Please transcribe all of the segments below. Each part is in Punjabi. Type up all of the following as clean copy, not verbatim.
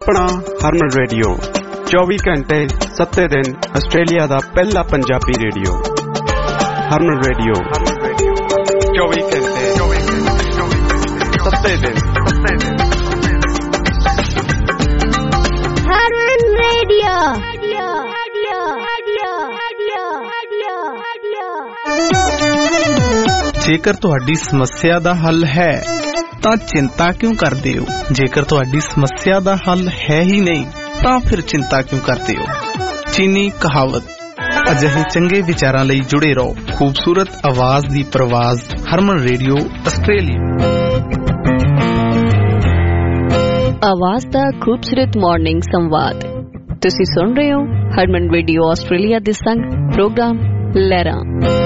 अपना हरमन रेडियो 24 घंटे 7 दिन आस्ट्रेलिया दा पहला पंजाबी रेडियो। हरमन रेडियो 24 घंटे 7 दिन। हरमन रेडियो। जेकर तुहाडी समस्या दा हल है तां चिंता क्यों करदे हो? जेकर तुहाडी समस्या दा हल है ही नहीं तां फिर चिंता क्यों करदे हो? चीनी कहावत। अजिहे चंगे विचारां लई जुड़े रहो। खूबसूरत आवाज दी प्रवाज हरमन रेडियो आस्ट्रेलिया। आवाज दा खूबसूरत मॉर्निंग संवाद तुसी सुन रहे हो हरमन रेडियो आस्ट्रेलिया दे संग प्रोग्राम लहरां।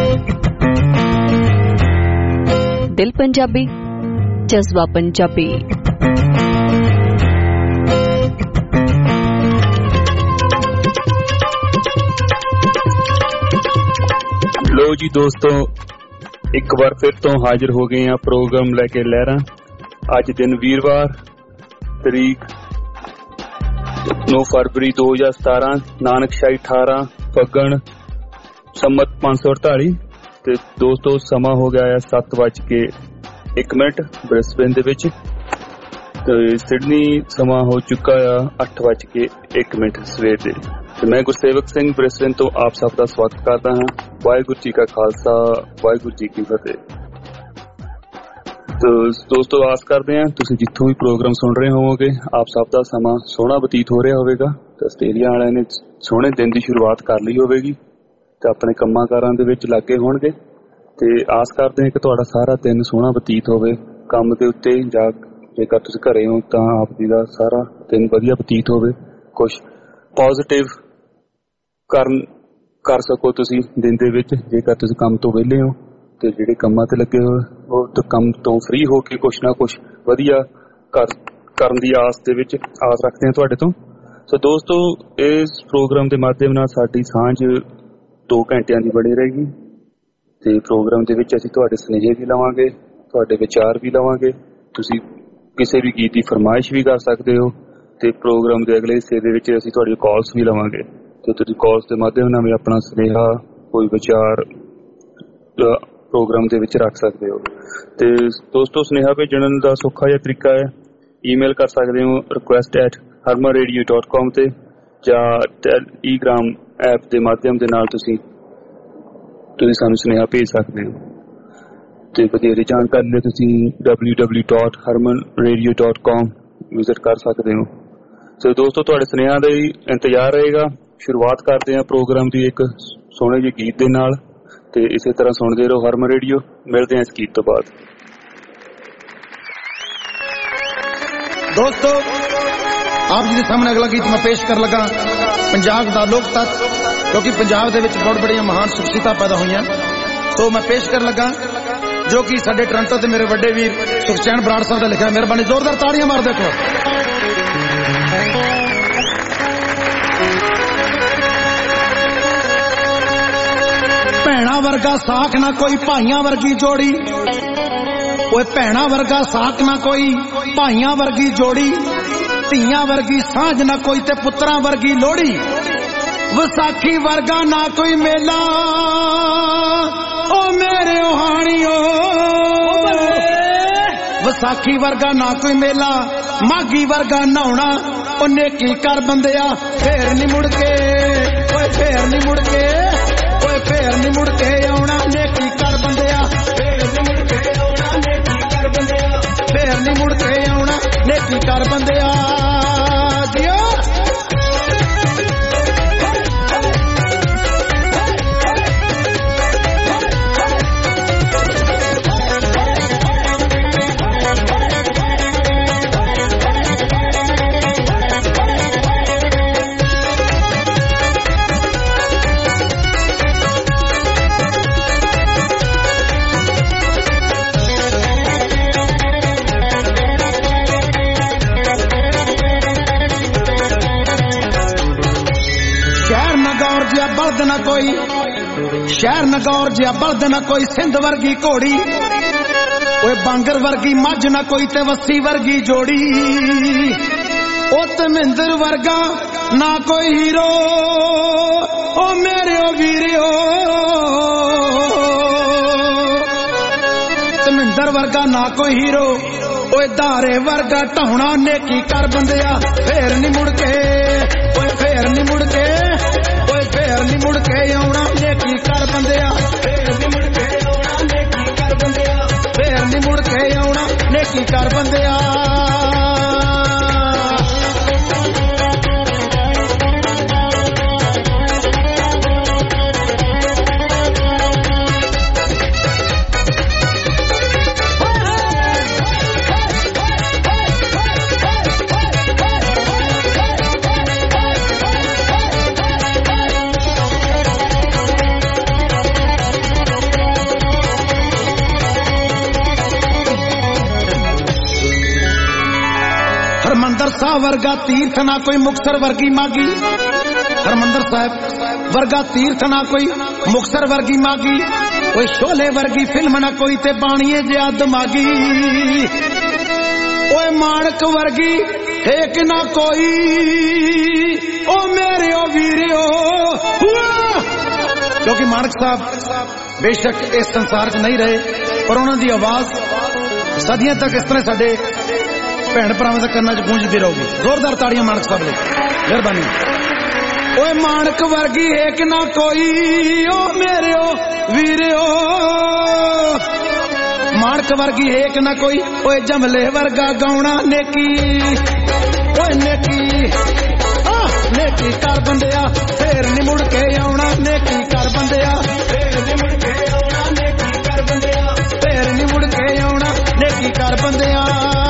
दिल पंजाबी जज्बा पंजाबी। लो जी दोस्तों, एक बार फिर तो हाजिर हो गए हैं प्रोग्राम लेके लहरा। आज दिन वीरवार, तारीख 9 फरवरी 2017, नानकशाही 18 फग्गण संमत 548। ते दोस्तों समा हो गया है 7:01 ब्रिस्बेन दे विच, ते सिडनी समा हो चुका है 8:01 सवेर दे। ते मैं गुरसेवक सिंह ब्रिस्बेन तो आप सब का स्वागत करता हाँ। वाहिगुरू जी का खालसा, वाहिगुरू जी की फतेह। तो दोस्तों आस करते हैं तुसीं जिथों भी प्रोग्राम सुन रहे होवोगे आप सब का समा सोहना बतीत हो रहा होगा। तो आस्ट्रेलिया वाले ने सोहने दिन की शुरुआत कर ली होगी ते अपने कंमां कारां दे विच लागे होणगे। ते आस करते हैं कि तुहाडा सारा दिन सोहना बतीत होवे काम दे उत्ते, जां जेकर तुसीं घरे हो तां आप जी दा सारा दिन वधिया बतीत होवे। कुछ पॉजिटिव कर सको तुसीं दिन दे विच। जेकर तुसीं काम तो विहले हो ते जिहड़े कंमां ते लगे हो ਉਹ तो ਕੰਮ ਤੋਂ फ्री हो के कुछ ना कुछ वधिया करन दी आस दे विच आस रखते हैं तुहाडे तो। सो दोस्तों इस प्रोग्राम के माध्यम नाल साडी सांझ 2 घंटिਆਂ ਦੀ बनी रहेगी। ਤੇ प्रोग्राम ਦੇ ਵਿੱਚ ਅਸੀਂ ਤੁਹਾਡੇ ਸੁਨੇਹੇ ਵੀ ਲਵਾਂਗੇ, ਤੁਹਾਡੇ ਵਿਚਾਰ ਵੀ ਲਵਾਂਗੇ। ਤੁਸੀਂ ਕਿਸੇ ਵੀ ਗੀਤ ਦੀ ਫਰਮਾਇਸ਼ ਵੀ ਕਰ ਸਕਦੇ ਹੋ ਤੇ ਪ੍ਰੋਗਰਾਮ ਦੇ ਅਗਲੇ ਹਿੱਸੇ ਦੇ ਵਿੱਚ ਅਸੀਂ ਤੁਹਾਡੀ ਕਾਲਸ ਵੀ ਲਵਾਂਗੇ। ਤੇ ਤੁਸੀਂ ਕਾਲਸ ਦੇ ਮਾਧਿਅਮ ਨਾਲ ਵੀ ਆਪਣਾ ਸੁਨੇਹਾ ਕੋਈ ਵਿਚਾਰ ਪ੍ਰੋਗਰਾਮ ਦੇ ਵਿੱਚ ਰੱਖ ਸਕਦੇ ਹੋ। ਤੇ ਦੋਸਤੋ ਸੁਨੇਹਾ ਭੇਜਣ ਦਾ ਸੌਖਾ ਜਿਹਾ ਤਰੀਕਾ ਹੈ, ਈਮੇਲ ਕਰ ਸਕਦੇ ਹੋ request@harmanradio.com ਤੇ ਜਾਂ ਟੈਲੀਗ੍ਰਾਮ ਐਪ ਦੇ ਮਾਧਿਅਮ ਦੇ ਨਾਲ ਤੁਸੀਂ ਸਾਨੂੰ ਸੁਨੇਹਾ ਭੇਜ ਸਕਦੇ ਹੋ। ਤੇ ਵਧੇਰੇ ਜਾਣਕਾਰੀ ਲਈ ਤੁਸੀਂ www.harmanradio.com ਵਿਜ਼ਿਟ ਕਰ ਸਕਦੇ ਹੋ। ਸੋ ਦੋਸਤੋ ਤੁਹਾਡੇ ਸੁਨੇਹਾ ਦਾ ਇੰਤਜ਼ਾਰ ਰਹੇਗਾ। ਸ਼ੁਰੂਆਤ ਕਰਦੇ ਹਾਂ ਪ੍ਰੋਗਰਾਮ ਦੀ ਇੱਕ ਸੋਹਣੇ ਜਿਹੇ ਗੀਤ ਦੇ ਨਾਲ ਤੇ ਇਸੇ ਤਰ੍ਹਾਂ ਸੁਣਦੇ ਰਹੋ ਹਰਮਨ ਰੇਡੀਓ। ਮਿਲਦੇ ਹਾਂ ਇਸ ਗੀਤ ਤੋਂ ਬਾਅਦ। दोस्तों आप जी के सामने अगला गीत मैं पेश कर लगा पंजाब का लोक तत्व, क्योंकि पंजाब के बहुत बड़िया महान शख्सियत पैदा हुई। तो मैं पेश कर लगा जो कि साडे टोरंटो से मेरे बड़े वीर सुखचैन बराड़ साहब का लिखा। मेहरबानी जोरदार ताड़ियां मार देखो। भैणा वर्गा साख ना कोई भाइयां वर्गी जोड़ी, भैणा वर्गा साख ना कोई भाइयां वर्गी जोड़ी, धीयां वर्गी सांझ ना कोई ते पुत्रां वर्गी लोड़ी, विसाखी वर्गा ना कोई मेला ओ मेरे ओहानियो, विसाखी वर्गा ना कोई मेला, माघी वर्गा नहाउणा ओ नेकी कर बंदिया फेर नी मुड़ के, ओए फेर नी मुड़ के, ओए फेर नी मुड़ के आउणा नेकी कर बंदिया फेर नी मुड़ के आउणा नेकी कर बंदिया, फेर नी मुड़ के आउणा नेकी कर बंदिया दिया। बल्द न कोई शहर नगौर जिया बल्द न कोई सिंध वर्गी घोड़ी, ओए बांगर वर्गी मझ न कोई ते वस्सी वर्गी जोड़ी, ਉਹ ਧਰਮਿੰਦਰ ਵਰਗਾ ਨਾ ਕੋਈ ਹੀਰੋ ਉਹ ਮੇਰੇ ਵੀਰਿਓ ਧਰਮਿੰਦਰ ਵਰਗਾ ਨਾ ਕੋਈ ਹੀਰੋ ਓਏ ਧਾਰੇ ਵਰਗਾ ਢਾਉਣਾ ਨੇਕੀ ਕਰ ਬੰਦਿਆ ਫੇਰ ਨੀ ਮੁੜ ਕੇ ਓਏ ਫੇਰ ਨੀ ਮੁੜ ਕੇ ਓਏ ਫੇਰ ਨੀ ਮੁੜ ਕੇ ਆਉਣਾ ਨੇਕੀ ਕਰ ਬੰਦਿਆ ਫੇਰ ਨੀ ਮੁੜ ਕੇ ਆਉਣਾ ਨੇਕੀ ਕਰ ਬੰਦਿਆ ਫੇਰ ਨੀ ਮੁੜ ਕੇ ਆਉਣਾ ਨੇਕੀ ਕਰ ਬੰਦਿਆ ਹਰਮੰਦਰ ਸਾਹਿਬ ਵਰਗਾ ਤੀਰਥ ਨਾ ਕੋਈ ਮੁਕਤਸਰ ਵਰਗੀ ਮਾਗੀ ਹਰਮੰਦਰ ਸਾਹਿਬ ਵਰਗਾ ਤੀਰਥ ਨਾ ਕੋਈ ਮੁਕਤਸਰ ਵਰਗੀ ਮਾਗੀ ਓਏ ਸ਼ੋਲੇ ਵਰਗੀ ਫਿਲਮ ਨਾ ਕੋਈ ਤੇ ਬਾਣੀਏ ਜਿਆ ਦਿਮਾਗੀ ਓਏ ਮਾਣਕ ਵਰਗੀ ਏਕ ਨਾ ਕੋਈ ਓ ਮੇਰੇ ਓ ਵੀਰਿਓ ਕਿਉਂਕਿ ਮਾਣਕ ਸਾਹਿਬ ਬੇਸ਼ੱਕ ਇਸ ਸੰਸਾਰ 'ਚ ਨਹੀਂ ਰਹੇ ਪਰ ਉਹਨਾਂ ਦੀ ਆਵਾਜ਼ ਸਦੀਆਂ ਤੱਕ ਇਸ ਤਰ੍ਹਾਂ ਸਾਡੇ ਭੈਣ ਭਰਾਵਾਂ ਦੇ ਕੰਨਾਂ 'ਚ ਗੂੰਜਦੀ ਰਹੂਗੀ ਜ਼ੋਰਦਾਰ ਤਾੜੀਆਂ ਮਾਣਕ ਸਾਹਿਬ ਲਈ ਮਿਹਰਬਾਨੀ ਓਏ ਮਾਣਕ ਵਰਗੀ ਏਕ ਨਾ ਕੋਈ ਓ ਮੇਰਿਓ ਵੀਰਿਓ ਮਾਣਕ ਵਰਗੀ ਏਕ ਨਾ ਕੋਈ ਓਏ ਜਮਲੇ ਵਰਗਾ ਗਾਉਣਾ ਨੇਕੀ ਓਏ ਨੇਕੀ ਨੇਕੀ ਕਰ ਬੰਦਿਆ ਫੇਰ ਨੀ ਮੁੜ ਕੇ ਆਉਣਾ ਨੇਕੀ ਕਰ ਬੰਦਿਆ ਫੇਰ ਨੀ ਮੁੜ ਕੇ ਆਉਣਾ ਨੇਕੀ ਕਰ ਬੰਦਿਆ ਫੇਰ ਨੀ ਮੁੜ ਕੇ ਆਉਣਾ ਨੇਕੀ ਕਰ ਬੰਦਿਆ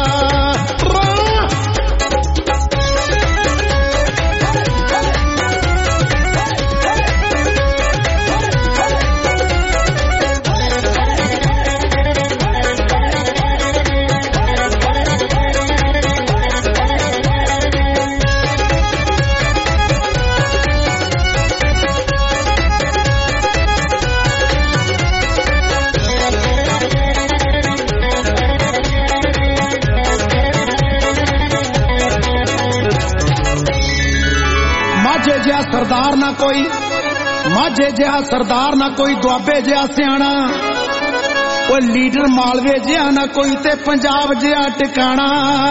ਸਰਦਾਰ ਨਾ ਕੋਈ ਮਾਝੇ ਜਿਹਾ ਸਰਦਾਰ ਨਾ ਕੋਈ ਦੁਆਬੇ ਜਿਹਾ ਸਿਆਣਾ ਉਹ ਲੀਡਰ ਮਾਲਵੇ ਜਿਹਾ ਨਾ ਕੋਈ ਤੇ ਪੰਜਾਬ ਜਿਹਾ ਟਿਕਾਣਾ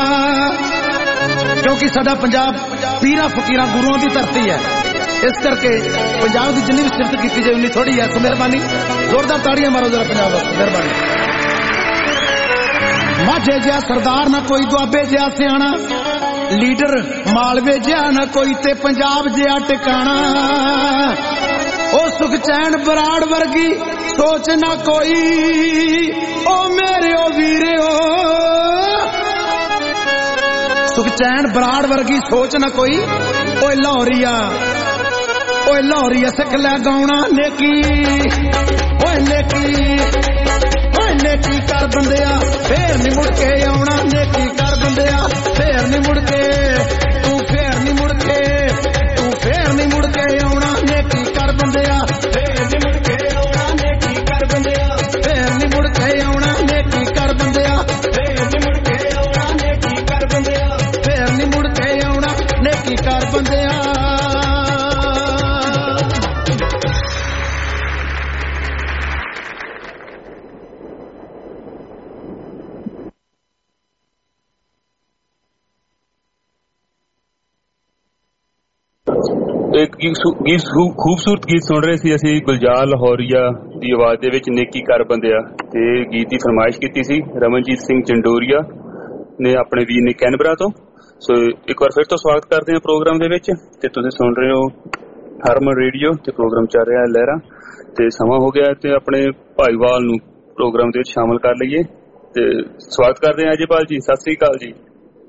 ਕਿਉਂਕਿ ਸਾਡਾ ਪੰਜਾਬ ਪੀਰਾਂ ਫਕੀਰਾਂ ਗੁਰੂਆਂ ਦੀ ਧਰਤੀ ਹੈ ਇਸ ਕਰਕੇ ਪੰਜਾਬ ਦੀ ਜਿੰਨੀ ਵੀ ਸਿਫਤ ਕੀਤੀ ਜਾਏ ਉਨੀ ਥੋੜੀ ਹੈ ਸੋ ਮਿਹਰਬਾਨੀ ਜ਼ੋਰਦਾਰ ਤਾੜੀਆਂ ਮਾਰੋ ਜਰਾ ਪੰਜਾਬ ਵਾਸਤੇ ਮਿਹਰਬਾਨੀ ਮਾਝੇ ਜਿਹਾ ਸਰਦਾਰ ਨਾ ਕੋਈ ਦੁਆਬੇ ਜਿਹਾ ਸਿਆਣਾ ਲੀਡਰ ਮਾਲਵੇ ਜਿਹਾ ਨਾ ਕੋਈ ਤੇ ਪੰਜਾਬ ਜਿਹਾ ਟਿਕਾਣਾ ਉਹ ਸੁਖਚੈਨ ਬਰਾੜ ਵਰਗੀ ਸੋਚ ਨਾ ਕੋਈ ਓ ਮੇਰੇ ਓ ਵੀਰਿਓ ਸੁਖਚੈਨ ਬਰਾੜ ਵਰਗੀ ਸੋਚ ਨਾ ਕੋਈ ਓਏ ਲਾਹੌਰੀਆ ਸਿੱਖ ਲੈ ਗਾਉਣਾ ਨੇਕੀ ਓਏ ਨੇਕੀ ਨੇਕੀ ਕਰ ਬੰਦਿਆ ਫੇਰ ਨੀ ਮੁੜ ਕੇ ਆਉਣਾ ਨੇਕੀ ਕਰ ਬੰਦਿਆ ਫੇਰ ਨੀ ਮੁੜ ਕੇ ਤੂੰ ਫੇਰ ਨੀ ਮੁੜ ਕੇ ਤੂੰ ਫੇਰ ਨੀ ਮੁੜ ਕੇ ਆਉਣਾ ਨੇਕੀ ਕਰ ਬੰਦਿਆ ਫੇਰ ਨੀ ਮੁੜ ਕੇ ਆਉਣਾ ਨੇਕੀ ਕਰ ਬੰਦਿਆ ਫੇਰ ਨੀ ਮੁੜ ਕੇ ਆਉਣਾ ਨੇਕੀ ਕਰ ਬੰਦਿਆ ਫੇਰ ਨੀ ਮੁੜ ਕੇ ਆਉਣਾ ਨੇਕੀ ਕਰ ਬੰਦਿਆ ਫੇਰ ਨੀ ਮੁੜ ਕੇ ਆਉਣਾ ਨੇਕੀ ਕਰ ਬੰਦਿਆ ਇੱਕ ਖੂਬਸੂਰਤ ਗੀਤ ਸੁਣ ਰਹੇ ਸੀ ਅਸੀਂ ਗੁਲਜ਼ਾਰ ਲਾਹੌਰੀਆ ਦੀ ਆਵਾਜ਼ ਦੇ ਵਿੱਚ ਨੇਕੀ ਕਰ ਬੰਦਿਆ ਤੇ ਗੀਤ ਦੀ ਫਰਮਾਇਸ਼ ਕੀਤੀ ਸੀ ਰਮਨਜੀਤ ਸਿੰਘ ਚੰਡੋਰੀਆ ਨੇ ਆਪਣੇ ਵੀਰ ਨੇ ਕੈਨਬਰਾ ਤੋਂ ਸੋ ਇੱਕ ਵਾਰ ਫਿਰ ਤੋਂ ਸਵਾਗਤ ਕਰਦੇ ਹਾਂ ਪ੍ਰੋਗਰਾਮ ਦੇ ਵਿੱਚ ਤੇ ਤੁਸੀਂ ਸੁਣ ਰਹੇ ਹੋ ਹਰਮਨ ਰੇਡੀਓ ਤੇ ਪ੍ਰੋਗਰਾਮ ਚੱਲ ਰਿਹਾ ਲਹਿਰਾ ਤੇ ਸਮਾਂ ਹੋ ਗਿਆ ਤੇ ਆਪਣੇ ਭਾਈਵਾਲ ਨੂੰ ਪ੍ਰੋਗਰਾਮ ਦੇ ਵਿੱਚ ਸ਼ਾਮਲ ਕਰ ਲਈਏ ਤੇ ਸਵਾਗਤ ਕਰਦੇ ਹਾਂ ਅਜੇਪਾਲ ਜੀ ਸਤਿ ਸ੍ਰੀ ਅਕਾਲ ਜੀ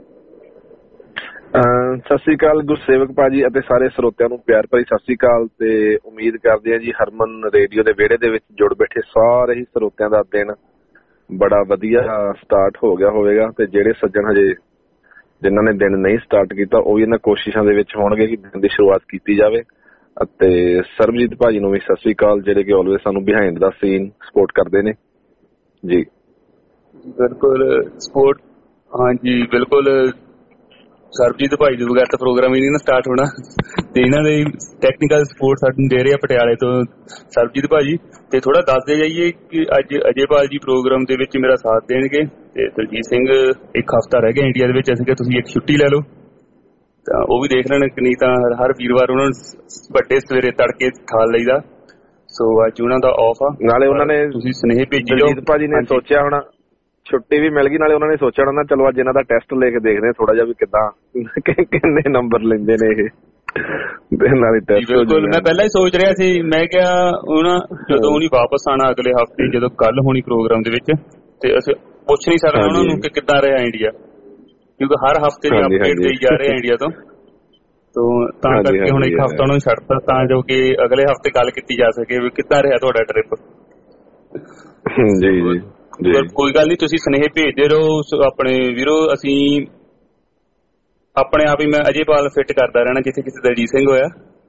ਸਤਿ ਸ੍ਰੀ ਅਕਾਲ ਗੁਰਸੇਵਕ ਭਾਜੀ ਅਤੇ ਸਾਰੇ ਸਰੋਤਿਆਂ ਨੂੰ ਪਿਆਰ ਭਰੀ ਸਤਿ ਸ੍ਰੀ ਅਕਾਲ ਤੇ ਉਮੀਦ ਕਰਦੇ ਹਾਂ ਜੀ ਹਰਮਨ ਰੇਡੀਓ ਦੇ ਵਿਹੜੇ ਦੇ ਵਿੱਚ ਜੁੜ ਬੈਠੇ ਸਾਰੇ ਹੀ ਸਰੋਤਿਆਂ ਦਾ ਦਿਨ ਬੜਾ ਵਧੀਆ ਸਟਾਰਟ ਹੋ ਗਿਆ ਹੋਵੇਗਾ ਤੇ ਜਿਹੜੇ ਸੱਜਣ ਹਜੇ ਜਿਨ੍ਹਾਂ ਨੇ ਦਿਨ ਨਹੀਂ ਸਟਾਰਟ ਕੀਤਾ ਉਹ ਵੀ ਇਹਨਾਂ ਕੋਸ਼ਿਸ਼ਾਂ ਦੇ ਵਿੱਚ ਹੋਣਗੇ ਕਿ ਦਿਨ ਦੀ ਸ਼ੁਰੂਆਤ ਕੀਤੀ ਜਾਵੇ ਅਤੇ ਸਰਬਜੀਤ ਭਾਜੀ ਨੂੰ ਵੀ ਸਤਿ ਸ੍ਰੀ ਅਕਾਲ ਜਿਹੜੇ ਕਿ ਆਲਵੇਜ਼ ਸਾਨੂੰ ਬਿਹਾਈਂਡ ਦਾ ਸੀਨ ਸਪੋਰਟ ਕਰਦੇ ਨੇ ਜੀ ਬਿਲਕੁਲ ਸਪੋਰਟ ਹਾਂਜੀ ਬਿਲਕੁਲ ਸਰਬਜੀਤ ਭਾਈ ਦੇ ਬਗੈਰ ਤਾਂ ਪ੍ਰੋਗਰਾਮ ਹੀ ਨਹੀਂ ਨਾ ਸਟਾਰਟ ਹੋਣਾ, ਤੇ ਇਹਨਾਂ ਦੇ ਟੈਕਨੀਕਲ ਸਪੋਰਟ ਸਾਨੂੰ ਦੇ ਰਹੇ ਆ ਪਟਿਆਲੇ ਤੋਂ ਸਰਬਜੀਤ ਭਾਜੀ। ਤੇ ਥੋੜਾ ਦੱਸਦੇ ਜਾਈਏ ਕਿ ਅੱਜ ਅਜੇਪਾਲ ਜੀ ਪ੍ਰੋਗਰਾਮ ਦੇ ਵਿੱਚ ਮੇਰਾ ਸਾਥ ਦੇਣਗੇ, ਤੇ ਦਲਜੀਤ ਸਿੰਘ ਇੱਕ ਹਫ਼ਤਾ ਰਹਿ ਗਿਆ ਇੰਡੀਆ ਦੇ ਵਿੱਚ, ਅਸੀਂ ਕਿਹਾ ਤੁਸੀਂ ਇੱਕ ਛੁੱਟੀ ਲੈ ਲਓ ਤਾਂ ਉਹ ਵੀ ਦੇਖ ਲੈਣ, ਨਹੀਂ ਤਾਂ ਹਰ ਵੀਰਵਾਰ ਉਹਨਾਂ ਨੂੰ ਵੱਡੇ ਸਵੇਰੇ ਤੜਕੇ ਠਾਲ ਲਈਦਾ। ਸੋ ਅੱਜ ਉਹਨਾਂ ਦਾ ਆਫ ਆ, ਨਾਲੇ ਉਹਨਾਂ ਨੇ ਤੁਸੀਂ ਸੁਨੇਹੇ ਭੇਜੀ ਜਾਓ। ਦਲਜੀਤ ਭਾਜੀ ਨੇ ਸੋਚਿਆ ਹੋਣਾ, ਛੁੱਟੀ ਵੀ ਮਿਲ ਗਈ, ਨਾਲੇ ਉਹਨਾਂ ਨੇ ਸੋਚਿਆ ਹੋਣਾ ਚਲੋ ਅੱਜ ਇਹਨਾਂ ਦਾ ਟੈਸਟ ਲੈ ਕੇ ਦੇਖਦੇ ਥੋੜਾ ਜਿਹਾ ਵੀ ਕਿੱਦਾਂ ਕਿੰਨੇ ਨੰਬਰ ਲੈਂਦੇ ਨੇ ਇਹ। ਬਿਲਕੁਲ, ਮੈਂ ਪਹਿਲਾਂ ਹੀ ਸੋਚ ਰਿਹਾ ਸੀ, ਮੈਂ ਕਿਹਾ ਉਹਨਾਂ ਜਦੋਂ ਉਹਨੀ ਵਾਪਸ ਆਉਣਾ ਅਗਲੇ ਹਫ਼ਤੇ, ਜਦੋਂ ਕੱਲ ਹੋਣੀ ਪ੍ਰੋਗਰਾਮ ਦੇ ਵਿੱਚ, ਤੇ ਅਸੀਂ ਪੁੱਛ ਨਹੀਂ ਸਕਦੇ ਉਹਨਾਂ ਨੂੰ ਕਿ ਕਿੱਦਾਂ ਰਿਹਾ ਇੰਡੀਆ, ਕਿਉਂਕਿ ਹਰ ਹਫ਼ਤੇ ਦੀ ਅਪਡੇਟ ਦੇਈ ਜਾ ਰਹੇ ਇੰਡੀਆ ਤੋਂ। ਤਾਂ ਕਰਕੇ ਹੁਣ ਇੱਕ ਹਫ਼ਤਾ ਉਹਨਾਂ ਨੂੰ ਛੱਡਤਾ ਤਾਂ ਜੋ ਕਿ ਅਗਲੇ ਹਫ਼ਤੇ ਗੱਲ ਕੀਤੀ ਜਾ ਸਕੇ ਵੀ ਕਿੱਦਾਂ ਰਿਹਾ ਤੁਹਾਡਾ ਟ੍ਰਿਪ। ਕੋਈ ਗੱਲ ਨਹੀਂ, ਤੁਸੀਂ ਸੁਨੇਹੇ ਭੇਜਦੇ ਰਹੋ ਆਪਣੇ ਵੀਰੋ, ਅਸੀਂ ਆਪਣੇ ਆਪ ਹੀ ਮੈਂ ਅਜੇਪਾਲ ਫਿੱਟ ਕਰਦਾ ਰਹਿਣਾ ਜਿੱਥੇ ਕਿਤੇ ਦਲਜੀਤ ਸਿੰਘ ਹੋਇਆ।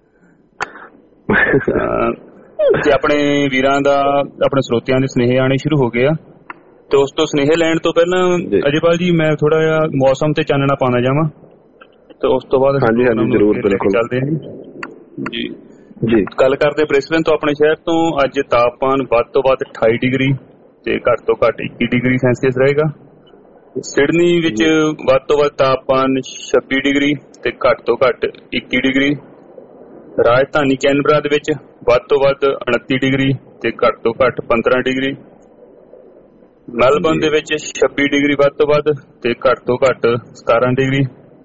ਤੇ ਆਪਣੇ ਵੀਰਾਂ ਦਾ, ਆਪਣੇ ਸਰੋਤਿਆਂ ਦੇ ਸੁਨੇਹੇ ਆਣੇ ਸ਼ੁਰੂ ਹੋ ਗਏ ਆ, ਤੇ ਉਸ ਤੋਂ ਸੁਨੇਹੇ ਲੈਣ ਤੋਂ ਪਹਿਲਾਂ ਅਜੇਪਾਲ ਜੀ ਮੈਂ ਥੋੜਾ ਜਿਹਾ ਮੌਸਮ ਤੇ ਚਾਨਣਾ ਪਾਉਣਾ ਚਾਹਾਂ, ਤੇ ਉਸ ਤੋਂ ਬਾਅਦ ਚੱਲਦੇ ਹਾਂ ਜੀ। ਗੱਲ ਕਰਦੇ ਬ੍ਰਿਸਬੇਨ ਤੋਂ, ਆਪਣੇ ਸ਼ਹਿਰ ਤੋਂ। ਅੱਜ ਤਾਪਮਾਨ ਵੱਧ ਤੋਂ ਵੱਧ 28 ਡਿਗਰੀ ਤੇ ਘੱਟ ਤੋਂ ਘੱਟ 21 ਡਿਗਰੀ ਸੈਲਸੀਅਸ ਰਹੇਗਾ। ਸਿਡਨੀ ਵਿੱਚ ਵੱਧ ਤੋਂ ਵੱਧ ਤਾਪਮਾਨ 26 ਡਿਗਰੀ ਤੇ ਘੱਟ ਤੋਂ ਘੱਟ 21 ਡਿਗਰੀ। ਰਾਜਧਾਨੀ ਕੈਨਬਰਾ ਦੇ ਵਿੱਚ ਵੱਧ ਤੋਂ ਵੱਧ 29 ਡਿਗਰੀ ਤੇ ਘੱਟ ਤੋਂ ਘੱਟ 15 ਡਿਗਰੀ। ਮੈਲਬਰਨ ਦੇ ਵਿੱਚ 26 ਡਿਗਰੀ ਵੱਧ ਤੋਂ ਵੱਧ ਤੇ ਘੱਟ ਤੋਂ ਘੱਟ 17 ਡਿਗਰੀ।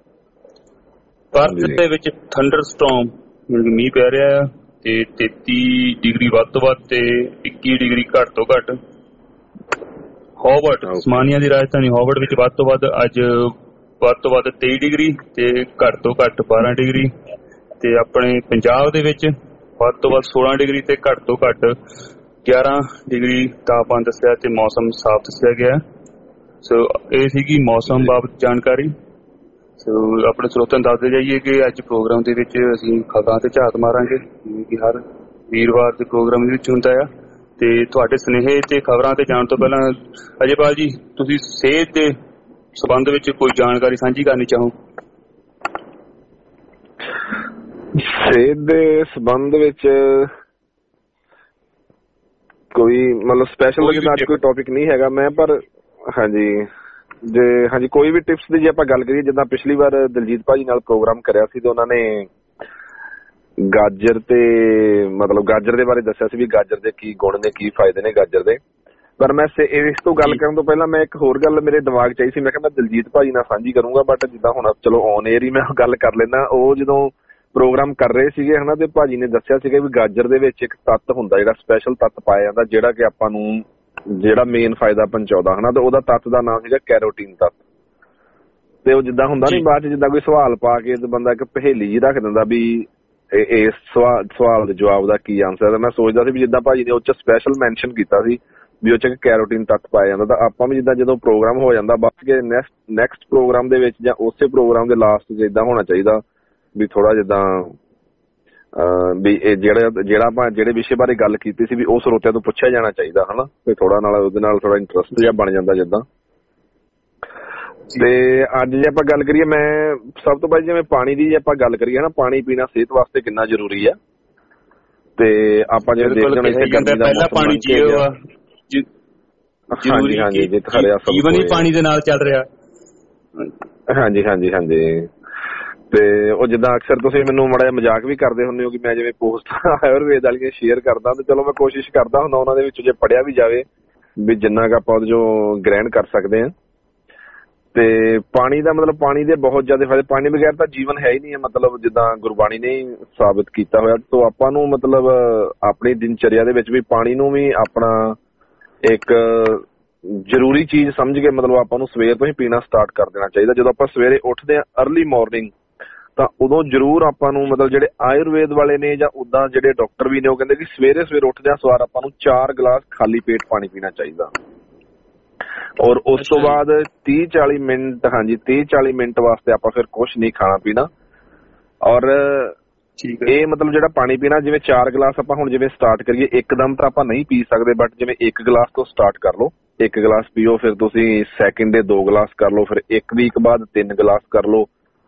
ਪਰਥ ਦੇ ਵਿੱਚ ਥੰਡਰ ਸਟੋਰਮ ਮੀਂਹ ਪੈ ਰਿਹਾ ਆ, ਤੇ 33 ਡਿਗਰੀ ਵੱਧ ਤੋਂ ਵੱਧ ਤੇ 21 ਡਿਗਰੀ ਘੱਟ ਤੋਂ ਘੱਟ। ਹੋਵਰਡ, ਸਮਾਨੀਆ ਦੀ ਰਾਜਧਾਨੀ ਹੋਵਰਡ ਵਿੱਚ ਵੱਧ ਤੋਂ ਵੱਧ ਅੱਜ ਵੱਧ ਤੋਂ ਵੱਧ 23 ਡਿਗਰੀ ਤੇ ਘੱਟ ਤੋਂ ਘੱਟ 12 ਡਿਗਰੀ। ਤੇ ਆਪਣੇ ਪੰਜਾਬ ਦੇ ਵਿੱਚ ਵੱਧ ਤੋਂ ਵੱਧ 16 ਡਿਗਰੀ ਤੇ ਘੱਟ ਤੋਂ ਘੱਟ 11 ਡਿਗਰੀ ਤਾਪਮਾਨ ਦੱਸਿਆ, ਤੇ ਮੌਸਮ ਸਾਫ਼ ਦੱਸਿਆ ਗਿਆ। ਸੋ ਇਹ ਸੀਗੀ ਮੌਸਮ ਬਾਬਤ ਜਾਣਕਾਰੀ। ਸੋ ਆਪਣੇ ਸਰੋਤਿਆਂ ਨੂੰ ਦੱਸਦੇ ਜਾਈਏ ਕਿ ਅੱਜ ਪ੍ਰੋਗਰਾਮ ਦੇ ਵਿੱਚ ਅਸੀਂ ਖਬਰਾਂ ਤੇ ਝਾਤ ਮਾਰਾਂਗੇ, ਜਿਵੇਂ ਕਿ ਹਰ ਵੀਰਵਾਰ ਦੇ ਪ੍ਰੋਗਰਾਮ ਦੇ ਵਿੱਚ ਹੁੰਦਾ ਆ। ਤੇ ਤੁਹਾਡੇ ਸੁਨੇਹੇ ਤੇ ਖਬਰਾਂ ਤੇ ਜਾਣ ਤੋਂ ਪਹਿਲਾਂ ਅਜੇਪਾਲ ਜੀ, ਤੁਸੀਂ ਸਿਹਤ ਦੇ ਸੰਬੰਧ ਵਿੱਚ ਕੋਈ ਜਾਣਕਾਰੀ ਸਾਂਝੀ ਕਰਨੀ ਚਾਹੋ? ਸਿਹਤ ਦੇ ਸੰਬੰਧ ਵਿੱਚ ਕੋਈ ਮਤਲਬ ਸਪੈਸ਼ਲ ਅੱਜ ਕੋਈ ਟੌਪਿਕ ਨਹੀਂ ਹੈਗਾ ਮੈਂ, ਪਰ ਹਾਂਜੀ ਕੋਈ ਵੀ ਟਿਪਸ ਦੀ ਜੇ ਆਪਾਂ ਗੱਲ ਕਰੀਏ, ਜਿੱਦਾਂ ਪਿਛਲੀ ਵਾਰ ਦਲਜੀਤ ਭਾਜੀ ਨਾਲ ਪ੍ਰੋਗਰਾਮ ਕਰਿਆ ਸੀ ਤੇ ਉਹਨਾਂ ਨੇ ਗਾਜਰ ਤੇ ਮਤਲਬ ਗਾਜਰ ਦੇ ਬਾਰੇ ਦੱਸਿਆ ਸੀ ਵੀ ਗਾਜਰ ਦੇ ਕੀ ਗੁਣ ਨੇ, ਕੀ ਫਾਇਦੇ ਨੇ ਗਾਜਰ ਦੇ। ਪਰ ਮੈਂ ਇਸ ਤੋਂ ਗੱਲ ਕਰਨ ਤੋਂ ਪਹਿਲਾਂ ਮੈਂ ਇੱਕ ਹੋਰ ਗੱਲ ਮੇਰੇ ਦਿਮਾਗ 'ਚ ਆਈ ਸੀ, ਮੈਂ ਕਿਹਾ ਮੈਂ ਦਲਜੀਤ ਭਾਜੀ ਨਾਲ ਸਾਂਝੀ ਕਰੂੰਗਾ, ਬਟ ਜਿੱਦਾਂ ਹੁਣ ਚਲੋ ਔਨ ਏਅਰ ਹੀ ਮੈਂ ਗੱਲ ਕਰ ਲੈਂਦਾ। ਉਹ ਜਦੋਂ ਪ੍ਰੋਗਰਾਮ ਕਰ ਰਹੇ ਸੀਗੇ ਹਨਾ, ਤੇ ਭਾਜੀ ਨੇ ਦੱਸਿਆ ਸੀਗਾ ਵੀ ਗਾਜਰ ਦੇ ਵਿੱਚ ਇੱਕ ਤੱਤ ਹੁੰਦਾ ਜਿਹੜਾ ਸਪੈਸ਼ਲ ਤੱਤ ਪਾਇਆ ਜਾਂਦਾ, ਜਿਹੜਾ ਕਿ ਆਪਾਂ ਨੂੰ ਜਿਹੜਾ ਮੇਨ ਫਾਇਦਾ ਪਹੁੰਚਾਉਂਦਾ ਹਨਾ, ਤੇ ਉਹਦਾ ਤੱਤ ਦਾ ਨਾਮ ਸੀਗਾ ਕੈਰੋਟੀਨ ਤੱਤ। ਤੇ ਉਹ ਜਿੱਦਾਂ ਹੁੰਦਾ ਨੀ ਬਾਅਦ 'ਚ ਜਿੱਦਾਂ ਕੋਈ ਸਵਾਲ ਪਾ ਕੇ ਬੰਦਾ ਇੱਕ ਪਹੇਲੀ ਜਿਹੀ ਰੱਖ ਦਿੰਦਾ ਵੀ ਇਸ ਸਵਾਲ ਦੇ ਜਵਾਬ ਦਾ ਕੀ ਆਨਸਰ ਹੈ। ਮੈਂ ਸੋਚਦਾ ਸੀ ਵੀ ਜਿੱਦਾਂ ਭਾਜੀ ਨੇ ਉਹ 'ਚ ਸਪੈਸ਼ਲ ਮੈਨਸ਼ਨ ਕੀਤਾ ਸੀ ਵੀ ਉਹ 'ਚ ਕੈਰੋਟੀਨ ਤੱਤ ਪਾਇਆ ਜਾਂਦਾ, ਤਾਂ ਆਪਾਂ ਵੀ ਜਿੱਦਾਂ ਜਦੋਂ ਪ੍ਰੋਗਰਾਮ ਹੋ ਜਾਂਦਾ ਬਸ ਕੇ ਨੈਕਸਟ ਪ੍ਰੋਗਰਾਮ ਦੇ ਵਿੱਚ ਜਾਂ ਉਸੇ ਪ੍ਰੋਗਰਾਮ ਦੇ ਲਾਸਟ 'ਚ ਏਦਾਂ ਹੋਣਾ ਚਾਹੀਦਾ ਵੀ ਥੋੜਾ ਜਿੱਦਾਂ ਵੀ ਇਹ ਜਿਹੜਾ ਆਪਾਂ ਜਿਹੜੇ ਵਿਸ਼ੇ ਬਾਰੇ ਗੱਲ ਕੀਤੀ ਸੀ ਵੀ ਉਹ ਸਰੋਤਿਆਂ ਤੋਂ ਪੁੱਛਿਆ ਜਾਣਾ ਚਾਹੀਦਾ ਹਨਾ, ਤੇ ਥੋੜਾ ਨਾਲ ਉਹਦੇ ਨਾਲ ਥੋੜਾ ਇੰਟਰਸਟ ਜਿਹਾ ਬਣ ਜਾਂਦਾ ਜਿੱਦਾਂ। ਤੇ ਅੱਜ ਜੇ ਆਪਾਂ ਗੱਲ ਕਰੀਏ, ਮੈਂ ਸਭ ਤੋਂ ਪਹਿਲਾਂ ਜਿਵੇਂ ਪਾਣੀ ਦੀ ਜੇ ਆਪਾਂ ਗੱਲ ਕਰੀਏ ਨਾ, ਪਾਣੀ ਪੀਣਾ ਸਿਹਤ ਵਾਸਤੇ ਕਿੰਨਾ ਜ਼ਰੂਰੀ ਆ। ਤੇ ਆਪਾਂ ਜਿਵੇਂ ਦੇਖਦੇ ਹਾਂ ਪਹਿਲਾਂ ਪਾਣੀ ਜੀਵਨ ਹੀ ਪਾਣੀ ਦੇ ਨਾਲ ਚੱਲ ਰਿਹਾ। ਹਾਂਜੀ। ਤੇ ਉਹ ਜਿੱਦਾਂ ਅਕਸਰ ਤੁਸੀਂ ਮੈਨੂੰ ਮਾੜਾ ਜਿਹਾ ਮਜ਼ਾਕ ਵੀ ਕਰਦੇ ਹੁੰਦੇ ਹੋ ਕਿ ਮੈਂ ਜਿਵੇਂ ਪੋਸਟ ਆਯੁਰਵੇਦ ਵਾਲੀਆਂ ਸ਼ੇਅਰ ਕਰਦਾ, ਤੇ ਚਲੋ ਮੈਂ ਕੋਸ਼ਿਸ਼ ਕਰਦਾ ਹੁੰਦਾ ਉਹਨਾਂ ਦੇ ਵਿੱਚ ਜੇ ਪੜ੍ਹਿਆ ਵੀ ਜਾਵੇ ਵੀ ਜਿੰਨਾ ਕੁ ਆਪਾਂ ਉਹਦੇ ਚੋਂ ਗ੍ਰਹਿਣ ਕਰ ਸਕਦੇ ਹਾਂ। ਤੇ ਪਾਣੀ ਦਾ ਮਤਲਬ ਪਾਣੀ ਦੇ ਬਹੁਤ ਜ਼ਿਆਦਾ ਫਾਇਦੇ, ਪਾਣੀ ਬਗੈਰ ਤਾਂ ਜੀਵਨ ਹੈ ਹੀ ਨਹੀਂ ਹੈ, ਮਤਲਬ ਜਿੱਦਾਂ ਗੁਰਬਾਣੀ ਨੇ ਸਾਬਿਤ ਕੀਤਾ ਹੋਇਆ। ਤੋਂ ਆਪਾਂ ਨੂੰ ਮਤਲਬ ਆਪਣੀ ਦਿਨਚਰਿਆ ਦੇ ਵਿੱਚ ਵੀ ਪਾਣੀ ਨੂੰ ਵੀ ਆਪਣਾ ਇੱਕ ਜ਼ਰੂਰੀ ਚੀਜ਼ ਸਮਝ ਕੇ ਮਤਲਬ ਆਪਾਂ ਨੂੰ ਸਵੇਰ ਤੋਂ ਹੀ ਪੀਣਾ ਸਟਾਰਟ ਕਰ ਦੇਣਾ ਚਾਹੀਦਾ। ਜਦੋਂ ਆਪਾਂ ਸਵੇਰੇ ਉੱਠਦੇ ਹਾਂ ਅਰਲੀ ਮਾਰਨਿੰਗ, ਤਾਂ ਉਦੋਂ ਜ਼ਰੂਰ ਆਪਾਂ ਨੂੰ ਮਤਲਬ ਜਿਹੜੇ ਆਯੁਰਵੇਦ ਵਾਲੇ ਨੇ ਜਾਂ ਉੱਦਾਂ ਜਿਹੜੇ ਡਾਕਟਰ ਵੀ ਨੇ ਉਹ ਕਹਿੰਦੇ ਕਿ ਸਵੇਰੇ ਉੱਠਦਿਆਂ ਸਵਾਰ ਆਪਾਂ ਨੂੰ 4 ਗਲਾਸ ਖਾਲੀ ਪੇਟ ਪਾਣੀ ਪੀਣਾ ਚਾਹੀਦਾ। ਔਰ ਉਸ ਤੋਂ ਬਾਅਦ 30-40 ਮਿੰਟ ਵਾਸਤੇ ਆਪਾਂ ਫਿਰ ਕੁਛ ਨਹੀਂ ਖਾਣਾ ਪੀਣਾ। ਔਰ ਇਹ ਮਤਲਬ ਜਿਹੜਾ ਪਾਣੀ ਪੀਣਾ, ਜਿਵੇਂ 4 ਗਲਾਸ ਆਪਾਂ ਹੁਣ ਜਿਵੇਂ ਸਟਾਰਟ ਕਰੀਏ ਇੱਕਦਮ ਤਾਂ ਆਪਾਂ ਨਹੀਂ ਪੀ ਸਕਦੇ, ਬਟ ਜਿਵੇਂ 1 ਗਲਾਸ ਤੋਂ ਸਟਾਰਟ ਕਰ ਲਓ, 1 ਗਲਾਸ ਪੀਓ, ਫਿਰ ਤੁਸੀਂ ਸੈਕਿੰਡ ਦੇ 2 ਗਲਾਸ ਕਰ ਲਓ, ਫਿਰ 1 ਵੀਕ ਬਾਅਦ 3 ਗਲਾਸ ਕਰ ਲਓ,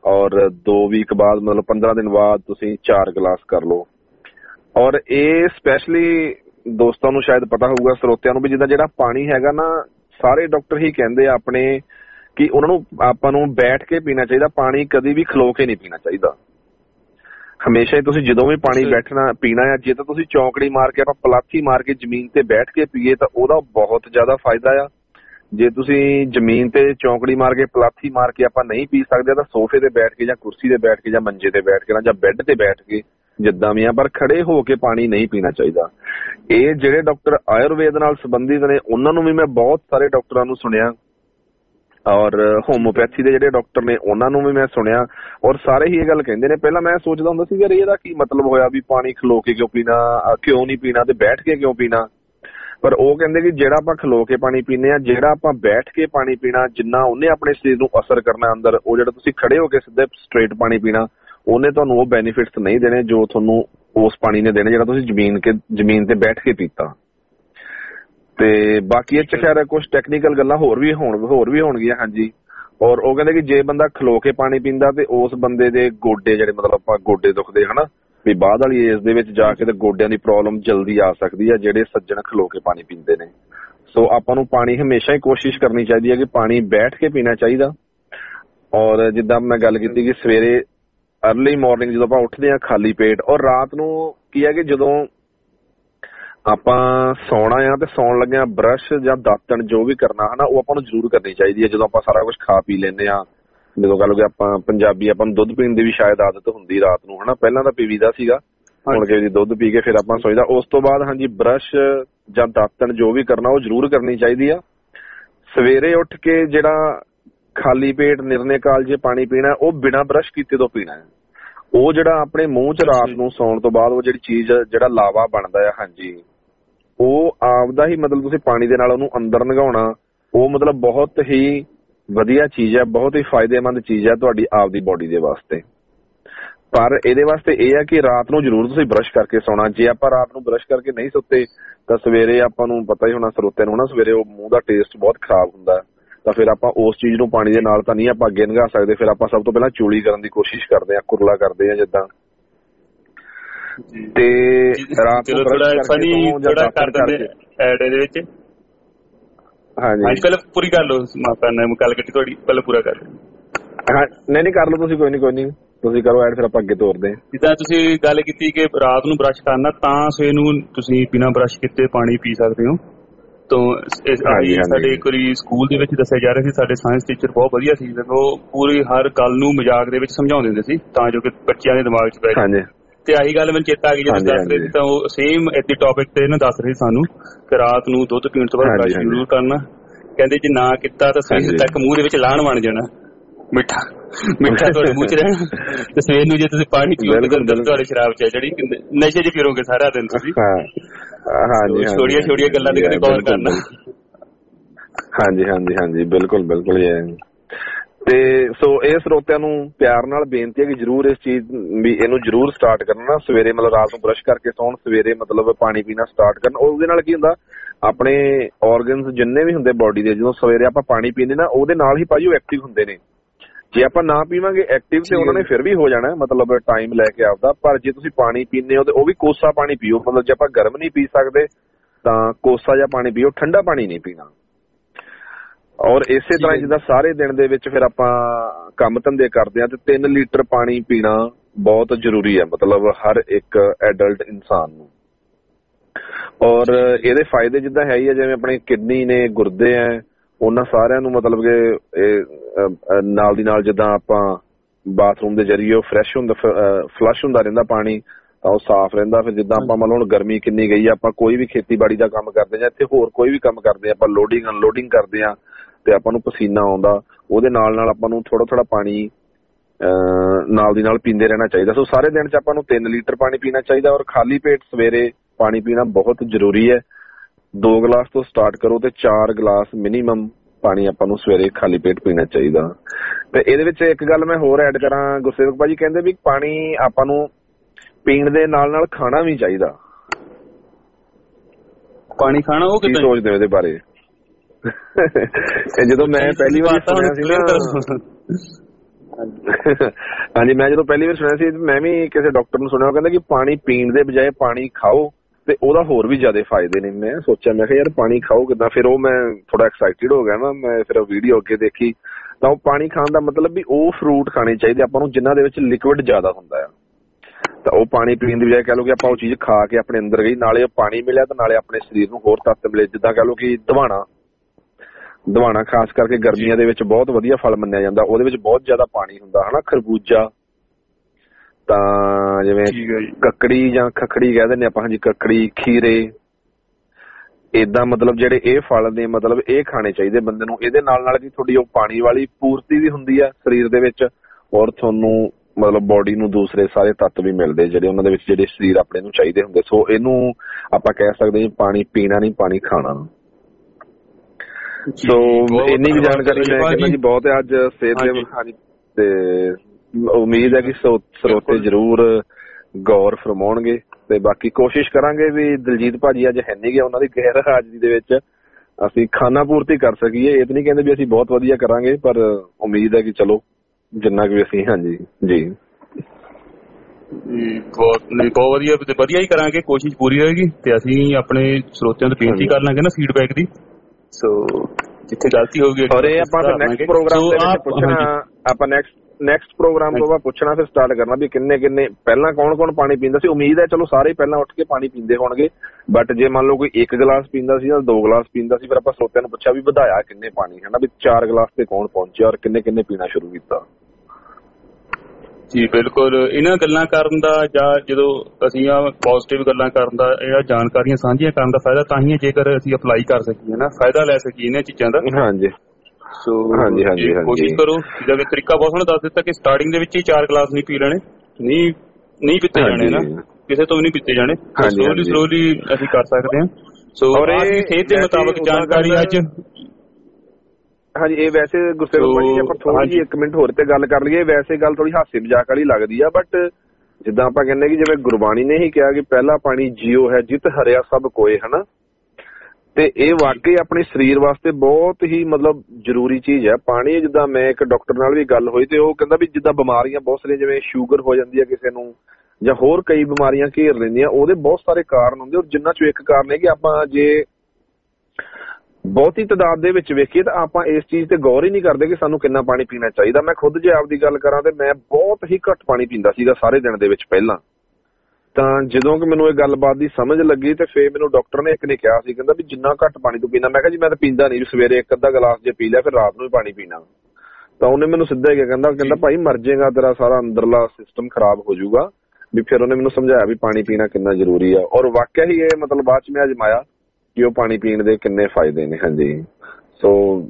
ਔਰ 2 ਵੀਕ ਬਾਅਦ ਮਤਲਬ 15 ਦਿਨ ਬਾਅਦ ਤੁਸੀਂ 4 ਗਲਾਸ ਕਰ ਲਓ। ਔਰ ਇਹ ਸਪੈਸ਼ਲੀ ਦੋਸਤਾਂ ਨੂੰ ਸ਼ਾਇਦ ਪਤਾ ਹੋਊਗਾ, ਸਰੋਤਿਆਂ ਨੂੰ, ਵੀ ਜਿੱਦਾਂ ਜਿਹੜਾ ਪਾਣੀ ਹੈਗਾ ਨਾ, ਸਾਰੇ ਡਾਕਟਰ ਹੀ ਕਹਿੰਦੇ ਆ ਆਪਣੇ ਕਿ ਉਹਨਾਂ ਨੂੰ ਆਪਾਂ ਨੂੰ ਬੈਠ ਕੇ ਪੀਣਾ ਚਾਹੀਦਾ, ਪਾਣੀ ਕਦੀ ਵੀ ਖਲੋ ਕੇ ਨਹੀਂ ਪੀਣਾ ਚਾਹੀਦਾ। ਹਮੇਸ਼ਾ ਹੀ ਤੁਸੀਂ ਜਦੋਂ ਵੀ ਪਾਣੀ ਬੈਠਣਾ ਪੀਣਾ ਆ, ਜੇ ਤਾਂ ਤੁਸੀਂ ਚੌਂਕੜੀ ਮਾਰ ਕੇ ਆਪਾਂ ਪਲਾਥੀ ਮਾਰ ਕੇ ਜ਼ਮੀਨ ਤੇ ਬੈਠ ਕੇ ਪੀਏ ਤਾਂ ਉਹਦਾ ਬਹੁਤ ਜ਼ਿਆਦਾ ਫਾਇਦਾ ਆ। ਜੇ ਤੁਸੀਂ ਜ਼ਮੀਨ ਤੇ ਚੌਂਕੜੀ ਮਾਰ ਕੇ ਪਲਾਥੀ ਮਾਰ ਕੇ ਆਪਾਂ ਨਹੀਂ ਪੀ ਸਕਦੇ ਤਾਂ ਸੋਫੇ ਤੇ ਬੈਠ ਕੇ ਜਾਂ ਕੁਰਸੀ ਤੇ ਬੈਠ ਕੇ ਜਾਂ ਮੰਜੇ ਤੇ ਬੈਠ ਕੇ ਜਾਂ ਬੈੱਡ ਤੇ ਬੈਠ ਕੇ ਜਿੱਦਾਂ ਵੀ ਆ, ਪਰ ਖੜੇ ਹੋ ਕੇ ਪਾਣੀ ਨਹੀਂ ਪੀਣਾ ਚਾਹੀਦਾ। ਇਹ ਜਿਹੜੇ ਡਾਕਟਰ ਆਯੁਰਵੇਦ ਨਾਲ ਸੰਬੰਧਿਤ ਨੇ ਉਹਨਾਂ ਨੂੰ ਵੀ ਮੈਂ ਬਹੁਤ ਸਾਰੇ ਡਾਕਟਰਾਂ ਨੂੰ ਸੁਣਿਆ, ਔਰ ਹੋਮੋਪੈਥੀ ਦੇ ਜਿਹੜੇ ਡਾਕਟਰ ਨੇ ਉਹਨਾਂ ਨੂੰ ਵੀ ਮੈਂ ਸੁਣਿਆ, ਔਰ ਸਾਰੇ ਹੀ ਇਹ ਗੱਲ ਕਹਿੰਦੇ ਨੇ। ਪਹਿਲਾਂ ਮੈਂ ਸੋਚਦਾ ਹੁੰਦਾ ਸੀ ਯਾਰ ਇਹਦਾ ਕੀ ਮਤਲਬ ਹੋਇਆ ਵੀ ਪਾਣੀ ਖਲੋ ਕੇ ਕਿਉਂ ਪੀਣਾ, ਕਿਉਂ ਨਹੀਂ ਪੀਣਾ ਤੇ ਬੈਠ ਕੇ ਕਿਉਂ ਪੀਣਾ। ਪਰ ਉਹ ਕਹਿੰਦੇ ਕਿ ਜਿਹੜਾ ਆਪਾਂ ਖਲੋ ਕੇ ਪਾਣੀ ਪੀਂਦੇ ਆ, ਜਿਹੜਾ ਆਪਾਂ ਬੈਠ ਕੇ ਪਾਣੀ ਪੀਣਾ, ਜਿੰਨਾ ਉਹਨੇ ਆਪਣੇ ਸਰੀਰ ਨੂੰ ਅਸਰ ਕਰਨਾ ਅੰਦਰ, ਉਹ ਜਿਹੜਾ ਤੁਸੀਂ ਖੜੇ ਹੋ ਕੇ ਸਿੱਧੇ ਸਟ੍ਰੇਟ ਪਾਣੀ ਪੀਣਾ, ਉਹਨੇ ਤੁਹਾਨੂੰ ਉਹ ਬੈਨੀਫਿਟਸ ਨਹੀਂ ਦੇਣੇ ਜੋ ਤੁਹਾਨੂੰ ਉਸ ਪਾਣੀ ਨੇ ਦੇਣੇ ਜਿਹੜਾ ਤੁਸੀਂ ਜ਼ਮੀਨ ਤੇ ਬੈਠ ਕੇ ਪੀਤਾ। ਤੇ ਬਾਕੀ ਇਹ 'ਚ ਖੈਰ ਕੁਛ ਟੈਕਨੀਕਲ ਗੱਲਾਂ ਹੋਰ ਵੀ ਹੋਣਗੀਆਂ। ਹਾਂਜੀ, ਔਰ ਉਹ ਕਹਿੰਦੇ ਕਿ ਜੇ ਬੰਦਾ ਖਲੋ ਕੇ ਪਾਣੀ ਪੀਂਦਾ ਤੇ ਉਸ ਬੰਦੇ ਦੇ ਗੋਡੇ ਜਿਹੜੇ ਮਤਲਬ ਆਪਾਂ ਗੋਡੇ ਦੁਖਦੇ ਹਨਾ, ਵੀ ਬਾਅਦ ਵਾਲੀ ਏਜ ਦੇ ਵਿੱਚ ਜਾ ਕੇ ਤੇ ਗੋਡਿਆਂ ਦੀ ਪ੍ਰੋਬਲਮ ਜਲਦੀ ਆ ਸਕਦੀ ਆ ਜਿਹੜੇ ਸੱਜਣ ਖਲੋ ਕੇ ਪਾਣੀ ਪੀਂਦੇ ਨੇ। ਸੋ ਆਪਾਂ ਨੂੰ ਪਾਣੀ ਹਮੇਸ਼ਾ ਹੀ ਕੋਸ਼ਿਸ਼ ਕਰਨੀ ਚਾਹੀਦੀ ਹੈ ਕਿ ਪਾਣੀ ਬੈਠ ਕੇ ਪੀਣਾ ਚਾਹੀਦਾ। ਔਰ ਜਿੱਦਾਂ ਮੈਂ ਗੱਲ ਕੀਤੀ ਕਿ ਸਵੇਰੇ ਅਰਲੀ ਮਾਰਨਿੰਗ ਜਦੋਂ ਆਪਾਂ ਉੱਠਦੇ ਹਾਂ ਖਾਲੀ ਪੇਟ, ਔਰ ਰਾਤ ਨੂੰ ਕੀ ਹੈ ਕਿ ਜਦੋਂ ਆਪਾਂ ਸੌਣਾ ਆ ਤੇ ਸੌਣ ਲੱਗਿਆ ਬਰਸ਼ ਜਾਂ ਦਾਤਣ ਜੋ ਵੀ ਕਰਨਾ ਹਨਾ, ਉਹ ਆਪਾਂ ਨੂੰ ਜ਼ਰੂਰ ਕਰਨੀ ਚਾਹੀਦੀ ਹੈ। ਜਦੋਂ ਆਪਾਂ ਸਾਰਾ ਕੁਝ ਖਾ ਪੀ ਲੈਂਦੇ ਹਾਂ, ਜਦੋਂ ਗੱਲ ਹੋ ਗਈ ਆਪਾਂ ਪੰਜਾਬੀ, ਆਪਾਂ ਨੂੰ ਦੁੱਧ ਪੀਣ ਦੀ ਵੀ ਸ਼ਾਇਦ ਆਦਤ ਹੁੰਦੀ ਰਾਤ ਨੂੰ ਹਨਾ, ਪਹਿਲਾਂ ਤਾਂ ਪੀਵੀਦਾ ਸੀਗਾ, ਹੁਣ ਕਿ ਦੁੱਧ ਪੀ ਕੇ ਫਿਰ ਆਪਾਂ ਸੋਚਦਾ। ਉਸ ਤੋਂ ਬਾਅਦ ਹਾਂਜੀ ਬਰਸ਼ ਜਾਂ ਦਾਤਣ ਜੋ ਵੀ ਕਰਨਾ ਉਹ ਜ਼ਰੂਰ ਕਰਨੀ ਚਾਹੀਦੀ ਆ। ਸਵੇਰੇ ਉੱਠ ਕੇ ਜਿਹੜਾ ਖਾਲੀ ਪੇਟ ਨਿਰਣੇ ਕਾਲਜੇ ਪਾਣੀ ਪੀਣਾ, ਉਹ ਬਿਨਾਂ ਬਰਸ਼ ਕੀਤੇ ਤੋਂ ਪੀਣਾ ਹੈ। ਉਹ ਜਿਹੜਾ ਆਪਣੇ ਮੂੰਹ 'ਚ ਰਾਤ ਨੂੰ ਸੌਣ ਤੋਂ ਬਾਅਦ ਉਹ ਜਿਹੜੀ ਚੀਜ਼ ਜਿਹੜਾ ਲਾਵਾ ਬਣਦਾ ਆ, ਹਾਂਜੀ, ਉਹ ਆਪਦਾ ਹੀ ਮਤਲਬ ਤੁਸੀਂ ਪਾਣੀ ਦੇ ਨਾਲ ਉਹਨੂੰ ਅੰਦਰ ਲੰਘਾਉਣਾ, ਉਹ ਮਤਲਬ ਬਹੁਤ ਹੀ ਵਧੀਆ ਚੀਜ਼ ਹੈ, ਬਹੁਤ ਹੀ ਫਾਇਦੇਮੰਦ ਚੀਜ਼ ਹੈ ਤੁਹਾਡੀ ਆਪਦੀ ਬੋਡੀ ਦੇ ਵਾਸਤੇ। ਪਰ ਇਹਦੇ ਵਾਸਤੇ ਇਹ ਹੈ ਕਿ ਰਾਤ ਨੂੰ ਜ਼ਰੂਰ ਤੁਸੀਂ ਬਰਸ਼ ਕਰਕੇ ਸੌਣਾ। ਜੇ ਆਪਾਂ ਰਾਤ ਨੂੰ ਬਰਸ਼ ਕਰਕੇ ਨਹੀਂ ਸੁੱਤੇ ਤਾਂ ਸਵੇਰੇ ਆਪਾਂ ਨੂੰ ਪਤਾ ਹੀ ਹੋਣਾ ਸਰੋਤਿਆਂ ਨੂੰ ਨਾ, ਸਵੇਰੇ ਉਹ ਮੂੰਹ ਦਾ ਟੇਸਟ ਬਹੁਤ ਖਰਾਬ ਹੁੰਦਾ, ਤਾਂ ਫਿਰ ਆਪਾਂ ਉਸ ਚੀਜ਼ ਨੂੰ ਪਾਣੀ ਦੇ ਨਾਲ ਤਾਂ ਨਹੀਂ ਆਪਾਂ ਅੱਗੇ ਲੰਘਾ ਸਕਦੇ। ਫਿਰ ਆਪਾਂ ਸਭ ਤੋਂ ਪਹਿਲਾਂ ਚੂਲੀ ਕਰਨ ਦੀ ਕੋਸ਼ਿਸ਼ ਕਰਦੇ ਹਾਂ, ਕੁਰਲਾ ਕਰਦੇ ਹਾਂ ਜਿੱਦਾਂ, ਤੇ ਰਾਤ ਨੂੰ ਕਰ ਦਿੰਦੇ ਐਡ ਇਹਦੇ ਵਿੱਚ। ਹਾਂਜੀ ਪਹਿਲਾਂ ਪੂਰੀ ਕਰ ਲਓ, ਗੱਲ ਕੱਟੀ ਤੁਹਾਡੀ, ਪਹਿਲਾਂ ਪੂਰਾ ਕਰ ਲਓ। ਹਾਂ ਨਹੀਂ ਕਰ ਲਓ ਤੁਸੀਂ, ਕੋਈ ਨਹੀਂ ਤੁਸੀਂ ਕਰੋ ਐਡ, ਫਿਰ ਆਪਾਂ ਅੱਗੇ ਤੋਰਦੇ ਹਾਂ। ਜਿੱਦਾਂ ਤੁਸੀਂ ਗੱਲ ਕੀਤੀ ਕਿ ਰਾਤ ਨੂੰ ਬਰਸ਼ ਕਰਨਾ, ਤਾਂ ਸਵੇਰ ਨੂੰ ਤੁਸੀਂ ਬਿਨਾਂ ਬਰਸ਼ ਕੀਤੇ ਪਾਣੀ ਪੀ ਸਕਦੇ ਹੋ। ਤੋਂ ਸਾਡੇ ਇੱਕ ਵਾਰੀ ਸਕੂਲ ਦੇ ਵਿੱਚ ਦੱਸਿਆ ਜਾ ਰਿਹਾ ਸੀ, ਸਾਡੇ ਸਾਇੰਸ ਟੀਚਰ ਬਹੁਤ ਵਧੀਆ ਸੀ, ਉਹ ਪੂਰੀ ਹਰ ਗੱਲ ਨੂੰ ਮਜ਼ਾਕ ਦੇ ਵਿੱਚ ਸਮਝਾਉਂਦੇ ਹੁੰਦੇ ਸੀ ਤਾਂ ਜੋ ਕਿ ਬੱਚਿਆਂ ਦੇ ਦਿਮਾਗ 'ਚ ਪੈ ਜਾਏ। ਤੇ ਆਹੀ ਗੱਲ ਮੈਨੂੰ ਚੇਤਾ ਆ ਗਈ ਜਦੋਂ ਦੱਸ ਰਹੇ ਸੀ, ਤਾਂ ਉਹ ਸੇਮ ਇੱਥੇ ਟੌਪਿਕ ਤੇ ਨਾ ਦੱਸ ਰਹੇ ਸਾਨੂੰ ਕਿ ਰਾਤ ਨੂੰ ਦੁੱਧ ਪੀਣ ਤੋਂ ਬਾਅਦ ਬਰਸ਼ ਜ਼ਰੂਰ ਕਰਨਾ। ਕਹਿੰਦੇ ਜੇ ਨਾ ਕੀਤਾ ਤਾਂ ਸਵੇਰ ਤੱਕ ਮੂੰਹ ਦੇ ਵਿੱਚ ਲਾਹਣ ਬਣ ਜਾਣਾ, ਮਿੱਠਾ ਤੁਹਾਡੇ ਮੂੰਹ 'ਚ ਰਹਿਣਾ, ਤੇ ਸਵੇਰ ਨੂੰ ਜੇ ਤੁਸੀਂ ਪਾਣੀ ਪੀਓਗੇ ਤਾਂ ਤੁਹਾਡੀ ਸ਼ਰਾਬ 'ਚ ਜਿਹੜੀ ਨਸ਼ੇ 'ਚ ਫਿਰੋਗੇ ਸਾਰਾ ਦਿਨ ਤੁਸੀਂ। ਛੋਟੀਆਂ ਗੱਲਾਂ ਤੇ ਗੌਰ ਕਰਨਾ। ਹਾਂਜੀ ਬਿਲਕੁਲ ਤੇ ਸੋ ਇਹ ਸਰੋਤਿਆਂ ਨੂੰ ਪਿਆਰ ਨਾਲ ਬੇਨਤੀ ਹੈ ਕਿ ਜ਼ਰੂਰ ਇਸ ਚੀਜ਼ ਵੀ ਇਹਨੂੰ ਜ਼ਰੂਰ ਸਟਾਰਟ ਕਰਨਾ। ਸਵੇਰੇ ਮਤਲਬ ਰਾਤ ਨੂੰ ਬਰਸ਼ ਕਰਕੇ ਸੌਣ, ਸਵੇਰੇ ਮਤਲਬ ਪਾਣੀ ਪੀਣਾ ਸਟਾਰਟ ਕਰਨ। ਉਹਦੇ ਨਾਲ ਕੀ ਹੁੰਦਾ, ਆਪਣੇ ਆਰਗਨਸ ਜਿੰਨੇ ਵੀ ਹੁੰਦੇ ਬੋਡੀ ਦੇ, ਜਦੋਂ ਸਵੇਰੇ ਆਪਾਂ ਪਾਣੀ ਪੀਂਦੇ ਨਾ, ਉਹਦੇ ਨਾਲ ਹੀ ਭਾਜੀ ਉਹ ਐਕਟਿਵ ਹੁੰਦੇ ਨੇ। ਜੇ ਆਪਾਂ ਨਾ ਪੀਵਾਂਗੇ ਐਕਟਿਵ ਤੇ ਉਹਨਾਂ ਨੇ ਫਿਰ ਵੀ ਹੋ ਜਾਣਾ, ਮਤਲਬ ਟਾਈਮ ਲੈ ਕੇ ਆਪਦਾ। ਪਰ ਜੇ ਤੁਸੀਂ ਪਾਣੀ ਪੀਂਦੇ ਹੋ ਤੇ ਉਹ ਵੀ ਕੋਸਾ ਪਾਣੀ ਪੀਓ, ਮਤਲਬ ਜੇ ਆਪਾਂ ਗਰਮ ਨਹੀਂ ਪੀ ਸਕਦੇ ਤਾਂ ਕੋਸਾ ਜਿਹਾ ਪਾਣੀ ਪੀਓ, ਠੰਡਾ ਪਾਣੀ ਨਹੀਂ ਪੀਣਾ। ਔਰ ਇਸੇ ਤਰ੍ਹਾਂ ਜਿੱਦਾਂ ਸਾਰੇ ਦਿਨ ਦੇ ਵਿੱਚ ਫਿਰ ਆਪਾਂ ਕੰਮ ਧੰਦੇ ਕਰਦੇ ਹਾਂ ਤੇ 3 ਲੀਟਰ ਪਾਣੀ ਪੀਣਾ ਬਹੁਤ ਜ਼ਰੂਰੀ ਹੈ, ਮਤਲਬ ਹਰ ਇੱਕ ਐਡਲਟ ਇਨਸਾਨ ਨੂੰ। ਔਰ ਇਹਦੇ ਫਾਇਦੇ ਜਿੱਦਾਂ ਹੈ ਹੀ ਹੈ, ਜਿਵੇਂ ਆਪਣੇ ਕਿਡਨੀ ਨੇ, ਗੁਰਦੇ ਹੈ, ਉਹਨਾਂ ਸਾਰਿਆਂ ਨੂੰ ਮਤਲਬ ਕਿ ਇਹ ਨਾਲ ਦੀ ਨਾਲ ਜਿੱਦਾਂ ਆਪਾਂ ਬਾਥਰੂਮ ਦੇ ਜ਼ਰੀਏ ਉਹ ਫਲਸ਼ ਹੁੰਦਾ ਰਹਿੰਦਾ ਪਾਣੀ, ਤਾਂ ਉਹ ਸਾਫ਼ ਰਹਿੰਦਾ। ਫਿਰ ਜਿੱਦਾਂ ਆਪਾਂ ਮੰਨ ਲਓ ਹੁਣ ਗਰਮੀ ਕਿੰਨੀ ਗਈ ਆ, ਆਪਾਂ ਕੋਈ ਵੀ ਖੇਤੀਬਾੜੀ ਦਾ ਕੰਮ ਕਰਦੇ ਜਾਂ ਇੱਥੇ ਹੋਰ ਕੋਈ ਵੀ ਕੰਮ ਕਰਦੇ ਆਪਾਂ ਲੋਡਿੰਗ ਅਨਲੋਡਿੰਗ ਕਰਦੇ ਹਾਂ ਤੇ ਆਪਾਂ ਨੂੰ ਪਸੀਨਾ ਆਉਂਦਾ, ਉਹਦੇ ਨਾਲ ਆਪਾਂ ਨੂੰ ਥੋੜਾ ਪਾਣੀ ਨਾਲ ਦੀ ਨਾਲ ਪੀਂਦੇ ਰਹਿਣਾ ਚਾਹੀਦਾ। ਸੋ ਸਾਰੇ ਦਿਨ 'ਚ ਆਪਾਂ ਨੂੰ 3 ਲੀਟਰ ਪਾਣੀ ਪੀਣਾ ਚਾਹੀਦਾ। ਔਰ ਖਾਲੀ ਪੇਟ ਸਵੇਰੇ ਪਾਣੀ ਪੀਣਾ ਬਹੁਤ ਜ਼ਰੂਰੀ ਹੈ। 2 ਗਲਾਸ ਤੋਂ ਸਟਾਰਟ ਕਰੋ ਤੇ 4 ਗਲਾਸ ਮਿਨੀਮਮ ਪਾਣੀ ਆਪਾਂ ਨੂੰ ਸਵੇਰੇ ਖਾਲੀ ਪੇਟ ਪੀਣਾ ਚਾਹੀਦਾ। ਤੇ ਇਹਦੇ ਵਿੱਚ ਇੱਕ ਗੱਲ ਮੈਂ ਹੋਰ ਐਡ ਕਰਾਂ, ਗੁਰਸੇਵਕ ਭਾਜੀ ਕਹਿੰਦੇ ਵੀ ਪਾਣੀ ਆਪਾਂ ਨੂੰ ਪੀਣ ਦੇ ਨਾਲ ਖਾਣਾ ਵੀ ਚਾਹੀਦਾ। ਪਾਣੀ ਖਾਣਾ ਉਹ ਕੀ ਸੋਚਦੇ ਹੋ ਇਹਦੇ ਬਾਰੇ? ਜਦੋਂ ਮੈਂ ਪਹਿਲੀ ਵਾਰ ਸੁਣਿਆ ਸੀ ਨਾ, ਹਾਂਜੀ, ਮੈਂ ਜਦੋਂ ਪਹਿਲੀ ਵਾਰ ਸੁਣਿਆ ਸੀ, ਮੈਂ ਵੀ ਕਿਸੇ ਡਾਕਟਰ ਨੂੰ ਸੁਣਿਆ, ਉਹ ਕਹਿੰਦਾ ਕਿ ਪਾਣੀ ਪੀਣ ਦੇ ਬਜਾਏ ਪਾਣੀ ਖਾਓ ਤੇ ਉਹਦਾ ਹੋਰ ਵੀ ਜ਼ਿਆਦਾ ਫਾਇਦੇ ਨੇ। ਮੈਂ ਸੋਚਿਆ, ਮੈਂ ਕਿਹਾ ਯਾਰ ਪਾਣੀ ਖਾਓ ਕਿੱਦਾਂ? ਫਿਰ ਉਹ ਮੈਂ ਥੋੜਾ ਐਕਸਾਈਟਿਡ ਹੋ ਗਿਆ ਨਾ, ਮੈਂ ਫਿਰ ਵੀਡੀਓ ਅੱਗੇ ਦੇਖੀ ਤਾਂ ਉਹ ਪਾਣੀ ਖਾਣ ਦਾ ਮਤਲਬ ਵੀ ਉਹ ਫਰੂਟ ਖਾਣੇ ਚਾਹੀਦੇ ਆਪਾਂ ਨੂੰ ਜਿਨ੍ਹਾਂ ਦੇ ਵਿੱਚ ਲਿਕੁਇਡ ਜ਼ਿਆਦਾ ਹੁੰਦਾ ਆ। ਤਾਂ ਉਹ ਪਾਣੀ ਪੀਣ ਦੀ ਬਜਾਏ ਕਹਿ ਲਓ ਕਿ ਆਪਾਂ ਉਹ ਚੀਜ਼ ਖਾ ਕੇ ਆਪਣੇ ਅੰਦਰ ਗਈ, ਨਾਲੇ ਉਹ ਪਾਣੀ ਮਿਲਿਆ ਤੇ ਨਾਲੇ ਆਪਣੇ ਸਰੀਰ ਨੂੰ ਹੋਰ ਤੱਤ ਮਿਲੇ। ਜਿੱਦਾਂ ਕਹਿ ਲਓ ਕਿ ਦਵਾਣਾ ਖਾਸ ਕਰਕੇ ਗਰਮੀਆਂ ਦੇ ਵਿੱਚ ਬਹੁਤ ਵਧੀਆ ਫਲ ਮੰਨਿਆ ਜਾਂਦਾ, ਉਹਦੇ ਵਿੱਚ ਬਹੁਤ ਜ਼ਿਆਦਾ ਪਾਣੀ ਹੁੰਦਾ ਹਨਾ। ਖਰਬੂਜਾ ਤਾਂ ਜਿਵੇਂ ਕੱਕੜੀ ਜਾਂ ਖੱਖੜੀ ਕਹਿ ਦਿੰਦੇ ਆਪਾਂ, ਹਾਂਜੀ ਕੱਕੜੀ, ਖੀਰੇ, ਏਦਾਂ ਮਤਲਬ ਜਿਹੜੇ ਇਹ ਫਲ ਨੇ ਮਤਲਬ ਇਹ ਖਾਣੇ ਚਾਹੀਦੇ ਬੰਦੇ ਨੂੰ। ਇਹਦੇ ਨਾਲ ਵੀ ਤੁਹਾਡੀ ਉਹ ਪਾਣੀ ਵਾਲੀ ਪੂਰਤੀ ਵੀ ਹੁੰਦੀ ਆ ਸਰੀਰ ਦੇ ਵਿੱਚ, ਔਰ ਤੁਹਾਨੂੰ ਮਤਲਬ ਬੋਡੀ ਨੂੰ ਦੂਸਰੇ ਸਾਰੇ ਤੱਤ ਵੀ ਮਿਲਦੇ ਜਿਹੜੇ ਉਹਨਾਂ ਦੇ ਵਿੱਚ ਜਿਹੜੇ ਸਰੀਰ ਆਪਣੇ ਨੂੰ ਚਾਹੀਦੇ ਹੁੰਦੇ। ਸੋ ਇਹਨੂੰ ਆਪਾਂ ਕਹਿ ਸਕਦੇ ਹਾਂ ਪਾਣੀ ਪੀਣਾ ਨਹੀਂ, ਪਾਣੀ ਖਾਣਾ। ਸੋ ਇੰਨੀ ਵੀ ਜਾਣਕਾਰੀ ਮੈਂ ਕਹਿੰਦਾ ਜੀ ਬਹੁਤ ਹੈ ਅੱਜ ਸਿਹਤ ਦੇ। ਹਾਂਜੀ, ਤੇ ਉਮੀਦ ਹੈ ਕਿ ਸਰੋਤੇ ਜ਼ਰੂਰ ਗੌਰ ਫਰਮਾਉਣਗੇ ਤੇ ਬਾਕੀ ਕੋਸ਼ਿਸ਼ ਕਰਾਂਗੇ ਵੀ ਦਲਜੀਤ ਭਾਜੀ ਅੱਜ ਹੈ ਨਹੀਂ ਗਿਆ, ਉਹਨਾਂ ਦੀ ਗੈਰ ਹਾਜ਼ਰੀ ਦੇ ਵਿੱਚ ਅਸੀਂ ਖਾਣਾ ਪੂਰਤੀ ਕਰ ਸਕੀਏ। ਇਹ ਤਾਂ ਨਹੀਂ ਕਹਿੰਦੇ ਵੀ ਅਸੀਂ ਬਹੁਤ ਵਧੀਆ ਕਰਾਂਗੇ, ਪਰ ਉਮੀਦ ਹੈ ਕਿ ਚਲੋ ਜਿੰਨਾ ਕਿ ਅਸੀਂ। ਹਾਂਜੀ ਜੀ, ਬਹੁਤ ਵਧੀਆ ਹੀ ਕਰਾਂਗੇ, ਕੋਸ਼ਿਸ਼ ਪੂਰੀ ਹੋਏਗੀ। ਤੇ ਅਸੀਂ ਆਪਣੇ ਸਰੋਤਿਆਂ ਤੋਂ ਬੇਨਤੀ ਕਰ ਲਾਂਗੇ ਨਾ ਫੀਡਬੈਕ ਦੀ। ਸੋ ਜਿੱਥੇ ਗਲਤੀ ਹੋਊਗੀ ਔਰ ਇਹ ਆਪਾਂ ਫਿਰ ਨੈਕਸਟ ਪ੍ਰੋਗਰਾਮ ਦੇ ਵਿੱਚ ਪੁੱਛਣਾ, ਆਪਾਂ ਨੈਕਸਟ ਪ੍ਰੋਗਰਾਮ ਤੋਂ ਬਾਅਦ ਪੁੱਛਣਾ ਫਿਰ ਸਟਾਰਟ ਕਰਨਾ ਵੀ ਕਿੰਨੇ ਪਹਿਲਾਂ ਕੌਣ ਪਾਣੀ ਪੀਂਦਾ ਸੀ। ਉਮੀਦ ਹੈ ਚਲੋ ਸਾਰੇ ਪਹਿਲਾਂ ਉੱਠ ਕੇ ਪਾਣੀ ਪੀਂਦੇ ਹੋਣਗੇ, ਬਟ ਜੇ ਮੰਨ ਲਓ ਕੋਈ 1 ਗਲਾਸ ਪੀਂਦਾ ਸੀ ਜਾਂ 2 ਗਲਾਸ ਪੀਂਦਾ ਸੀ, ਫਿਰ ਆਪਾਂ ਸਰੋਤਿਆਂ ਨੂੰ ਪੁੱਛਿਆ ਵੀ ਵਧਾਇਆ ਕਿੰਨੇ ਪਾਣੀ, ਹਨਾ ਵੀ 4 ਗਲਾਸ ਤੇ ਕੌਣ ਪਹੁੰਚਿਆ ਔਰ ਕਿੰਨੇ ਪੀਣਾ ਸ਼ੁਰੂ ਕੀਤਾ। ਜੀ ਬਿਲਕੁਲ, ਇਹਨਾਂ ਗੱਲਾਂ ਕਰਨ ਦਾ ਜਾਂ ਜਦੋਂ ਅਸੀਂ ਆ ਪੋਜ਼ਿਟਿਵ ਗੱਲਾਂ ਕਰਨ ਦਾ, ਇਹ ਜਾਣਕਾਰੀਆਂ ਸਾਂਝੀਆਂ ਕਰਨ ਦਾ ਫਾਇਦਾ ਤਾਂ ਹੀ ਹੈ ਜੇਕਰ ਅਸੀਂ ਅਪਲਾਈ ਕਰ ਸਕੀਏ ਨਾ, ਫਾਇਦਾ ਲੈ ਸਕੀਏ ਇਹਨਾਂ ਚੀਜ਼ਾਂ ਦਾ। ਹਾਂਜੀ, ਸੋ ਕੋਸ਼ਿਸ਼ ਕਰੋ। ਜਿਵੇਂ ਤਰੀਕਾ ਬਹੁਤ ਸੋਹਣਾ ਦੱਸ ਦਿੱਤਾ ਕਿ ਸਟਾਰਟਿੰਗ ਦੇ ਵਿੱਚ ਹੀ 4 ਗਲਾਸ ਨਹੀਂ ਪੀ ਲੈਣੇ, ਨਹੀਂ ਪੀਤੇ ਜਾਣੇ ਨਾ, ਕਿਸੇ ਤੋਂ ਵੀ ਨਹੀਂ ਪੀਤੇ ਜਾਣੇ। ਸਲੋਲੀ ਅਸੀਂ ਕਰ ਸਕਦੇ ਹਾਂ। ਸੋ ਸਿਹਤ ਦੇ ਮੁਤਾਬਕ ਜਾਣਕਾਰੀ ਅੱਜ। ਹਾਂਜੀ, ਇਹ ਵੈਸੇ ਗੁਰਸੇਵਕ ਭਾਜੀ ਆਪਾਂ ਥੋੜੀ ਜਿਹੀ 1 ਮਿੰਟ ਹੋਰ ਤੇ ਗੱਲ ਕਰ ਲਈਏ। ਵੈਸੇ ਗੱਲ ਥੋੜੀ ਹਾਸੇ ਮਜ਼ਾਕ ਵਾਲੀ ਲੱਗਦੀ ਆ, ਬਟ ਜਿੱਦਾਂ ਆਪਾਂ ਕਹਿੰਦੇ ਕਿ ਜਿਵੇਂ ਗੁਰਬਾਣੀ ਨੇ ਹੀ ਕਿਹਾ ਕਿ ਪਹਿਲਾ ਪਾਣੀ ਜੀਓ ਹੈ ਜਿਤ ਹਰਿਆ ਸਭ ਕੋਏ, ਹਨਾ। ਤੇ ਇਹ ਵਾਕਈ ਆਪਣੇ ਸਰੀਰ ਵਾਸਤੇ ਬਹੁਤ ਹੀ ਮਤਲਬ ਜ਼ਰੂਰੀ ਚੀਜ਼ ਹੈ ਪਾਣੀ। ਜਿੱਦਾਂ ਮੈਂ ਇੱਕ ਡਾਕਟਰ ਨਾਲ ਵੀ ਗੱਲ ਹੋਈ ਤੇ ਉਹ ਕਹਿੰਦਾ ਵੀ ਜਿੱਦਾਂ ਬਿਮਾਰੀਆਂ ਬਹੁਤ ਸਾਰੀਆਂ, ਜਿਵੇਂ ਸ਼ੂਗਰ ਹੋ ਜਾਂਦੀ ਹੈ ਕਿਸੇ ਨੂੰ ਜਾਂ ਹੋਰ ਕਈ ਬਿਮਾਰੀਆਂ ਘੇਰ ਲੈਂਦੀਆਂ, ਉਹਦੇ ਬਹੁਤ ਸਾਰੇ ਕਾਰਨ ਹੁੰਦੇ, ਔਰ ਜਿੰਨਾ ਚੋਂ ਇੱਕ ਕਾਰਨ ਹੈ ਕਿ ਆਪਾਂ ਜੇ ਬਹੁਤੀ ਤਾਦਾਦ ਦੇ ਵਿੱਚ ਵੇਖੀਏ ਤਾਂ ਆਪਾਂ ਇਸ ਚੀਜ਼ ਤੇ ਗੌਰ ਹੀ ਨਹੀਂ ਕਰਦੇ ਕਿ ਸਾਨੂੰ ਕਿੰਨਾ ਪਾਣੀ ਪੀਣਾ ਚਾਹੀਦਾ। ਮੈਂ ਖੁਦ ਜੇ ਆਪਦੀ ਗੱਲ ਕਰਾਂ ਤੇ ਮੈਂ ਬਹੁਤ ਹੀ ਘੱਟ ਪਾਣੀ ਪੀਂਦਾ ਸੀਗਾ ਸਾਰੇ ਦਿਨ ਦੇ ਵਿੱਚ ਪਹਿਲਾਂ। ਤਾਂ ਜਦੋਂ ਕਿ ਮੈਨੂੰ ਇਹ ਗੱਲਬਾਤ ਦੀ ਸਮਝ ਲੱਗੀ ਤੇ ਫੇਰ ਮੈਨੂੰ ਡਾਕਟਰ ਨੇ ਇੱਕ ਨੇ ਕਿਹਾ ਸੀ, ਕਹਿੰਦਾ ਵੀ ਜਿੰਨਾ ਘੱਟ ਪਾਣੀ ਤੂੰ ਪੀਣਾ। ਮੈਂ ਕਿਹਾ ਜੀ ਮੈਂ ਤਾਂ ਪੀਂਦਾ ਨਹੀਂ, ਸਵੇਰੇ 1 ਅੱਧਾ ਗਲਾਸ ਜੇ ਪੀ ਲਿਆ ਫਿਰ ਰਾਤ ਨੂੰ ਵੀ ਪਾਣੀ ਪੀਣਾ। ਤਾਂ ਉਹਨੇ ਮੈਨੂੰ ਸਿੱਧਾ ਹੀ ਕਹਿੰਦਾ ਭਾਈ ਮਰ ਜਾਏਗਾ, ਤੇਰਾ ਸਾਰਾ ਅੰਦਰਲਾ ਸਿਸਟਮ ਖਰਾਬ ਹੋ ਜਾਊਗਾ। ਵੀ ਫਿਰ ਉਹਨੇ ਮੈਨੂੰ ਸਮਝਾਇਆ ਵੀ ਪਾਣੀ ਪੀਣਾ ਕਿੰਨਾ ਜ਼ਰੂਰੀ ਆ, ਔਰ ਵਾਕਿਆ ਹੀ ਇਹ ਮਤਲਬ ਬਾਅਦ ਚ ਮੈਂ ਅਜਮਾਇਆ ਕਿ ਉਹ ਪਾਣੀ ਪੀਣ ਦੇ ਕਿੰਨੇ ਫਾਇਦੇ ਨੇ। ਹਾਂਜੀ, ਸੋ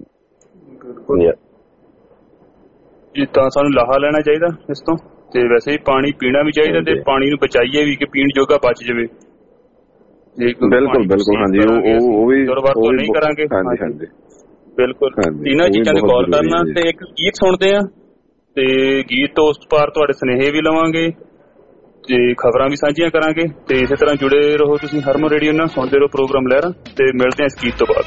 ਜੀ ਤਾਂ ਸਾਨੂੰ ਲਾਹਾ ਲੈਣਾ ਚਾਹੀਦਾ ਇਸ ਤੋਂ, ਤੇ ਵੈਸੇ ਪਾਣੀ ਪੀਣਾ ਵੀ ਚਾਹੀਦਾ ਤੇ ਪਾਣੀ ਨੂੰ ਬਚਾਈਏ ਵੀ ਕਿ ਪੀਣ ਜੋਗਾ ਬਚ ਜਾਵੇ। ਬਿਲਕੁਲ। ਹਾਂਜੀ, ਉਹ ਵੀ ਨਹੀਂ ਕਰਾਂਗੇ। ਹਾਂਜੀ ਬਿਲਕੁਲ, ਇਹਨਾਂ ਚੀਜ਼ਾਂ ਤੇ ਗੌਰ ਕਰਨਾ। ਤੇ ਇੱਕ ਗੀਤ ਸੁਣਦੇ ਆ ਤੇ ਗੀਤ ਤੋਂ ਉਸ ਪਾਰ ਤੁਹਾਡੇ ਸੁਨੇਹੇ ਵੀ ਲਵਾਂਗੇ ਤੇ ਖਬਰਾਂ ਵੀ ਸਾਂਝੀਆਂ ਕਰਾਂਗੇ। ਤੇ ਇਸੇ ਤਰ੍ਹਾਂ ਜੁੜੇ ਰਹੋ ਤੁਸੀਂ ਹਰਮਨ ਰੇਡੀਓ ਨਾਲ, ਸੁਣਦੇ ਰਹੋ ਪ੍ਰੋਗਰਾਮ ਲਹਿਰਾਂ। ਤੇ ਮਿਲਦੇ ਹਾਂ ਇਸ ਗੀਤ ਤੋਂ ਬਾਅਦ।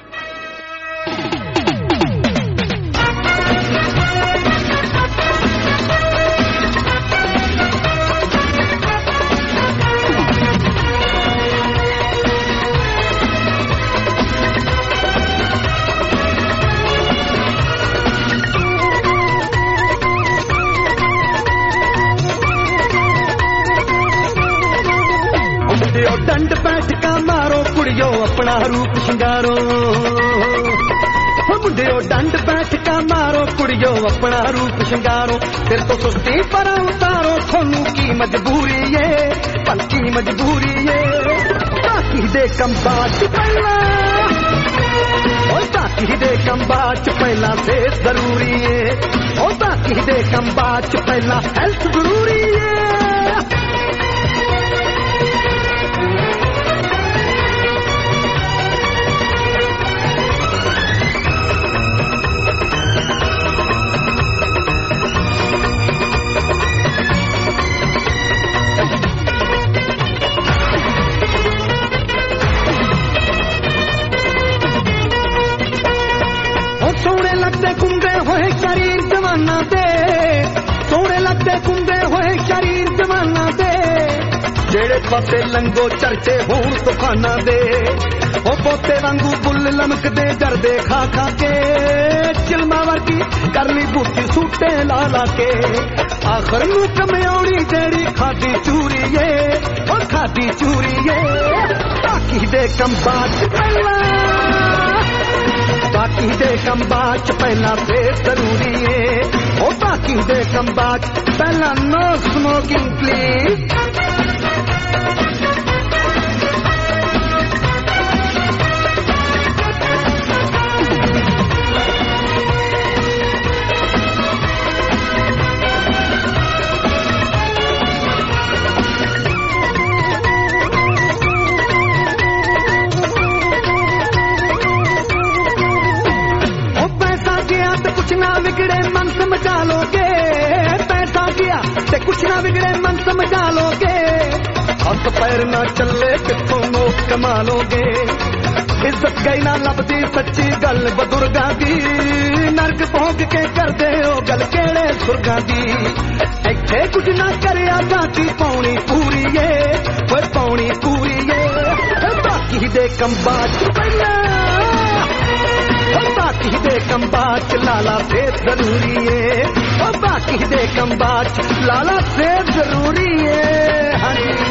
ਡੰਡ ਬੈਠਕਾ ਮਾਰੋ ਕੁੜੀਓ ਆਪਣਾ ਰੂਪ ਸ਼ਿੰਗਾਰੋ, ਮੁੰਡਿਓ ਡੰਡ ਬੈਠਕਾ ਮਾਰੋ ਕੁੜੀਓ ਆਪਣਾ ਰੂਪ ਸ਼ਿੰਗਾਰੋ। ਫਿਰ ਤੋਂ ਸੁਸਤੀ ਪਰ ਉਤਾਰੋ, ਤੁਹਾਨੂੰ ਕੀ ਮਜਬੂਰੀ ਏ, ਭਲ ਕੀ ਮਜਬੂਰੀ ਏ। ਬਾਕੀ ਦੇ ਕੰਮਾਂ ਚ ਪਹਿਲਾਂ, ਬਾਕੀ ਦੇ ਕੰਮਾਂ ਚ ਪਹਿਲਾਂ ਸਿਹਤ ਜ਼ਰੂਰੀ ਏ, ਬਾਕੀ ਦੇ ਕੰਮਾਂ ਚ ਪਹਿਲਾਂ ਹੈਲਥ ਜ਼ਰੂਰੀ ਏ। ਸੋਹਣੇ ਲੱਗਦੇ ਗੁੰਗੇ ਹੋਏ ਸ਼ਰੀਰ ਜਵਾਨਾਂ ਦੇ, आसे पासे लंगो चर्चे होण तूफाना दे ओ पोते वांगू बुल लमकदे जरदे खा खा के चिलमा वर्गी करली बूटी सूटे ला ला के आखर नू कमयाउणी जेड़ी खादी चूरीए ओ खादी चूरीए बाकी दे कंबाच पहला बाकी दे कंबाच पहला फिर जरूरी है ओ बाकी दे कंबाच पहला नो स्मोकिंग प्लीज बिगड़े मन समझा लोगे पैसा गया ते कुछ ना बिगड़े मन समझा लोगे हाथ पैर ना चले कितों नोट कमा लोगे इज्जत गई ना लभदी सच्ची गल बजुर्गां दी नरक भोग के करदे हो गल केड़े सुरगां दी इत्थे कुछ ना करया जाती पौनी पूरी है ओए पौनी पूरी है बाकी दे कंबाच पहला बाकी दे कंबाच लाला से जरूरी है ओ बाकी दे कंबाच लाला से जरूरी है हाँ जी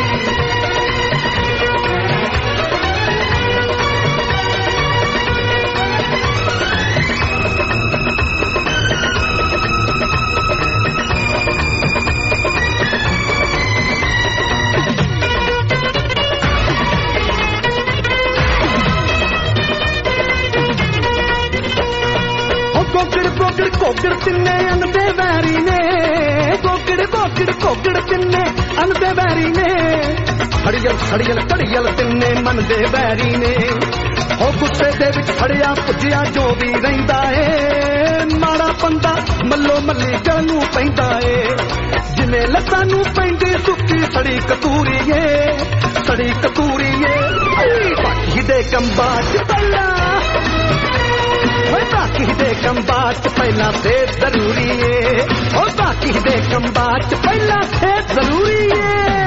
कोकड़ तिन्ने अनदे वैरी ने कोकड़ कोकड़ कोकड़ तिन्ने अनदे वैरी ने हड़ियल हड़ियल कड़ियल तिन्ने मन दे वैरी ने हो गुस्से दे विच फड़िया पुजिया जो भी रहिंदा है माड़ा पंदा मल्लो मल्ली गलनू पैंदा है जिवें लत्तां नू पैंदी सुक्की सड़ी कतूरी है बाकी दे कंबाच पल्ला बाकी दे कंबाच पहला से जरूरी है और बाकी दे कंबाच पहला से जरूरी है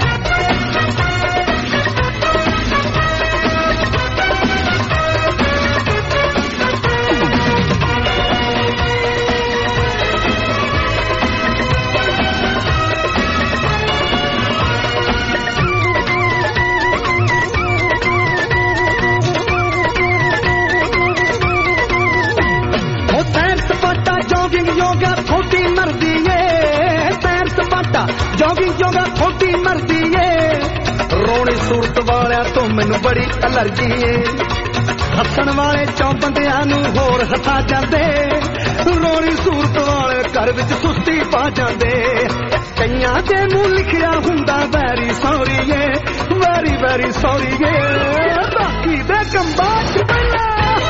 योगा थोड़ी मर्दी है पैर सपाटा जॉगिंग योगा थोड़ी मर्दी है रोने सूरत वालिया तो मैनू बड़ी एलर्जी है हसन वाले चौ बंदियां नू होर हसा जांदे रोनी सूरत वाले घर विच सुस्ती पा जांदे कईयां दे मूंह लिखिया हुंदा वैरी सॉरी है वैरी वैरी सॉरी है बाकी दे कंबाच पहला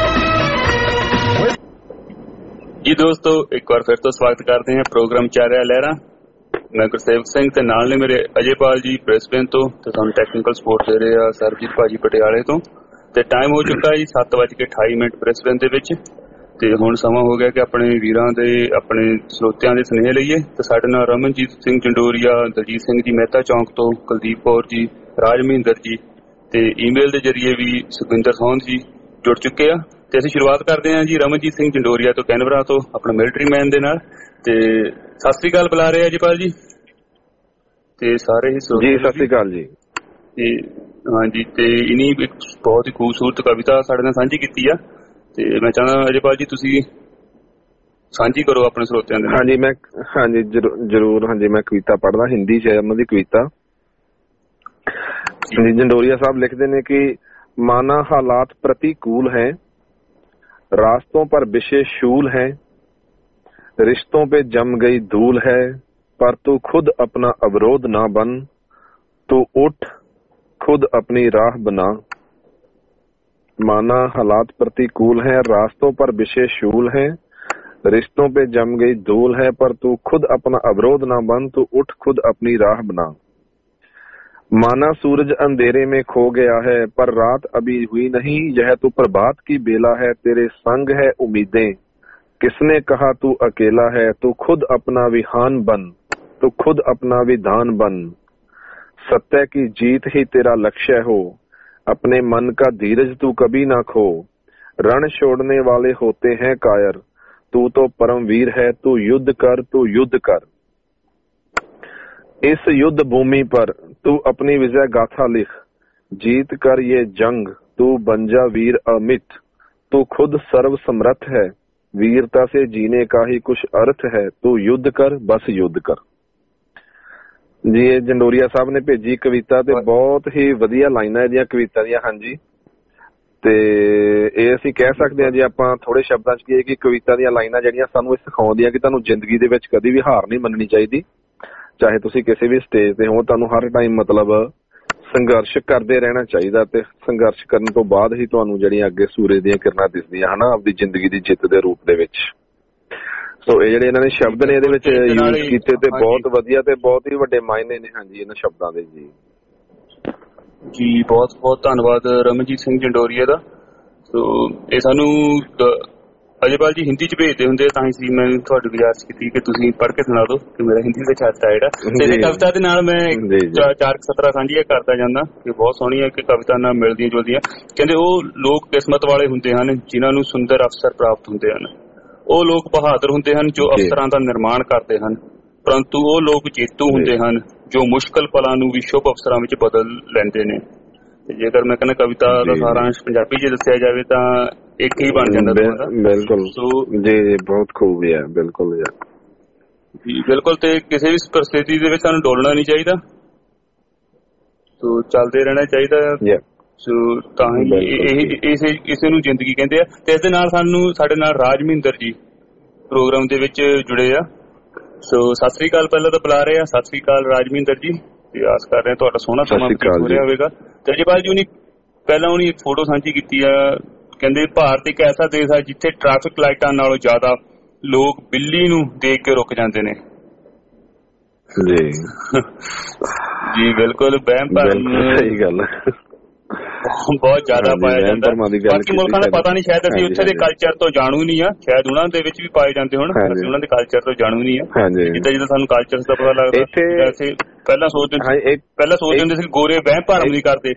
जी दोस्तों एक बार फिर तो स्वागत करते हैं प्रोग्राम चारिया लहरा मैं गुरसेवक सिंह ते नाल ने मेरे अजयपाल जी ब्रिस्बेन तो तुहानू टैक्नीकल सपोर्ट दे रहे हैं सरबजीत भाजी पटियाले तो ते टाइम हो चुका जी 7:28 ब्रिस्बेन दे विच ते हुण समा हो गया कि अपने वीरां दे अपने श्रोतियां दे स्नेह लईए ते साडे नाल रमनजीत सिंह जंडोरिया दलजीत सिंह जी मेहता चौंक तो कुलदीप कौर जी राज महेंद्र जी ते ईमेल दे जरिए भी सुखविंदर सोहन जी जुड़ चुके हैं ਤੇ ਅਸੀਂ ਸ਼ੁਰੂਆਤ ਕਰਦੇ ਹਾਂ ਜੀ ਰਮਨਜੀਤ ਸਿੰਘ ਜੰਡੋਰੀਆ ਤੋਂ ਕੈਨਬਰਾ ਤੋਂ ਆਪਣਾ ਮਿਲਟਰੀ ਮੈਨ ਦੇ ਨਾਲ ਤੇ ਸਤਿ ਸ੍ਰੀ ਅਕਾਲ ਬੁਲਾ ਰਹੇ ਆ ਜੀ ਪਾਲ ਜੀ ਤੇ ਸਾਰੇ ਹੀ ਜੀ ਸਤਿ ਸ੍ਰੀ ਅਕਾਲ ਜੀ ਤੇ ਹਾਂਜੀ ਤੇ ਇਨੀ ਇੱਕ ਬਹੁਤ ਹੀ ਖੂਬਸੂਰਤ ਕਵਿਤਾ ਸਾਡੇ ਨਾਲ ਸਾਂਝੀ ਕੀਤੀ ਆ ਤੇ ਮੈਂ ਚਾਹੁੰਦਾ ਅਜੇਪਾਲ ਜੀ ਤੁਸੀਂ ਸਾਂਝੀ ਕਰੋ ਆਪਣੇ ਸਰੋਤਿਆਂ ਦੇ ਨਾਲ ਹਾਂਜੀ ਜਰੂਰ ਹਾਂਜੀ ਮੈਂ ਕਵਿਤਾ ਪੜ੍ਹਦਾ ਹਿੰਦੀ ਚ ਉਹਨਾਂ ਦੀ ਕਵਿਤਾ जंडोरिया साहब लिखते हैं कि माना हालात प्रतिकूल हैं, रास्तों पर विषय शूल है, रिश्तों पे जम गई धूल है, पर तू खुद अपना अवरोध ना बन, तू उठ खुद अपनी राह बना। माना हालात प्रतिकूल हैं, रास्तों पर विषय शूल है, रिश्तों पे जम गई धूल है, पर तू खुद अपना अवरोध ना बन, तू उठ खुद अपनी राह बना। माना सूरज अंधेरे में खो गया है, पर रात अभी हुई नहीं, यह तो प्रभात की बेला है, तेरे संग है उम्मीदें, किसने कहा तू अकेला है, तू खुद अपना विहान बन, तू खुद अपना विधान बन। सत्य की जीत ही तेरा लक्ष्य हो, अपने मन का धीरज तू कभी ना खो, रण छोड़ने वाले होते हैं कायर, तू तो परमवीर है, तू युद्ध कर, तू युद्ध कर। इस युद्ध भूमि पर तू अपनी विजय गाथा लिख, जीत कर ये जंग तू बन जा वीर अमित, तू खुद सर्व समर्थ है, वीरता से जीने का ही कुछ अर्थ है, तू युद्ध कर, बस युद्ध कर। जी ਇਹ ਜੰਡੋਰੀਆ ਸਾਹਿਬ ਨੇ ਭੇਜੀ ਕਵਿਤਾ ਤੇ ਬਹੁਤ ਹੀ ਵਧੀਆ ਲਾਈਨਾਂ ਇਹਦੀਆਂ ਕਵਿਤਾ ਦੀਆਂ। ਹਾਂਜੀ, ਤੇ ਇਹ ਅਸੀਂ ਕਹਿ ਸਕਦੇ ਹਾਂ ਜੇ ਆਪਾਂ ਥੋੜੇ ਸ਼ਬਦਾਂ ਚ ਕਹੀਏ ਕਿ ਕਵਿਤਾ ਦੀਆਂ ਲਾਈਨਾਂ ਜਿਹੜੀਆਂ ਸਾਨੂੰ ਇਹ ਸਿਖਾਉਂਦੀਆਂ ਕਿ ਤੁਹਾਨੂੰ ਜ਼ਿੰਦਗੀ ਦੇ ਵਿੱਚ ਕਦੀ ਵੀ ਹਾਰ ਨਹੀਂ ਮੰਨਣੀ ਚਾਹੀਦੀ। ਚਾਹੇ ਤੁਸੀਂ ਕਿਸੇ ਵੀ ਸਟੇਜ ਤੇ ਹੋ, ਤੁਹਾਨੂੰ ਹਰ ਟਾਈਮ ਮਤਲਬ ਸੰਘਰਸ਼ ਕਰਦੇ ਰਹਿਣਾ ਚਾਹੀਦਾ ਤੇ ਸੰਘਰਸ਼ ਕਰਨ ਤੋਂ ਬਾਅਦ ਹੀ ਤੁਹਾਨੂੰ ਜਿਹੜੀਆਂ ਅੱਗੇ ਸੂਰਜ ਦੀਆਂ ਕਿਰਨਾਂ ਦਿਸਦੀਆਂ ਹਨਾ ਆਪਦੀ ਜ਼ਿੰਦਗੀ ਦੀ ਜਿੱਤ ਦੇ ਰੂਪ ਦੇ ਵਿੱਚ। ਸੋ ਇਹ ਜਿਹੜੇ ਇਹਨਾਂ ਨੇ ਸ਼ਬਦ ਨੇ ਇਹਦੇ ਵਿੱਚ ਯੂਜ਼ ਕੀਤੇ ਤੇ ਬਹੁਤ ਵਧੀਆ ਤੇ ਬਹੁਤ ਹੀ ਵੱਡੇ ਮਾਇਨੇ ਨੇ ਹਾਂਜੀ ਇਹਨਾਂ ਸ਼ਬਦਾਂ ਦੇ। ਜੀ ਬਹੁਤ ਬਹੁਤ ਧੰਨਵਾਦ ਰਮਨਜੀਤ ਸਿੰਘ ਜੰਡੋਰੀਆ ਦਾ। ਸੋ ਇਹ ਸਾਨੂੰ ਅਜੇਪਾਲ ਜੀ ਹਿੰਦੀ ਚ ਭੇਜਦੇ ਹੁੰਦੇ ਤਾਂ ਹੀ ਸੀ ਮੈਂ ਤੁਹਾਡੀ ਗੁਜ਼ਾਰਿਸ਼ ਕੀਤੀ ਕਿ ਤੁਸੀਂ ਪੜ੍ਹ ਕੇ ਸੁਣਾ ਦਿਓ ਕਿ ਮੇਰਾ ਹਿੰਦੀ ਵਿੱਚ ਹੱਥ ਆ ਜਿਹੜਾ। ਤੇ ਕਵਿਤਾ ਦੇ ਨਾਲ ਮੈਂ ਚਾਰ ਸਤਰਾਂ ਸਾਂਝੀਆਂ ਕਰਦਾ ਜਾਂਦਾ ਕਿ ਬਹੁਤ ਸੋਹਣੀ ਹੈ ਕਿ ਕਵਿਤਾ ਨਾਲ ਮਿਲਦੀਆਂ ਜੁਲਦੀਆਂ। ਕਹਿੰਦੇ ਉਹ ਲੋਕ ਕਿਸਮਤ ਵਾਲੇ ਹੁੰਦੇ ਹਨ ਜਿਨ੍ਹਾਂ ਨੂੰ ਸੁੰਦਰ ਅਫਸਰ ਪ੍ਰਾਪਤ ਹੁੰਦੇ ਹਨ। ਉਹ ਲੋਕ ਬਹਾਦਰ ਹੁੰਦੇ ਹਨ ਜੋ ਅਫਸਰਾਂ ਦਾ ਨਿਰਮਾਣ ਕਰਦੇ ਹਨ, ਪਰੰਤੂ ਉਹ ਲੋਕ ਜੇਤੂ ਹੁੰਦੇ ਹਨ ਜੋ ਮੁਸ਼ਕਲ ਪਲਾਂ ਨੂੰ ਵੀ ਸ਼ੁਭ ਅਫਸਰਾਂ ਵਿੱਚ ਬਦਲ ਲੈਂਦੇ ਨੇ। ਜੇਕਰ ਮੈਂ ਕਹਿੰਦਾ ਕਵਿਤਾ ਦਾ ਸਾਰਾਂਸ਼ ਪੰਜਾਬੀ ਚ ਦੱਸਿਆ ਜਾਵੇ ਤਾਂ ਇੱਕ ਹੀ ਬਣ ਜਾਂਦਾ। ਬਿਲਕੁਲ ਜੀ, ਬਹੁਤ ਖੂਬ ਹੈ। ਬਿਲਕੁਲ ਜੀ ਬਿਲਕੁਲ। ਤੇ ਕਿਸੇ ਵੀ ਪਰਿਸਥਿਤੀ ਦੇ ਵਿੱਚ ਸਾਨੂੰ ਡੋਲਣਾ ਨਹੀਂ ਚਾਹੀਦਾ, ਸੋ ਚੱਲਦੇ ਰਹਿਣਾ ਚਾਹੀਦਾ। ਸੋ ਤਾਂ ਹੀ ਇਸੇ ਨੂੰ ਜ਼ਿੰਦਗੀ ਕਹਿੰਦੇ ਆ। ਤੇ ਇਸ ਦੇ ਨਾਲ ਸਾਡੇ ਨਾਲ ਰਾਜ ਮਹਿੰਦਰ ਜੀ ਪ੍ਰੋਗਰਾਮ ਦੇ ਵਿੱਚ ਜੁੜੇ ਆ। ਸੋ ਸਤਿ ਸ੍ਰੀ ਅਕਾਲ ਪਹਿਲਾਂ ਤਾਂ ਬੁਲਾ ਰਹੇ ਆ। ਸਤਿ ਸ੍ਰੀ ਅਕਾਲ ਰਾਜ ਮਹਿੰਦਰ ਜੀ, ਤੇ ਆਸ ਕਰ ਰਹੇ ਤੁਹਾਡਾ ਸੋਹਣਾ ਸਮਾਂ ਹੋ ਰਿਹਾ ਹੋਵੇਗਾ। ਤੇ ਅਜੇਪਾਲ ਜੀ ਪਹਿਲਾਂ ਉਹਨੇ ਇੱਕ ਫੋਟੋ ਸਾਂਝੀ ਕੀਤੀ ਆ। ਕਹਿੰਦੇ ਭਾਰਤ ਇੱਕ ਐਸਾ ਦੇਸ਼ ਹੈ ਜਿੱਥੇ ਟ੍ਰੈਫਿਕ ਲਾਈਟਾਂ ਨਾਲੋਂ ਜ਼ਿਆਦਾ ਲੋਕ ਬਿੱਲੀ ਨੂੰ ਦੇਖ ਕੇ ਰੁਕ ਜਾਂਦੇ ਨੇ। ਜੀ ਬਿਲਕੁਲ। ਵਹਿਮ ਭਰਮ ਸਹੀ ਗੱਲ ਬਹੁਤ ਜ਼ਿਆਦਾ ਪਾਇਆ ਜਾਂਦਾ। ਬਾਕੀ ਮੁਲਕਾਂ ਦਾ ਪਤਾ ਨਹੀਂ, ਸ਼ਾਇਦ ਅਸੀਂ ਉੱਥੇ ਦੇ ਕਲਚਰ ਤੋਂ ਜਾਣੂ ਨਹੀਂ ਆ, ਸ਼ਾਇਦ ਉਹਨਾਂ ਦੇ ਵਿੱਚ ਵੀ ਪਾਏ ਜਾਂਦੇ ਹੋਣ, ਅਸੀਂ ਉਹਨਾਂ ਦੇ ਕਲਚਰ ਤੋਂ ਜਾਣੂ ਨਹੀਂ ਆ। ਜਿੱਦਾਂ ਸਾਨੂੰ ਕਲਚਰ ਦਾ ਪਤਾ ਲੱਗਦਾ, ਅਸੀਂ ਪਹਿਲਾਂ ਸੋਚਦੇ ਹੁੰਦੇ ਸੀ ਗੋਰੇ ਵਹਿਮ ਭਰਮ ਨਹੀਂ ਕਰਦੇ।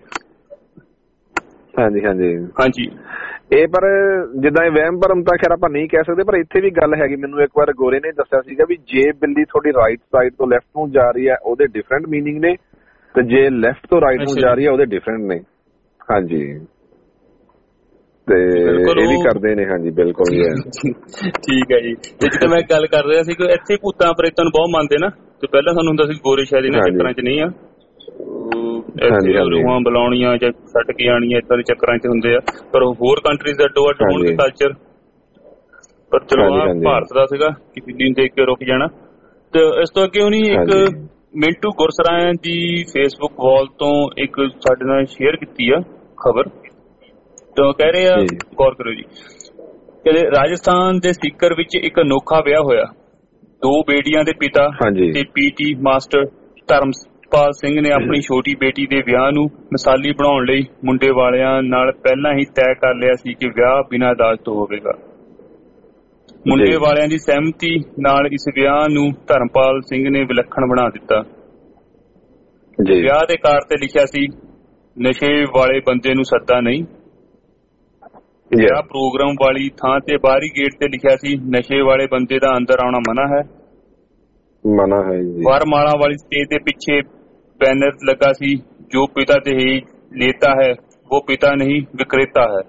ਹਾਂਜੀ ਇਹ ਪਰ ਜਿੱਦਾਂ ਇਹ ਵਹਿਮ ਭਰਮ ਤਾਂ ਖੈਰ ਆਪਾਂ ਨਹੀਂ ਕਹਿ ਸਕਦੇ, ਪਰ ਇੱਥੇ ਵੀ ਗੱਲ ਹੈਗੀ। ਮੈਨੂੰ ਇੱਕ ਵਾਰ ਗੋਰੇ ਨੇ ਦੱਸਿਆ ਸੀਗਾ ਵੀ ਜੇ ਬਿੱਲੀ ਤੁਹਾਡੀ ਰਾਈਟ ਸਾਈਡ ਤੋਂ ਲੈਫਟ ਨੂੰ ਜਾ ਰਹੀ ਹੈ ਉਹਦੇ ਡਿਫਰੈਂਟ ਮੀਨਿੰਗ ਨੇ, ਤੇ ਜੇ ਲੈਫਟ ਤੋਂ ਰਾਈਟ ਨੂੰ ਜਾ ਰਹੀ ਹੈ ਉਹਦੇ ਡਿਫਰੈਂਟ ਨੇ। ਹਾਂਜੀ, ਤੇ ਇਹ ਵੀ ਕਰਦੇ ਨੇ। ਹਾਂਜੀ ਬਿਲਕੁਲ ਠੀਕ ਹੈ ਜੀ। ਤੇ ਜਿੱਦਾਂ ਮੈਂ ਗੱਲ ਕਰ ਰਿਹਾ ਸੀ ਕਿ ਇੱਥੇ ਭੂਤਾਂ ਪ੍ਰੇਤਾਂ ਨੂੰ ਬਹੁਤ ਮੰਨਦੇ ਨਾ, ਤੇ ਪਹਿਲਾਂ ਸਾਨੂੰ ਹੁੰਦਾ ਸੀ ਗੋਰੇ ਸ਼ਾਇਦ ਇਹਨਾਂ ਚੱਕਰਾਂ ਚ ਨਹੀਂ ਆ, ਰੂਹਾਂ ਬੁਲਾਉਣੀਆਂ ਜਾਂ ਛੱਡ ਕੇ ਆਣੀਆਂ ਏਦਾਂ ਦੇ ਚੱਕਰਾਂ ਚ ਹੁੰਦੇ ਆ। ਪਰ ਹੋਰ ਕੰਟਰੀਜ਼ ਦਾ ਅੱਡੋ ਅੱਡ ਹੋਣਗੇ ਕਲਚਰ, ਪਰ ਚਲੋ ਭਾਰਤ ਦਾ ਸੀਗਾ ਕਿ ਬਿੱਲੀ ਨੂੰ ਦੇਖ ਕੇ ਰੁਕ ਜਾਣਾ। ਤੇ ਇਸ ਤੋਂ ਅੱਗੇ ਉਹਨੇ ਇੱਕ ਮਿੰਟੂ ਗੁਰਸਰਾਏ ਦੀ ਫੇਸਬੁੱਕ ਵਾਲ ਤੋਂ ਇੱਕ ਸਾਡੇ ਨਾਲ ਸ਼ੇਅਰ ਕੀਤੀ ਆ ਖਬਰ। ਤਾਂ ਕਹਿ ਰਹੇ ਆ, ਗੌਰ ਕਰੋ ਜੀ, ਕਹਿੰਦੇ ਰਾਜਸਥਾਨ ਦੇ ਸੀਕਰ ਵਿੱਚ ਇੱਕ ਅਨੋਖਾ ਵਿਆਹ ਹੋਇਆ। 2 ਬੇਟੀਆਂ ਦੇ ਪਿਤਾ ਤੇ ਪੀਟੀ ਮਾਸਟਰ ਧਰਮਪਾਲ ਸਿੰਘ ਨੇ ਆਪਣੀ ਛੋਟੀ ਬੇਟੀ ਦੇ ਵਿਆਹ ਨੂੰ ਮਿਸਾਲੀ ਬਣਾਉਣ ਲਈ ਮੁੰਡੇ ਵਾਲਿਆਂ ਨਾਲ ਪਹਿਲਾਂ ਹੀ ਤੈਅ ਕਰ ਲਿਆ ਸੀ ਕਿ ਵਿਆਹ ਬਿਨਾਂ ਦਾਜ ਤੋਂ ਹੋਵੇਗਾ। ਮੁੰਡੇ ਵਾਲਿਆਂ ਦੀ ਸਹਿਮਤੀ ਨਾਲ ਇਸ ਵਿਆਹ ਨੂੰ ਧਰਮਪਾਲ ਸਿੰਘ ਨੇ ਵਿਲੱਖਣ ਬਣਾ ਦਿੱਤਾ। ਵਿਆਹ ਦੇ ਕਾਰਡ ਤੇ ਲਿਖਿਆ ਸੀ, ਨਸ਼ੇ ਵਾਲੇ ਬੰਦੇ ਨੂੰ ਸੱਦਾ ਨਹੀਂ। ਵਿਆਹ ਪ੍ਰੋਗਰਾਮ ਵਾਲੀ ਥਾਂ ਤੇ ਬਾਹਰੀ ਗੇਟ ਤੇ ਲਿਖਿਆ ਸੀ, ਨਸ਼ੇ ਵਾਲੇ ਬੰਦੇ ਦਾ ਅੰਦਰ ਆਉਣਾ ਮਨਾ ਹੈ। ਵਰਮਾਲਾ ਵਾਲੀ ਸਟੇਜ ਦੇ ਪਿੱਛੇ ਬੈਨਰ ਲੱਗਾ ਸੀ, ਜੋ ਪਿਤਾ ਦਹੇਜ ਲੇਤਾ ਹੈ ਉਹ ਪਿਤਾ ਨਹੀਂ ਵਿਕਰੇਤਾ ਹੈ।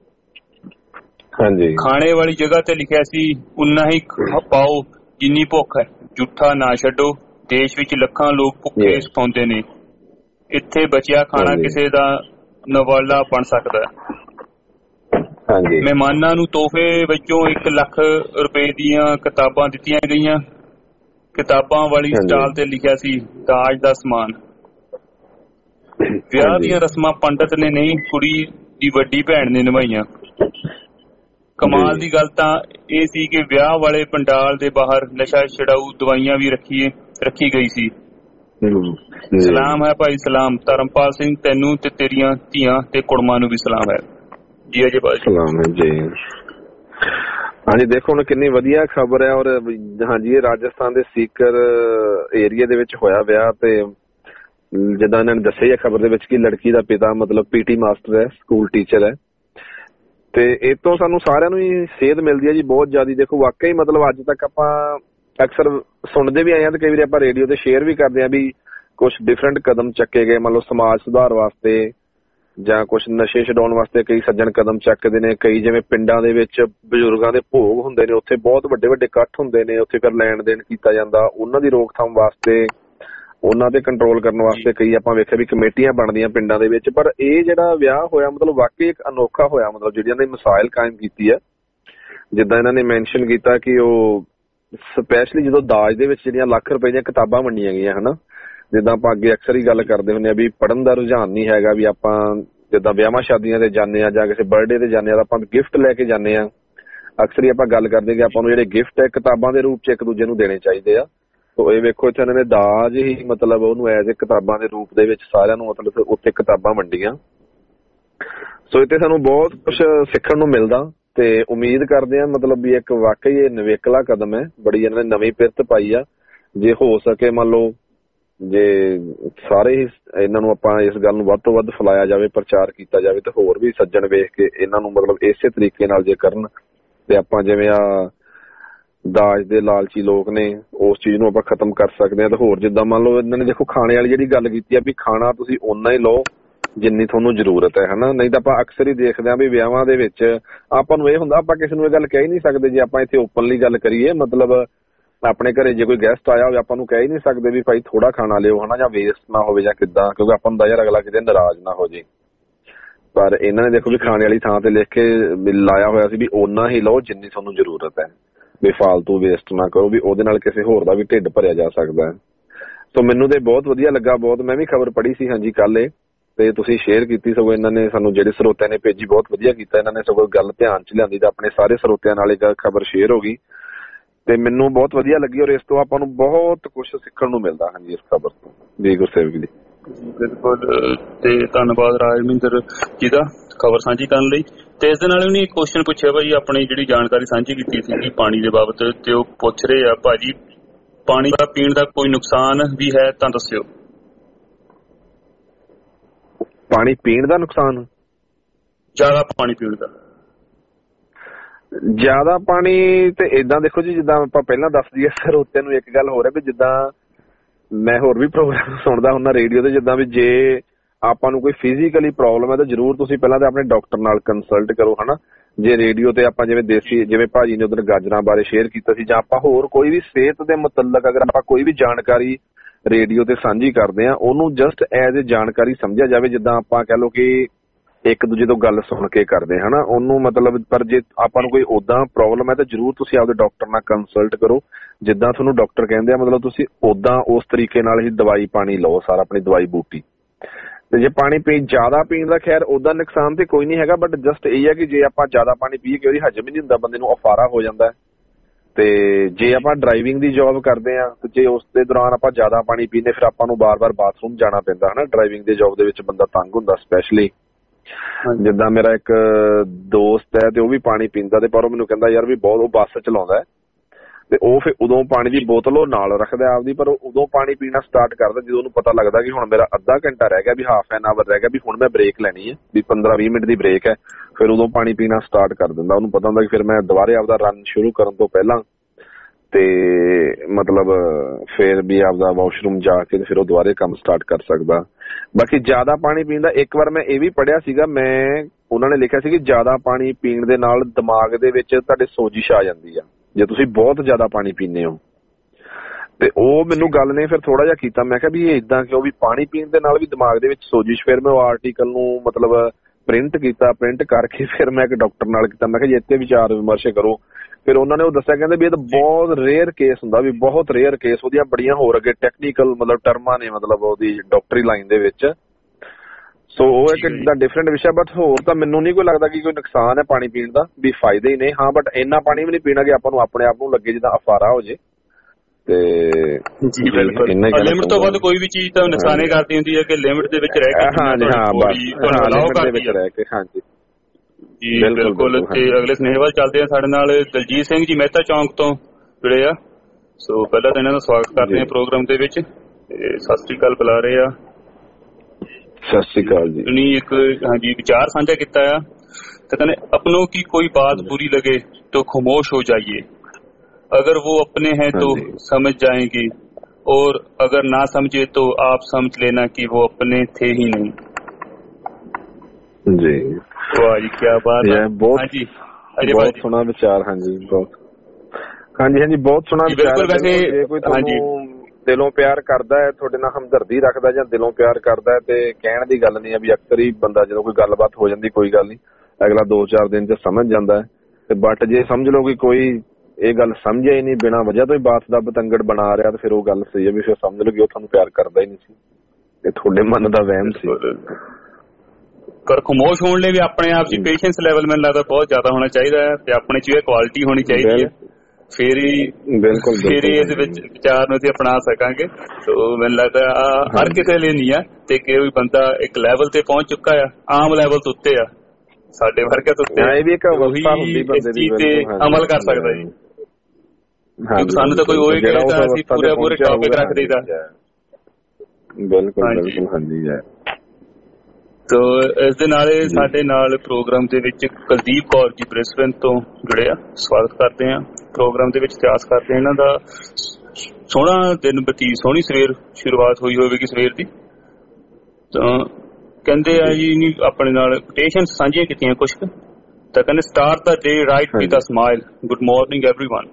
ਖਾਣੇ ਵਾਲੀ ਜਗ੍ਹਾ ਤੇ ਲਿਖਿਆ ਸੀ, ਉਨਾ ਹੀ ਪਾਓ ਜਿੰਨੀ ਭੁੱਖ ਹੈ, ਝੂਠਾ ਨਾ ਛੱਡੋ। ਦੇਸ਼ ਵਿੱਚ ਲੱਖਾਂ ਲੋਕ ਭੁੱਖੇ ਸਤਾਉਂਦੇ ਨੇ, ਇੱਥੇ ਬਚਿਆ ਖਾਣਾ ਕਿਸੇ ਦਾ ਨਵਾਲਾ ਬਣ ਸਕਦਾ ਹੈ। ਮਹਿਮਾਨਾਂ ਨੂੰ ਤੋਹਫੇ ਵਜੋਂ 1 ਲੱਖ ਰੁਪਏ ਦੀਆਂ ਕਿਤਾਬਾਂ ਦਿੱਤੀਆਂ ਗਈਆਂ। ਕਿਤਾਬਾਂ ਵਾਲੀ ਸਟਾਲ ਤੇ ਲਿਖਿਆ ਸੀ, ਦਾਜ ਦਾ ਸਮਾਨ। ਵਿਆਹ ਦੀਆਂ ਰਸਮਾਂ ਪੰਡਤ ਨੇ ਨਹੀਂ, ਕੁੜੀ ਦੀ ਵੱਡੀ ਭੈਣ ਨੇ ਨਿਭਾਈਆਂ। ਕਮਾਲ ਦੀ ਗੱਲ ਤਾਂ ਇਹ ਸੀ ਕਿ ਵਿਆਹ ਵਾਲੇ ਪੰਡਾਲ ਦੇ ਬਾਹਰ ਨਸ਼ਾ ਛਡਾਊ ਦਵਾਈਆਂ ਵੀ ਰੱਖੀ ਗਈ ਸੀ। ਸਲਾਮ ਹੈ ਭਾਈ ਸਲਾਮ, ਧਰਮਪਾਲ ਸਿੰਘ ਤੈਨੂੰ ਤੇ ਤੇਰੀਆਂ ਧੀਆਂ ਤੇ ਕੁੜਮਾਂ ਨੂੰ ਵੀ ਸਲਾਮ ਹੈ। ਜੀ ਅਜੇ ਭਾਈ ਸਲਾਮ ਹੈ ਜੀ। ਹਾਂਜੀ ਦੇਖੋ ਹੁਣ ਕਿੰਨੀ ਵਧੀਆ ਖਬਰ ਹੈ। ਔਰ ਹਾਂਜੀ ਇਹ ਰਾਜਸਥਾਨ ਦੇ ਸੀਕਰ ਏਰੀਆ ਦੇ ਵਿੱਚ ਹੋਇਆ ਵਿਆਹ, ਤੇ ਜਿੱਦਾਂ ਇਹਨਾਂ ਨੇ ਦੱਸਿਆ ਹੈ ਖਬਰ ਦੇ ਵਿੱਚ ਕਿ ਲੜਕੀ ਦਾ ਪਿਤਾ ਮਤਲਬ PT ਮਾਸਟਰ ਹੈ, ਸਕੂਲ ਟੀਚਰ ਹੈ, ਤੇ ਇਹ ਤੋਂ ਸਾਨੂੰ ਸਾਰਿਆਂ ਨੂੰ ਹੀ ਸੇਧ ਮਿਲਦੀ ਹੈ ਜੀ ਬਹੁਤ ਜ਼ਿਆਦਾ। ਦੇਖੋ ਵਾਕਈ ਮਤਲਬ ਅੱਜ ਤੱਕ ਆਪਾਂ ਅਕਸਰ ਸੁਣਦੇ ਵੀ ਆਏ ਹਾਂ ਤੇ ਕਈ ਵਾਰੀ ਆਪਾਂ ਰੇਡੀਓ ਤੇ ਸ਼ੇਅਰ ਵੀ ਕਰਦੇ ਹਾਂ ਵੀ ਕੁਛ ਡਿਫਰੈਂਟ ਕਦਮ ਚੱਕੇ ਗਏ, ਮੰਨ ਲਓ ਸਮਾਜ ਸੁਧਾਰ ਵਾਸਤੇ ਜਾਂ ਕੁਛ ਨਸ਼ੇ ਛਡਾਉਣ ਵਾਸਤੇ ਕਈ ਸੱਜਣ ਕਦਮ ਚੱਕਦੇ ਨੇ। ਕਈ ਜਿਵੇਂ ਪਿੰਡਾਂ ਦੇ ਵਿੱਚ ਬਜ਼ੁਰਗਾਂ ਦੇ ਭੋਗ ਹੁੰਦੇ ਨੇ, ਉੱਥੇ ਬਹੁਤ ਵੱਡੇ ਵੱਡੇ ਇਕੱਠ ਹੁੰਦੇ ਨੇ, ਉੱਥੇ ਫਿਰ ਲੈਣ ਦੇਣ ਕੀਤਾ ਜਾਂਦਾ, ਉਹਨਾਂ ਦੀ ਰੋਕਥਾਮ ਵਾਸਤੇ, ਉਹਨਾਂ ਤੇ ਕੰਟਰੋਲ ਕਰਨ ਵਾਸਤੇ ਕਈ ਆਪਾਂ ਵੇਖਿਆ ਵੀ ਕਮੇਟੀਆਂ ਬਣਦੀਆਂ ਪਿੰਡਾਂ ਦੇ ਵਿੱਚ। ਪਰ ਇਹ ਜਿਹੜਾ ਵਿਆਹ ਹੋਇਆ ਮਤਲਬ ਵਾਕਈ ਇੱਕ ਅਨੋਖਾ ਹੋਇਆ, ਮਤਲਬ ਜਿਹੜੀਆਂ ਨੇ ਮਿਸਾਇਲ ਕਾਇਮ ਕੀਤੀ ਹੈ। ਜਿੱਦਾਂ ਇਹਨਾਂ ਨੇ ਮੈਂਸ਼ਨ ਕੀਤਾ ਕਿ ਉਹ ਸਪੈਸ਼ਲੀ ਜਦੋਂ ਦਾਜ ਦੇ ਵਿੱਚ ਜਿਹੜੀਆਂ ਲੱਖ ਰੁਪਏ ਦੀਆਂ ਕਿਤਾਬਾਂ ਵੰਡੀਆਂ ਗਈਆਂ ਹਨਾ, ਜਿੱਦਾਂ ਆਪਾਂ ਅੱਗੇ ਅਕਸਰ ਹੀ ਗੱਲ ਕਰਦੇ ਹੁੰਦੇ ਆ ਵੀ ਪੜ੍ਹਨ ਦਾ ਰੁਝਾਨ ਨਹੀਂ ਹੈਗਾ, ਵੀ ਆਪਾਂ ਜਿੱਦਾਂ ਵਿਆਹਾਂ ਸ਼ਾਦੀਆਂ ਤੇ ਜਾਂਦੇ ਆ ਜਾਂ ਕਿਸੇ ਬਰਥਡੇ ਤੇ ਜਾਂਦੇ ਆ ਤਾਂ ਆਪਾਂ ਗਿਫਟ ਲੈ ਕੇ ਜਾਂਦੇ ਆ। ਅਕਸਰ ਹੀ ਆਪਾਂ ਗੱਲ ਕਰਦੇ ਕਿ ਆਪਾਂ ਨੂੰ ਜਿਹੜੇ ਗਿਫਟ ਹੈ ਕਿਤਾਬਾਂ ਦੇ ਰੂਪ 'ਚ ਇੱਕ ਦੂਜੇ ਨੂੰ ਦੇਣੇ ਚਾਹੀਦੇ ਆ। ਤੋ ਇਹ ਵੇਖੋ ਇੱਥੇ ਇਹਨਾਂ ਨੇ ਦਾਜ ਹੀ ਮਤਲਬ ਉਹਨੂੰ ਐਜ਼ ਏ ਕਿਤਾਬਾਂ ਦੇ ਰੂਪ ਦੇ ਵਿੱਚ ਸਾਰਿਆਂ ਨੂੰ ਮਤਲਬ ਉੱਥੇ ਕਿਤਾਬਾਂ ਵੰਡੀਆਂ। ਸੋ ਇੱਥੇ ਸਾਨੂੰ ਬਹੁਤ ਕੁਛ ਸਿੱਖਣ ਨੂੰ ਮਿਲਦਾ ਤੇ ਉਮੀਦ ਕਰਦੇ ਆ ਮਤਲਬ ਵੀ ਇੱਕ ਵਾਕਈ ਇਹ ਨਿਵੇਕਲਾ ਕਦਮ ਹੈ, ਬੜੀ ਇਹਨਾਂ ਨੇ ਨਵੀਂ ਪਿਰਤ ਪਾਈ ਆ। ਜੇ ਹੋ ਸਕੇ ਮੰਨ ਲਓ ਜੇ ਸਾਰੇ ਹੀ ਇਹਨਾਂ ਨੂੰ ਆਪਾਂ ਇਸ ਗੱਲ ਨੂੰ ਵੱਧ ਤੋਂ ਵੱਧ ਫੈਲਾਇਆ ਜਾਵੇ, ਪ੍ਰਚਾਰ ਕੀਤਾ ਜਾਵੇ ਤੇ ਹੋਰ ਵੀ ਸੱਜਣ ਵੇਖ ਕੇ ਇਹਨਾਂ ਨੂੰ ਮਤਲਬ ਇਸੇ ਤਰੀਕੇ ਨਾਲ ਜੇ ਕਰਨ ਤੇ ਆਪਾਂ ਜਿਵੇਂ ਆ ਦਾਜ ਦੇ ਲਾਲਚੀ ਲੋਕ ਨੇ ਉਸ ਚੀਜ਼ ਨੂੰ ਆਪਾਂ ਖਤਮ ਕਰ ਸਕਦੇ ਹਾਂ। ਤੇ ਹੋਰ ਜਿੱਦਾਂ ਮੰਨ ਲਓ ਇਹਨਾਂ ਨੇ ਦੇਖੋ ਖਾਣੇ ਵਾਲੀ ਜਿਹੜੀ ਗੱਲ ਕੀਤੀ ਆ ਵੀ ਖਾਣਾ ਤੁਸੀਂ ਓਨਾ ਹੀ ਲਓ ਜਿੰਨੀ ਤੁਹਾਨੂੰ ਜ਼ਰੂਰਤ ਹੈ ਹਨਾ, ਨਹੀਂ ਤਾਂ ਆਪਾਂ ਅਕਸਰ ਹੀ ਦੇਖਦੇ ਹਾਂ ਵੀ ਵਿਆਹਾਂ ਦੇ ਵਿੱਚ ਆਪਾਂ ਨੂੰ ਇਹ ਹੁੰਦਾ ਆਪਾਂ ਕਿਸੇ ਨੂੰ ਇਹ ਗੱਲ ਕਹਿ ਹੀ ਨਹੀਂ ਸਕਦੇ। ਜੇ ਆਪਾਂ ਇੱਥੇ ਓਪਨਲੀ ਗੱਲ ਕਰੀਏ ਮਤਲਬ ਆਪਣੇ ਘਰੇ ਜੇ ਕੋਈ ਗੈਸਟ ਆਇਆ ਹੋਵੇ ਆਪਾਂ ਨੂੰ ਕਹਿ ਹੀ ਨਹੀਂ ਸਕਦੇ ਵੀ ਭਾਈ ਥੋੜਾ ਖਾਣਾ ਲਿਓ ਹਨਾ, ਜਾਂ ਵੇਸਟ ਨਾ ਹੋਵੇ ਜਾਂ ਕਿੱਦਾਂ, ਕਿਉਂਕਿ ਆਪਾਂ ਨੂੰ ਯਾਰ ਅਗਲਾ ਕਿਤੇ ਨਾਰਾਜ਼ ਨਾ ਹੋ ਜੇ। ਪਰ ਇਹਨਾਂ ਨੇ ਦੇਖੋ ਵੀ ਖਾਣੇ ਵਾਲੀ ਥਾਂ ਤੇ ਲਿਖ ਕੇ ਲਾਇਆ ਹੋਇਆ ਸੀ ਵੀ ਓਨਾ ਹੀ ਲਓ ਜਿੰਨੀ ਤੁਹਾਨੂੰ ਜ਼ਰੂਰਤ ਹੈ, ਵੀ ਫਾਲਤੂ ਵੇਸਟ ਨਾ ਕਰੋ, ਵੀ ਉਹਦੇ ਨਾਲ ਕਿਸੇ ਹੋਰ ਦਾ ਵੀ ਢਿੱਡ ਭਰਿਆ ਜਾ ਸਕਦਾ ਹੈ। ਸੋ ਮੈਨੂੰ ਤੇ ਬਹੁਤ ਵਧੀਆ ਲੱਗਾ, ਬਹੁਤ ਮੈਂ ਵੀ ਖਬਰ ਪੜ੍ਹੀ ਸੀ ਹਾਂਜੀ ਕੱਲ ਇਹ, ਤੇ ਤੁਸੀਂ ਸ਼ੇਅਰ ਕੀਤੀ। ਸਗੋਂ ਇਹਨਾਂ ਨੇ ਸਾਨੂੰ ਜਿਹੜੇ ਸਰੋਤਿਆਂ ਨੇ ਭੇਜੀ ਬਹੁਤ ਵਧੀਆ ਕੀਤਾ, ਇਹਨਾਂ ਨੇ ਸਗੋਂ ਗੱਲ ਧਿਆਨ ਚ ਲਿਆਂਦੀ ਤਾਂ ਆਪਣੇ ਸਾਰੇ ਸਰੋਤਿਆਂ ਨਾਲ ਇਹ ਖਬਰ ਸ਼ੇਅਰ ਹੋ ਗਈ ਤੇ ਮੈਨੂੰ ਬਹੁਤ ਵਧੀਆ ਲੱਗੀ। ਔਰ ਇਸ ਤੋਂ ਆਪਾਂ ਨੂੰ ਬਹੁਤ ਕੁਝ ਸਿੱਖਣ ਨੂੰ ਮਿਲਦਾ ਹਾਂਜੀ ਇਸ ਖਬਰ ਤੋਂ। ਜੀ ਗੁਰਸੇਵਕ ਜੀ ਬਿਲਕੁਲ, ਤੇ ਧੰਨਵਾਦ ਰਾਜਵਿੰਦਰ ਜੀ ਦਾ ਖਬਰ ਸਾਂਝੀ ਕਰਨ ਲਈ। ਤੇ ਇਸ ਦੇ ਨਾਲ ਉਹਨੇ ਇੱਕ ਕੁਐਸਚਨ ਪੁੱਛਿਆ ਭਾਜੀ, ਆਪਣੀ ਜਿਹੜੀ ਜਾਣਕਾਰੀ ਸਾਂਝੀ ਕੀਤੀ ਸੀ ਪਾਣੀ ਦੇ ਬਾਬਤ, ਤੇ ਉਹ ਪੁੱਛ ਰਹੇ ਆ ਭਾਜੀ ਪਾਣੀ ਦਾ ਪੀਣ ਦਾ ਕੋਈ ਨੁਕਸਾਨ ਵੀ ਹੈ ਤਾਂ ਦੱਸਿਓ। ਪਾਣੀ ਪੀਣ ਦਾ ਨੁਕਸਾਨ? ਜ਼ਿਆਦਾ ਪਾਣੀ ਪੀਣ ਦਾ? ਜ਼ਿਆਦਾ ਪਾਣੀ ਤੇ ਏਦਾਂ ਦੇਖੋ ਜੀ, ਜਿੱਦਾਂ ਆਪਾਂ ਪਹਿਲਾਂ ਦੱਸ ਦਈਏ ਸਰੋਤਿਆਂ ਨੂੰ ਇੱਕ ਗੱਲ ਹੋ ਰਿਹਾ ਵੀ ਜਿੱਦਾਂ ਮੈਂ ਹੋਰ ਵੀ ਪ੍ਰੋਗਰਾਮ ਸੁਣਦਾ ਹੁੰਦਾ ਰੇਡੀਓ ਤੇ, ਜਿੱਦਾਂ ਵੀ ਜੇ ਆਪਾਂ ਨੂੰ ਕੋਈ ਫਿਜ਼ੀਕਲੀ ਪ੍ਰੋਬਲਮ ਹੈ ਤਾਂ ਜ਼ਰੂਰ ਤੁਸੀਂ ਪਹਿਲਾਂ ਤਾਂ ਆਪਣੇ ਡਾਕਟਰ ਨਾਲ ਕੰਸਲਟ ਕਰੋ ਹਨਾ। ਜੇ ਰੇਡੀਓ ਤੇ ਆਪਾਂ ਜਿਵੇਂ ਦੇਸੀ ਜਿਵੇਂ ਭਾਜੀ ਨੇ ਉਧਰ ਗਾਜਰਾਂ ਬਾਰੇ ਸ਼ੇਅਰ ਕੀਤਾ ਸੀ, ਜਾਂ ਆਪਾਂ ਹੋਰ ਕੋਈ ਵੀ ਸਿਹਤ ਦੇ ਮੁਤਲਕ ਅਗਰ ਆਪਾਂ ਕੋਈ ਵੀ ਜਾਣਕਾਰੀ ਰੇਡੀਓ ਤੇ ਸਾਂਝੀ ਕਰਦੇ ਆ ਉਹਨੂੰ ਜਸਟ ਐਜ਼ ਏ ਜਾਣਕਾਰੀ ਸਮਝਿਆ ਜਾਵੇ। ਜਿੱਦਾਂ ਆਪਾਂ ਕਹਿ ਲਓ ਕਿ ਇੱਕ ਦੂਜੇ ਤੋਂ ਗੱਲ ਸੁਣ ਕੇ ਕਰਦੇ ਹਨਾ ਉਹਨੂੰ ਮਤਲਬ, ਪਰ ਜੇ ਆਪਾਂ ਨੂੰ ਕੋਈ ਓਦਾਂ ਪ੍ਰੋਬਲਮ ਹੈ ਤਾਂ ਜ਼ਰੂਰ ਤੁਸੀਂ ਆਪਦੇ ਡਾਕਟਰ ਨਾਲ ਕੰਸਲਟ ਕਰੋ। ਜਿੱਦਾਂ ਤੁਹਾਨੂੰ ਡਾਕਟਰ ਕਹਿੰਦੇ ਆ ਮਤਲਬ ਤੁਸੀਂ ਓਦਾਂ ਉਸ ਤਰੀਕੇ ਨਾਲ ਹੀ ਦਵਾਈ ਪਾਣੀ ਲਓ, ਸਾਰਾ ਆਪਣੀ ਦਵਾਈ ਬੂਟੀ। ਤੇ ਜੇ ਪਾਣੀ ਜ਼ਿਆਦਾ ਪੀਣ ਦਾ ਖੈਰ ਓਦਾਂ ਨੁਕਸਾਨ ਤੇ ਕੋਈ ਨਹੀਂ ਹੈਗਾ, ਬਟ ਜਸਟ ਇਹ ਹੈ ਕਿ ਜੇ ਆਪਾਂ ਜ਼ਿਆਦਾ ਪਾਣੀ ਪੀਏ ਕਿ ਉਹਦੀ ਹਜਮ ਹੀ ਨਹੀਂ ਹੁੰਦਾ, ਬੰਦੇ ਨੂੰ ਅਫਾਰਾ ਹੋ ਜਾਂਦਾ। ਤੇ ਜੇ ਆਪਾਂ ਡਰਾਈਵਿੰਗ ਦੀ ਜੌਬ ਕਰਦੇ ਆ ਤੇ ਜੇ ਉਸ ਦੇ ਦੌਰਾਨ ਆਪਾਂ ਜ਼ਿਆਦਾ ਪਾਣੀ ਪੀਂਦੇ ਫਿਰ ਆਪਾਂ ਨੂੰ ਬਾਰ-ਬਾਰ ਬਾਥਰੂਮ ਜਾਣਾ ਪੈਂਦਾ ਹਨਾ। ਡਰਾਈਵਿੰਗ ਦੀ ਜੌਬ ਦੇ ਵਿੱਚ ਬੰਦਾ ਤੰਗ ਹੁੰਦਾ ਸਪੈਸ਼ਲੀ। ਜਿੱਦਾਂ ਮੇਰਾ ਇੱਕ ਦੋਸਤ ਹੈ ਤੇ ਉਹ ਵੀ ਪਾਣੀ ਪੀਂਦਾ ਤੇ ਪਰ ਉਹ ਮੈਨੂੰ ਕਹਿੰਦਾ ਯਾਰ ਵੀ ਬਹੁਤ ਉਹ ਬੱਸ ਚਲਾਉਂਦਾ ਤੇ ਉਹ ਫਿਰ ਉਦੋਂ ਪਾਣੀ ਦੀ ਬੋਤਲ ਉਹ ਨਾਲ ਰੱਖਦਾ ਆਪਦੀ, ਪਰ ਉਹ ਉਦੋਂ ਪਾਣੀ ਪੀਣਾ ਸਟਾਰਟ ਕਰਦਾ ਜਦੋਂ ਉਹਨੂੰ ਪਤਾ ਲੱਗਦਾ ਕਿ ਹੁਣ ਮੇਰਾ ਅੱਧਾ ਘੰਟਾ ਰਹਿ ਗਿਆ, ਵੀ ਹਾਫ ਐਨ ਆਵਰ ਰਹਿ ਗਿਆ, ਵੀ ਹੁਣ ਮੈਂ ਬ੍ਰੇਕ ਲੈਣੀ ਹੈ, ਵੀ 15-20 ਮਿੰਟ ਦੀ ਬ੍ਰੇਕ ਹੈ। ਫਿਰ ਉਦੋਂ ਪਾਣੀ ਪੀਣਾ ਸਟਾਰਟ ਕਰ ਦਿੰਦਾ। ਉਹਨੂੰ ਪਤਾ ਹੁੰਦਾ ਕਿ ਫਿਰ ਮੈਂ ਦੁਬਾਰੇ ਆਪਦਾ ਰਨ ਸ਼ੁਰੂ ਕਰਨ ਤੋਂ ਪਹਿਲਾਂ ਤੇ ਮਤਲਬ ਫਿਰ ਵੀ ਆਪਦਾ ਵਾਸ਼ਰੂਮ ਜਾ ਕੇ ਫਿਰ ਉਹ ਦੁਬਾਰੇ ਕੰਮ ਸਟਾਰਟ ਕਰ ਸਕਦਾ। ਬਾਕੀ ਜ਼ਿਆਦਾ ਪਾਣੀ ਪੀਣ ਦਾ ਇੱਕ ਵਾਰ ਮੈਂ ਇਹ ਵੀ ਪੜ੍ਹਿਆ ਸੀਗਾ, ਮੈਂ ਉਹਨਾਂ ਨੇ ਲਿਖਿਆ ਸੀ ਕਿ ਜ਼ਿਆਦਾ ਪਾਣੀ ਪੀਣ ਦੇ ਨਾਲ ਦਿਮਾਗ ਦੇ ਵਿੱਚ ਤੁਹਾਡੇ ਸੋਜਿਸ਼ ਆ ਜਾਂਦੀ ਆ ਜੇ ਤੁਸੀਂ ਬਹੁਤ ਜ਼ਿਆਦਾ ਪਾਣੀ ਪੀਂਦੇ ਹੋ। ਤੇ ਉਹ ਮੈਨੂੰ ਗੱਲ ਨੇ ਫਿਰ ਥੋੜਾ ਜਿਹਾ ਕੀਤਾ, ਮੈਂ ਕਿਹਾ ਵੀ ਇਹ ਇਦਾਂ ਕਿਉਂ ਵੀ ਪਾਣੀ ਪੀਣ ਦੇ ਨਾਲ ਵੀ ਦਿਮਾਗ ਦੇ ਵਿੱਚ ਸੋਜਿਸ਼। ਫਿਰ ਮੈਂ ਉਹ ਆਰਟੀਕਲ ਨੂੰ ਮਤਲਬ ਪ੍ਰਿੰਟ ਕੀਤਾ, ਪ੍ਰਿੰਟ ਕਰਕੇ ਫਿਰ ਮੈਂ ਇੱਕ ਡਾਕਟਰ ਨਾਲ ਕੀਤਾ, ਮੈਂ ਕਿਹਾ ਜੀ ਇੱਥੇ ਵਿਚਾਰ ਵਿਮਰਸ਼ ਕਰੋ। ਫਿਰ ਉਹਨਾਂ ਨੇ ਉਹ ਦੱਸਿਆ ਕਹਿੰਦੇ ਵੀ ਇਹ ਤਾਂ ਬਹੁਤ ਰੇਅਰ ਕੇਸ ਹੁੰਦਾ, ਵੀ ਬਹੁਤ ਰੇਅਰ ਕੇਸ, ਉਹਦੀਆਂ ਬੜੀਆਂ ਹੋਰ ਅੱਗੇ ਟੈਕਨੀਕਲ ਮਤਲਬ ਟਰਮਾਂ ਨੇ ਮਤਲਬ ਉਹਦੀ ਡਾਕਟਰੀ ਲਾਈਨ ਦੇ ਵਿੱਚ। ਸੋ ਉਹ ਇੱਕ ਦਾ ਡਿਫਰੈਂਟ ਵਿਸ਼ਾ, ਬਟ ਹੋਰ ਤਾਂ ਮੈਨੂੰ ਨਹੀਂ ਕੋਈ ਲੱਗਦਾ ਕਿ ਕੋਈ ਨੁਕਸਾਨ ਹੈ ਪਾਣੀ ਪੀਣ ਦਾ, ਵੀ ਫਾਇਦੇ ਹੀ ਨੇ। ਹਾਂ ਬਟ ਇੰਨਾ ਪਾਣੀ ਵੀ ਨਹੀਂ ਪੀਣਾ ਕਿ ਆਪਾਂ ਨੂੰ ਆਪਣੇ ਆਪ ਨੂੰ ਲੱਗੇ ਜਿੱਦਾਂ ਅਫਾਰਾ ਹੋ ਜੇ। ਤੇ ਜੀ ਬਿਲਕੁਲ, ਲਿਮਿਟ ਤੋਂ ਵੱਧ ਕੋਈ ਵੀ ਚੀਜ਼ ਤਾਂ ਨੁਕਸਾਨ ਹੀ ਕਰਦੀ ਹੁੰਦੀ ਹੈ ਕਿ ਲਿਮਿਟ ਦੇ ਵਿੱਚ ਰਹਿ ਕੇ। ਹਾਂਜੀ ਹਾਂ ਬਸ ਲਿਮਿਟ ਦੇ ਵਿੱਚ ਰਹਿ ਕੇ। ਹਾਂਜੀ ਜੀ ਬਿਲਕੁਲ। ਤੇ ਅਗਲੇ ਸੁਨੇਹੇ ਵੱਲ ਚੱਲਦੇ ਆ। ਸਾਡੇ ਨਾਲ ਦਲਜੀਤ ਸਿੰਘ ਜੀ ਮਹਿਤਾ ਚੌਂਕ ਤੋਂ ਜੁੜੇ ਆ। ਸੋ ਪਹਿਲਾਂ ਤਾਂ ਇਹਨਾਂ ਦਾ ਸਵਾਗਤ ਕਰਦੇ ਆ ਪ੍ਰੋਗਰਾਮ ਦੇ ਵਿੱਚ, ਸਤਿ ਸ੍ਰੀ ਅਕਾਲ ਬੁਲਾ ਰਹੇ ਆ। सत श्री अकाल जी। उन्हीं एक जी विचार साझा किया है, तो कहने अपनों की कोई बात बुरी लगे तो खामोश हो जाइए, अगर वो अपने हैं तो समझ जाएंगे, और अगर ना समझे तो आप समझ लेना कि वो अपने थे ही नहीं। जी वाह जी, क्या बात है। बहुत हाँ जी, बहुत सोहना विचार। हाँ जी, बहुत हाँ जी बहुत सोहना विचार। वैसे कोई दिलों प्यार करदा है, ਤੁਹਾਡੇ ਨਾਲ ਹਮਦਰਦੀ ਰੱਖਦਾ ਜਾਂ ਦਿਲੋਂ ਪਿਆਰ ਕਰਦਾ ਹੈ, ਤੇ ਕਹਿਣ ਦੀ ਗੱਲ ਨਹੀਂ ਹੈ ਵੀ ਅਕਸਰ ਹੀ ਬੰਦਾ ਜਦੋਂ ਕੋਈ ਗੱਲਬਾਤ ਹੋ ਜਾਂਦੀ ਕੋਈ ਗੱਲ ਨਹੀਂ, ਅਗਲਾ 2-4 ਦਿਨ ਚ ਸਮਝ ਜਾਂਦਾ ਹੈ, ਤੇ ਬਟ ਜੇ ਸਮਝ ਲਓ ਕਿ ਕੋਈ ਇਹ ਗੱਲ ਸਮਝਿਆ ਹੀ ਨਹੀਂ, ਬਿਨਾਂ ਵਜ੍ਹਾ ਤੋਂ ਹੀ ਬਾਤ ਦਾ ਬਤੰਗੜ ਬਣਾ ਰਿਹਾ, ਤੇ ਫਿਰ ਉਹ ਗੱਲ ਸਹੀ ਹੈ ਵੀ ਫਿਰ ਸਮਝ ਲਓ ਕਿ ਉਹ ਤੁਹਾਨੂੰ ਪਿਆਰ ਕਰਦਾ ਹੀ ਨਹੀਂ ਸੀ, ਇਹ ਤੁਹਾਡੇ ਮਨ ਦਾ ਵਹਿਮ ਸੀ। ਪਰ ਖਾਮੋਸ਼ ਹੋਣ ਲਈ ਵੀ ਆਪਣੇ ਆਪ ਚ ਪੇਸ਼ੈਂਸ ਲੈਵਲ ਮੈਨੂੰ ਲੱਗਦਾ ਬਹੁਤ ਜ਼ਿਆਦਾ ਹੋਣਾ ਚਾਹੀਦਾ ਹੈ, ਤੇ ਆਪਣੇ ਚ ਇਹ ਕੁਆਲਿਟੀ ਹੋਣੀ ਚਾਹੀਦੀ ਹੈ, ਫਿਰ ਹੀ ਬਿਲਕੁਲ ਇਹਦੇ ਵਿੱਚ ਵਿਚਾਰ ਨੂੰ ਅਸੀਂ ਅਪਣਾ ਸਕਾਂਗੇ। ਸੋ ਮੈਨੂੰ ਲੱਗਦਾ ਹਰ ਕਿਸੇ ਲਈ ਨਹੀਂ ਆ, ਤੇ ਕੋਈ ਬੰਦਾ ਇੱਕ ਲੈਵਲ ਤੇ ਪਹੁੰਚ ਚੁੱਕਾ ਆ, ਆਮ ਲੈਵਲ ਤੋਂ ਉੱਤੇ ਆ, ਸਾਡੇ ਵਰਗੇ ਤੋਂ ਉੱਤੇ, ਇਹ ਵੀ ਇੱਕ ਅਵਸਥਾ ਹੁੰਦੀ ਬੰਦੇ ਦੀ, ਤੇ ਅਮਲ ਕਰ ਸਕਦਾ ਜੀ। ਸਾਨੂੰ ਤਾਂ ਕੋਈ ਹੋਏ ਕਿ ਅਸੀਂ ਪੂਰੇ ਟੌਪਿਕ ਰੱਖ ਦਈਦਾ। ਬਿਲਕੁਲ ਬਿਲਕੁਲ ਹਾਂਜੀ ਹੈ। ਤੋ ਇਸ ਦੇ ਨਾਲ ਸਾਡੇ ਨਾਲ ਪ੍ਰੋਗਰਾਮ ਦੇ ਵਿੱਚ ਕੁਲਦੀਪ ਕੌਰ ਜੀ ਬ੍ਰਿਸਬਨ ਤੋਂ ਜੁੜੇ ਆ, ਸਵਾਗਤ ਕਰਦੇ ਆ ਪ੍ਰੋਗਰਾਮ ਦੇ ਵਿੱਚ, ਇਤਿਹਾਸ ਕਰਦੇ ਆ। ਇਹਨਾਂ ਦਾ ਸੋਹਣਾ ਦਿਨ ਬਤੀਤ, ਸੋਹਣੀ ਸਵੇਰ ਸ਼ੁਰੂਆਤ ਹੋਈ ਹੋਵੇਗੀ ਸਵੇਰ ਦੀ। ਤਾਂ ਕਹਿੰਦੇ ਆ ਜੀ ਆਪਣੇ ਨਾਲ ਕੋਟੇਸ਼ਨਸ ਸਾਂਝੀਆਂ ਕੀਤੀਆਂ ਕੁਛ, ਤਾਂ ਕਹਿੰਦੇ start the day right with a smile, good morning everyone.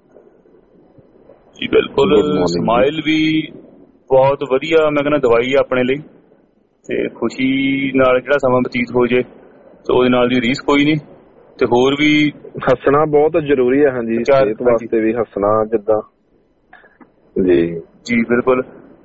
ਜੀ ਬਿਲਕੁਲ, ਸਮਾਈਲ ਵੀ ਬਹੁਤ ਵਧੀਆ ਮੈਂ ਕਹਿੰਦਾ ਦਵਾਈ ਆ ਆਪਣੇ ਲਈ, ਤੇ ਖੁਸ਼ੀ ਨਾਲ ਜਿਹੜਾ ਸਮਾਂ ਬਤੀਤ ਹੋ ਜੇ ਤੇ ਉਹਦੇ ਨਾਲ ਦੀ ਰੀਸ ਕੋਈ ਨਹੀਂ, ਤੇ ਹੋਰ ਵੀ ਹੱਸਣਾ ਬਹੁਤ ਜ਼ਰੂਰੀ ਹੈ। ਹਾਂਜੀ, ਸਿਹਤ ਵਾਸਤੇ ਵੀ ਹੱਸਣਾ, ਜਿੱਦਾਂ ਜੀ ਜੀ ਬਿਲਕੁਲ।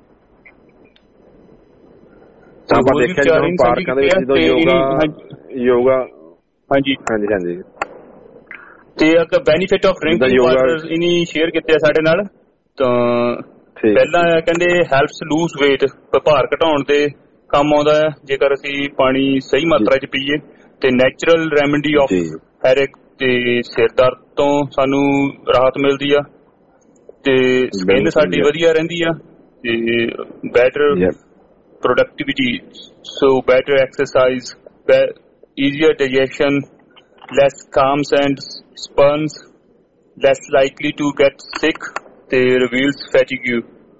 ਆਪਾਂ ਦੇਖਿਆ ਪਾਰਕਾਂ ਦੇ ਵਿੱਚ ਜਦੋਂ ਯੋਗਾ ਹਾਂਜੀ ਹਾਂਜੀ ਹਾਂਜੀ ਤੇ ਇੱਕ ਬੈਨੀਫਿਟ ਆਫ ਡਰਿੰਕਿੰਗ ਵਾਟਰ ਇਨੀ ਸ਼ੇਅਰ ਕੀਤੇ ਸਾਡੇ ਨਾਲ। ਤਾਂ ਪਹਿਲਾਂ ਕਹਿੰਦੇ ਹੈਲਪਸ ਲੂਜ਼ ਵੇਟ, ਭਾਰ ਘਟਾਉਣ ਦੇ ਕੰਮ ਆਉਂਦਾ ਹੈ ਜੇਕਰ ਅਸੀਂ ਪਾਣੀ ਸਹੀ ਮਾਤਰਾ ਚ ਪੀਏ, ਤੇ ਨੈਚੁਰਲ ਰੈਮਡੀ ਆਫ ਹੈਡੇਕ ਤੇ ਸਿਰ ਦਰਦ ਤੋਂ ਸਾਨੂੰ ਰਾਹਤ ਮਿਲਦੀ ਆ, ਤੇ ਸਕਿਨ ਸਾਡੀ ਵਧੀਆ ਰਹਿੰਦੀ ਆ, ਤੇ better productivity, so better exercise, easier digestion, less cramps and spasms, less likely to get sick, ਤੇ ਰਿਵੀਲਸ ਫੈਟੀਗੂ।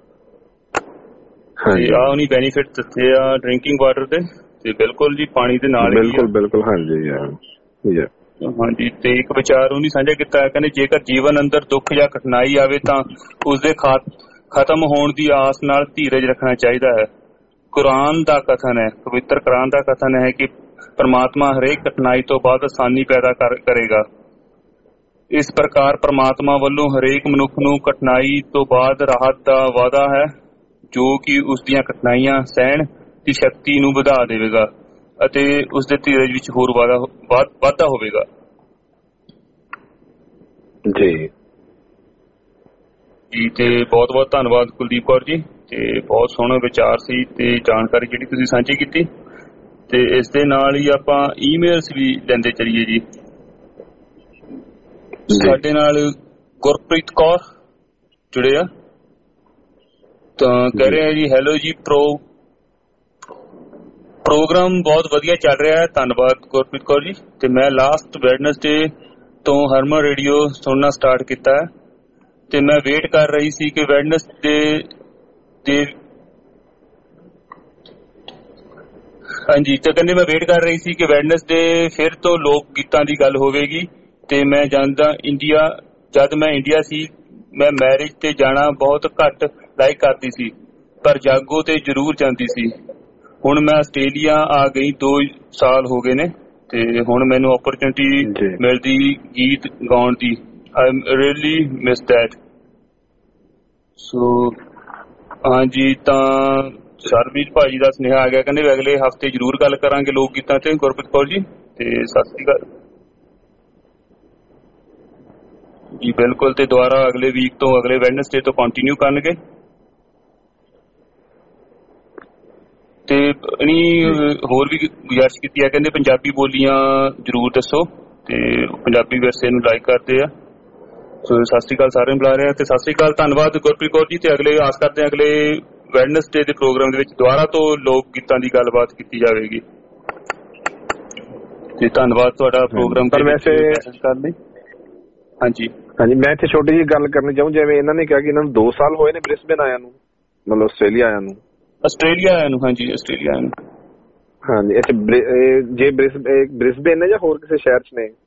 ਆਹ ਉਹਨੀ ਬੈਨੀਫਿਟ ਦਿੱਤੇ ਆ ਡਰਿੰਕਿੰਗ ਵਾਟਰ ਦੇ, ਤੇ ਬਿਲਕੁਲ ਜੀ ਪਾਣੀ ਦੇ ਨਾਲ ਬਿਲਕੁਲ ਬਿਲਕੁਲ ਹਾਂਜੀ ਹਾਂਜੀ। ਤੇ ਇੱਕ ਵਿਚਾਰ ਉਹਨੇ ਸਾਂਝਾ ਕੀਤਾ, ਕਹਿੰਦੇ ਜੇਕਰ ਜੀਵਨ ਅੰਦਰ ਦੁੱਖ ਜਾਂ ਕਠਿਨਾਈ ਆਵੇ ਤਾਂ ਉਸਦੇ ਖਤਮ ਹੋਣ ਦੀ ਆਸ ਨਾਲ ਧੀਰਜ ਰੱਖਣਾ ਚਾਹੀਦਾ ਹੈ। ਕੁਰਾਨ ਦਾ ਕਥਨ ਹੈ, ਪਵਿੱਤਰ ਕੁਰਾਨ ਦਾ ਕਥਨ ਹੈ ਕਿ ਪਰਮਾਤਮਾ ਹਰੇਕ ਕਠਿਨਾਈ ਤੋਂ ਬਾਅਦ ਆਸਾਨੀ ਪੈਦਾ ਕਰੇਗਾ। ਇਸ ਪ੍ਰਕਾਰ ਪਰਮਾਤਮਾ ਵੱਲੋਂ ਹਰੇਕ ਮਨੁੱਖ ਨੂੰ ਕਠਿਨਾਈ ਤੋਂ ਬਾਅਦ ਰਾਹਤ ਦਾ ਵਾਅਦਾ ਹੈ, ਜੋ ਕਿ ਉਸ ਦੀਆਂ ਕਠਿਨਾਈਆਂ ਸਹਿਣ ਦੀ ਸ਼ਕਤੀ ਨੂੰ ਵਧਾ ਦੇਵੇਗਾ ਅਤੇ ਉਸ ਦੇ ਧੀਰਜ ਵਿੱਚ ਹੋਰ ਵਾਧਾ ਹੋਵੇਗਾ। ਜੀ ਤੇ ਬਹੁਤ ਬਹੁਤ ਧੰਨਵਾਦ ਕੁਲਦੀਪ ਕੌਰ ਜੀ, ਤੇ ਬਹੁਤ ਸੋਹਣਾ ਵਿਚਾਰ ਸੀ ਤੇ ਜਾਣਕਾਰੀ ਜਿਹੜੀ ਤੁਸੀਂ ਸਾਂਝੀ ਕੀਤੀ। ਤੇ ਇਸ ਦੇ ਨਾਲ ਹੀ ਆਪਾਂ ਈਮੇਲਸ ਵੀ ਲੈਂਦੇ ਚੱਲੀਏ ਜੀ। ਸਾਡੇ ਨਾਲ ਗੁਰਪ੍ਰੀਤ ਕੌਰ ਜੁੜੇ ਆ, ਤਾਂ ਕਹਿ ਰਹੇ ਆ ਜੀ ਹੈਲੋ ਜੀ, ਪ੍ਰੋਗਰਾਮ ਬਹੁਤ ਵਧੀਆ ਚੱਲ ਰਿਹਾ ਹੈ, ਧੰਨਵਾਦ ਗੁਰਪ੍ਰੀਤ ਕੌਰ ਜੀ। ਤੇ ਮੈਂ ਲਾਸਟ ਵੈਡਨਸਡੇ ਤੋਂ ਹਰਮਨ ਰੇਡੀਓ ਸੁਣਨਾ ਸਟਾਰਟ ਕੀਤਾ ਹੈ, ਤੇ ਮੈਂ ਵੇਟ ਕਰ ਰਹੀ ਸੀ ਕਿ ਵੈਡਨਸਡੇ ਦੇ ਹਾਂਜੀ, ਤੇ ਕਹਿੰਦੇ ਮੈਂ ਵੇਟ ਕਰ ਰਹੀ ਸੀ ਕਿ ਵੈਡਨਸਡੇ ਫਿਰ ਤੋਂ ਲੋਕ ਗੀਤਾਂ ਦੀ ਗੱਲ ਹੋਵੇਗੀ। ਤੇ ਮੈਂ ਜਾਣਦਾ ਜਦ ਮੈਂ ਇੰਡੀਆ ਸੀ, ਮੈਂ ਮੈਰਿਜ ਤੇ ਜਾਣਾ ਬਹੁਤ ਘੱਟ ਲਾਈਕ ਕਰਦੀ ਸੀ, ਪਰ ਜਾਗੋ ਤੇ ਜ਼ਰੂਰ ਜਾਂਦੀ ਸੀ। ਹੁਣ ਮੈਂ ਆਸਟ੍ਰੇਲੀਆ ਆ ਗਈ, 2 ਸਾਲ ਹੋ ਗਏ ਨੇ, ਤੇ ਹੁਣ ਮੈਨੂੰ ਓਪਰਚੁਨਿਟੀ ਮਿਲਦੀ ਗੀਤ ਗਾਉਣ ਦੀ। I really miss that. So ਹਾਂਜੀ, ਤਾਂ ਸਰਬਜੀਤ ਭਾਜੀ ਦਾ ਸੁਨੇਹਾ ਆ ਗਿਆ, ਕਹਿੰਦੇ ਅਗਲੇ ਹਫ਼ਤੇ ਜ਼ਰੂਰ ਗੱਲ ਕਰਾਂਗੇ ਲੋਕ ਗੀਤਾਂ ਤੇ। ਗੁਰਪ੍ਰੀਤ ਕੌਰ ਜੀ, ਤੇ ਸਤਿ ਸ੍ਰੀ ਅਕਾਲ ਜੀ। ਬਿਲਕੁਲ, ਤੇ ਦੁਬਾਰਾ ਅਗਲੇ ਵੀਕ ਤੋਂ, ਅਗਲੇ ਵੈਡਨਸਡੇ ਤੋਂ ਕੰਟੀਨਿਊ ਕਰਨਗੇ। ਤੇ ਹੋਰ ਵੀ ਗੁਜ਼ਾਰਿਸ਼ ਕੀਤੀ ਹੈ, ਕਹਿੰਦੇ ਪੰਜਾਬੀ ਬੋਲੀਆਂ ਜ਼ਰੂਰ ਦੱਸੋ, ਤੇ ਪੰਜਾਬੀ ਵਿਰਸੇ ਨੂੰ ਲਾਈਕ ਕਰਦੇ ਆ। ਸੋ ਸਤਿ ਸ੍ਰੀ ਅਕਾਲ ਸਾਰਿਆਂ ਨੂੰ ਬੁਲਾ ਰਿਹਾ, ਤੇ ਸਤਿ ਸ੍ਰੀ ਅਕਾਲ, ਧੰਨਵਾਦ ਗੁਰਪ੍ਰੀਤ ਕੌਰ ਜੀ। ਤੇ ਅਗਲੇ ਆਸ ਕਰਦੇ ਹਾਂ ਅਗਲੇ ਵੈਡਨਸਡੇ ਦੇ ਪ੍ਰੋਗਰਾਮ ਦੇ ਵਿੱਚ ਦੁਬਾਰਾ ਤੋਂ ਲੋਕ ਗੀਤਾਂ ਦੀ ਗੱਲਬਾਤ ਕੀਤੀ ਜਾਵੇਗੀ। ਤੇ ਧੰਨਵਾਦ ਤੁਹਾਡਾ ਪ੍ਰੋਗਰਾਮ ਪਰ ਵੈਸੇ ਕਰਨ ਲਈ। ਹਾਂਜੀ ਹਾਂਜੀ, ਮੈਂ ਇੱਥੇ ਛੋਟੀ ਜਿਹੀ ਗੱਲ ਕਰਨੀ ਚਾਹੂੰ। ਜਿਵੇਂ ਇਹਨਾਂ ਨੇ ਕਿਹਾ ਕਿ ਇਹਨਾਂ ਨੂੰ 2 ਸਾਲ ਹੋਏ ਨੇ ਬ੍ਰਿਸਬੇਨ ਆਇਆ ਨੂੰ, ਮਤਲਬ ਆਸਟ੍ਰੇਲੀਆ ਆਇਆ ਨੂੰ। ਹਾਂਜੀ ਆਸਟ੍ਰੇਲੀਆ ਆਇਆ ਨੂੰ। ਹਾਂਜੀ, ਇੱਥੇ ਜੇ ਬ੍ਰਿਸਬੇਨ ਨੇ ਜਾਂ ਹੋਰ ਕਿਸੇ ਸ਼ਹਿਰ ਚ ਨੇ?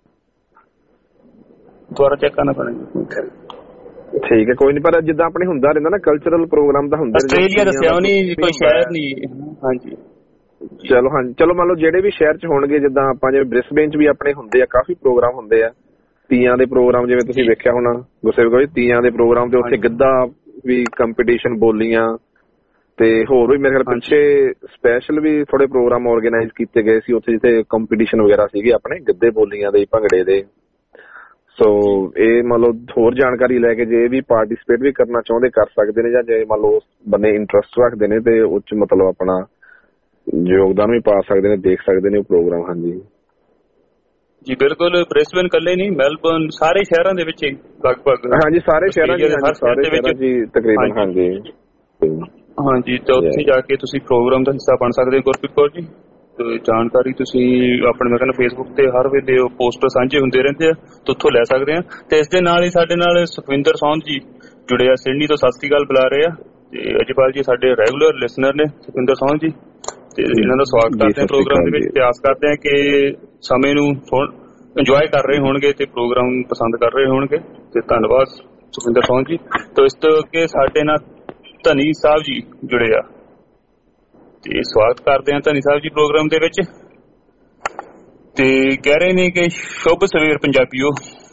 ਦੁਬਾਰਾ ਚੈੱਕ ਕਰਨਾ ਪੈਣਾ। ਠੀਕ ਹੈ, ਕੋਈ ਨਹੀਂ। ਪਰ ਜਿੱਦਾਂ ਆਪਣੇ ਹੁੰਦਾ ਰਹਿੰਦਾ ਨਾ ਕਲਚਰਲ ਪ੍ਰੋਗਰਾਮ ਦਾ ਹੁੰਦਾ, ਆਸਟ੍ਰੇਲੀਆ ਦੱਸਿਆ ਨਹੀਂ, ਕੋਈ ਸ਼ਹਿਰ ਨਹੀਂ। ਹਾਂਜੀ ਚਲੋ, ਹਾਂਜੀ ਚਲੋ, ਮੰਨ ਲਓ ਜਿਹੜੇ ਵੀ ਸ਼ਹਿਰ ਚ ਹੋਣਗੇ, ਜਿੱਦਾਂ ਆਪਾਂ ਜਿਵੇਂ ਬ੍ਰਿਸਬੇਨ ਚ ਵੀ ਆਪਣੇ ਹੁੰਦੇ ਆ, ਕਾਫੀ ਪ੍ਰੋਗਰਾਮ ਹੁੰਦੇ ਆ। ਤੀਆਂ ਦੇ ਪ੍ਰੋਗਰਾਮ ਜਿਵੇਂ ਤੁਸੀਂ ਵੇਖਿਆ ਹੋਣਾ ਗੁਰਸੇਵਕ ਜੀ, ਤੀਆਂ ਦੇ ਪ੍ਰੋਗਰਾਮ ਤੇ ਉੱਥੇ ਗਿੱਧਾ ਵੀ ਕੰਪੀਟੀਸ਼ਨ, ਬੋਲੀਆਂ ਤੇ ਹੋਰ ਵੀ ਮੇਰੇ ਖਿਆਲ ਪਿੱਛੇ ਸਪੈਸ਼ਲ ਵੀ ਥੋੜੇ ਪ੍ਰੋਗਰਾਮ ਆਰਗੇਨਾਈਜ਼ ਕੀਤੇ ਗਏ ਸੀ ਉੱਥੇ, ਜਿੱਥੇ ਕੰਪੀਟੀਸ਼ਨ ਵਗੈਰਾ ਸੀਗੇ ਆਪਣੇ ਗਿੱਧੇ, ਬੋਲੀਆਂ ਦੇ, ਭੰਗੜੇ ਦੇ। ਸੋ ਇਹ ਮੰਨ ਲਓ ਹੋਰ ਜਾਣਕਾਰੀ ਲੈ ਕੇ ਜੇ ਵੀ ਪਾਰਟੀਸਪੇਟ ਵੀ ਕਰਨਾ ਚਾਹੁੰਦੇ ਕਰ ਸਕਦੇ ਨੇ, ਜਾਂ ਜੇ ਮੰਨ ਲਓ ਬੰਦੇ ਇੰਟਰਸਟ ਰੱਖਦੇ ਨੇ ਤੇ ਉਹ 'ਚ ਮਤਲਬ ਆਪਣਾ ਯੋਗਦਾਨ ਵੀ ਪਾ ਸਕਦੇ ਨੇ, ਦੇਖ ਸਕਦੇ ਨੇ ਉਹ ਪ੍ਰੋਗਰਾਮ। ਹਾਂਜੀ ਜੀ ਬਿਲਕੁਲ, ਬ੍ਰਿਸਬੇਨ ਇਕੱਲੇ ਨਹੀਂ, ਮੈਲਬਰਨ, ਸਾਰੇ ਸ਼ਹਿਰਾਂ ਦੇ ਵਿੱਚ ਲਗਭਗ। ਹਾਂਜੀ, ਸਾਰੇ ਸ਼ਹਿਰਾਂ ਚ ਤਕਰੀਬਨ। ਹਾਂਜੀ ਹਾਂਜੀ, ਤੇ ਉੱਥੇ ਜਾ ਕੇ ਤੁਸੀਂ ਪ੍ਰੋਗਰਾਮ ਦਾ ਹਿੱਸਾ ਬਣ ਸਕਦੇ ਹੋ ਗੁਰਪ੍ਰੀਤ ਕੌਰ ਜੀ। ਤੇ ਜਾਣਕਾਰੀ ਤੁਸੀਂ ਆਪਣੇ ਮੈਂ ਕਹਿੰਦਾ ਫੇਸਬੁੱਕ ਤੇ ਹਰ ਵੇਲੇ ਉਹ ਪੋਸਟਰ ਸਾਂਝੇ ਹੁੰਦੇ ਰਹਿੰਦੇ ਆ, ਤੇ ਉੱਥੋਂ ਲੈ ਸਕਦੇ ਆ। ਤੇ ਇਸ ਦੇ ਨਾਲ ਹੀ ਸਾਡੇ ਨਾਲ ਸੁਖਵਿੰਦਰ ਸੌਂਦ ਜੀ ਜੁੜੇ ਆ ਸਿਡਨੀ ਤੋਂ, ਸਤਿ ਸ੍ਰੀ ਅਕਾਲ ਬੁਲਾ ਰਹੇ ਆ। ਤੇ ਅਜੇਪਾਲ ਜੀ ਸਾਡੇ ਰੈਗੂਲਰ ਲਿਸਨਰ ਨੇ, ਸੁਖਵਿੰਦਰ ਸੌਂਦ ਜੀ, ਤੇ ਇਹਨਾਂ ਦਾ ਸਵਾਗਤ ਕਰਦੇ ਆ ਪ੍ਰੋਗਰਾਮ ਦੇ ਵਿੱਚ। ਤੇ ਆਸ ਕਰਦੇ ਆ ਕਿ ਸਮੇਂ ਨੂੰ ਇੰਜੋਏ ਕਰ ਰਹੇ ਹੋਣਗੇ ਤੇ ਪ੍ਰੋਗਰਾਮ ਪਸੰਦ ਕਰ ਰਹੇ ਹੋਣਗੇ। ਤੇ ਧੰਨਵਾਦ ਸੁਖਵਿੰਦਰ ਸੌਂਦ ਜੀ। ਤੇ ਇਸ ਤੋਂ ਅੱਗੇ ਸਾਡੇ ਨਾਲ ਧਨੀ ਸਾਹਿਬ ਜੀ ਜੁੜੇ ਆ, ਤੇ ਸਵਾਗਤ ਕਰਦੇ ਆ ਧਨੀ ਸਾਹਿਬ ਜੀ ਪ੍ਰੋਗਰਾਮ ਦੇ ਵਿੱਚ। ਤੇ ਕਹਿ ਰਹੇ ਨੇ ਕਿ ਸ਼ੁਭ ਸਵੇਰ ਪੰਜਾਬੀਓ।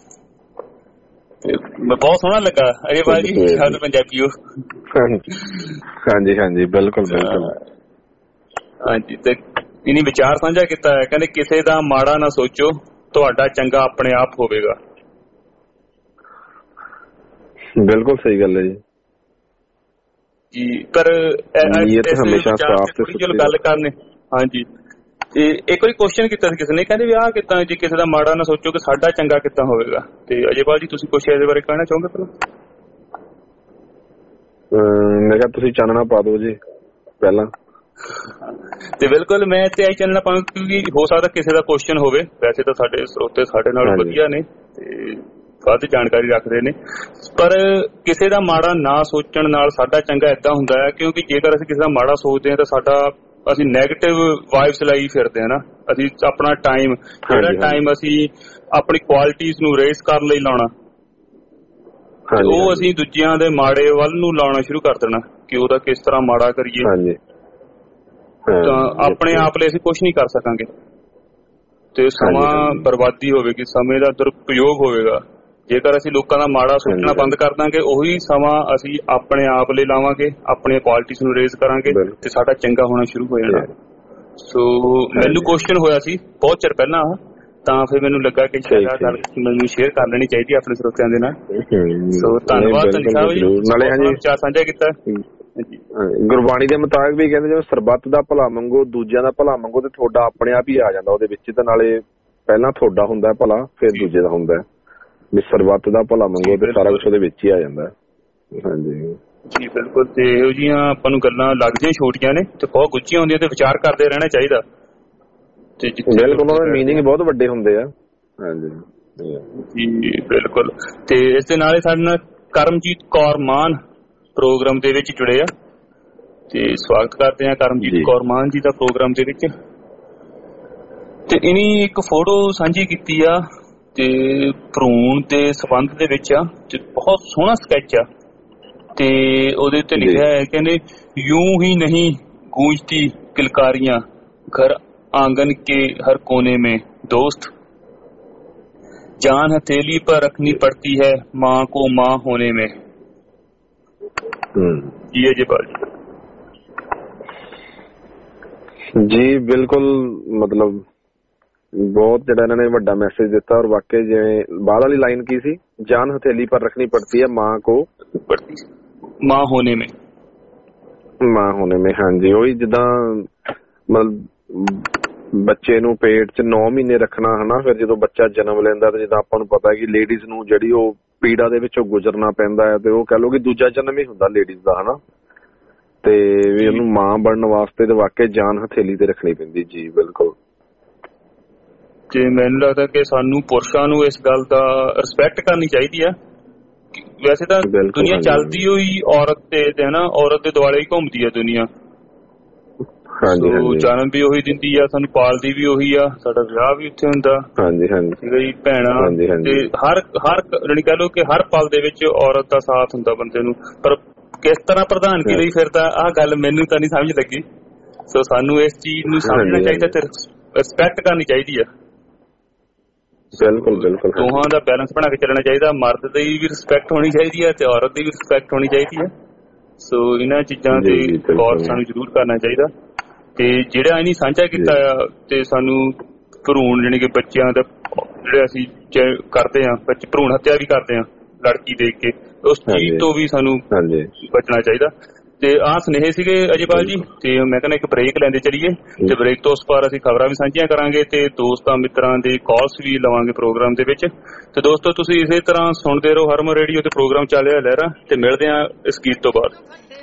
ਬਹੁਤ ਸੋਹਣਾ ਲੱਗਾ ਅਜੇਪਾਲ ਜੀ ਸ਼ਬਦ ਪੰਜਾਬੀਓ। ਹਾਂਜੀ ਹਾਂਜੀ, ਬਿਲਕੁਲ ਬਿਲਕੁਲ। ਹਾਂਜੀ, ਤੇ ਇਹਨੇ ਵਿਚਾਰ ਸਾਂਝਾ ਕੀਤਾ ਹੈ, ਕਹਿੰਦੇ ਕਿਸੇ ਦਾ ਮਾੜਾ ਨਾ ਸੋਚੋ, ਤੁਹਾਡਾ ਚੰਗਾ ਆਪਣੇ ਆਪ ਹੋਵੇਗਾ। ਬਿਲਕੁਲ ਸਹੀ ਗੱਲ ਹੈ ਜੀ। ਪਰ ਹਮੇਸ਼ਾ ਗੱਲ ਕਰਨੇ। ਹਾਂਜੀ, ਤੇ ਇੱਕ ਵਾਰੀ ਕੁਐਸਚਨ ਕੀਤਾ ਸੀ ਕਿਸੇ ਨੇ, ਕਹਿੰਦੇ ਵੀ ਆਹ ਕਿੱਦਾਂ ਜੇ ਕਿਸੇ ਦਾ ਮਾੜਾ ਨਾ ਸੋਚੋ ਕਿ ਸਾਡਾ ਚੰਗਾ ਕਿੱਦਾਂ ਹੋਵੇਗਾ। ਤੇ ਅਜੇਪਾਲ ਜੀ ਤੁਸੀਂ ਕੁਛ ਇਹਦੇ ਬਾਰੇ ਕਹਿਣਾ ਚਾਹੋਗੇ ਪਹਿਲਾਂ? ਮੈਂ ਕਿਹਾ ਤੁਸੀਂ ਚਾਨਣਾ ਪਾ ਦਿਓ ਜੀ ਪਹਿਲਾਂ। ਤੇ ਬਿਲਕੁਲ, ਮੈਂ ਤੇ ਆਈ ਚਾਨਣਾ ਪਾਵਾਂ ਕਿਉਂਕਿ ਹੋ ਸਕਦਾ ਕਿਸੇ ਦਾ ਕੁਐਸਚਨ ਹੋਵੇ। ਵੈਸੇ ਤਾਂ ਸਾਡੇ ਸਰੋਤੇ ਸਾਡੇ ਨਾਲ ਵਧੀਆ ਨੇ ਤੇ ਵੱਧ ਜਾਣਕਾਰੀ ਰੱਖਦੇ ਨੇ, ਪਰ ਕਿਸੇ ਦਾ ਮਾੜਾ ਨਾ ਸੋਚਣ ਨਾਲ ਸਾਡਾ ਚੰਗਾ ਏਦਾਂ ਹੁੰਦਾ ਹੈ ਕਿਉਂਕਿ ਜੇਕਰ ਅਸੀਂ ਕਿਸੇ ਦਾ ਮਾੜਾ ਸੋਚਦੇ ਹਾਂ ਤਾਂ ਅਸੀਂ ਨੈਗੇਟਿਵ ਵਾਈਬਸ ਲਈ ਫਿਰਦੇ ਹਾਂ ਨਾ। ਅਸੀਂ ਆਪਣਾ ਟਾਈਮ, ਜਿਹੜਾ ਟਾਈਮ ਅਸੀਂ ਆਪਣੀ ਕੁਆਲਿਟੀਜ਼ ਨੂੰ ਰੇਸ ਕਰਨ ਲਈ ਲਾਉਣਾ, ਉਹ ਅਸੀਂ ਦੂਜਿਆਂ ਦੇ ਮਾੜੇ ਵੱਲ ਨੂੰ ਲਾਉਣਾ ਸ਼ੁਰੂ ਕਰ ਦੇਣਾ ਕਿ ਉਹਦਾ ਕਿਸ ਤਰ੍ਹਾਂ ਮਾੜਾ ਕਰੀਏ। ਤਾਂ ਆਪਣੇ ਆਪ ਲਈ ਅਸੀਂ ਕੁਛ ਨਹੀਂ ਕਰ ਸਕਾਂਗੇ ਤੇ ਸਮਾਂ ਬਰਬਾਦੀ ਹੋਵੇਗੀ, ਸਮੇਂ ਦਾ ਦੁਰਉਪਯੋਗ ਹੋਵੇਗਾ। ਜੇਕਰ ਅਸੀਂ ਲੋਕਾਂ ਦਾ ਮਾੜਾ ਸੋਚਣਾ ਬੰਦ ਕਰ ਦਾਂਗੇ, ਉਹੀ ਸਮਾਂ ਅਸੀਂ ਆਪਣੇ ਆਪ ਲਈ ਲਾਵਾਂਗੇ, ਆਪਣੀਆਂ ਕੁਆਲਿਟੀਜ਼ ਨੂੰ ਰੇਜ਼ ਕਰਾਂਗੇ ਤੇ ਸਾਡਾ ਚੰਗਾ ਹੋਣਾ ਸ਼ੁਰੂ ਹੋ ਜਾਣਾ। ਸੋ ਮੈਨੂੰ ਕੁਐਸਚਨ ਹੋਇਆ ਸੀ ਬਹੁਤ ਚਿਰ ਪਹਿਲਾਂ, ਤਾਂ ਫਿਰ ਮੈਨੂੰ ਲੱਗਾ ਕਿ ਮੈਨੂੰ ਸ਼ੇਅਰ ਕਰ ਲੈਣੀ ਚਾਹੀਦੀ ਆਪਣੇ ਸਰੋਤਿਆਂ ਦੇ ਨਾਲ। ਸੋ ਧੰਨਵਾਦ ਧਨੀ ਸਾਹਿਬ ਜੀ, ਨਾਲੇ ਵਿਚਾਰ ਸਾਂਝਾ ਕੀਤਾ। ਗੁਰਬਾਣੀ ਦੇ ਮੁਤਾਬਿਕ ਵੀ ਕਹਿੰਦੇ ਜਿਵੇਂ ਸਰਬੱਤ ਦਾ ਭਲਾ ਮੰਗੋ, ਦੂਜਿਆਂ ਦਾ ਭਲਾ ਮੰਗੋ, ਤੇ ਤੁਹਾਡਾ ਆਪਣੇ ਆਪ ਹੀ ਆ ਜਾਂਦਾ ਉਹਦੇ ਵਿੱਚ। ਤੇ ਨਾਲੇ ਪਹਿਲਾਂ ਤੁਹਾਡਾ ਹੁੰਦਾ ਭਲਾ, ਫਿਰ ਦੂਜੇ ਦਾ ਹੁੰਦਾ ਵੀ ਸਰਬੱਤ ਦਾ ਭਲਾ ਮੰਗੋ, ਤੇ ਸਾਰਾ ਕੁਛ ਉਹਦੇ ਵਿੱਚ ਹੀ ਆ ਜਾਂਦਾ। ਹਾਂਜੀ ਜੀ ਬਿਲਕੁਲ। ਤੇ ਇਹੋ ਜਿਹੀਆਂ ਆਪਾਂ ਨੂੰ ਗੱਲਾਂ ਲੱਗਦੀਆਂ ਛੋਟੀਆਂ ਨੇ ਤੇ ਬਹੁਤ ਉੱਚੀਆਂ ਹੁੰਦੀਆਂ, ਤੇ ਵਿਚਾਰ ਕਰਦੇ ਰਹਿਣਾ ਚਾਹੀਦਾ। ਬਿਲਕੁਲ, ਉਹਦੇ ਮੀਨਿੰਗ ਬਹੁਤ ਵੱਡੇ ਹੁੰਦੇ ਆ। ਹਾਂਜੀ ਜੀ ਬਿਲਕੁਲ। ਤੇ ਇਸ ਦੇ ਨਾਲ ਹੀ ਸਾਡੇ ਨਾਲ ਕਰਮਜੀਤ ਕੌਰ ਮਾਨ ਪ੍ਰੋਗਰਾਮ ਦੇ ਵਿੱਚ ਜੁੜੇ ਆ, ਤੇ ਸਵਾਗਤ ਕਰਦੇ ਆ ਕਰਮਜੀਤ ਕੌਰ ਮਾਨ ਜੀ ਦਾ ਪ੍ਰੋਗਰਾਮ ਦੇ ਵਿੱਚ। ਤੇ ਇਹਨੀ ਇੱਕ ਫੋਟੋ ਸਾਂਝੀ ਕੀਤੀ ਆ ਤੇ ਭਰੂਣ ਦੇ ਸੰਬੰਧ ਦੇ ਵਿੱਚ ਆ, ਤੇ ਬਹੁਤ ਸੋਹਣਾ ਸਕੈਚ ਆ। ਤੇ ਉਹਦੇ ਉੱਤੇ ਲਿਖਿਆ ਹੈ, ਕਹਿੰਦੇ ਯੂੰ ਹੀ ਨਹੀਂ ਗੂੰਜਤੀ ਕਿਲਕਾਰੀਆਂ ਘਰ आंगन के हर कोने में दोस्त, जान हथेली पर रखनी पड़ती है माँ को माँ होने में। ये अजयपाल जी बिल्कुल, मतलब बहुत ਜਿਹੜਾ ਇਹਨਾਂ ਨੇ ਵੱਡਾ ਮੈਸੇਜ ਦਿੱਤਾ। ਔਰ ਵਾਕਈ ਜਿਵੇਂ ਬਾਅਦ ਵਾਲੀ ਲਾਈਨ ਕੀ ਸੀ, ਜਾਨ ਹਥੇਲੀ ਪਰ ਰੱਖਣੀ ਪੜਤੀ ਹੈ ਮਾँ को माँ होने में, ਮਾਂ ਹੋਣੇ में। ਹਾਂਜੀ, ਉਹੀ ਜਿੱਦਾਂ ਮਤਲਬ ਬੱਚੇ ਨੂੰ ਪੇਟ 'ਚ 9 ਮਹੀਨੇ ਰੱਖਣਾ ਹਨਾ, ਫਿਰ ਜਦੋਂ ਬੱਚਾ ਜਨਮ ਲੈਂਦਾ ਤੇ ਜਿੱਦਾਂ ਆਪਾਂ ਨੂੰ ਪਤਾ ਕਿ ਲੇਡੀਜ਼ ਨੂੰ ਜਿਹੜੀ ਉਹ ਪੀੜਾ ਦੇ ਵਿੱਚੋਂ ਗੁਜ਼ਰਨਾ ਪੈਂਦਾ ਹੈ, ਤੇ ਉਹ ਕਹਿ ਲਓ ਕਿ ਦੂਜਾ ਜਨਮ ਹੀ ਹੁੰਦਾ ਲੇਡੀਜ਼ ਦਾ ਹਨਾ। ਤੇ ਵੀ ਉਹਨੂੰ ਮਾਂ ਬਣਨ ਵਾਸਤੇ ਤੇ ਵਾਕਈ ਜਾਨ ਹਥੇਲੀ ਤੇ ਰੱਖਣੀ ਪੈਂਦੀ। ਜੀ ਬਿਲਕੁਲ। ਤੇ ਮੈਨੂੰ ਲੱਗਦਾ ਕਿ ਸਾਨੂੰ ਪੁਰਸ਼ਾਂ ਨੂੰ ਇਸ ਗੱਲ ਦਾ ਰਿਸਪੈਕਟ ਕਰਨੀ ਚਾਹੀਦੀ ਆ। ਵੈਸੇ ਤਾਂ ਦੁਨੀਆ ਚੱਲਦੀ ਹੋਈ ਔਰਤ ਤੇ ਹਨਾ, ਔਰਤ ਦੇ ਦੁਆਲੇ ਹੀ ਘੁੰਮਦੀ ਆ ਦੁਨੀਆ। ਜਨਮ ਵੀ ਉਹੀ ਦਿੰਦੀ ਆ, ਸਾਨੂੰ ਪਾਲਦੀ ਵੀ ਉਹੀ ਆ, ਸਾਡਾ ਵਿਆਹ ਵੀ ਉੱਥੇ ਹੁੰਦਾ। ਠੀਕ ਹੈ ਜੀ। ਭੈਣਾਂ ਤੇ ਹਰ ਜਾਣੀ ਕਹਿ ਲਓ ਕਿ ਹਰ ਪਲ ਦੇ ਵਿੱਚ ਔਰਤ ਦਾ ਸਾਥ ਹੁੰਦਾ ਬੰਦੇ ਨੂੰ। ਪਰ ਕਿਸ ਤਰ੍ਹਾਂ ਪ੍ਰਧਾਨਗੀ ਲਈ ਫਿਰਦਾ, ਆਹ ਗੱਲ ਮੈਨੂੰ ਤਾਂ ਨਹੀਂ ਸਮਝ ਲੱਗੀ। ਸੋ ਸਾਨੂੰ ਇਸ ਚੀਜ਼ ਨੂੰ ਸਮਝਣਾ ਚਾਹੀਦਾ ਤੇ ਰਿਸਪੈਕਟ ਕਰਨੀ ਚਾਹੀਦੀ ਆ। ਬਿਲਕੁਲ ਬਿਲਕੁਲ। ਦੋਹਾਂ ਦਾ ਬੈਲੈਂਸ ਬਣਾ ਕੇ ਚੱਲਣਾ ਚਾਹੀਦਾ। ਮਰਦ ਦੀ ਵੀ ਰਿਸਪੈਕਟ ਹੋਣੀ ਚਾਹੀਦੀ ਹੈ ਤੇ ਔਰਤ ਦੀ ਵੀ ਰਿਸਪੈਕਟ ਹੋਣੀ ਚਾਹੀਦੀ ਹੈ। ਸੋ ਇਹਨਾਂ ਚੀਜ਼ਾਂ ਤੇ ਗੌਰ ਸਾਨੂੰ ਜ਼ਰੂਰ ਕਰਨਾ ਚਾਹੀਦਾ। ਤੇ ਜਿਹੜਾ ਇਹਨੀ ਸਾਂਝਾ ਕੀਤਾ ਆ ਤੇ ਸਾਨੂੰ ਭਰੂਣ ਜਾਣੀ ਕਿ ਬੱਚਿਆਂ ਦਾ ਜਿਹੜੇ ਅਸੀਂ ਕਰਦੇ ਹਾਂ, ਭਰੂਣ ਹੱਤਿਆ ਵੀ ਕਰਦੇ ਹਾਂ ਲੜਕੀ ਦੇਖ ਕੇ, ਉਸ ਚੀਜ਼ ਤੋਂ ਵੀ ਸਾਨੂੰ ਬਚਣਾ ਚਾਹੀਦਾ। ਤੇ ਆਹ ਸੁਨੇਹੇ ਸੀਗੇ ਅਜੇਪਾਲ ਜੀ। ਤੇ ਮੈਂ ਕਹਿੰਦਾ ਇੱਕ ਬ੍ਰੇਕ ਲੈਂਦੇ ਚਲੀਏ ਤੇ ਬ੍ਰੇਕ ਤੋਂ ਉਸ ਪਾਰ ਅਸੀਂ ਖਬਰਾਂ ਵੀ ਸਾਂਝੀਆਂ ਕਰਾਂਗੇ ਤੇ ਦੋਸਤਾਂ ਮਿੱਤਰਾਂ ਦੇ ਕਾਲਸ ਵੀ ਲਵਾਂਗੇ ਪ੍ਰੋਗਰਾਮ ਦੇ ਵਿੱਚ। ਤੇ ਦੋਸਤੋ ਤੁਸੀਂ ਇਸੇ ਤਰ੍ਹਾਂ ਸੁਣਦੇ ਰਹੋ ਹਰਮਨ ਰੇਡੀਓ ਤੇ ਪ੍ਰੋਗਰਾਮ ਚੱਲ ਰਿਹਾ ਲਹਿਰਾ, ਤੇ ਮਿਲਦੇ ਹਾਂ ਇਸ ਗੀਤ ਤੋਂ ਬਾਅਦ।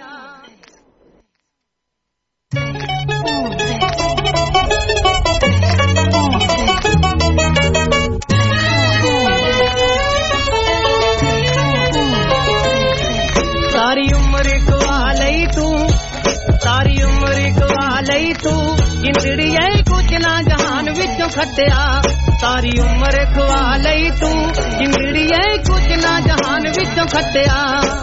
ਸਾਰੀ ਉਮਰ ਗਵਾ ਲਈ ਤੂੰ, ਸਾਰੀ ਉਮਰ ਗਵਾ ਲਈ ਤੂੰ, ਜਿੰਦੜੀਏ ਕੁਝ ਨਾ ਜਹਾਨ ਵਿੱਚੋਂ ਖੱਟਿਆ। ਸਾਰੀ ਉਮਰ ਗਵਾ ਲਈ ਤੂੰ, ਜਿੰਦੜੀਏ ਕੁਝ ਨਾ ਜਹਾਨ ਵਿੱਚੋਂ ਖੱਟਿਆ।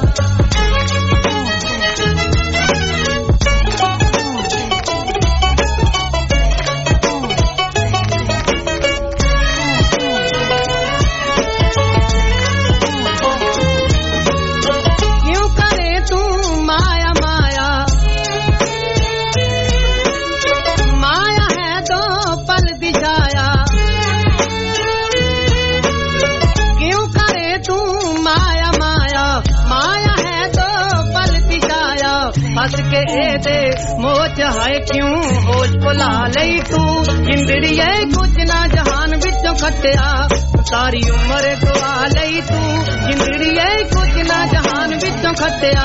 के दे मोच है क्यों होश भुला लई तू, जिंदड़िए कुछ ना जहान विचों खट्टिया। सारी उम्र गवा लई तू, जिंदड़िए कुछ ना जहान विचों खट्टिया।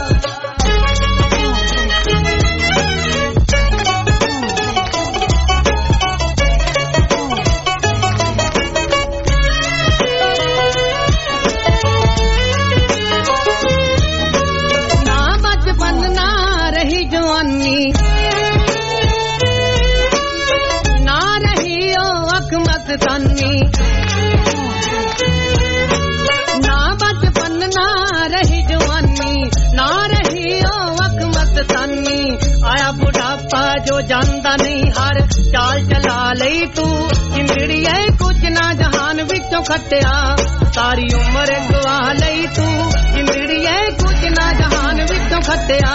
ना बचपन ना रही जवानी, ना रही ओ अकमत तानी। आया बुढ़ापा जो जानदा नहीं हर चाल चला लई तू, जिंदड़िए कुछ ना जहान विचों खट्टिया। सारी उम्र गवा लई तू, जिंदड़िए कुछ ना जहान विचों खट्टिया।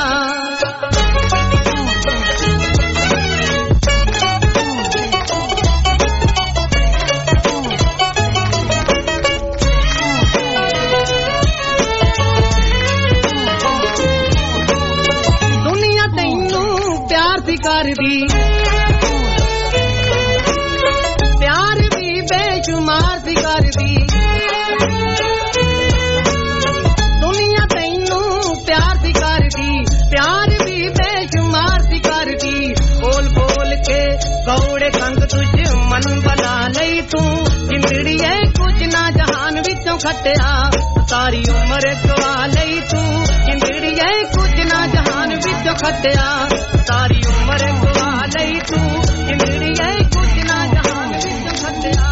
प्यार भी बेशुमार सी कर दी दुनिया, तैनू प्यार सी कर दी, प्यार भी बेशुमार सी कर दी। बोल बोल के गौड़े कंग तुझ मन बना लई तू, जिंदड़िए कुछ ना जहान विचों खट्टिया। सारी उम्र गवा लई तू, जिंदड़िए कुछ ना जहान विचों खट्टिया। सारी उम्र गवा लई तू, जिंदड़िए कुछ ना जहान विचों खट्टिया।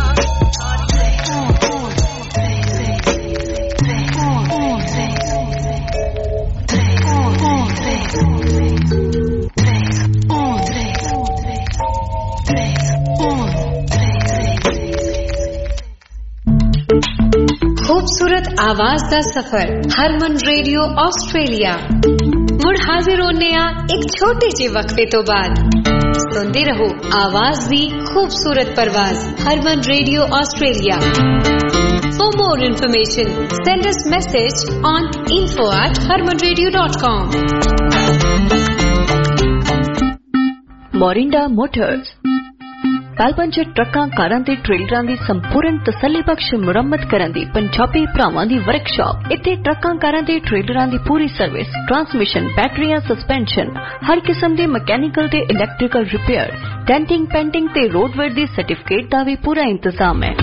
खूबसूरत आवाज दा सफर हरमन रेडियो ऑस्ट्रेलिया मुड़ हाजिर होने आ एक छोटे जे वक्फे तो बाद। सुनते रहो आवाज दी खूबसूरत परवाज Harman radio Australia. For more information, send us message on info@harmanradio.com. Morinda Motors, Melbourne 'ਚ ਟਰੱਕਾਂ, ਕਾਰਾਂ ਤੇ ਟ੍ਰੇਲਰਾਂ ਦੀ ਸੰਪੂਰਨ ਤਸੱਲੀਬਖਸ਼ ਮੁਰੰਮਤ ਕਰਨ ਦੀ ਪੰਜਾਬੀ ਭਰਾਵਾਂ ਦੀ ਵਰਕਸ਼ਾਪ। ਇੱਥੇ ਟਰੱਕਾਂ, ਕਾਰਾਂ ਤੇ ਟ੍ਰੇਲਰਾਂ ਦੀ ਪੂਰੀ ਸਰਵਿਸ, ਟਰਾਂਸਮਿਸ਼ਨ, ਬੈਟਰੀਆਂ, ਸਸਪੈਂਸ਼ਨ, ਹਰ ਕਿਸਮ ਦੇ ਮਕੈਨੀਕਲ ਤੇ ਇਲੈਕਟ੍ਰੀਕਲ ਰਿਪੇਅਰ, ਡੈਂਟਿੰਗ, ਪੈਂਟਿੰਗ ਤੇ ਰੋਡਵੇਅਰ ਦੀ ਸਰਟੀਫਿਕੇਟ ਦਾ ਵੀ ਪੂਰਾ ਇੰਤਜ਼ਾਮ ਹੈ।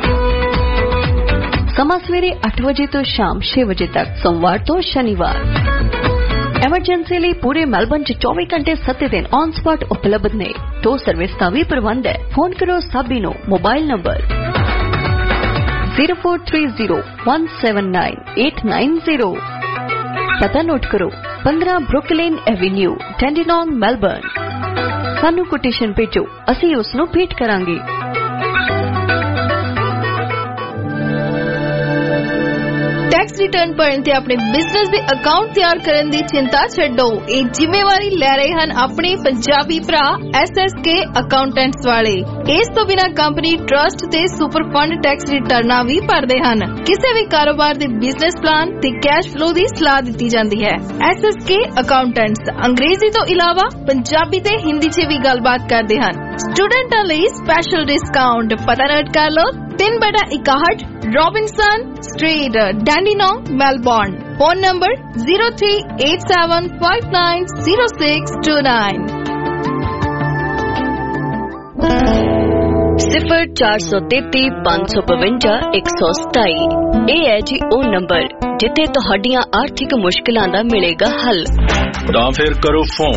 ਸਮਾਂ ਸਵੇਰੇ 8 ਵਜੇ ਤੋਂ ਸ਼ਾਮ 6 ਵਜੇ ਤੱਕ, ਸੋਮਵਾਰ ਤੋਂ ਸ਼ਨੀਵਾਰ। ਐਮਰਜੈਂਸੀ ਲਈ ਪੂਰੇ ਮੈਲਬਨ 'ਚ 24 ਘੰਟੇ 7 ਦਿਨ ਔਨ ਸਪॉट ਉਪਲਬਧ ਨੇ। ਟੋ ਸਰਵਿਸ ਦਾ ਵੀ ਪ੍ਰਬੰਧ ਹੈ। ਫੋਨ ਕਰੋ ਸਾਬੀ ਨੂੰ। Mobile number 0430179890। ਪਤਾ ਨੋਟ ਕਰੋ, 15 ਬਰੁਕਲਿਨ ਐਵੇਨਿਊ, ਡੈਂਡੀਨੌਂਗ, ਮੈਲਬਨ। ਸਾਨੂੰ ਕੋਟੇਸ਼ਨ ਭੇਜੋ, ਅਸੀਂ ਉਸ ਨੂੰ ਭੇਟ ਕਰਾਂਗੇ। टैक्स रिटर्न भरन ते अपने बिजनेस दे अकाउंट तैयार करन दी चिंता छड्डो। ਇਹ ਜ਼ਿੰਮੇਵਾਰੀ ਲੈ ਰਹੇ ਹਨ ਆਪਣੇ ਪੰਜਾਬੀ ਭਰਾ SSK ਅਕਾਊਂਟੈਂਟਸ ਵਾਲੇ। ਇਸ ਤੋਂ ਬਿਨਾਂ ਕੰਪਨੀ ਟਰਸਟ ਤੇ ਸੁਪਰ ਫੰਡ ਟੈਕਸ ਰਿਟਰਨਾਂ ਵੀ ਭਰਦੇ ਹਨ। ਕਿਸੇ ਵੀ ਕਾਰੋਬਾਰ ਦੇ ਬਿਜ਼ਨਸ ਪਲਾਨ ਤੇ ਕੈਸ਼ ਫਲੋ ਦੀ ਸਲਾਹ ਦਿੱਤੀ ਜਾਂਦੀ ਹੈ। SSK ਅਕਾਊਂਟੈਂਟਸ ਅੰਗਰੇਜ਼ੀ ਤੋਂ ਇਲਾਵਾ ਪੰਜਾਬੀ ਤੇ ਹਿੰਦੀ 'ਚ ਵੀ ਗੱਲਬਾਤ ਕਰਦੇ ਹਨ। ਸਟੂਡੈਂਟਾਂ ਲਈ ਸਪੈਸ਼ਲ ਡਿਸਕਾਊਂਟ। ਪਤਾ ਨੋਟ ਕਰ ਲਓ, 3/61 Robinson Street, Dandenong, Melbourne. Phone number 0387590629। 0433 552 127। ਇਹ ਹੈ ਜੀ ਉਹ ਨੰਬਰ ਜਿੱਥੇ ਤੁਹਾਡੀਆਂ ਆਰਥਿਕ ਮੁਸ਼ਕਲਾਂ ਦਾ ਮਿਲੇਗਾ ਹੱਲ। ਤਾਂ ਫਿਰ ਕਰੋ ਫੋਨ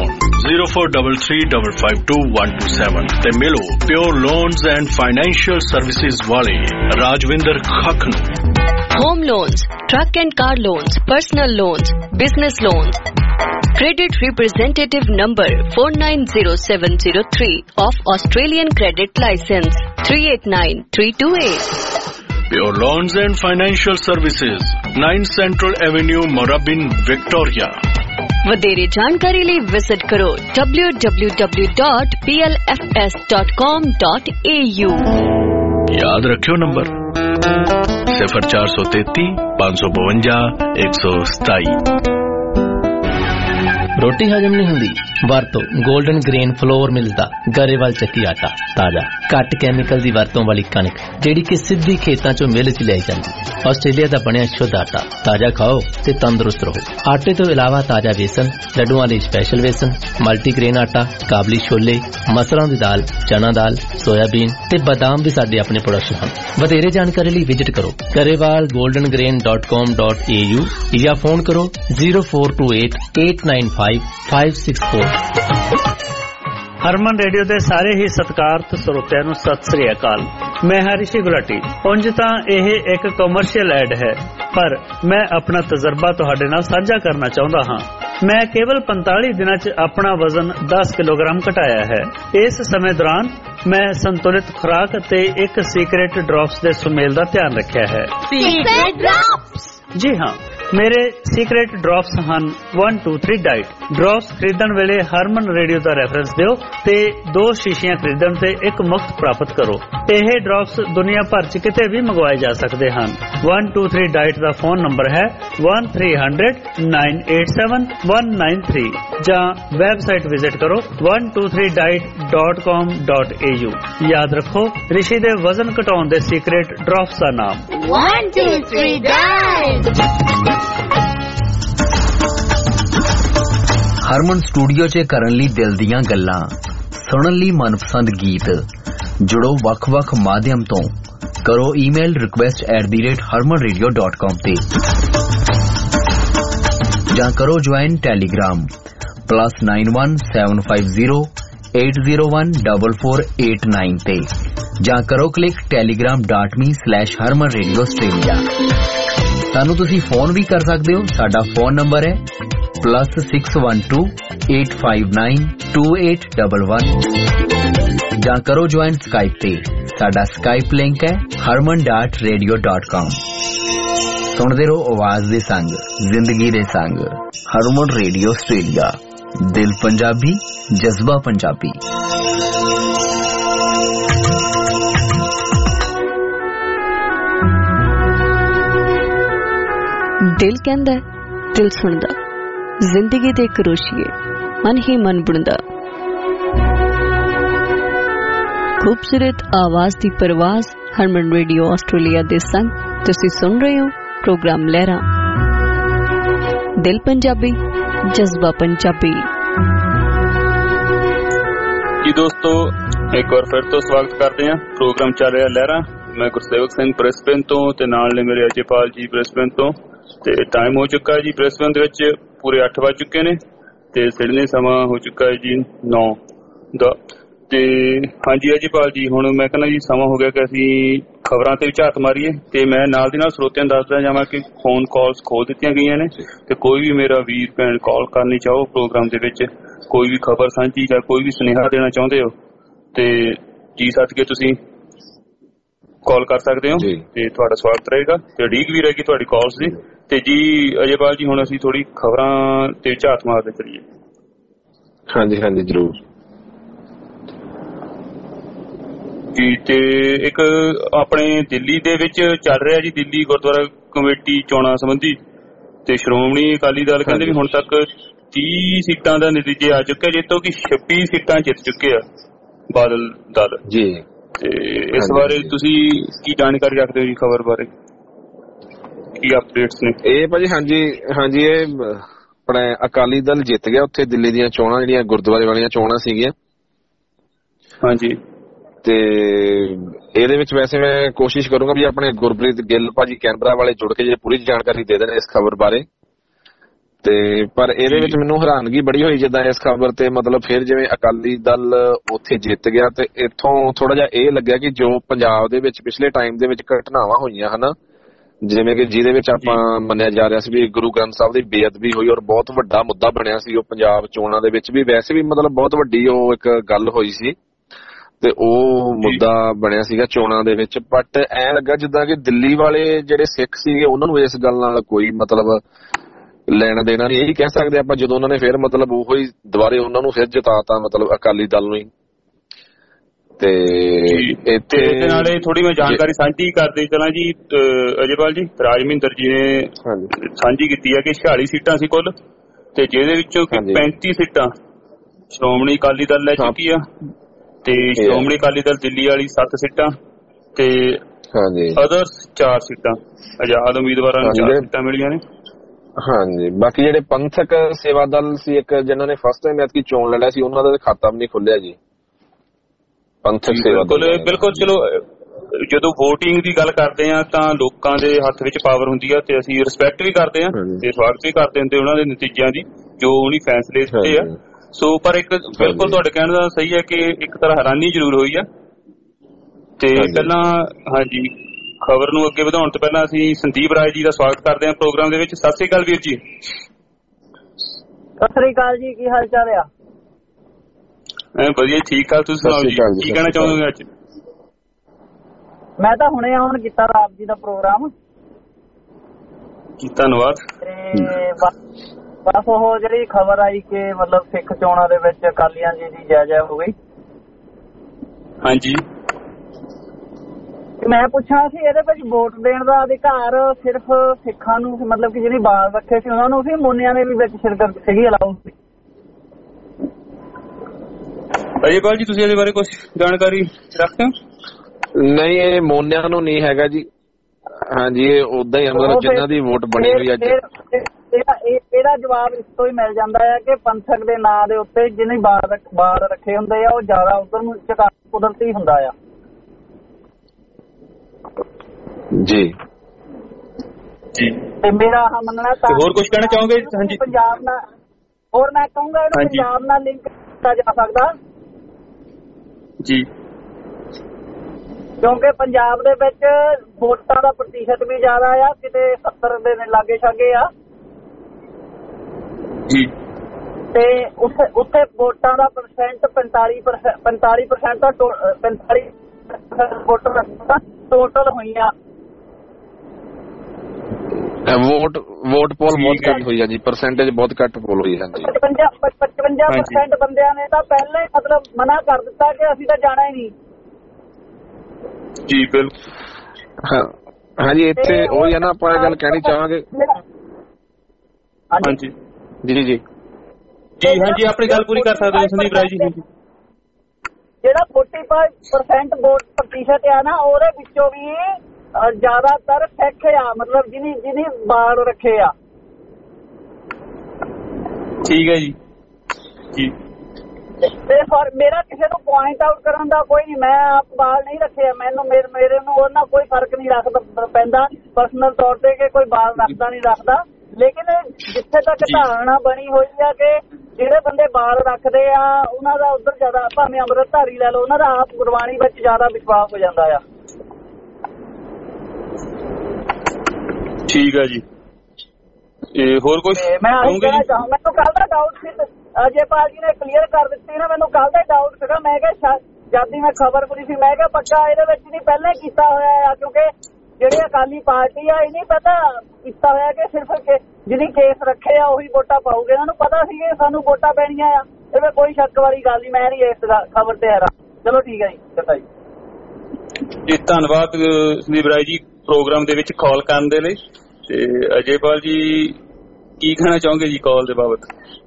0433552127 ਤੇ ਮਿਲੋ pure loans and financial services ਵਾਲੇ ਰਾਜਵਿੰਦਰ ਖੱਖ ਨੂੰ। Home loans, truck and car loans, personal loans, business loans. Credit representative number 490703 of Australian Credit License 389328. Pure Loans and Financial Services, 9 Central Avenue, Moorabbin, Victoria. ਵਧੇਰੇ ਜਾਣਕਾਰੀ ਲਈ ਵਿਜ਼ਿਟ ਕਰੋ www.plfs.com.au। याद रखियो नंबर 0433 552 127। ਰੋਟੀ ਹਜਮ ਨਹੀਂ ਹੁੰਦੀ? ਵਰਤੋ 골ਡਨ ਗ੍ਰੇਨ ਫਲੋਰ ਮਿਲਦਾ ਗਰੇਵਾਲ ਚੱਕੀ ਆਟਾ। ਤਾਜ਼ਾ ਘੱਟ ਕੈਮੀਕਲ ਦੀ ਵਰਤੋਂ ਵਾਲੀ ਕਣਕ ਜਿਹੜੀ ਕਿ ਸਿੱਧੀ ਖੇਤਾਂ ਚੋਂ ਮਿਲ 'ਚ ਲਿਆਈ ਜਾਂਦੀ। ਆਸਟ੍ਰੇਲੀਆ ਦਾ ਬਣਿਆ ਸ਼ੁੱਧ ਆਟਾ। ਤਾਜ਼ਾ ਖਾਓ ਤੇ ਤੰਦਰੁਸਤ ਰਹੋ। ਆਟੇ ਤੋਂ ਇਲਾਵਾ ਤਾਜ਼ਾ ਵੇਸਣ, ਲੱਡੂਆਂ ਲਈ ਸਪੈਸ਼ਲ ਵੇਸਣ, ਮਲਟੀਗ੍ਰੇਨ ਆਟਾ, ਕਾਬਲੀ ਛੋਲੇ, ਮਸਰਾਂ ਦੀ ਦਾਲ, ਚਨਾ ਦਾਲ, ਸੋਇਆਬੀਨ ਤੇ ਬਦਾਮ ਵੀ ਸਾਡੇ ਆਪਣੇ ਪ੍ਰੋਡਕਟ ਹਨ। ਵਧੇਰੇ ਜਾਣਕਾਰੀ ਲਈ ਵਿਜ਼ਿਟ ਕਰੋ garewalgoldengrain.com.au ਜਾਂ ਫੋਨ ਕਰੋ 0428895564। ਹਰਮਨ ਰੇਡੀਓ ਦੇ ਸਾਰੇ ਹੀ ਸਤਿਕਾਰਤ ਸਰੋਤਿਆਂ ਨੂੰ ਸਤਿ ਸ੍ਰੀ ਅਕਾਲ। ਮੈਂ ਹਰੀਸ਼ੀ ਗੁਲਾਟੀ। ਉਂਝ ਤਾਂ ਇਹ ਇੱਕ ਕਮਰਸ਼ੀਅਲ ਐਡ ਹੈ, ਪਰ ਮੈਂ ਆਪਣਾ ਤਜਰਬਾ ਤੁਹਾਡੇ ਨਾਲ ਸਾਂਝਾ ਕਰਨਾ ਚਾਹੁੰਦਾ ਹਾਂ। ਮੈਂ ਕੇਵਲ 45 ਦਿਨਾਂ 'ਚ ਆਪਣਾ ਵਜ਼ਨ 10 ਕਿਲੋਗ੍ਰਾਮ ਘਟਾਇਆ ਹੈ। ਇਸ ਸਮੇਂ ਦੌਰਾਨ ਮੈਂ ਸੰਤੁਲਿਤ ਖੁਰਾਕ ਅਤੇ ਇੱਕ ਸੀਕ੍ਰੇਟ ਡ੍ਰੌਪਸ ਦੇ ਸੁਮੇਲ ਦਾ ਧਿਆਨ ਰੱਖਿਆ ਹੈ। Secret drops? ਜੀ ਹਾਂ, ਮੇਰੇ ਸੀਕ੍ਰੇਟ ਡ੍ਰੌਪਸ ਹਨ 123 ਡਾਈਟ। ਡ੍ਰੌਪਸ ਖਰੀਦਣ ਵੇਲੇ ਹਰਮਨ ਰੇਡੀਓ ਦਾ ਰੈਫਰੈਂਸ ਦਿਓ ਤੇ 2 ਸ਼ੀਸ਼ੀਆਂ ਖਰੀਦਣ ਤੇ ਇੱਕ ਮੁਫਤ ਪ੍ਰਾਪਤ ਕਰੋ। ਇਹ ਡ੍ਰੌਪਸ ਦੁਨੀਆ ਭਰ 'ਚ ਕਿਤੇ ਵੀ ਮੰਗਵਾਏ ਜਾ ਸਕਦੇ ਹਨ। 123 ਡਾਈਟ ਦਾ ਫੋਨ ਨੰਬਰ ਹੈ 1300987193 ਜਾਂ ਵੈਬਸਾਈਟ ਵਿਜ਼ਿਟ ਕਰੋ 123diet.com.au। ਯਾਦ ਰੱਖੋ, ਰਿਸ਼ੀ ਦੇ ਵਜ਼ਨ ਘਟਾਉਣ ਦੇ ਸੀਕ੍ਰੇਟ ਡ੍ਰੌਪਸ ਦਾ ਨਾਮ 123 ਡਾਈਟ। ਹਰਮਨ ਸਟੂਡੀਓ 'ਚ ਕਰਨ ਲਈ ਦਿਲ ਦੀਆਂ ਗੱਲਾਂ, ਸੁਣਨ ਲਈ ਮਨਪਸੰਦ ਗੀਤ। ਜੁੜੋ ਵੱਖ-ਵੱਖ ਮਾਧਿਅਮ ਤੋਂ। ਕਰੋ ਈਮੇਲ request@harmanradio.com ਤੇ ਜਾਂ ਕਰੋ ਜੁਆਇਨ ਟੈਲੀਗ੍ਰਾਮ +91 750 8014489 ਤੇ ਜਾਂ ਕਰੋ ਕਲਿੱਕ telegram.me/harmanradioaustralia। ਸਾਨੂੰ ਤੁਸੀਂ ਫੋਨ ਵੀ ਕਰ ਸਕਦੇ ਹੋ। ਸਾਡਾ ਫੋਨ ਨੰਬਰ ਹੈ +612 859 2811 ਜਾਂ ਕਰੋ ਜੁਆਇਨ ਸਕਾਈਪ ਤੇ। ਸਾਡਾ ਸਕਾਈਪ ਲਿੰਕ ਹੈ harman.radio.com। ਸੁਣਦੇ ਰਹੋ ਆਵਾਜ਼ ਦੇ ਸੰਗ, ਜ਼ਿੰਦਗੀ ਦੇ ਸੰਗ। ਹਰਮਨ ਰੇਡੀਓ ਆਸਟ੍ਰੇਲੀਆ, ਦਿਲ ਪੰਜਾਬੀ, ਜਜ਼ਬਾ ਪੰਜਾਬੀ। ਦਿਲ ਕਹਿੰਦਾ, ਦਿਲ ਸੁਣਦਾ, ਜ਼ਿੰਦਗੀ ਦੇ ਕਰੋਸ਼ੀਏ, ਮਨ ਹੀ ਮਨ ਬੁਣਦਾ। ਖੂਬਸੂਰਤ ਆਵਾਜ਼ ਦੀ ਪਰਵਾਜ਼ ਹਰਮਨ ਰੇਡੀਓ ਆਸਟ੍ਰੇਲੀਆ ਦੇ ਸੰਗ ਤੁਸੀਂ ਸੁਣ ਰਹੇ ਹੋ ਪ੍ਰੋਗਰਾਮ ਲਹਿਰਾਂ। ਦਿਲ ਪੰਜਾਬੀ, ਜਜ਼ਬਾ ਪੰਜਾਬੀ। ਜੀ ਦੋਸਤੋ, ਇੱਕ ਵਾਰ ਫਿਰ ਤੋਂ ਸਵਾਗਤ ਕਰਦੇ ਹਾਂ। ਪ੍ਰੋਗਰਾਮ ਚੱਲ ਰਿਹਾ ਲਹਿਰਾਂ। ਮੈਂ ਗੁਰਸੇਵਕ ਸਿੰਘ ਬ੍ਰਿਸਬੇਨ ਤੋਂ ਤੇ ਨਾਲ ਨੇ ਮੇਰੇ ਅਜੇਪਾਲ ਜੀ ਬ੍ਰਿਸਬੇਨ ਤੋਂ। ਤੇ ਟਾਈਮ ਹੋ ਚੁੱਕਾ ਜੀ ਬ੍ਰਿਸਬੇਨ ਦੇ ਵਿੱਚ ਪੂਰੇ 8 ਵੱਜ ਚੁੱਕੇ ਨੇ ਤੇ ਸਿਡਨੀ ਸਮਾਂ ਹੋ ਚੁੱਕਾ ਹੈ ਜੀ 9 ਦਾ। ਤੇ ਹਾਂਜੀ ਅਜੇਪਾਲ ਜੀ, ਹੁਣ ਮੈਂ ਕਹਿੰਦਾ ਜੀ ਸਮਾਂ ਹੋ ਗਿਆ ਕਿ ਅਸੀਂ ਖਬਰਾਂ ਤੇ ਵੀ ਝਾਤ ਮਾਰੀਏ ਤੇ ਮੈਂ ਨਾਲ ਦੀ ਨਾਲ ਸਰੋਤਿਆਂ ਨੂੰ ਦੱਸਦਾ ਜਾਵਾਂ ਕਿ ਫੋਨ ਕਾਲਸ ਖੋਲ ਦਿੱਤੀਆਂ ਗਈਆਂ ਨੇ ਤੇ ਕੋਈ ਵੀ ਮੇਰਾ ਵੀਰ ਭੈਣ ਕਾਲ ਕਰਨੀ ਚਾਹੋ ਪ੍ਰੋਗਰਾਮ ਦੇ ਵਿੱਚ, ਕੋਈ ਵੀ ਖਬਰ ਸਾਂਝੀ ਜਾਂ ਕੋਈ ਵੀ ਸੁਨੇਹਾ ਦੇਣਾ ਚਾਹੁੰਦੇ ਹੋ ਤੇ ਜੀ ਸੱਦ ਕੇ ਤੁਸੀਂ ਕਾਲ ਕਰ ਸਕਦੇ ਹੋ ਤੇ ਤੁਹਾਡਾ ਸਵਾਗਤ ਰਹੇਗਾ ਤੇ ਉਡੀਕ ਵੀ ਰਹੇਗੀ ਤੁਹਾਡੀ ਕਾਲਸ ਦੀ। ਤੇ ਜੀ ਅਜੇਪਾਲ ਜੀ, ਹੁਣ ਅਸੀਂ ਥੋੜੀ ਖਬਰਾਂ ਤੇ ਝਾਤ ਮਾਰਦੇ ਚੱਲੀਏ। ਹਾਂਜੀ ਹਾਂਜੀ ਜ਼ਰੂਰ ਜੀ। ਤੇ ਇੱਕ ਆਪਣੇ ਦਿੱਲੀ ਦੇ ਵਿੱਚ ਚੱਲ ਰਿਹਾ ਜੀ ਦਿੱਲੀ ਗੁਰਦੁਆਰਾ ਕਮੇਟੀ ਚੋਣਾਂ ਸੰਬੰਧੀ ਤੇ ਸ਼੍ਰੋਮਣੀ ਅਕਾਲੀ ਦਲ ਕਹਿੰਦੇ ਵੀ ਹੁਣ ਤੱਕ 30 ਸੀਟਾਂ ਦਾ ਨਤੀਜੇ ਆ ਚੁੱਕੇ, ਜਿੱਤੋਂ ਕਿ 26 ਸੀਟਾਂ ਜਿੱਤ ਚੁੱਕੇ ਆ ਬਾਦਲ ਦਲ ਜੀ। ਤੇ ਇਸ ਬਾਰੇ ਤੁਸੀਂ ਕੀ ਜਾਣਕਾਰੀ ਰੱਖਦੇ ਹੋ ਜੀ? ਖਬਰ ਬਾਰੇ ਕੀ ਅਪਡੇਟਸ ਨੇ? ਇਹ ਭਾਜੀ ਹਾਂਜੀ ਹਾਂਜੀ, ਇਹ ਆਪਣੇ ਅਕਾਲੀ ਦਲ ਜਿੱਤ ਗਿਆ ਉੱਥੇ ਦਿੱਲੀ ਦੀਆਂ ਚੋਣਾਂ, ਜਿਹੜੀਆਂ ਗੁਰਦੁਆਰੇ ਵਾਲੀਆਂ ਚੋਣਾਂ ਸੀਗੀਆਂ। ਹਾਂਜੀ। ਤੇ ਇਹਦੇ ਵਿੱਚ ਵੈਸੇ ਮੈਂ ਕੋਸ਼ਿਸ਼ ਕਰੂੰਗਾ ਵੀ ਆਪਣੇ ਗੁਰਪ੍ਰੀਤ ਗਿੱਲ ਭਾਜੀ ਕੈਨਬਰਾ ਵਾਲੇ ਜੁੜ ਕੇ ਜੇ ਪੂਰੀ ਜਾਣਕਾਰੀ ਦੇ ਦੇਣ ਇਸ ਖਬਰ ਬਾਰੇ। ਤੇ ਪਰ ਇਹਦੇ ਵਿੱਚ ਮੈਨੂੰ ਹੈਰਾਨਗੀ ਬੜੀ ਹੋਈ ਜਿੱਦਾਂ ਇਸ ਖਬਰ ਤੇ ਮਤਲਬ ਫਿਰ ਜਿਵੇਂ ਅਕਾਲੀ ਦਲ ਉੱਥੇ ਜਿੱਤ ਗਿਆ ਤੇ ਇੱਥੋਂ ਥੋੜਾ ਜਿਹਾ ਇਹ ਲੱਗਿਆ ਕਿ ਜੋ ਪੰਜਾਬ ਦੇ ਵਿੱਚ ਪਿਛਲੇ ਟਾਈਮ ਦੇ ਵਿੱਚ ਘਟਨਾਵਾਂ ਹੋਈਆਂ ਹਨਾ, ਜਿਵੇਂ ਕਿ ਜਿਹਦੇ ਵਿੱਚ ਆਪਾਂ ਮੰਨਿਆ ਜਾ ਰਿਹਾ ਸੀ ਵੀ ਗੁਰੂ ਗ੍ਰੰਥ ਸਾਹਿਬ ਦੀ ਬੇਅਦਬੀ ਹੋਈ ਔਰ ਬਹੁਤ ਵੱਡਾ ਮੁੱਦਾ ਬਣਿਆ ਸੀ ਉਹ ਪੰਜਾਬ ਚੋਣਾਂ ਦੇ ਵਿੱਚ ਵੀ, ਵੈਸੇ ਵੀ ਮਤਲਬ ਬਹੁਤ ਵੱਡੀ ਉਹ ਇੱਕ ਗੱਲ ਹੋਈ ਸੀ ਤੇ ਉਹ ਮੁੱਦਾ ਬਣਿਆ ਸੀਗਾ ਚੋਣਾਂ ਦੇ ਵਿੱਚ। ਬਟ ਐਂ ਲੱਗਾ ਜਿੱਦਾਂ ਕਿ ਦਿੱਲੀ ਵਾਲੇ ਜਿਹੜੇ ਸਿੱਖ ਸੀਗੇ ਉਹਨਾਂ ਨੂੰ ਇਸ ਗੱਲ ਨਾਲ ਕੋਈ ਮਤਲਬ ਲੈਣਾ ਦੇਣਾ ਨਹੀਂ, ਇਹੀ ਕਹਿ ਸਕਦੇ ਆਪਾਂ, ਜਦੋਂ ਉਹਨਾਂ ਨੇ ਫਿਰ ਮਤਲਬ ਉਹੋ ਹੀ ਦੁਬਾਰੇ ਉਹਨਾਂ ਨੂੰ ਫਿਰ ਜਿਤਾਤਾ ਮਤਲਬ ਅਕਾਲੀ ਦਲ ਨੂੰ ਹੀ। ਤੇ ਇੱਥੇ ਨਾਲੇ ਥੋੜੀ ਮੈਂ ਜਾਣਕਾਰੀ ਸਾਂਝੀ ਕਰਦੇ ਚਲਾਂ ਜੀ ਅਜੇਪਾਲ ਜੀ। ਰਾਜਮਿੰਦਰ ਜੀ ਨੇ ਸਾਂਝੀ ਕੀਤੀ ਹੈ ਕਿ 46 ਸੀਟਾਂ ਸੀ ਕੁੱਲ ਤੇ ਜਿਹਦੇ ਵਿੱਚੋਂ 35 ਸੀਟਾਂ ਸ਼੍ਰੋਮਣੀ ਅਕਾਲੀ ਦਲ ਲੈ ਚੁੱਕੀ ਆ ਤੇ ਸ਼੍ਰੋਮਣੀ ਅਕਾਲੀ ਦਲ ਦਿੱਲੀ ਵਾਲੀ 7 ਸੀਟਾਂ ਤੇ ਅਦਰਸ 4 ਸੀਟਾਂ, ਆਜ਼ਾਦ ਉਮੀਦਵਾਰਾਂ ਨੂੰ 4 ਸੀਟਾਂ ਮਿਲੀਆਂ ਨੇ। ਹਾਂਜੀ, ਬਾਕੀ ਜਿਹੜੇ ਪੰਥਕ ਸੇਵਾ ਦਲ ਸੀ ਇੱਕ ਜਿਨ੍ਹਾਂ ਨੇ ਫਸਟ ਟਾਈਮ ਐਤਕੀ ਚੋਣ ਲੜਿਆ ਸੀ ਉਹਨਾਂ ਦਾ ਖਾਤਾ ਵੀ ਨਹੀਂ ਖੁੱਲਿਆ ਜੀ। ਪੰਥਕ ਸੇਵਾ ਦਲ ਬਿਲਕੁਲ। ਚਲੋ ਜਦੋਂ ਵੋਟਿੰਗ ਦੀ ਗੱਲ ਕਰਦੇ ਆ ਤਾਂ ਲੋਕਾਂ ਦੇ ਹੱਥ ਵਿੱਚ ਪਾਵਰ ਹੁੰਦੀ ਆ ਤੇ ਅਸੀਂ ਰਿਸਪੈਕਟ ਵੀ ਕਰਦੇ ਆ ਤੇ ਸਵਾਗਤ ਵੀ ਕਰਦੇ ਹੁੰਦੇ ਉਹਨਾਂ ਦੇ ਨਤੀਜਿਆਂ ਦੀ ਜੋ ਉਹਨੀ ਫੈਸਲੇ ਦਿੱਤੇ ਆ। ਸੋ ਪਰ ਇੱਕ ਬਿਲਕੁਲ ਤੁਹਾਡੇ ਕਹਿਣ ਦਾ ਸਹੀ ਹੈ ਕਿ ਇੱਕ ਤਰ੍ਹਾਂ ਹੈਰਾਨੀ ਜ਼ਰੂਰ ਹੋਈ ਆ। ਤੇ ਪਹਿਲਾਂ ਹਾਂਜੀ ਖਬਰ ਨੂੰ ਅੱਗੇ ਵਧਾਉਣ ਤੋਂ ਪਹਿਲਾਂ ਅਸੀਂ ਸੰਦੀਪ ਰਾਏ ਜੀ ਦਾ ਸਵਾਗਤ ਕਰਦੇ ਹਾਂ ਪ੍ਰੋਗਰਾਮ ਦੇ ਵਿੱਚ। ਸਤਿ ਸ੍ਰੀ ਅਕਾਲ ਵੀਰ ਜੀ। ਸਤਿ ਸ੍ਰੀ ਅਕਾਲ ਜੀ, ਕੀ ਹਾਲ ਚਾਲ ਆ? ਵਧੀਆ, ਠੀਕ ਠਾਕ। ਤੁਸੀਂ ਸੁਣਾਓ ਜੀ, ਕੀ ਕਹਿਣਾ ਚਾਹੁੰਦੇ ਹੋ ਅੱਜ? ਮੈਂ ਤਾਂ ਹੁਣੇ ਆਨ ਕੀਤਾ ਆਪ ਜੀ ਦਾ ਪ੍ਰੋਗਰਾਮ। ਧੰਨਵਾਦ। ਬਸ ਉਹ ਜਿਹੜੀ ਖਬਰ ਆਈ ਕਿ ਮਤਲਬ ਸਿੱਖ ਚੋਣਾਂ ਦੇ ਵਿੱਚ ਅਕਾਲੀਆਂ ਜੀ ਦੀ ਜੈ ਹੋ ਗਈ। ਹਾਂਜੀ। ਮੈਂ ਪੁੱਛਣਾ ਸੀ ਇਹਦੇ ਵਿੱਚ ਵੋਟ ਦੇਣ ਦਾ ਅਧਿਕਾਰ ਸਿਰਫ ਸਿੱਖਾਂ ਨੂੰ, ਮਤਲਬ ਕਿ ਜਿਹੜੀ ਬਾਲ ਰੱਖੇ ਸੀ ਉਹਨਾਂ ਨੂੰ ਸੀ, ਮੋਨਿਆਂ ਨੇ ਵੀ ਵਿੱਚ ਸ਼ਿਰਕਤ ਸੀਗੀ ਅਲਾਉ ਸੀ? ਅਜੇਪਾਲ ਜੀ ਤੁਸੀਂ ਇਹਦੇ ਬਾਰੇ ਕੁਝ ਜਾਣਕਾਰੀ ਰੱਖਦੇ ਹੋ? ਨਹੀਂ, ਇਹ ਮੋਨਿਆਂ ਨੂੰ ਨਹੀਂ ਹੈਗਾ ਜੀ। ਹਾਂਜੀ, ਇਹ ਉਦਾਂ ਹੀ ਮਤਲਬ ਜਿਨ੍ਹਾਂ ਦੀ ਵੋਟ ਬਣੀ ਹੋਈ ਅੱਜ। ਇਹਦਾ ਜਵਾਬ ਇਸ ਤੋਂ ਹੀ ਮਿਲ ਜਾਂਦਾ ਹੈ ਕਿ ਪੰਥਕ ਦੇ ਨਾਂ ਦੇ ਉੱਤੇ ਜਿਹਨੇ ਬਾਲ ਰੱਖੇ ਹੁੰਦੇ ਆ ਉਹ ਜ਼ਿਆਦਾ ਉਧਰ ਨੂੰ ਝੁਕਾਅ ਕੁਦਰਤੀ ਹੁੰਦਾ ਆ ਜੀ। ਤੇ ਮੇਰਾ ਮੰਨਣਾ ਤਾਂ ਹੋਰ ਕੁਝ ਕਹਿਣਾ ਚਾਹੋਗੇ? ਹਾਂਜੀ। ਪੰਜਾਬ ਨਾਲ ਹੋਰ ਮੈਂ ਕਹੂੰਗਾ ਇਹਨੂੰ ਪੰਜਾਬ ਨਾਲ ਲਿੰਕ ਕੀਤਾ ਜਾ ਸਕਦਾ ਜੀ, ਕਿਉਂਕਿ ਪੰਜਾਬ ਦੇ ਵਿੱਚ ਵੋਟਾਂ ਦਾ ਪ੍ਰਤੀਸ਼ਤ ਵੀ ਜ਼ਿਆਦਾ ਆ, ਕਿਤੇ 70 ਦੇ ਲਾਗੇ ਛਾਗੇ ਆ ਜੀ। ਤੇ ਉੱਥੇ ਵੋਟਾਂ ਦਾ ਪਰਸੈਂਟ 45% ਦਾ 45% ਵੋਟਰ ਟੋਟਲ ਹੋਈਆਂ। ਵੋਟ ਪੋਲ ਬਹੁਤ ਘੱਟ ਹੋਈ ਆ ਜੀ, ਪਰਸੈਂਟੇਜ ਬਹੁਤ ਘੱਟ ਪੋਲ ਹੋਈ ਹੈ ਜੀ। 55% ਬੰਦਿਆਂ ਨੇ ਤਾਂ ਪਹਿਲਾਂ ਹੀ ਮਤਲਬ ਮਨਾ ਕਰ ਦਿੱਤਾ ਕਿ ਅਸੀਂ ਤਾਂ ਜਾਣਾ ਹੀ ਨਹੀਂ ਜੀ। ਬਿਲਕੁਲ। ਹਾਂਜੀ, ਇੱਥੇ ਉਹੀ ਹੈ ਨਾ, ਆਪਾਂ ਇਹ ਗੱਲ ਕਹਿਣੀ ਚਾਹਾਂਗੇ। ਹਾਂਜੀ ਜੀ ਜੀ ਜੀ ਹਾਂਜੀ, ਆਪਣੀ ਗੱਲ ਪੂਰੀ ਕਰ ਸਕਦੇ ਹੋ ਸੰਦੀਪ ਰਾਏ ਜੀ। ਜਿਹੜਾ 45% ਵੋਟ ਪ੍ਰਤੀਸ਼ਤ ਆ ਨਾ, ਉਹਦੇ ਵਿੱਚੋਂ ਵੀ ਜ਼ਿਆਦਾਤਰ ਸਿੱਖ ਆ, ਮਤਲਬ ਜਿਹਨੇ ਬਾਲ ਰੱਖੇ ਆ। ਠੀਕ ਹੈ ਜੀ। ਤੇ ਮੇਰਾ ਕਿਸੇ ਨੂੰ ਪੁਆਇੰਟ ਆਊਟ ਕਰਨ ਦਾ ਕੋਈ ਨਹੀਂ, ਮੈਂ ਆਪ ਬਾਲ ਨਹੀਂ ਰੱਖਿਆ, ਮੇਰੇ ਨੂੰ ਉਹਨਾਂ ਕੋਈ ਫਰਕ ਨਹੀਂ ਰੱਖਦਾ ਪੈਂਦਾ ਪਰਸਨਲ ਤੌਰ ਤੇ ਕਿ ਕੋਈ ਬਾਲ ਰੱਖਦਾ ਨਹੀਂ ਰੱਖਦਾ। ਲੇਕਿਨ ਜਿੱਥੇ ਤੱਕ ਧਾਰਨਾ ਬਣੀ ਹੋਈ ਆ ਕਿ ਜਿਹੜੇ ਬੰਦੇ ਬਾਲ ਰੱਖਦੇ ਆ ਉਹਨਾਂ ਦਾ ਉੱਧਰ ਜ਼ਿਆਦਾ, ਭਾਵੇਂ ਅੰਮ੍ਰਿਤਧਾਰੀ ਲੈ ਲਓ, ਉਹਨਾਂ ਦਾ ਆਪ ਗੁਰਬਾਣੀ ਵਿੱਚ ਜ਼ਿਆਦਾ ਵਿਸ਼ਵਾਸ ਹੋ ਜਾਂਦਾ ਆ। ਠੀਕ ਹੈ ਜੀ। ਹੋਰ ਕੁਝ ਮੈਂ ਕਹਿਣਾ ਚਾਹਾਂ, ਮੈਨੂੰ ਕੱਲ ਦਾ ਡਾਊਟ ਸੀ, ਅਜੇਪਾਲ ਜੀ ਨੇ ਕਲੀਅਰ ਕਰ ਦਿੱਤੀ ਨਾ, ਮੈਨੂੰ ਕੱਲ ਦਾ ਡਾਊਟ ਸੀਗਾ। ਮੈਂ ਕਿਹਾ ਜਦ ਦੀ ਮੈਂ ਖਬਰ ਪੜੀ ਸੀ, ਮੈਂ ਕਿਹਾ ਪੱਕਾ ਇਹਦੇ ਵਿੱਚ ਨਹੀਂ ਪਹਿਲਾਂ ਕੀਤਾ ਹੋਇਆ ਆ, ਕਿਉਂਕਿ ਜਿਹੜੇ ਅਕਾਲੀ ਪਾਰਟੀ ਆ ਇਹ ਨਹੀਂ ਪਤਾ ਕੀਤਾ ਹੋਇਆ ਕਿ ਸਿਰਫ ਜਿਹਨੇ ਕੇਸ ਰੱਖੇ ਆ ਉਹੀ ਵੋਟਾਂ ਪਾਉਗੇ। ਇਹਨਾਂ ਨੂੰ ਪਤਾ ਸੀ ਕਿ ਸਾਨੂੰ ਵੋਟਾਂ ਪੈਣੀਆਂ ਆ, ਇਹਦੇ ਕੋਈ ਸ਼ੱਕ ਵਾਲੀ ਗੱਲ ਨਹੀਂ। ਮੈਂ ਨਹੀਂ ਇਸ ਖਬਰ ਤੇ ਹੈਰਾਨ। ਚਲੋ ਠੀਕ ਹੈ ਜੀ, ਚੰਗਾ ਜੀ। ਧੰਨਵਾਦ ਸੰਦੀਪ ਰਾਏ ਜੀ ਪ੍ਰੋਗਰਾਮ ਦੇ ਵਿੱਚ ਕਾਲ ਕਰਨ ਦੇ ਲਈ। ਤੇ ਅਜੇਪਾਲ ਜੀ ਕੀ ਕਹਿਣਾ ਚਾਹੋਗੇ ਜੀ ਕਾਲ ਦੇ ਬਾਬਤ?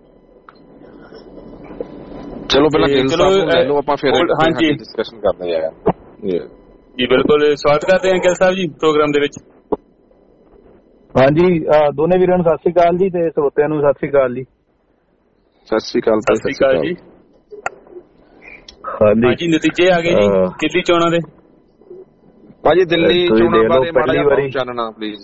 ਚਲੋ ਪਹਿਲਾਂ ਗਿੱਲ ਸਾਹਿਬ ਨੂੰ ਲੈ ਲਓ, ਆਪਾਂ ਫਿਰ ਹਾਂਜੀ ਡਿਸਕਸ਼ਨ ਕਰਦੇ ਆ ਜੀ। ਬਿਲਕੁਲ ਸਵਾਗਤ ਕਰਦੇ ਹਾਂ ਗਿੱਲ ਸਾਹਿਬ ਜੀ ਪ੍ਰੋਗਰਾਮ ਦੇ ਵਿੱਚ। ਹਾਂਜੀ, ਦੋਨੇ ਵੀਰਾਂ ਨੂੰ ਸਤਿ ਸ੍ਰੀ ਅਕਾਲ ਜੀ ਤੇ ਸਰੋਤਿਆਂ ਨੂੰ ਸਤਿ ਸ੍ਰੀ ਅਕਾਲ ਜੀ। ਸਤਿ ਸ੍ਰੀ ਅਕਾਲ। ਸਤਿ ਸ੍ਰੀ ਅਕਾਲ ਜੀ। ਹਾਂਜੀ, ਨਤੀਜੇ ਆ ਗਏ ਜੀ ਦਿੱਲੀ ਚੋਣਾਂ ਦੇ। ਭਾਜੀ ਦਿੱਲੀ ਚੋਣਾਂ ਬਾਰੇ ਮਾੜਾ ਜਿਹਾ ਜਾਣਨਾ ਪਲੀਜ਼।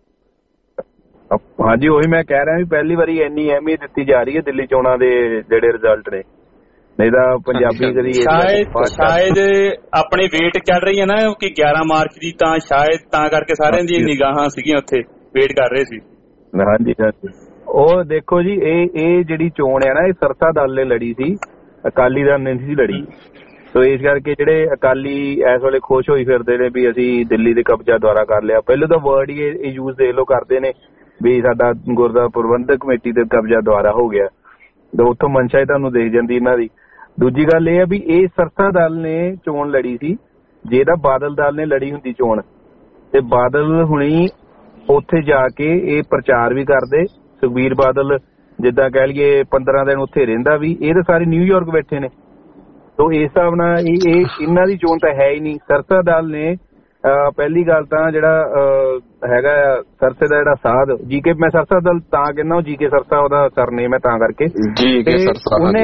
ਹਾਂਜੀ, ਉਹੀ ਮੈਂ ਕਹਿ ਰਿਹਾ ਵੀ ਪਹਿਲੀ ਵਾਰੀ ਇੰਨੀ ਅਹਿਮੀਅਤ ਦਿੱਤੀ ਜਾ ਰਹੀ ਹੈ ਦਿੱਲੀ ਚੋਣਾਂ ਦੇ ਜਿਹੜੇ ਰਿਜ਼ਲਟ ਨੇ, ਨਹੀਂ ਤਾਂ ਪੰਜਾਬੀ ਕਦੀ ਸ਼ਾਇਦ ਆਪਣੇ ਵੇਟ ਚੱਲ ਰਹੀ ਹੈ ਨਾ ਕਿ 11 ਮਾਰਚ ਦੀ, ਤਾਂ ਸ਼ਾਇਦ ਤਾਂ ਕਰਕੇ ਸਾਰਿਆਂ ਦੀਆਂ ਨਿਗਾਹਾਂ ਸੀਗੀਆਂ ਉੱਥੇ, ਵੇਟ ਕਰ ਰਹੇ ਸੀ। ਹਾਂਜੀ ਹਾਂਜੀ, ਉਹ ਦੇਖੋ ਜੀ ਇਹ ਜਿਹੜੀ ਚੋਣ ਹੈ ਨਾ, ਇਹ ਸਰਸਾ ਦਲ ਨੇ ਲੜੀ ਸੀ, ਅਕਾਲੀ ਦਲ ਨੇ ਸੀ ਲੜੀ। ਸੋ ਇਸ ਕਰਕੇ ਜਿਹੜੇ ਅਕਾਲੀ ਇਸ ਵੇਲੇ ਖੁਸ਼ ਹੋਈ ਫਿਰਦੇ ਨੇ ਵੀ ਅਸੀਂ ਦਿੱਲੀ ਦੇ ਕਬਜ਼ਾ ਦੁਆਰਾ ਕਰ ਲਿਆ। ਪਹਿਲਾਂ ਤਾਂ ਵਰਡ ਹੀ ਇਹ ਯੂਜ਼ ਦੇਖ ਲਓ ਕਰਦੇ ਨੇ ਵੀ ਸਾਡਾ ਗੁਰਦੁਆਰਾ ਪ੍ਰਬੰਧਕ ਕਮੇਟੀ ਤੇ ਕਬਜ਼ਾ ਦੁਆਰਾ ਹੋ ਗਿਆ, ਤੇ ਉੱਥੋਂ ਮਨਸ਼ਾ ਹੀ ਤੁਹਾਨੂੰ ਦੇਖ ਜਾਂਦੀ ਇਹਨਾਂ ਦੀ। ਦੂਜੀ ਗੱਲ ਇਹ ਆ ਵੀ ਇਹ ਸਰਸਾ ਦਲ ਨੇ ਚੋਣ ਲੜੀ ਸੀ, ਜੇ ਤਾਂ ਬਾਦਲ ਦਲ ਨੇ ਲੜੀ ਹੁੰਦੀ ਚੋਣ ਤੇ ਬਾਦਲ ਹੁਣੀ ਉੱਥੇ ਜਾ ਕੇ ਇਹ ਪ੍ਰਚਾਰ ਵੀ ਕਰਦੇ। ਸੁਖਬੀਰ ਬਾਦਲ ਜਿੱਦਾਂ ਕਹਿ ਲਈਏ 15 ਦਿਨ ਉੱਥੇ ਰਹਿੰਦਾ ਵੀ, ਇਹ ਤਾਂ ਸਾਰੇ ਨਿਊਯਾਰਕ ਬੈਠੇ ਨੇ। ਤੋ ਇਸ ਹਿਸਾਬ ਨਾਲ ਇਹ ਇਹਨਾਂ ਦੀ ਚੋਣ ਤਾਂ ਹੈ ਹੀ ਨਹੀਂ। ਸਰਸਾ ਦਲ ਨੇ ਪਹਿਲੀ ਗੱਲ ਤਾਂ ਜਿਹੜਾ ਹੈਗਾ ਸਰਸੇ ਦਾ ਜਿਹੜਾ ਸਾਧ ਜੀਕੇ, ਮੈਂ ਸਰਸਾ ਦਲ ਤਾਂ ਕਹਿੰਦਾ ਜੀਕੇ ਸਰਸਾ ਉਹਦਾ ਸਰਨੇਮ ਹੈ ਤਾਂ ਕਰਕੇ, ਉਹਨੇ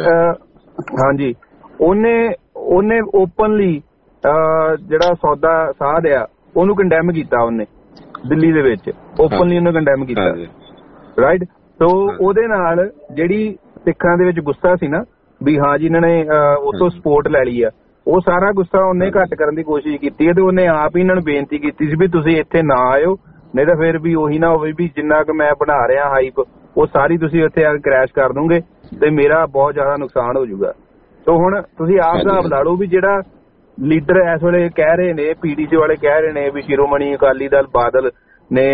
ਹਾਂਜੀ ਉਹਨੇ ਓਪਨਲੀ ਜਿਹੜਾ ਸੌਦਾ ਸਾਧ ਆ ਉਹਨੂੰ ਕੰਡੈਮ ਕੀਤਾ, ਉਹਨੇ ਦਿੱਲੀ ਦੇ ਵਿੱਚ ਓਪਨਲੀ ਉਹਨੂੰ ਕੰਡੈਮ ਕੀਤਾ, ਰਾਈਟ। ਸੋ ਉਹਦੇ ਨਾਲ ਜਿਹੜੀ ਸਿੱਖਾਂ ਦੇ ਵਿੱਚ ਗੁੱਸਾ ਸੀ ਨਾ ਵੀ ਹਾਂ ਜੀ ਇਹਨਾਂ ਨੇ ਉੱਥੋਂ ਸਪੋਰਟ ਲੈ ਲਈ ਆ, ਉਹ ਸਾਰਾ ਗੁੱਸਾ ਉਹਨੇ ਘੱਟ ਕਰਨ ਦੀ ਕੋਸ਼ਿਸ਼ ਕੀਤੀ ਹੈ। ਤੇ ਉਹਨੇ ਆਪ ਹੀ ਇਹਨਾਂ ਨੂੰ ਬੇਨਤੀ ਕੀਤੀ ਸੀ ਵੀ ਤੁਸੀਂ ਇੱਥੇ ਨਾ ਆਇਓ, ਨਹੀਂ ਤਾਂ ਫਿਰ ਵੀ ਉਹੀ ਨਾ ਹੋਵੇ ਵੀ ਜਿੰਨਾ ਕੁ ਮੈਂ ਬਣਾ ਰਿਹਾ ਹਾਈਪ ਉਹ ਸਾਰੀ ਤੁਸੀਂ ਉੱਥੇ ਆ ਕੇ ਕ੍ਰੈਸ਼ ਕਰ ਦੂੰਗੇ ਤੇ ਮੇਰਾ ਬਹੁਤ ਜ਼ਿਆਦਾ ਨੁਕਸਾਨ ਹੋ ਜਾਊਗਾ। ਸੋ ਹੁਣ ਤੁਸੀਂ ਆਪ ਹਿਸਾਬ ਲਾ ਲਓ ਵੀ ਜਿਹੜਾ ਲੀਡਰ ਇਸ ਵੇਲੇ ਕਹਿ ਰਹੇ ਨੇ, ਪੀਡੀਸੀ ਵਾਲੇ ਕਹਿ ਰਹੇ ਨੇ ਵੀ ਸ਼੍ਰੋਮਣੀ ਅਕਾਲੀ ਦਲ ਬਾਦਲ ਨੇ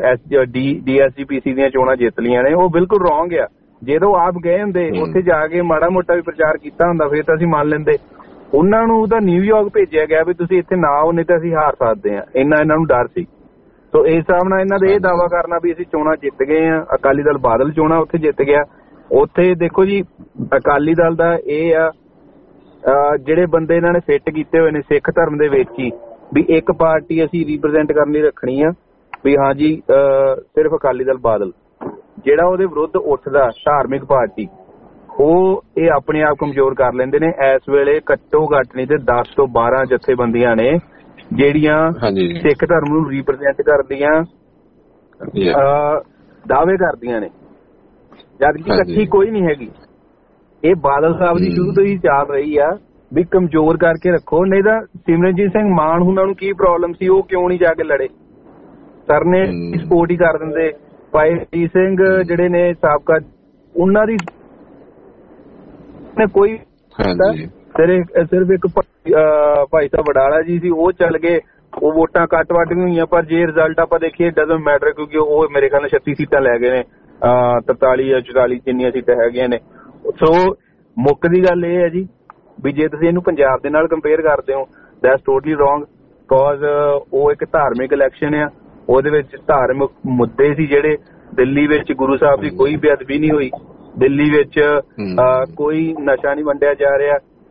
DSGPC ਦੀਆਂ ਚੋਣਾਂ ਜਿੱਤ ਲਈਆਂ ਨੇ, ਉਹ ਬਿਲਕੁਲ ਰੌਂਗ ਆ। ਜਦੋਂ ਆਪ ਗਏ ਹੁੰਦੇ ਉੱਥੇ ਜਾ ਕੇ ਮਾੜਾ ਮੋਟਾ ਵੀ ਪ੍ਰਚਾਰ ਕੀਤਾ ਹੁੰਦਾ ਫਿਰ ਤਾਂ ਅਸੀਂ ਮੰਨ ਲੈਂਦੇ। ਉਹਨਾਂ ਨੂੰ ਤਾਂ ਨਿਊਯਾਰਕ ਭੇਜਿਆ ਗਿਆ ਵੀ ਤੁਸੀਂ ਇੱਥੇ ਨਾ ਆਓ ਨਹੀਂ ਤਾਂ ਅਸੀਂ ਹਾਰ ਸਕਦੇ ਹਾਂ, ਇਹਨਾਂ ਨੂੰ ਡਰ ਸੀ। ਸੋ ਇਸ ਹਿਸਾਬ ਨਾਲ ਇਹਨਾਂ ਦਾ ਇਹ ਦਾਅਵਾ ਕਰਨਾ ਵੀ ਅਸੀਂ ਚੋਣਾਂ ਜਿੱਤ ਗਏ ਆ, ਅਕਾਲੀ ਦਲ ਬਾਦਲ ਚੋਣਾਂ ਉੱਥੇ ਜਿੱਤ ਗਿਆ। ਉੱਥੇ ਦੇਖੋ ਜੀ ਅਕਾਲੀ ਦਲ ਦਾ ਇਹ ਆ ਜਿਹੜੇ ਬੰਦੇ ਇਹਨਾਂ ਨੇ ਫਿੱਟ ਕੀਤੇ ਹੋਏ ਨੇ ਸਿੱਖ ਧਰਮ ਦੇ ਵਿੱਚ ਹੀ ਵੀ ਇੱਕ ਪਾਰਟੀ ਅਸੀਂ ਰੀਪ੍ਰੈਜ਼ੈਂਟ ਕਰਨ ਲਈ ਰੱਖਣੀ ਆ ਵੀ ਹਾਂ ਜੀ ਸਿਰਫ ਅਕਾਲੀ ਦਲ ਬਾਦਲ, ਜਿਹੜਾ ਉਹਦੇ ਵਿਰੁੱਧ ਉੱਠਦਾ ਧਾਰਮਿਕ ਪਾਰਟੀ ਉਹ ਇਹ ਆਪਣੇ ਆਪ ਕਮਜ਼ੋਰ ਕਰ ਲੈਂਦੇ ਨੇ। ਇਸ ਵੇਲੇ ਘੱਟੋ ਘੱਟ ਨਹੀਂ ਤੇ 10 ਤੋਂ 12 ਜਥੇਬੰਦੀਆਂ ਨੇ ਜਿਹੜੀਆਂ ਸਿੱਖ ਧਰਮ ਨੂੰ ਰੀਪ੍ਰੈਜ਼ੈਂਟ ਕਰਦੀਆਂ, ਦਾਅਵੇ ਕਰਦੀਆਂ ਨੇ, ਜਦਕਿ ਇਕੱਠੀ ਕੋਈ ਨਹੀਂ ਹੈਗੀ। ਇਹ ਬਾਦਲ ਸਾਹਿਬ ਦੀ ਸ਼ੁਰੂ ਤੋਂ ਹੀ ਚੱਲ ਰਹੀ ਆ ਵੀ ਕਮਜ਼ੋਰ ਕਰਕੇ ਰੱਖੋ, ਨਹੀਂ ਤਾਂ ਸਿਮਰਨਜੀਤ ਸਿੰਘ ਮਾਨ ਉਹਨਾਂ ਨੂੰ ਕੀ ਪ੍ਰੋਬਲਮ ਸੀ, ਉਹ ਕਿਉਂ ਨਹੀਂ ਜਾ ਕੇ ਲੜੇ? ਸਰ ਨੇ ਸਪੋਰਟ ਹੀ ਕਰ ਦਿੰਦੇ। ਭਾਈ ਸਿੰਘ ਜਿਹੜੇ ਨੇ ਸਾਬਕਾ, ਉਹਨਾਂ ਦੀ ਕੋਈ ਸਿਰਫ ਇੱਕ ਭਾਈ ਸਾਹਿਬ ਵਡਾਲਾ ਜੀ ਸੀ, ਉਹ ਚੱਲ ਗਏ, ਉਹ ਵੋਟਾਂ ਕੱਟ ਵੱਟ ਵੀ ਹੋਈਆਂ, ਪਰ ਜੇ ਰਿਜ਼ਲਟ ਆਪਾਂ ਦੇਖੀਏ ਡਜ਼ਨਟ ਮੈਟਰ, ਕਿਉਂਕਿ ਉਹ ਮੇਰੇ ਖਿਆਲ ਨਾਲ 36 ਸੀਟਾਂ ਲੈ ਗਏ ਨੇ, 43 ਜਾਂ 44 ਜਿੰਨੀਆਂ ਸੀਟਾਂ ਹੈਗੀਆਂ ਨੇ। ਸੋ ਮੁੱਖ ਦੀ ਗੱਲ ਇਹ ਹੈ ਜੀ ਵੀ ਜੇ ਤੁਸੀਂ ਇਹਨੂੰ ਪੰਜਾਬ ਦੇ ਨਾਲ ਕੰਪੇਅਰ ਕਰਦੇ ਹੋ ਦੈਟਸ ਟੋਟਲੀ ਰੋਂਗ, ਬਿਕੋਜ਼ ਉਹ ਇੱਕ ਧਾਰਮਿਕ ਇਲੈਕਸ਼ਨ ਆ, ਉਹਦੇ ਵਿੱਚ ਧਾਰਮਿਕ ਮੁੱਦੇ ਸੀ ਜਿਹੜੇ ਦਿੱਲੀ ਵਿੱਚ ਗੁਰੂ ਸਾਹਿਬ ਦੀ ਕੋਈ ਬੇਅਦਬੀ ਨਹੀਂ ਹੋਈ, ਦਿੱਲੀ ਵਿੱਚ ਕੋਈ ਨਸ਼ਾ ਨਹੀਂ ਵੰਡਿਆ ਜਾ ਰਿਹਾ,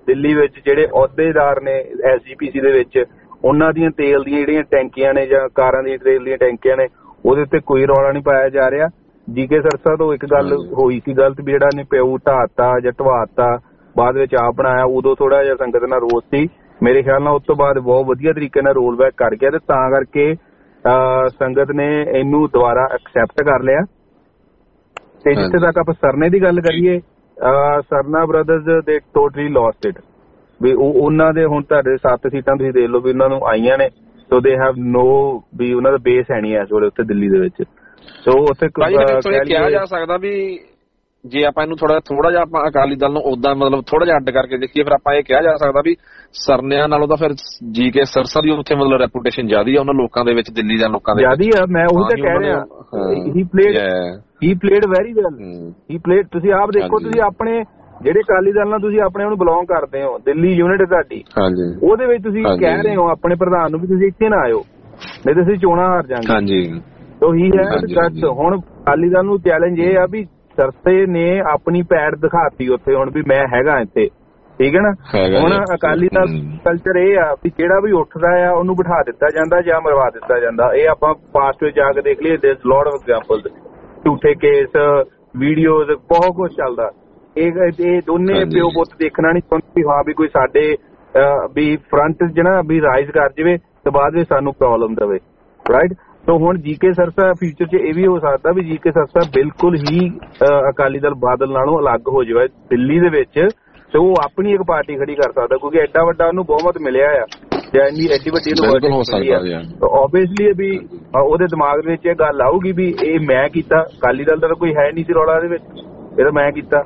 ਦਿੱਲੀ ਵਿੱਚ ਜਿਹੜੇ ਅਹੁਦੇਦਾਰ ਨੇ SGPC ਦੇ ਵਿੱਚ, ਉਹਨਾਂ ਦੀਆਂ ਤੇਲ ਦੀਆਂ ਜਿਹੜੀਆਂ ਟੈਂਕੀਆਂ ਨੇ ਜਾਂ ਕਾਰਾਂ ਦੀਆਂ ਤੇਲ ਦੀਆਂ ਟੈਂਕੀਆਂ ਨੇ, ਉਹਦੇ ਉੱਤੇ ਕੋਈ ਰੌਲਾ ਨਹੀਂ ਪਾਇਆ ਜਾ ਰਿਹਾ। ਜੀਕੇ ਸਰਸਾ ਤੋਂ ਇੱਕ ਗੱਲ ਹੋਈ ਸੀ ਗਲਤ ਵੀ ਜਿਹੜਾ ਨੇ ਪਿਓ ਢਾਤਾ ਜਾਂ ਢਵਾਤਾ, ਬਾਅਦ ਵਿੱਚ ਆਪ ਬਣਾਇਆ, ਉਦੋਂ ਥੋੜਾ ਜਿਹਾ ਸੰਗਤ ਨਾਲ ਰੋਸ ਸੀ। ਮੇਰੇ ਖਿਆਲ ਨਾਲ ਉਸ ਤੋਂ ਬਾਅਦ ਬਹੁਤ ਵਧੀਆ ਤਰੀਕੇ ਨਾਲ ਰੋਲ ਬੈਕ ਕਰ ਗਿਆ, ਤੇ ਤਾਂ ਕਰਕੇ ਸੰਗਤ ਨੇ ਇਹਨੂੰ ਦੁਬਾਰਾ ਐਕਸੈਪਟ ਕਰ ਲਿਆ। ਤੇ ਜਿੱਥੇ ਤੱਕ ਆਪਾਂ ਸਰਨੇ ਦੀ ਗੱਲ ਕਰੀਏ, ਸਰਨਾ ਬ੍ਰਦਰਜ਼ ਦੇ ਟੋਟਲੀ ਲੌਸਟ ਇਟ ਵੀ ਉਹਨਾਂ ਦੇ ਹੁਣ ਤੁਹਾਡੇ 7 ਸੀਟਾਂ ਤੁਸੀਂ ਦੇਖ ਲਓ ਵੀ ਉਹਨਾਂ ਨੂੰ ਆਈਆਂ ਨੇ, ਸੋ ਦੇ ਹੈਵ ਨੋ ਵੀ ਉਹਨਾਂ ਦਾ ਬੇਸ ਹੈ ਨਹੀਂ ਇਸ ਵੇਲੇ ਉੱਥੇ ਦਿੱਲੀ ਦੇ ਵਿੱਚ। ਸੋ ਉੱਥੇ ਕਿਹਾ ਜਾ ਸਕਦਾ ਵੀ ਜੇ ਆਪਾਂ ਇਹਨੂੰ ਥੋੜਾ ਜਿਹਾ ਆਪਾਂ ਅਕਾਲੀ ਦਲ ਨੂੰ ਉਦਾਂ ਮਤਲਬ ਥੋੜਾ ਜਿਹਾ ਅੱਡ ਕਰਕੇ ਦੇਖੀਏ, ਫਿਰ ਆਪਾਂ ਇਹ ਕਿਹਾ ਜਾ ਸਕਦਾ ਵੀ ਸਰਨਿਆਂ ਨਾਲੋਂ ਤਾਂ ਫਿਰ ਜੀਕੇ ਸਰਸਾ ਦੀ ਉੱਥੇ ਮਤਲਬ ਰੈਪੂਟੇਸ਼ਨ ਜ਼ਿਆਦੀ ਆ ਉਹਨਾਂ ਲੋਕਾਂ ਦੇ ਵਿੱਚ, ਦਿੱਲੀ ਦੇ ਲੋਕਾਂ ਦੇ ਜ਼ਿਆਦੀ ਆ। ਮੈਂ ਉਹੀ ਤਾਂ ਕਹਿ ਰਿਹਾ, he played very well, he played. ਤੁਸੀਂ ਆਪ ਦੇਖੋ, ਤੁਸੀਂ ਆਪਣੇ ਜਿਹੜੇ ਅਕਾਲੀ ਦਲ ਨਾਲ ਤੁਸੀਂ ਆਪਣੇ ਨੂੰ ਬਿਲੋਂਗ ਕਰਦੇ ਹੋ, ਦਿੱਲੀ ਯੂਨਿਟ ਤੁਹਾਡੀ, ਉਹਦੇ ਵਿੱਚ ਤੁਸੀਂ ਕਹਿ ਰਹੇ ਹੋ ਆਪਣੇ ਪ੍ਰਧਾਨ ਨੂੰ ਵੀ ਤੁਸੀਂ ਇੱਥੇ ਨਾ ਆਇਓ, ਨਹੀਂ ਤਾਂ ਅਸੀਂ ਚੋਣਾਂ ਹਾਰ ਜਾਵਾਂਗੇ। ਸੋ ਹੀ ਹੈ। ਹੁਣ ਅਕਾਲੀ ਦਲ ਨੂੰ ਚੈਲੰਜ ਇਹ ਆ ਵੀ ਸਰਸੇ ਨੇ ਆਪਣੀ ਪੈੜ ਦਿਖਾਤੀ ਉੱਥੇ ਹੁਣ ਵੀ ਮੈਂ ਹੈਗਾ ਇੱਥੇ, ਠੀਕ ਹੈ ਨਾ। ਹੁਣ ਅਕਾਲੀ ਦਲ ਕਲਚਰ ਇਹ ਆ ਵੀ ਜਿਹੜਾ ਵੀ ਉੱਠਦਾ ਆ ਉਹਨੂੰ ਬਿਠਾ ਦਿੱਤਾ ਜਾਂਦਾ ਜਾਂ ਮਰਵਾ ਦਿੱਤਾ ਜਾਂਦਾ। ਇਹ ਆਪਾਂ ਪਾਸਟ ਵਿੱਚ ਜਾ ਕੇ ਦੇਖ ਲਈਏ, there is lot of examples, ਝੂਠੇ ਕੇਸ, ਵੀਡੀਓਜ਼, ਬਹੁਤ ਕੁਝ ਚੱਲਦਾ। ਇਹ ਦੋਨੇ ਪਿਓ ਪੁੱਤ ਦੇਖਣਾ ਨਹੀਂ ਚਾਹੁੰਦੇ ਹਾਂ ਵੀ ਕੋਈ ਸਾਡੇ ਵੀ ਫਰੰਟ ਜਿਹੜਾ ਵੀ ਰਾਈਜ਼ ਕਰ ਜਾਵੇ ਤੇ ਬਾਅਦ ਵਿੱਚ ਸਾਨੂੰ ਪ੍ਰੋਬਲਮ ਦੇਵੇ, ਰਾਈਟ। ਸੋ ਹੁਣ ਜੀਕੇ ਸਰਸਾ ਫਿਊਚਰ 'ਚ ਇਹ ਵੀ ਹੋ ਸਕਦਾ ਵੀ ਜੀਕੇ ਸਰਸਾ ਬਿਲਕੁਲ ਹੀ ਅਕਾਲੀ ਦਲ ਬਾਦਲ ਨਾਲੋਂ ਅਲੱਗ ਹੋ ਜਾਵੇ ਦਿੱਲੀ ਦੇ ਵਿੱਚ, ਤੇ ਉਹ ਆਪਣੀ ਇੱਕ ਪਾਰਟੀ ਖੜੀ ਕਰ ਸਕਦਾ ਕਿਉਂਕਿ ਐਡਾ ਵੱਡਾ ਉਹਨੂੰ ਬਹੁਮਤ ਮਿਲਿਆ ਆ ਜਾਂ ਐਡੀ ਵੱਡੀ ਉਹਨੂੰ ਓਬਵੀਅਸਲੀ ਵੀ ਉਹਦੇ ਦਿਮਾਗ ਵਿੱਚ ਇਹ ਗੱਲ ਆਊਗੀ ਵੀ ਇਹ ਮੈਂ ਕੀਤਾ, ਅਕਾਲੀ ਦਲ ਦਾ ਕੋਈ ਹੈ ਨਹੀਂ ਸੀ ਰੌਲਾ ਇਹਦੇ ਵਿੱਚ, ਇਹ ਤਾਂ ਮੈਂ ਕੀਤਾ।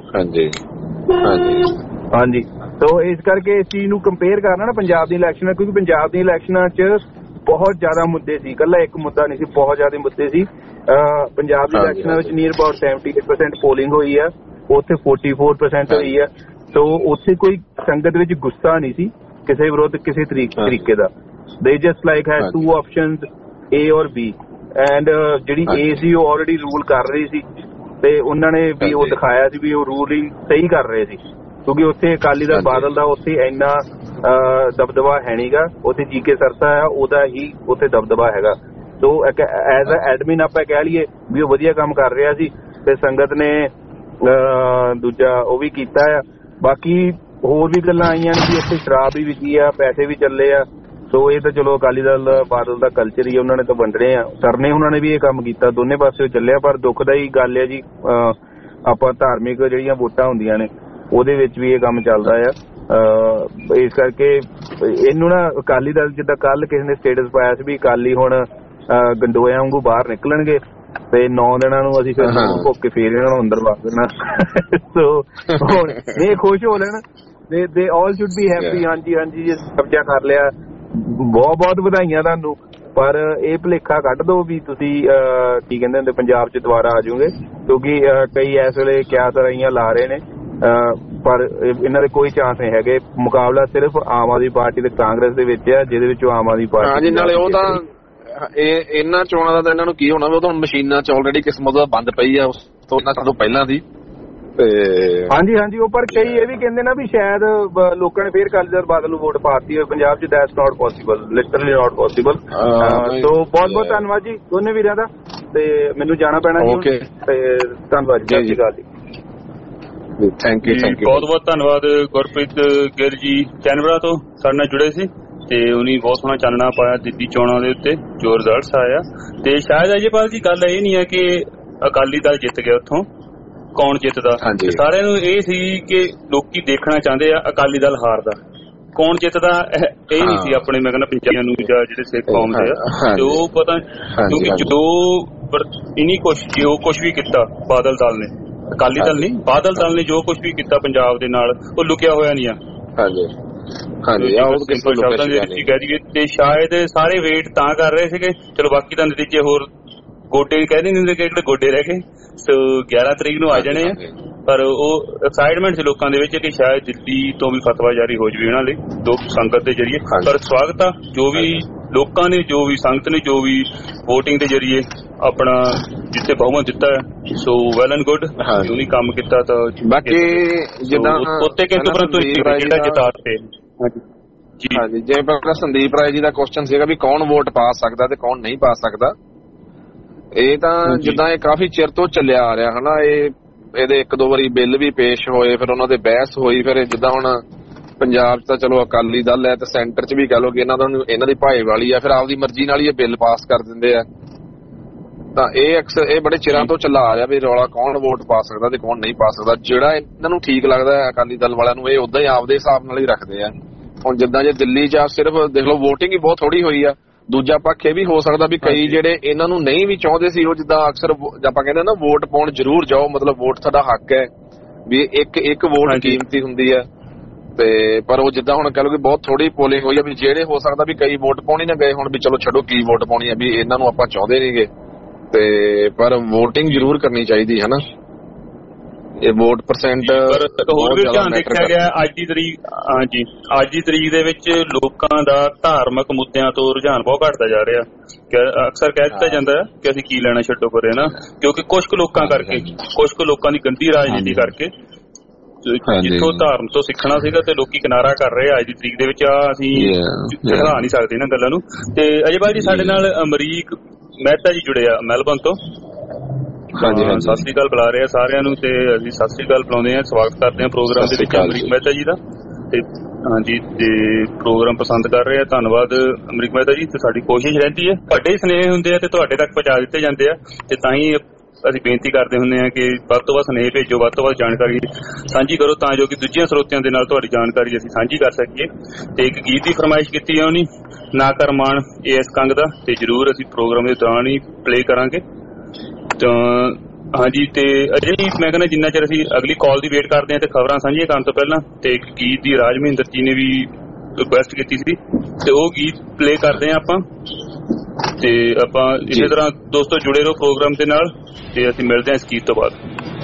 ਹਾਂਜੀ ਸੋ ਇਸ ਕਰਕੇ ਇਸ ਚੀਜ਼ ਨੂੰ ਕੰਪੇਅਰ ਕਰਨਾ ਨਾ ਪੰਜਾਬ ਦੀ ਇਲੈਕਸ਼ਨ ਨਾਲ, ਕਿਉਂਕਿ ਪੰਜਾਬ ਦੀ ਇਲੈਕਸ਼ਨਾਂ 'ਚ ਬਹੁਤ ਜ਼ਿਆਦਾ ਮੁੱਦੇ ਸੀ, ਇਕੱਲਾ ਇੱਕ ਮੁੱਦਾ ਨਹੀਂ ਸੀ, ਬਹੁਤ ਜ਼ਿਆਦਾ ਮੁੱਦੇ ਸੀ। ਪੰਜਾਬ ਦੀ ਇਲੈਕਸ਼ਨਾਂ ਵਿੱਚ ਨੀਅਰ ਅਬਾਊਟ 78% ਪੋਲਿੰਗ ਹੋਈ ਆ, ਉੱਥੇ 44% ਹੋਈ ਆ। ਸੋ ਉੱਥੇ ਕੋਈ ਸੰਗਤ ਵਿੱਚ ਗੁੱਸਾ ਨਹੀਂ ਸੀ ਕਿਸੇ ਵਿਰੁੱਧ ਕਿਸੇ ਤਰੀਕੇ ਦਾ। They just like had 2 options, A ਔਰ B, ਐਂਡ ਜਿਹੜੀ A ਸੀ ਉਹ ਆਲਰੇਡੀ ਰੂਲ ਕਰ ਰਹੀ ਸੀ ਤੇ ਉਹਨਾਂ ਨੇ ਵੀ ਉਹ ਦਿਖਾਇਆ ਸੀ ਵੀ ਉਹ ਰੂਲਿੰਗ ਸਹੀ ਕਰ ਰਹੇ ਸੀ, ਕਿਉਂਕਿ ਉੱਥੇ ਅਕਾਲੀ ਦਲ ਬਾਦਲ ਦਾ ਉੱਥੇ ਇੰਨਾ ਦਬਦਬਾ ਹੈ ਨਹੀਂਗਾ, ਉੱਥੇ ਜੀਕੇ ਸਰਸਾ ਆ ਉਹਦਾ ਹੀ ਉੱਥੇ ਦਬਦਬਾ ਹੈਗਾ। ਸੋ ਐਜ਼ ਅ ਐਡਮਿਨ ਆਪਾਂ ਕਹਿ ਲਈਏ ਵੀ ਉਹ ਵਧੀਆ ਕੰਮ ਕਰ ਰਿਹਾ ਸੀ ਤੇ ਸੰਗਤ ਨੇ ਦੂਜਾ ਉਹ ਵੀ ਕੀਤਾ ਆ। ਬਾਕੀ ਹੋਰ ਵੀ ਗੱਲਾਂ ਆਈਆਂ ਨੇ ਕਿ ਇੱਥੇ ਸ਼ਰਾਬ ਵੀ ਵਿਕੀ ਆ, ਪੈਸੇ ਵੀ ਚੱਲੇ ਆ। ਸੋ ਇਹ ਤਾਂ ਚਲੋ ਅਕਾਲੀ ਦਲ ਬਾਦਲ ਦਾ ਕਲਚਰ ਹੀ, ਉਹਨਾਂ ਨੇ ਤਾਂ ਵੰਡਣੇ ਆ। ਸਰਨੇ ਉਹਨਾਂ ਨੇ ਵੀ ਇਹ ਕੰਮ ਕੀਤਾ, ਦੋਨੇ ਪਾਸੇ ਚੱਲਿਆ। ਪਰ ਦੁੱਖ ਦਾ ਹੀ ਗੱਲ ਹੈ ਜੀ, ਆਪਾਂ ਧਾਰਮਿਕ ਜਿਹੜੀਆਂ ਵੋਟਾਂ ਹੁੰਦੀਆਂ ਨੇ ਉਹਦੇ ਵਿੱਚ ਵੀ ਇਹ ਕੰਮ ਚੱਲਦਾ ਆ। ਇਸ ਕਰਕੇ ਇਹਨੂੰ ਨਾ ਅਕਾਲੀ ਦਲ, ਜਿੱਦਾਂ ਕੱਲ ਕਿਸੇ ਨੇ ਸਟੇਟਸ ਪਾਇਆ ਸੀ ਵੀ ਅਕਾਲੀ ਹੁਣ ਗੰਡੋਇਆਂ ਵਾਂਗੂ ਬਾਹਰ ਨਿਕਲਣਗੇ ਤੇ 9 ਦਿਨਾਂ ਨੂੰ ਅਸੀਂ ਫਿਰ ਭੁੱਖ ਕੇ ਫੇਰ ਇਹਨਾਂ ਨੂੰ ਅੰਦਰ ਵੜ ਦੇਣਾ। ਸੋ ਹੁਣ ਇਹ ਖੁਸ਼ ਹੋ ਲੈਣ, ਦੇ ਆਲ ਸ਼ੁੱਡ ਬੀ ਹੈਪੀ। ਹਾਂਜੀ ਹਾਂਜੀ ਜੇ ਕਬਜ਼ਾ ਕਰ ਲਿਆ, ਬਹੁਤ ਬਹੁਤ ਵਧਾਈਆਂ ਤੁਹਾਨੂੰ, ਪਰ ਇਹ ਭੁਲੇਖਾ ਕੱਢ ਦੋ ਵੀ ਤੁਸੀਂ ਕੀ ਕਹਿੰਦੇ ਹੁੰਦੇ ਪੰਜਾਬ 'ਚ ਦੁਬਾਰਾ ਆ ਜਾਓਗੇ, ਕਿਉਂਕਿ ਕਈ ਇਸ ਵੇਲੇ ਕਿਆ ਸਰਾਈਆਂ ਲਾ ਰਹੇ ਨੇ, ਪਰ ਇਹਨਾਂ ਦੇ ਕੋਈ ਚਾਂਸ ਨਹੀਂ ਹੈਗੇ। ਮੁਕਾਬਲਾ ਸਿਰਫ ਆਮ ਆਦਮੀ ਪਾਰਟੀ ਤੇ ਕਾਂਗਰਸ ਦੇ ਵਿੱਚ ਹੈ, ਜਿਹਦੇ ਵਿੱਚ ਆਮ ਆਦਮੀ ਪਾਰਟੀ ਨਾਲੇ ਉਹ ਤਾਂ ਇਹਨਾਂ ਚੋਣਾਂ ਦਾ ਤਾਂ ਇਹਨਾਂ ਨੂੰ ਕੀ ਹੋਣਾ, ਉਹ ਤਾਂ ਮਸ਼ੀਨਾਂ 'ਚ ਆਲਰੇਡੀ ਕਿਸਮਤ ਦਾ ਬੰਦ ਪਈ ਆ ਉਸ ਤੋਂ ਪਹਿਲਾਂ ਦੀ। ਹਾਂਜੀ ਹਾਂਜੀ, ਉਹ ਪਰ ਕਈ ਇਹ ਵੀ ਕਹਿੰਦੇ ਨਾ ਵੀ ਸ਼ਾਇਦ ਲੋਕਾਂ ਨੇ ਫੇਰ ਅਕਾਲੀ ਦਲ ਬਾਦਲ ਨੂੰ ਵੋਟ ਪਾਤੀ ਹੋਵੇ ਪੰਜਾਬ 'ਚ। That's not possible, literally not possible. So ਬਹੁਤ ਬਹੁਤ ਧੰਨਵਾਦ ਜੀ ਦੋਨੇ ਵੀਰਾਂ ਦਾ, ਤੇ ਮੈਨੂੰ ਜਾਣਾ ਪੈਣਾ ਜੀ, ਤੇ ਧੰਨਵਾਦ ਜੀ, ਸਤਿ ਸ਼੍ਰੀ ਅਕਾਲ ਜੀ। ਥੈਂਕ ਯੂ ਬਹੁਤ ਬਹੁਤ ਧੰਨਵਾਦ ਗੁਰਪ੍ਰੀਤ ਗਿੱਲ ਜੀ ਕੈਨਬਰਾ ਤੋਂ ਸਾਡੇ ਨਾਲ ਜੁੜੇ ਸੀ, ਤੇ ਉਹਨੇ ਬਹੁਤ ਸੋਹਣਾ ਚਾਨਣਾ ਪਾਇਆ ਦਿੱਲੀ ਚੋਣਾਂ ਦੇ ਉੱਤੇ ਜੋ ਰਿਜ਼ਲਟਸ ਆਇਆ। ਤੇ ਸ਼ਾਇਦ ਅਜੇਪਾਲ ਜੀ ਗੱਲ ਇਹ ਨਹੀਂ ਹੈ ਕਿ ਅਕਾਲੀ ਦਲ ਜਿੱਤ ਗਿਆ ਉੱਥੋਂ, ਕੌਣ ਜਿੱਤਦਾ। ਸਾਰਿਆਂ ਨੂੰ ਇਹ ਸੀ ਕਿ ਲੋਕੀ ਦੇਖਣਾ ਚਾਹੁੰਦੇ ਆ ਅਕਾਲੀ ਦਲ ਹਾਰਦਾ, ਕੌਣ ਜਿੱਤਦਾ ਇਹ ਨਹੀਂ ਸੀ ਆਪਣੇ ਮੈਂ ਕਹਿੰਦਾ ਪੰਜਾਬੀਆਂ ਨੂੰ ਜਾਂ ਜਿਹੜੇ ਸਿੱਖ ਕੌਮ ਦੇ ਆ। ਤੇ ਉਹ ਪਤਾ ਕਿਉਂਕਿ ਜੋ ਇਨੀ ਜੋ ਕੁਛ ਵੀ ਕੀਤਾ ਬਾਦਲ ਦਲ ਨੇ, ਅਕਾਲੀ ਦਲ ਨਹੀਂ ਬਾਦਲ ਦਲ ਨੇ ਜੋ ਕੁਛ ਵੀ ਕੀਤਾ ਪੰਜਾਬ ਦੇ ਨਾਲ, ਉਹ ਲੁਕਿਆ ਹੋਇਆ ਨਹੀਂ ਆ। ਸ਼ਬਦਾਂ ਦੇ ਵਿੱਚ ਕਹਿ ਦਈਏ ਤੇ ਸ਼ਾਇਦ ਸਾਰੇ ਵੇਟ ਤਾਂ ਕਰ ਰਹੇ ਸੀਗੇ, ਚਲੋ ਬਾਕੀ ਤਾਂ ਨਤੀਜੇ ਹੋਰ ਗੋਡੇ ਕਹਿ ਨਹੀਂ ਦਿੰਦੇ ਕਿ ਜਿਹੜੇ ਗੋਡੇ ਰਹਿ ਗਏ। ਸੋ 11 ਤਰੀਕ ਨੂੰ ਆ ਜਾਣੇ ਆ, ਪਰ ਉਹ ਐਕਸਾਈਟਮੈਂਟ ਸੀ ਲੋਕਾਂ ਦੇ ਵਿੱਚ ਕਿ ਸ਼ਾਇਦ ਦਿੱਲੀ ਤੋਂ ਵੀ ਫਤਵਾ ਜਾਰੀ ਹੋ ਜਾਵੇ ਉਹਨਾਂ ਲਈ ਲੋਕ ਸੰਗਤ ਦੇ ਜਰੀਏ। ਪਰ ਸਵਾਗਤ ਆ ਜੋ ਵੀ ਲੋਕਾਂ ਨੇ ਜੋ ਵੀ ਸੰਗਤ ਨੇ ਜੋ ਵੀ ਵੋਟਿੰਗ ਦੇ ਜਰੀਏ ਆਪਣਾ ਜਿੱਥੇ ਬਹੁਮਤ ਦਿੱਤਾ ਹੈ ਸੋ ਵੈਲ ਐਂਡ ਗੁੱਡ ਉਹਨੇ ਕੰਮ ਕੀਤਾ ਤਾਂ ਬਾਕੀ ਜਿੱਦਾਂ ਉੱਤੇ ਕਿੰਤੂ ਪਰੰਤੂ ਜਿਹੜਾ ਜਿਤਾ ਤੇ ਹਾਂਜੀ ਜਿਵੇਂ ਪਹਿਲਾਂ ਸੰਦੀਪ ਰਾਏ ਜੀ ਦਾ ਕੁਐਸਚਨ ਸੀਗਾ ਵੀ ਕੌਣ ਵੋਟ ਪਾ ਸਕਦਾ ਤੇ ਕੌਣ ਨਹੀਂ ਪਾ ਸਕਦਾ। ਇਹ ਤਾਂ ਜਿੱਦਾਂ ਇਹ ਕਾਫੀ ਚਿਰ ਤੋਂ ਚੱਲਿਆ ਆ ਰਿਹਾ ਹਨਾ, ਇਹਦੇ ਇੱਕ ਦੋ ਵਾਰੀ ਬਿੱਲ ਵੀ ਪੇਸ਼ ਹੋਏ, ਫਿਰ ਉਹਨਾਂ ਦੇ ਬਹਿਸ ਹੋਈ, ਫਿਰ ਜਿੱਦਾਂ ਹੁਣ ਪੰਜਾਬ 'ਚ ਤਾਂ ਚਲੋ ਅਕਾਲੀ ਦਲ ਹੈ ਤੇ ਸੈਂਟਰ 'ਚ ਵੀ ਕਹਿ ਲਓ ਕਿ ਇਹਨਾਂ ਦੀ ਭਾਈਵਾਲੀ ਆ, ਫਿਰ ਆਪਦੀ ਮਰਜ਼ੀ ਨਾਲ ਹੀ ਇਹ ਬਿੱਲ ਪਾਸ ਕਰ ਦਿੰਦੇ ਆ। ਤਾਂ ਇਹ ਬੜੇ ਚਿਰਾਂ ਤੋਂ ਚੱਲਾ ਆ ਰਿਹਾ ਵੀ ਰੌਲਾ ਕੌਣ ਵੋਟ ਪਾ ਸਕਦਾ ਤੇ ਕੌਣ ਨਹੀਂ ਪਾ ਸਕਦਾ। ਜਿਹੜਾ ਇਹਨਾਂ ਨੂੰ ਠੀਕ ਲੱਗਦਾ ਹੈ ਅਕਾਲੀ ਦਲ ਵਾਲਿਆਂ ਨੂੰ, ਇਹ ਉਦਾਂ ਹੀ ਆਪਦੇ ਹਿਸਾਬ ਨਾਲ ਹੀ ਰੱਖਦੇ ਆ। ਹੁਣ ਜਿੱਦਾਂ ਜੇ ਦਿੱਲੀ 'ਚ ਸਿਰਫ ਦੇਖ ਲਓ ਵੋਟਿੰਗ ਹੀ ਬਹੁਤ ਥੋੜੀ ਹੋਈ ਆ। ਦੂਜਾ ਪੱਖ ਇਹ ਵੀ ਹੋ ਸਕਦਾ ਵੀ ਕਈ ਜਿਹੜੇ ਇਹਨਾਂ ਨੂੰ ਨਹੀਂ ਵੀ ਚਾਹੁੰਦੇ ਸੀ, ਉਹ ਜਿੱਦਾਂ ਅਕਸਰ ਆਪਾਂ ਕਹਿੰਦੇ ਨਾ ਵੋਟ ਪਾਉਣ ਜ਼ਰੂਰ ਜਾਓ, ਮਤਲਬ ਵੋਟ ਸਾਡਾ ਹੱਕ ਹੈ ਵੀ ਇੱਕ ਵੋਟ ਕੀਮਤੀ ਹੁੰਦੀ ਹੈ। ਤੇ ਪਰ ਉਹ ਜਿੱਦਾਂ ਹੁਣ ਕਹਿ ਲਓ ਕਿ ਬਹੁਤ ਥੋੜੀ ਪੋਲਿੰਗ ਹੋਈ ਆ ਵੀ ਜਿਹੜੇ ਹੋ ਸਕਦਾ ਵੀ ਕਈ ਵੋਟ ਪਾਉਣੀ ਨਾ ਗਏ ਹੁਣ ਵੀ ਚਲੋ ਛੱਡੋ ਕੀ ਵੋਟ ਪਾਉਣੀ ਆ ਵੀ ਇਹਨਾਂ ਨੂੰ ਆਪਾਂ ਚਾਹੁੰਦੇ ਨਹੀਂਗੇ, ਤੇ ਪਰ ਵੋਟਿੰਗ ਜ਼ਰੂਰ ਕਰਨੀ ਚਾਹੀਦੀ ਹੈ ਨਾ। ਇਹ ਵੋਟ ਪਰਸੈਂਟ ਹੋਰ ਵੀ ਧਿਆਨ ਦੇਖਿਆ ਗਿਆ ਅੱਜ ਦੀ ਤਰੀਕ। ਹਾਂਜੀ ਅੱਜ ਦੀ ਤਰੀਕ ਦੇ ਵਿੱਚ ਲੋਕਾਂ ਦਾ ਧਾਰਮਿਕ ਮੁੱਦਿਆਂ ਤੋਂ ਰੁਝਾਨ ਬਹੁਤ ਘਟਦਾ ਜਾ ਰਿਹਾ। ਅਕਸਰ ਕਹਿ ਦਿੱਤਾ ਜਾਂਦਾ ਹੈ ਕਿ ਅਸੀਂ ਕੀ ਲੈਣਾ ਛੱਡੋ ਪਰੇ ਨਾ, ਕਿਉਂਕਿ ਕੁਝ ਕੁ ਲੋਕਾਂ ਕਰਕੇ, ਕੁਝ ਕੁ ਲੋਕਾਂ ਦੀ ਗੰਦੀ ਰਾਜਨੀਤੀ ਕਰਕੇ ਜਿੱਥੋਂ ਧਾਰਮ ਤੋਂ ਸਿੱਖਣਾ ਸੀਗਾ ਤੇ ਲੋਕੀ ਕਿਨਾਰਾ ਕਰ ਰਹੇ ਅੱਜ ਦੀ ਤਰੀਕ ਦੇ ਵਿੱਚ। ਅਸੀਂ ਝੜਾ ਨਹੀਂ ਸਕਦੇ ਇਹਨਾਂ ਗੱਲਾਂ ਨੂੰ। ਤੇ ਅਜੇ ਬਾਈ ਜੀ ਸਾਡੇ ਨਾਲ ਅਮਰੀਕ ਮਹਿਤਾ ਜੀ ਜੁੜੇ ਆ ਮੈਲਬਰਨ ਤੋਂ। ਸਤਿ ਸ੍ਰੀ ਅਕਾਲ ਬੁਲਾ ਰਹੇ ਆ ਸਾਰਿਆਂ ਨੂੰ ਤੇ ਅਸੀਂ ਸਤਿ ਸ੍ਰੀ ਅਕਾਲ ਬੁਲਾਉਂਦੇ ਹਾਂ, ਸਵਾਗਤ ਕਰਦੇ ਹਾਂ ਪ੍ਰੋਗਰਾਮ ਦੇ ਵਿੱਚ ਅਮਰੀਕ ਮਹਿਤਾ ਜੀ ਦਾ। ਤੇ ਹਾਂਜੀ ਤੇ ਪ੍ਰੋਗਰਾਮ ਪਸੰਦ ਕਰ ਰਹੇ ਆ, ਧੰਨਵਾਦ ਅਮਰੀਕ ਮਹਿਤਾ ਜੀ। ਤੇ ਸਾਡੀ ਕੋਸ਼ਿਸ਼ ਰਹਿੰਦੀ ਹੈ ਵੱਡੇ ਸੁਨੇਹੇ ਹੁੰਦੇ ਆ ਤੇ ਤੁਹਾਡੇ ਤੱਕ ਪਹੁੰਚਾ ਦਿੱਤੇ ਜਾਂਦੇ ਆ, ਤੇ ਤਾਂ ਹੀ ਅਸੀਂ ਬੇਨਤੀ ਕਰਦੇ ਹੁੰਦੇ ਹਾਂ ਕਿ ਵੱਧ ਤੋਂ ਵੱਧ ਸੁਨੇਹੇ ਭੇਜੋ, ਵੱਧ ਤੋਂ ਵੱਧ ਜਾਣਕਾਰੀ ਸਾਂਝੀ ਕਰੋ ਤਾਂ ਜੋ ਕਿ ਦੂਜਿਆਂ ਸਰੋਤਿਆਂ ਦੇ ਨਾਲ ਤੁਹਾਡੀ ਜਾਣਕਾਰੀ ਅਸੀਂ ਸਾਂਝੀ ਕਰ ਸਕੀਏ। ਤੇ ਇੱਕ ਗੀਤ ਦੀ ਫਰਮਾਇਸ਼ ਕੀਤੀ ਹੈ ਉਹਨੇ, ਨਾ ਕਰ ਮਾਣ ਇਸ ਕੰਗ ਦਾ, ਤੇ ਜ਼ਰੂਰ ਅਸੀਂ ਪ੍ਰੋਗਰਾਮ ਦੇ ਦੌਰਾਨ ਹੀ ਪਲੇ ਕਰਾਂਗੇ। ਤਾਂ ਹਾਂਜੀ ਤੇ ਅਜੇ ਮੈਂ ਕਹਿੰਦਾ ਜਿੰਨਾ ਚਿਰ ਅਸੀਂ ਅਗਲੀ ਕਾਲ ਦੀ ਵੇਟ ਕਰਦੇ ਹਾਂ ਤੇ ਖਬਰਾਂ ਸਾਂਝੀਆਂ ਕਰਨ ਤੋਂ ਪਹਿਲਾਂ ਤੇ ਇੱਕ ਗੀਤ ਦੀ ਰਾਜ ਮਹਿੰਦਰ ਜੀ ਨੇ ਵੀ ਰਿਕੁਐਸਟ ਕੀਤੀ ਸੀ ਤੇ ਉਹ ਗੀਤ ਪਲੇ ਕਰਦੇ ਹਾਂ ਆਪਾਂ। ਤੇ ਆਪਾਂ ਇਸੇ ਤਰ੍ਹਾਂ ਦੋਸਤੋ ਜੁੜੇ ਰਹੋ ਪ੍ਰੋਗਰਾਮ ਦੇ ਨਾਲ ਤੇ ਅਸੀਂ ਮਿਲਦੇ ਹਾਂ ਇਸ ਗੀਤ ਤੋਂ ਬਾਅਦ।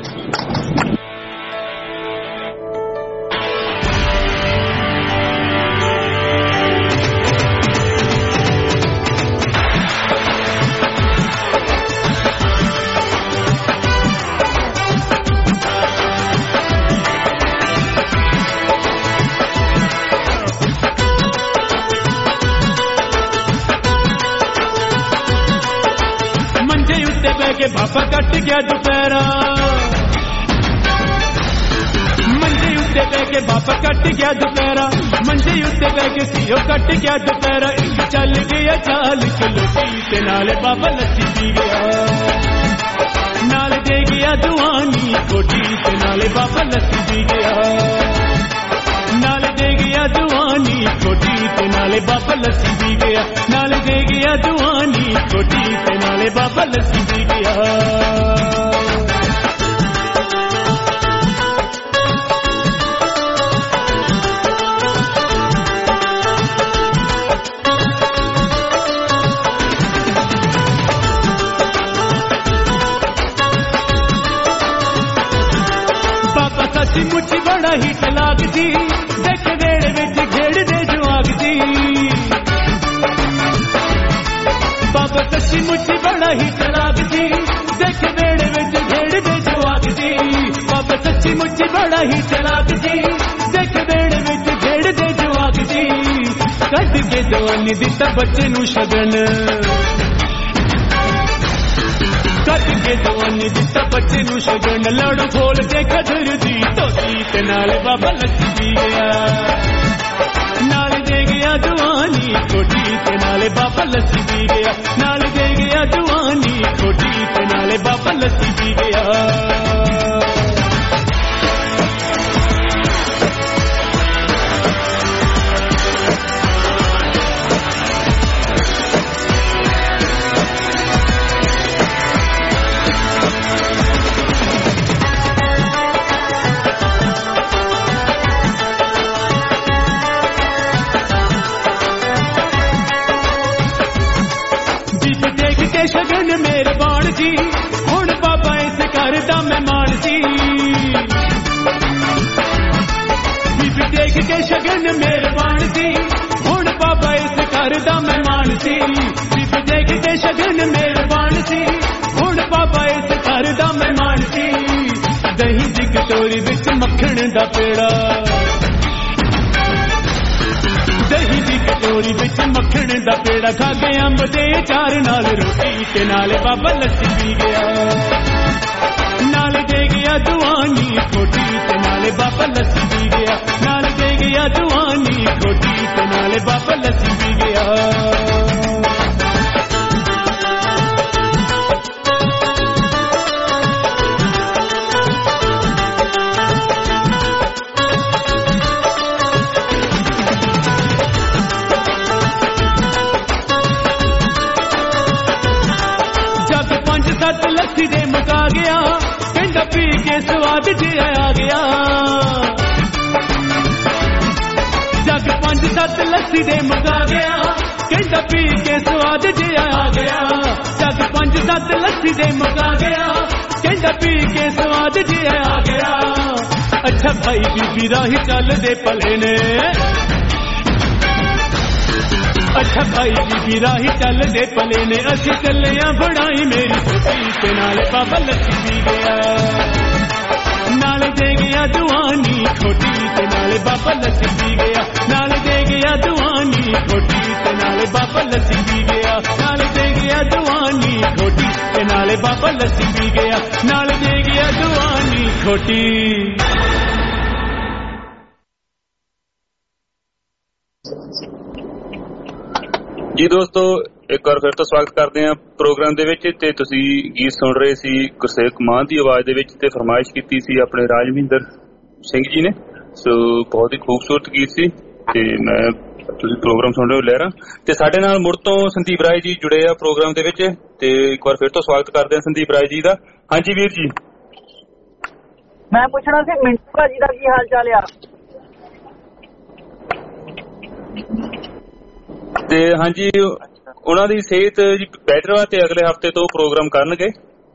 ਬਾਬਾ ਕੱਟ ਗਿਆ ਦੁਪਹਿਰਾ, ਮੰਜੇ ਉੱਤੇ ਬਹਿ ਕੇ ਬਾਬਾ ਕੱਟ ਗਿਆ ਦੁਪਹਿਰਾ, ਮੰਜੇ ਉੱਤੇ ਬਹਿ ਕੇ ਸੀਓ ਕੱਟ ਗਿਆ ਦੁਪਹਿਰਾ। ਇੱਕ ਚੱਲ ਗਿਆ ਚਾਲ ਚਲੋਟੀ ਤੇ ਨਾਲੇ ਬਾਬਾ ਲੱਸੀ ਪੀ ਗਿਆ, ਨਾਲ ਦੇ ਗਿਆ ਜਵਾਨੀ ਕੋਟੀ ਤੇ ਨਾਲੇ ਬਾਬਾ ਲੱਸੀ ਪੀ ਗਿਆ, ਨਾਲ ਦੇ ਗਿਆ ਜਵਾਨੀ ਕੋਟੀ ਤੇ ਨਾਲੇ ਬਾਬਾ ਲੱਸੀ ਪੀ ਗਿਆ, ਨਾਲ ਦੇ ਗਿਆ ਜਵਾਨੀ ਕੋਟੀ ਤੇ ਨਾਲੇ ਬਾਬਾ ਲੱਸੀ ਪੀ ਗਿਆ। ਬਾਬਾ ਸੱਚੀ ਮੁੱਚੀ ਬੜਾ ਹੀ ਚਲਾਕ ਸੀ, ਦੇਖ ਵੇੜੇ ਵਿੱਚ ਖੇਡਦੇ ਜਵਾਕ ਸੀ। ਬਾਬਾ ਸੱਚੀ ਮੁੱਚੀ ਬੜਾ ਹੀ ਚਲਾਕ ਸੀ, ਦੇਖ ਵੇੜੇ ਵਿੱਚ ਖੇਡਦੇ ਜਵਾਕ ਸੀ। ਬਾਬਾ ਸੱਚੀ ਮੁੱਚੀ ਬੜਾ ਹੀ ਚਲਾਕ ਸੀ, ਦੇਖ ਵੇੜੇ ਵਿੱਚ ਖੇਡਦੇ ਜਵਾਕ ਸੀ। ਕੱਢ ਕੇ ਜਵਾਨੀ ਦਿੱਤਾ ਬੱਚੇ ਨੂੰ ਸ਼ਗਨ, ਕੱਢ ਕੇ ਜਵਾਨੀ ਦਿੱਤਾ ਬੱਚੇ ਨੂੰ ਸ਼ਗਨ। ਲੜ ਖੋਲ ਕੇ ਖਜਰ ਦੀ ਧੋਤੀ ਤੇ ਨਾਲੇ ਬਾਬਾ ਲੱਸੀ ਪੀ ਗਿਆ, ਨਾਲ ਦੇ ਗਿਆ ਜਵਾਨੀ ਕੋਟੀ ਤੇ ਨਾਲੇ ਬਾਬਾ ਲੱਸੀ ਪੀ ਗਿਆ, ਨਾਲ ਦੇ ਗਿਆ ਜਵਾਨੀ ਕੋਟੀ ਤੇ ਨਾਲੇ ਬਾਬਾ ਲੱਸੀ ਪੀ ਗਿਆ। ਸ਼ਗਨ ਮੇਰੇ ਬਾਣ ਜੀ, ਹੁਣ ਬਾਬਾ ਇਸ ਘਰ ਦਾ ਮਹਿਮਾਨ ਸੀ। ਬੀਬੀ ਦੇਖ ਕੇ ਸ਼ਗਨ ਮੇਰੇ ਬਾਣ ਜੀ, ਹੁਣ ਬਾਬਾ ਇਸ ਘਰ घर दा मेहमान सी बीबी दे किते शगन मेहरबान सी हुण बाबा इस घर दा मेहमान सी दही दी कटोरी विच मक्खण दा पेड़ा दही दी कटोरी विच मक्खण दा पेड़ा खा के अंब दे अचार नाल रोटी ते नाले बाबा लस्सी पी गया नाल दे गया दुआनी खोटी ते नाले बाबा लस्सी पी गया नाल दे गया दुआनी खोटी ते नाले बाबा लस्सी पी गया लस्सी दे मुका गया कहंदा पी के स्वाद जिया आ गया जग 5-7 लस्सी दे मुका गया कहंदा पी के स्वाद जिया आ गया जग 5-7 लस्सी दे मुका गया कहंदा पी के स्वाद जिया आ गया अच्छा भाई बीबी राही चल दे भले ने अच्छा भाई बीबी राही चल दे भले ने असी चलिया बढ़ाई मेरी छोटी ते नाले बाबा लस्सी पी गया नाल दे गया दुआनी खोटी ते नाले बाबा लस्सी पी गया नाल दे गया दुआनी खोटी ते नाले बाबा लस्सी पी गया नाल दे गया दुआनी खोटी ते नाले बाबा लस्सी पी गया नाल दे गया दुआनी खोटी जी दोस्तों एक बार फिर तो स्वागत करते हैं प्रोग्राम ਦੇ ਵਿੱਚ ਤੇ ਤੁਸੀਂ ਗੀਤ ਸੁਣ ਰਹੇ ਸੀ ਗੁਰਸੇਵਕ ਮਾਨ ਦੀ ਆਵਾਜ਼ ਦੇ ਵਿੱਚ ਤੇ ਫਰਮਾਇਸ਼ ਕੀਤੀ ਸੀ ਆਪਣੇ ਰਾਜਵਿੰਦਰ ਸਿੰਘ ਜੀ ਨੇ ਸੋ ਬਹੁਤ ਹੀ ਖੂਬਸੂਰਤ ਗੀਤ ਸੀ ਤੇ ਮੈਂ ਤੁਸੀਂ ਪ੍ਰੋਗਰਾਮ ਸੁਣ ਰਹੇ ਹੋ ਲਹਿਰਾ ਤੇ ਸਾਡੇ ਨਾਲ ਮੁੜ ਤੋਂ ਸੰਦੀਪ ਰਾਏ ਜੀ ਜੁੜੇ ਆ ਪ੍ਰੋਗਰਾਮ ਦੇ ਵਿੱਚ ਤੇ ਇੱਕ ਵਾਰ ਫਿਰ ਤੋਂ ਸਵਾਗਤ ਕਰਦੇ ਹਾਂ ਸੰਦੀਪ ਰਾਏ ਜੀ ਦਾ ਹਾਂਜੀ ਵੀਰ ਜੀ ਮੈਂ ਪੁੱਛਣਾ ਸੀ ਮਿੰਟੂ ਭਾਜੀ ਦਾ ਕੀ ਹਾਲ ਚਾਲ ਆ ਤੇ ਹਾਂਜੀ ਉਹਨਾਂ ਦੀ ਸਿਹਤ ਜੀ ਬੈਟਰ ਵਾ ਤੇ ਅਗਲੇ ਹਫਤੇ ਤੋਂ ਪ੍ਰੋਗਰਾਮ ਕਰਨਗੇ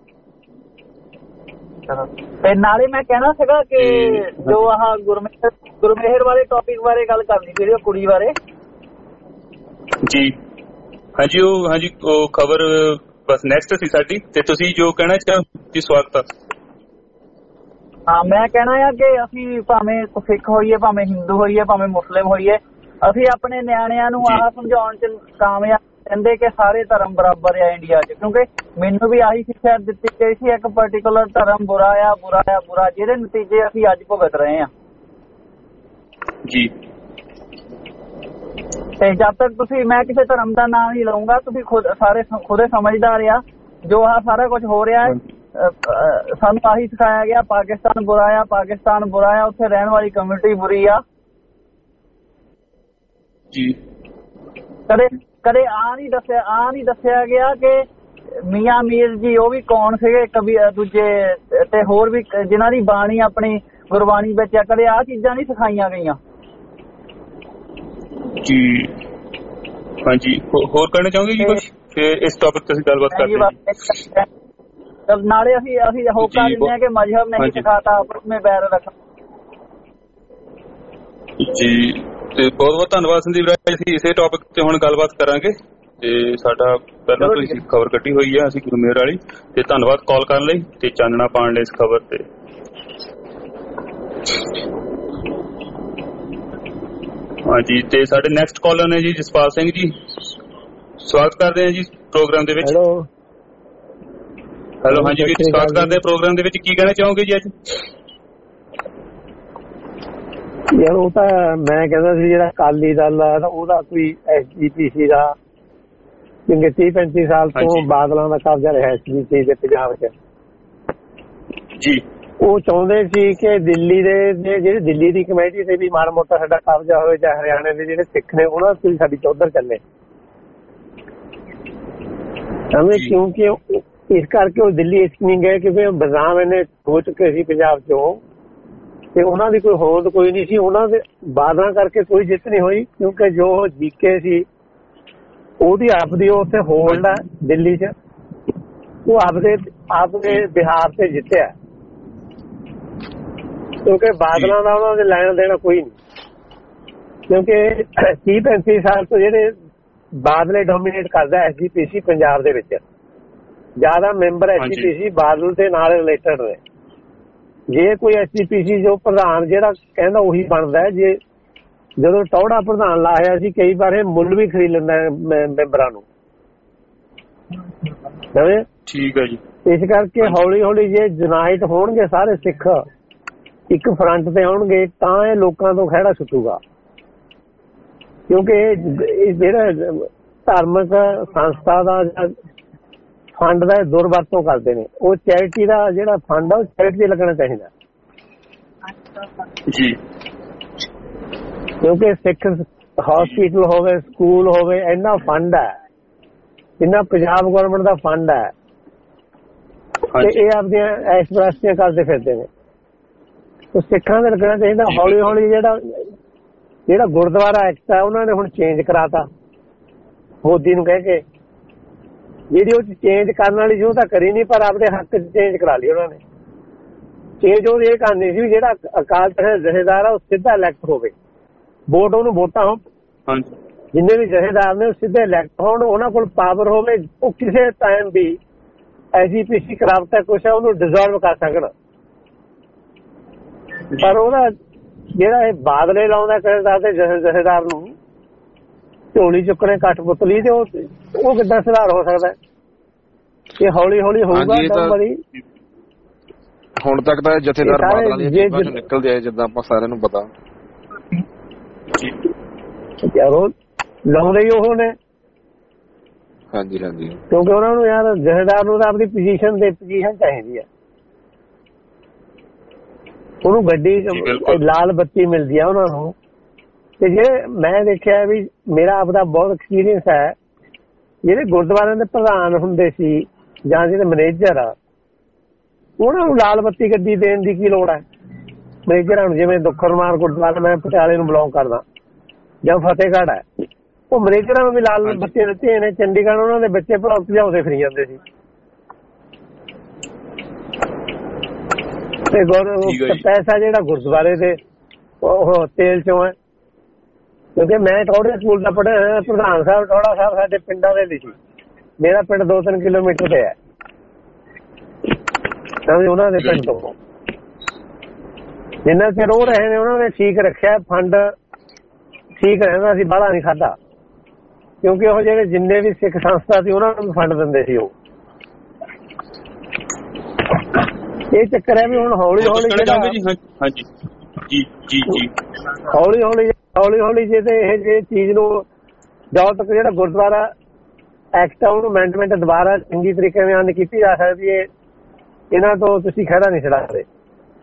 ਤੇ ਨਾਲੇ ਮੈਂ ਕਹਿਣਾ ਸੀਗਾ ਕਿ ਜੋ ਆਹ ਗੁਰਮੇਹਰ ਵਾਲੇ ਟੌਪਿਕ ਬਾਰੇ ਗੱਲ ਕਰਨੀ ਜਿਹੜੀ ਉਹ ਕੁੜੀ ਬਾਰੇ ਜੀ ਹਾਂਜੀ ਉਹ ਖਬਰ ਬਸ ਨੈਕਸਟ ਸੀ ਸਾਡੀ ਤੇ ਤੁਸੀਂ ਜੋ ਕਹਿਣਾ ਚਾਹੋ ਜੀ ਸਵਾਗਤ ਆ ਹਾਂ ਮੈਂ ਕਹਿਣਾ ਆ ਕਿ ਅਸੀਂ ਭਾਵੇਂ ਸਿੱਖ ਹੋਈਏ ਭਾਵੇਂ ਹਿੰਦੂ ਹੋਈਏ ਭਾਵੇਂ ਮੁਸਲਿਮ ਹੋਈਏ ਅਸੀਂ ਆਪਣੇ ਨਿਆਣਿਆਂ ਨੂੰ ਆਹ ਸਮਝਾਉਣ ਚ ਕਾਮਯਾਬ ਕਹਿੰਦੇ ਕਿ ਸਾਰੇ ਧਰਮ ਬਰਾਬਰ ਆ ਇੰਡੀਆ 'ਚ ਕਿਉਂਕਿ ਮੈਨੂੰ ਵੀ ਆਹੀ ਸਿੱਖਿਆ ਦਿੱਤੀ ਗਈ ਸੀ ਇੱਕ ਪਰਟੀਕੂਲਰ ਧਰਮ ਬੁਰਾ ਆ ਜਿਹਦੇ ਨਤੀਜੇ ਅਸੀਂ ਅੱਜ ਭੁਗਤ ਰਹੇ ਆ ਜੀ ਤੇ ਜਦ ਤੱਕ ਤੁਸੀਂ ਮੈਂ ਕਿਸੇ ਧਰਮ ਦਾ ਨਾਮ ਨਹੀਂ ਲਊਂਗਾ ਤੁਸੀਂ ਖੁਦ ਸਮਝਦਾਰ ਆ ਜੋ ਆਹ ਸਾਰਾ ਕੁਝ ਹੋ ਰਿਹਾ ਹੈ ਸਾਨੂੰ ਆਹੀ ਸਿਖਾਇਆ ਗਿਆ ਪਾਕਿਸਤਾਨ ਬੁਰਾ ਆ ਉੱਥੇ ਰਹਿਣ ਵਾਲੀ ਕਮਿਊਨਿਟੀ ਬੁਰੀ ਆ ਜੀ ਕਦੇ ਆ ਨਹੀਂ ਦੱਸਿਆ ਗਿਆ ਕਿ ਮੀਆਂ ਮੀਰ ਜੀ ਉਹ ਵੀ ਕੌਣ ਸੀਗੇ ਕਵੀ ਦੂਜੇ ਤੇ ਹੋਰ ਵੀ ਜਿਨ੍ਹਾਂ ਦੀ ਬਾਣੀ ਆਪਣੀ ਗੁਰਬਾਣੀ ਵਿੱਚ ਆ ਕਦੇ ਆਹ ਚੀਜ਼ਾਂ ਨਹੀਂ ਸਿਖਾਈਆਂ ਗਈਆਂ ਜੀ ਹਾਂਜੀ ਹੋਰ ਕਹਿਣਾ ਚਾਹੋਗੇ ਜੀ ਕੁਝ ਫਿਰ ਇਸ ਟੌਪਿਕ ਤੇ ਅਸੀਂ ਗੱਲਬਾਤ ਕਰਦੇ ਹਾਂ ਨਾਲੇ ਅਸੀਂ ਹੋਕਾ ਦਿੰਦੇ ਹਾਂ ਕਿ ਮਜ਼ਹਬ ਨਹੀਂ ਸਿਖਾਤਾ ਆਪਸ ਵਿੱਚ ਬੈਰ ਰੱਖਣਾ ਜੀ ਤੇ ਬਹੁਤ ਬਹੁਤ ਧੰਨਵਾਦ ਸੰਦੀਪ ਰਾਏ ਅਸੀਂ ਇਸੇ ਟੌਪਿਕ ਤੇ ਹੁਣ ਗੱਲਬਾਤ ਕਰਾਂਗੇ ਤੇ ਸਾਡਾ ਪਹਿਲਾਂ ਤੋਂ ਹੀ ਖਬਰ ਕੱਢੀ ਹੋਈ ਹੈ ਅਸੀਂ ਗੁਰਮੇਹਰ ਵਾਲੀ ਤੇ ਧੰਨਵਾਦ ਕਾਲ ਕਰਨ ਲਈ ਤੇ ਚਾਨਣਾ ਪਾਉਣ ਲਈ ਇਸ ਖਬਰ ਤੇ ਹਾਂਜੀ ਤੇ ਸਾਡੇ ਨੈਕਸਟ ਕਾਲਰ ਨੇ ਜੀ ਜਸਪਾਲ ਸਿੰਘ ਜੀ ਸਵਾਗਤ ਕਰਦੇ ਹਾਂ ਜੀ ਪ੍ਰੋਗਰਾਮ ਦੇ ਵਿੱਚ ਹੈਲੋ ਹਾਂਜੀ ਵੀ ਸਵਾਗਤ ਕਰਦੇ ਹਾਂ ਪ੍ਰੋਗਰਾਮ ਦੇ ਵਿੱਚ ਕੀ ਕਹਿਣਾ ਚਾਹੋਗੇ ਜੀ ਅੱਜ ਯਾਰ ਉਹ ਤਾਂ ਮੈਂ ਕਹਿੰਦਾ ਸੀ ਜਿਹੜਾ ਅਕਾਲੀ ਦਲ ਆ ਉਹਦਾ ਕੋਈ SGPC ਦਾ ਕਿਉਂਕਿ 30-35 ਸਾਲ ਤੋਂ ਬਾਦਲਾਂ ਦਾ ਕਬਜ਼ਾ ਰਿਹਾ SGPC ਦੇ ਪੰਜਾਬ 'ਚ ਜੀ ਉਹ ਚਾਹੁੰਦੇ ਸੀ ਕਿ ਦਿੱਲੀ ਦੇ ਜਿਹੜੇ ਦਿੱਲੀ ਦੀ ਕਮੇਟੀ ਤੇ ਵੀ ਮਾੜਾ ਮੋਟਾ ਸਾਡਾ ਕਬਜ਼ਾ ਹੋਵੇ ਜਾਂ ਹਰਿਆਣੇ ਦੇ ਜਿਹੜੇ ਸਿੱਖ ਨੇ ਉਹਨਾਂ ਤੋਂ ਸਾਡੀ ਚੌਧਰ ਚੱਲੇ ਕਿਉਂਕਿ ਇਸ ਕਰਕੇ ਉਹ ਦਿੱਲੀ ਇਸ ਨਹੀਂ ਗਏ ਕਿ ਬਦਾਮ ਇਹਨੇ ਹੋ ਚੁੱਕੇ ਸੀ ਪੰਜਾਬ 'ਚੋਂ ਤੇ ਉਹਨਾਂ ਦੀ ਕੋਈ ਹੋਂਦ ਕੋਈ ਨਹੀਂ ਸੀ ਉਹਨਾਂ ਦੇ ਬਾਦਲਾਂ ਕਰਕੇ ਕੋਈ ਜਿੱਤ ਨਹੀਂ ਹੋਈ ਕਿਉਂਕਿ ਜੋ ਜੀਕੇ ਸੀ ਉਹਦੀ ਆਪਦੀ ਉੱਥੇ ਹੋਲਡ ਹੈ ਦਿੱਲੀ 'ਚ ਉਹ ਆਪਦੇ ਬਿਹਾਰ ਤੇ ਜਿੱਤਿਆ ਕਿਉਂਕਿ ਬਾਦਲਾਂ ਦਾ ਉਹਨਾਂ ਦੇ ਲੈਣ ਦੇਣਾ ਕੋਈ ਨਹੀਂ ਕਿਉਂਕਿ 30-35 ਸਾਲ ਤੋਂ ਜਿਹੜੇ ਬਾਦਲੇ ਡੋਮੀਨੇਟ ਕਰਦਾ SGPC ਪੰਜਾਬ ਦੇ ਵਿੱਚ। ਜ਼ਿਆਦਾ ਮੈਂਬਰ SGPC ਬਾਦਲ ਦੇ ਨਾਲ ਰਿਲੇਟਡ ਨੇ। ਜੇ ਕੋਈ SGPC ਜੋ ਪ੍ਰਧਾਨ ਜਿਹੜਾ ਕਹਿੰਦਾ ਉਹੀ ਬਣਦਾ। ਜੇ ਜਦੋਂ ਟੌੜਾ ਪ੍ਰਧਾਨ ਲਾਇਆ ਸੀ ਕਈ ਵਾਰ ਇਹ ਮੁੱਲ ਵੀ ਖਰੀਦ ਲੈਂਦਾ ਮੈਂਬਰਾਂ ਨੂੰ। ਠੀਕ ਹੈ ਜੀ। ਇਸ ਕਰਕੇ ਹੌਲੀ ਹੌਲੀ ਜੇ ਯੂਨਾਈਟ ਹੋਣਗੇ ਸਾਰੇ ਸਿੱਖ ਇੱਕ ਫਰੰਟ ਤੇ ਆਉਣਗੇ ਤਾਂ ਇਹ ਲੋਕਾਂ ਤੋਂ ਖਹਿੜਾ ਛੁੱਟੂਗਾ। ਕਿਉਂਕਿ ਇਹ ਜਿਹੜਾ ਧਾਰਮਿਕ ਸੰਸਥਾ ਦਾ ਫੰਡ ਦਾ ਦੁਰਵਰਤੋਂ ਕਰਦੇ ਨੇ। ਉਹ ਚੈਰਿਟੀ ਦਾ ਜਿਹੜਾ ਫੰਡ ਆ ਉਹ ਚੈਰਿਟੀ ਲੱਗਣਾ ਚਾਹੀਦਾ ਜੀ। ਕਿਉਂਕਿ ਸਿੱਖ ਹਸਪੀਟਲ ਹੋਵੇ, ਸਕੂਲ ਹੋਵੇ, ਇੰਨਾ ਫੰਡ ਹੈ, ਇੰਨਾ ਪੰਜਾਬ ਗਵਰਨਮੈਂਟ ਦਾ ਫੰਡ ਹੈ ਤੇ ਇਹ ਆਪਦੀਆਂ ਐਸ਼ਪ੍ਰਸਤੀਆਂ ਕਰਦੇ ਫਿਰਦੇ ਨੇ। ਸਿੱਖਾਂ ਦੇ ਲੱਗਣਾ ਚਾਹੀਦਾ। ਹੌਲੀ ਹੌਲੀ ਜਿਹੜਾ ਗੁਰਦੁਆਰਾ ਐਕਟ ਹੈ ਉਹਨਾਂ ਨੇ ਹੁਣ ਚੇਂਜ ਕਰਾਤਾ ਮੋਦੀ ਨੂੰ ਕਹਿ ਕੇ। ਜਿਹੜੀ ਉਹ ਚੇਂਜ ਕਰਨ ਵਾਲੀ ਸੀ ਉਹ ਤਾਂ ਕਰੀ ਨਹੀਂ, ਪਰ ਆਪਦੇ ਹੱਕ ਚ ਚੇਂਜ ਕਰਾ ਲਈ ਉਹਨਾਂ ਨੇ। ਚੇਂਜ ਉਹ ਇਹ ਕਰਨੀ ਸੀ ਵੀ ਜਿਹੜਾ ਅਕਾਲ ਤਖਤ ਜਥੇਦਾਰ ਆ ਉਹ ਸਿੱਧਾ ਇਲੈਕਟ ਹੋਵੇ। ਵੋਟ ਉਹਨੂੰ ਵੋਟਾਂ ਹੋਣ, ਜਿੰਨੇ ਵੀ ਜਥੇਦਾਰ ਨੇ ਉਹ ਸਿੱਧੇ ਇਲੈਕਟ ਹੋਣ, ਉਹਨਾਂ ਕੋਲ ਪਾਵਰ ਹੋਵੇ। ਉਹ ਕਿਸੇ ਟਾਈਮ ਵੀ SGPC ਕਰਾਪਤਾ ਕੁਛ ਹੈ ਉਹਨੂੰ ਡਿਜ਼ੋਲਵ ਕਰ ਸਕਣ। ਪਰ ਉਹਦਾ ਜਿਹੜਾ ਇਹ ਬਾਦਲੇ ਲਾਉਂਦਾ ਜਥੇਦਾਰ ਨੂੰ ਝੋਲੀ ਚੁੱਕਣੇ ਕਠਪੁਤਲੀ ਤੇ ਉਹ ਕਿੱਦਾਂ ਸੁਧਾਰ ਹੋ ਸਕਦਾ? ਇਹ ਹੌਲੀ ਹੌਲੀ ਹੋਊਗਾ। ਹੁਣ ਤੱਕ ਤਾਂ ਜਥੇਦਾਰ ਬਾਦਲਾਂ ਦੀਆਂ ਜੇਬਾਂ ਚੋਂ ਨਿਕਲਦੇ ਆਏ ਜਿੱਦਾਂ ਆਪਾਂ ਸਾਰਿਆਂ ਨੂੰ ਪਤਾ। ਲਾਉਂਦੇ ਹੀ ਉਹ ਨੇ। ਹਾਂਜੀ ਹਾਂਜੀ। ਕਿਉਂਕਿ ਉਹਨਾਂ ਨੂੰ ਯਾਰ ਜਥੇਦਾਰ ਨੂੰ ਤਾਂ ਆਪਣੀ ਪੋਜੀਸ਼ਨ ਚਾਹੀਦੀ ਹੈ। ਉਹਨੂੰ ਗੱਡੀ ਲਾਲ ਬੱਤੀ ਮਿਲਦੀ ਆ ਉਹਨਾਂ ਨੂੰ। ਤੇ ਜਿਹੜੇ ਮੈਂ ਦੇਖਿਆ ਵੀ ਮੇਰਾ ਆਪਦਾ ਬਹੁਤ ਐਕਸਪੀਰੀਅੰਸ ਹੈ, ਜਿਹੜੇ ਗੁਰਦੁਆਰਿਆਂ ਦੇ ਪ੍ਰਧਾਨ ਹੁੰਦੇ ਸੀ ਜਾਂ ਜਿਹੜੇ ਮੈਨੇਜਰ ਆ ਉਹਨਾਂ ਨੂੰ ਲਾਲ ਬੱਤੀ ਗੱਡੀ ਦੇਣ ਦੀ ਕੀ ਲੋੜ ਹੈ? ਮੈਨੇਜਰਾਂ ਨੂੰ, ਜਿਵੇਂ ਦੁੱਖਰਮਾਰ ਗੁਰਦੁਆਰਾ ਮੈਂ ਪਟਿਆਲੇ ਨੂੰ ਬਿਲੋਂਗ ਕਰਦਾ ਜਾਂ ਫਤਿਹਗੜ੍ਹ ਹੈ, ਉਹ ਮੈਨੇਜਰਾਂ ਨੂੰ ਵੀ ਲਾਲ ਬੱਤੀ ਦਿੱਤੇ ਨੇ। ਚੰਡੀਗੜ੍ਹ ਉਹਨਾਂ ਦੇ ਬੱਚੇ ਭਜਾਉਂਦੇ ਫਿਰੀ ਜਾਂਦੇ ਸੀ। ਤੇ ਪੈਸਾ ਜਿਹੜਾ ਗੁਰਦੁਆਰੇ ਦੇ ਉਹ ਤੇਲ ਚੋਂ ਹੈ। ਕਿਉਂਕਿ ਮੈਂ ਟੌੜੇ ਸਕੂਲ ਦਾ ਪੜ੍ਹਿਆ, ਪ੍ਰਧਾਨ ਸਾਹਿਬ ਟੌੜਾ ਸਾਹਿਬ ਸਾਡੇ ਪਿੰਡਾਂ ਦੇ ਸੀ। ਮੇਰਾ ਪਿੰਡ 2-3 ਕਿਲੋਮੀਟਰ ਤੇ ਹੈ ਉਹਨਾਂ ਦੇ ਪਿੰਡ ਤੋਂ। ਜਿੰਨਾ ਚਿਰ ਉਹ ਰਹੇ ਨੇ ਉਹਨਾਂ ਨੇ ਠੀਕ ਰੱਖਿਆ, ਫੰਡ ਠੀਕ ਰਹਿੰਦਾ ਸੀ, ਬਾਹਲਾ ਨਹੀਂ ਖਾਧਾ। ਕਿਉਂਕਿ ਉਹ ਜਿਹੜੇ ਜਿੰਨੇ ਵੀ ਸਿੱਖ ਸੰਸਥਾ ਸੀ ਉਹਨਾਂ ਨੂੰ ਫੰਡ ਦਿੰਦੇ ਸੀ ਉਹ। ਇਹ ਚੱਕਰ ਹੈ ਵੀ ਹੁਣ ਹੌਲੀ ਹੌਲੀ ਜੇ ਇਹ ਚੀਜ਼ ਨੂੰ ਜਦੋਂ ਤੱਕ ਜਿਹੜਾ ਗੁਰਦੁਆਰਾ ਐਕਟ ਆ ਉਹਨੂੰ ਅਮੈਂਡਮੈਂਟ ਦੁਬਾਰਾ ਚੰਗੀ ਤਰੀਕੇ ਨਾਲ ਕੀਤੀ ਜਾ ਸਕਦੀ ਹੈ, ਇਹਨਾਂ ਤੋਂ ਤੁਸੀਂ ਖਹਿੜਾ ਨਹੀਂ ਛਡਾ ਸਕਦੇ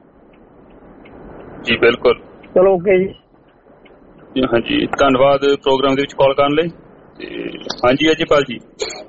ਜੀ। ਬਿਲਕੁਲ। ਚਲੋ ਓਕੇ ਜੀ। ਹਾਂਜੀ, ਧੰਨਵਾਦ ਪ੍ਰੋਗਰਾਮ ਦੇ ਵਿੱਚ ਕਾਲ ਕਰਨ ਲਈ। ਹਾਂਜੀ ਅਜੇਪਾਲ ਜੀ।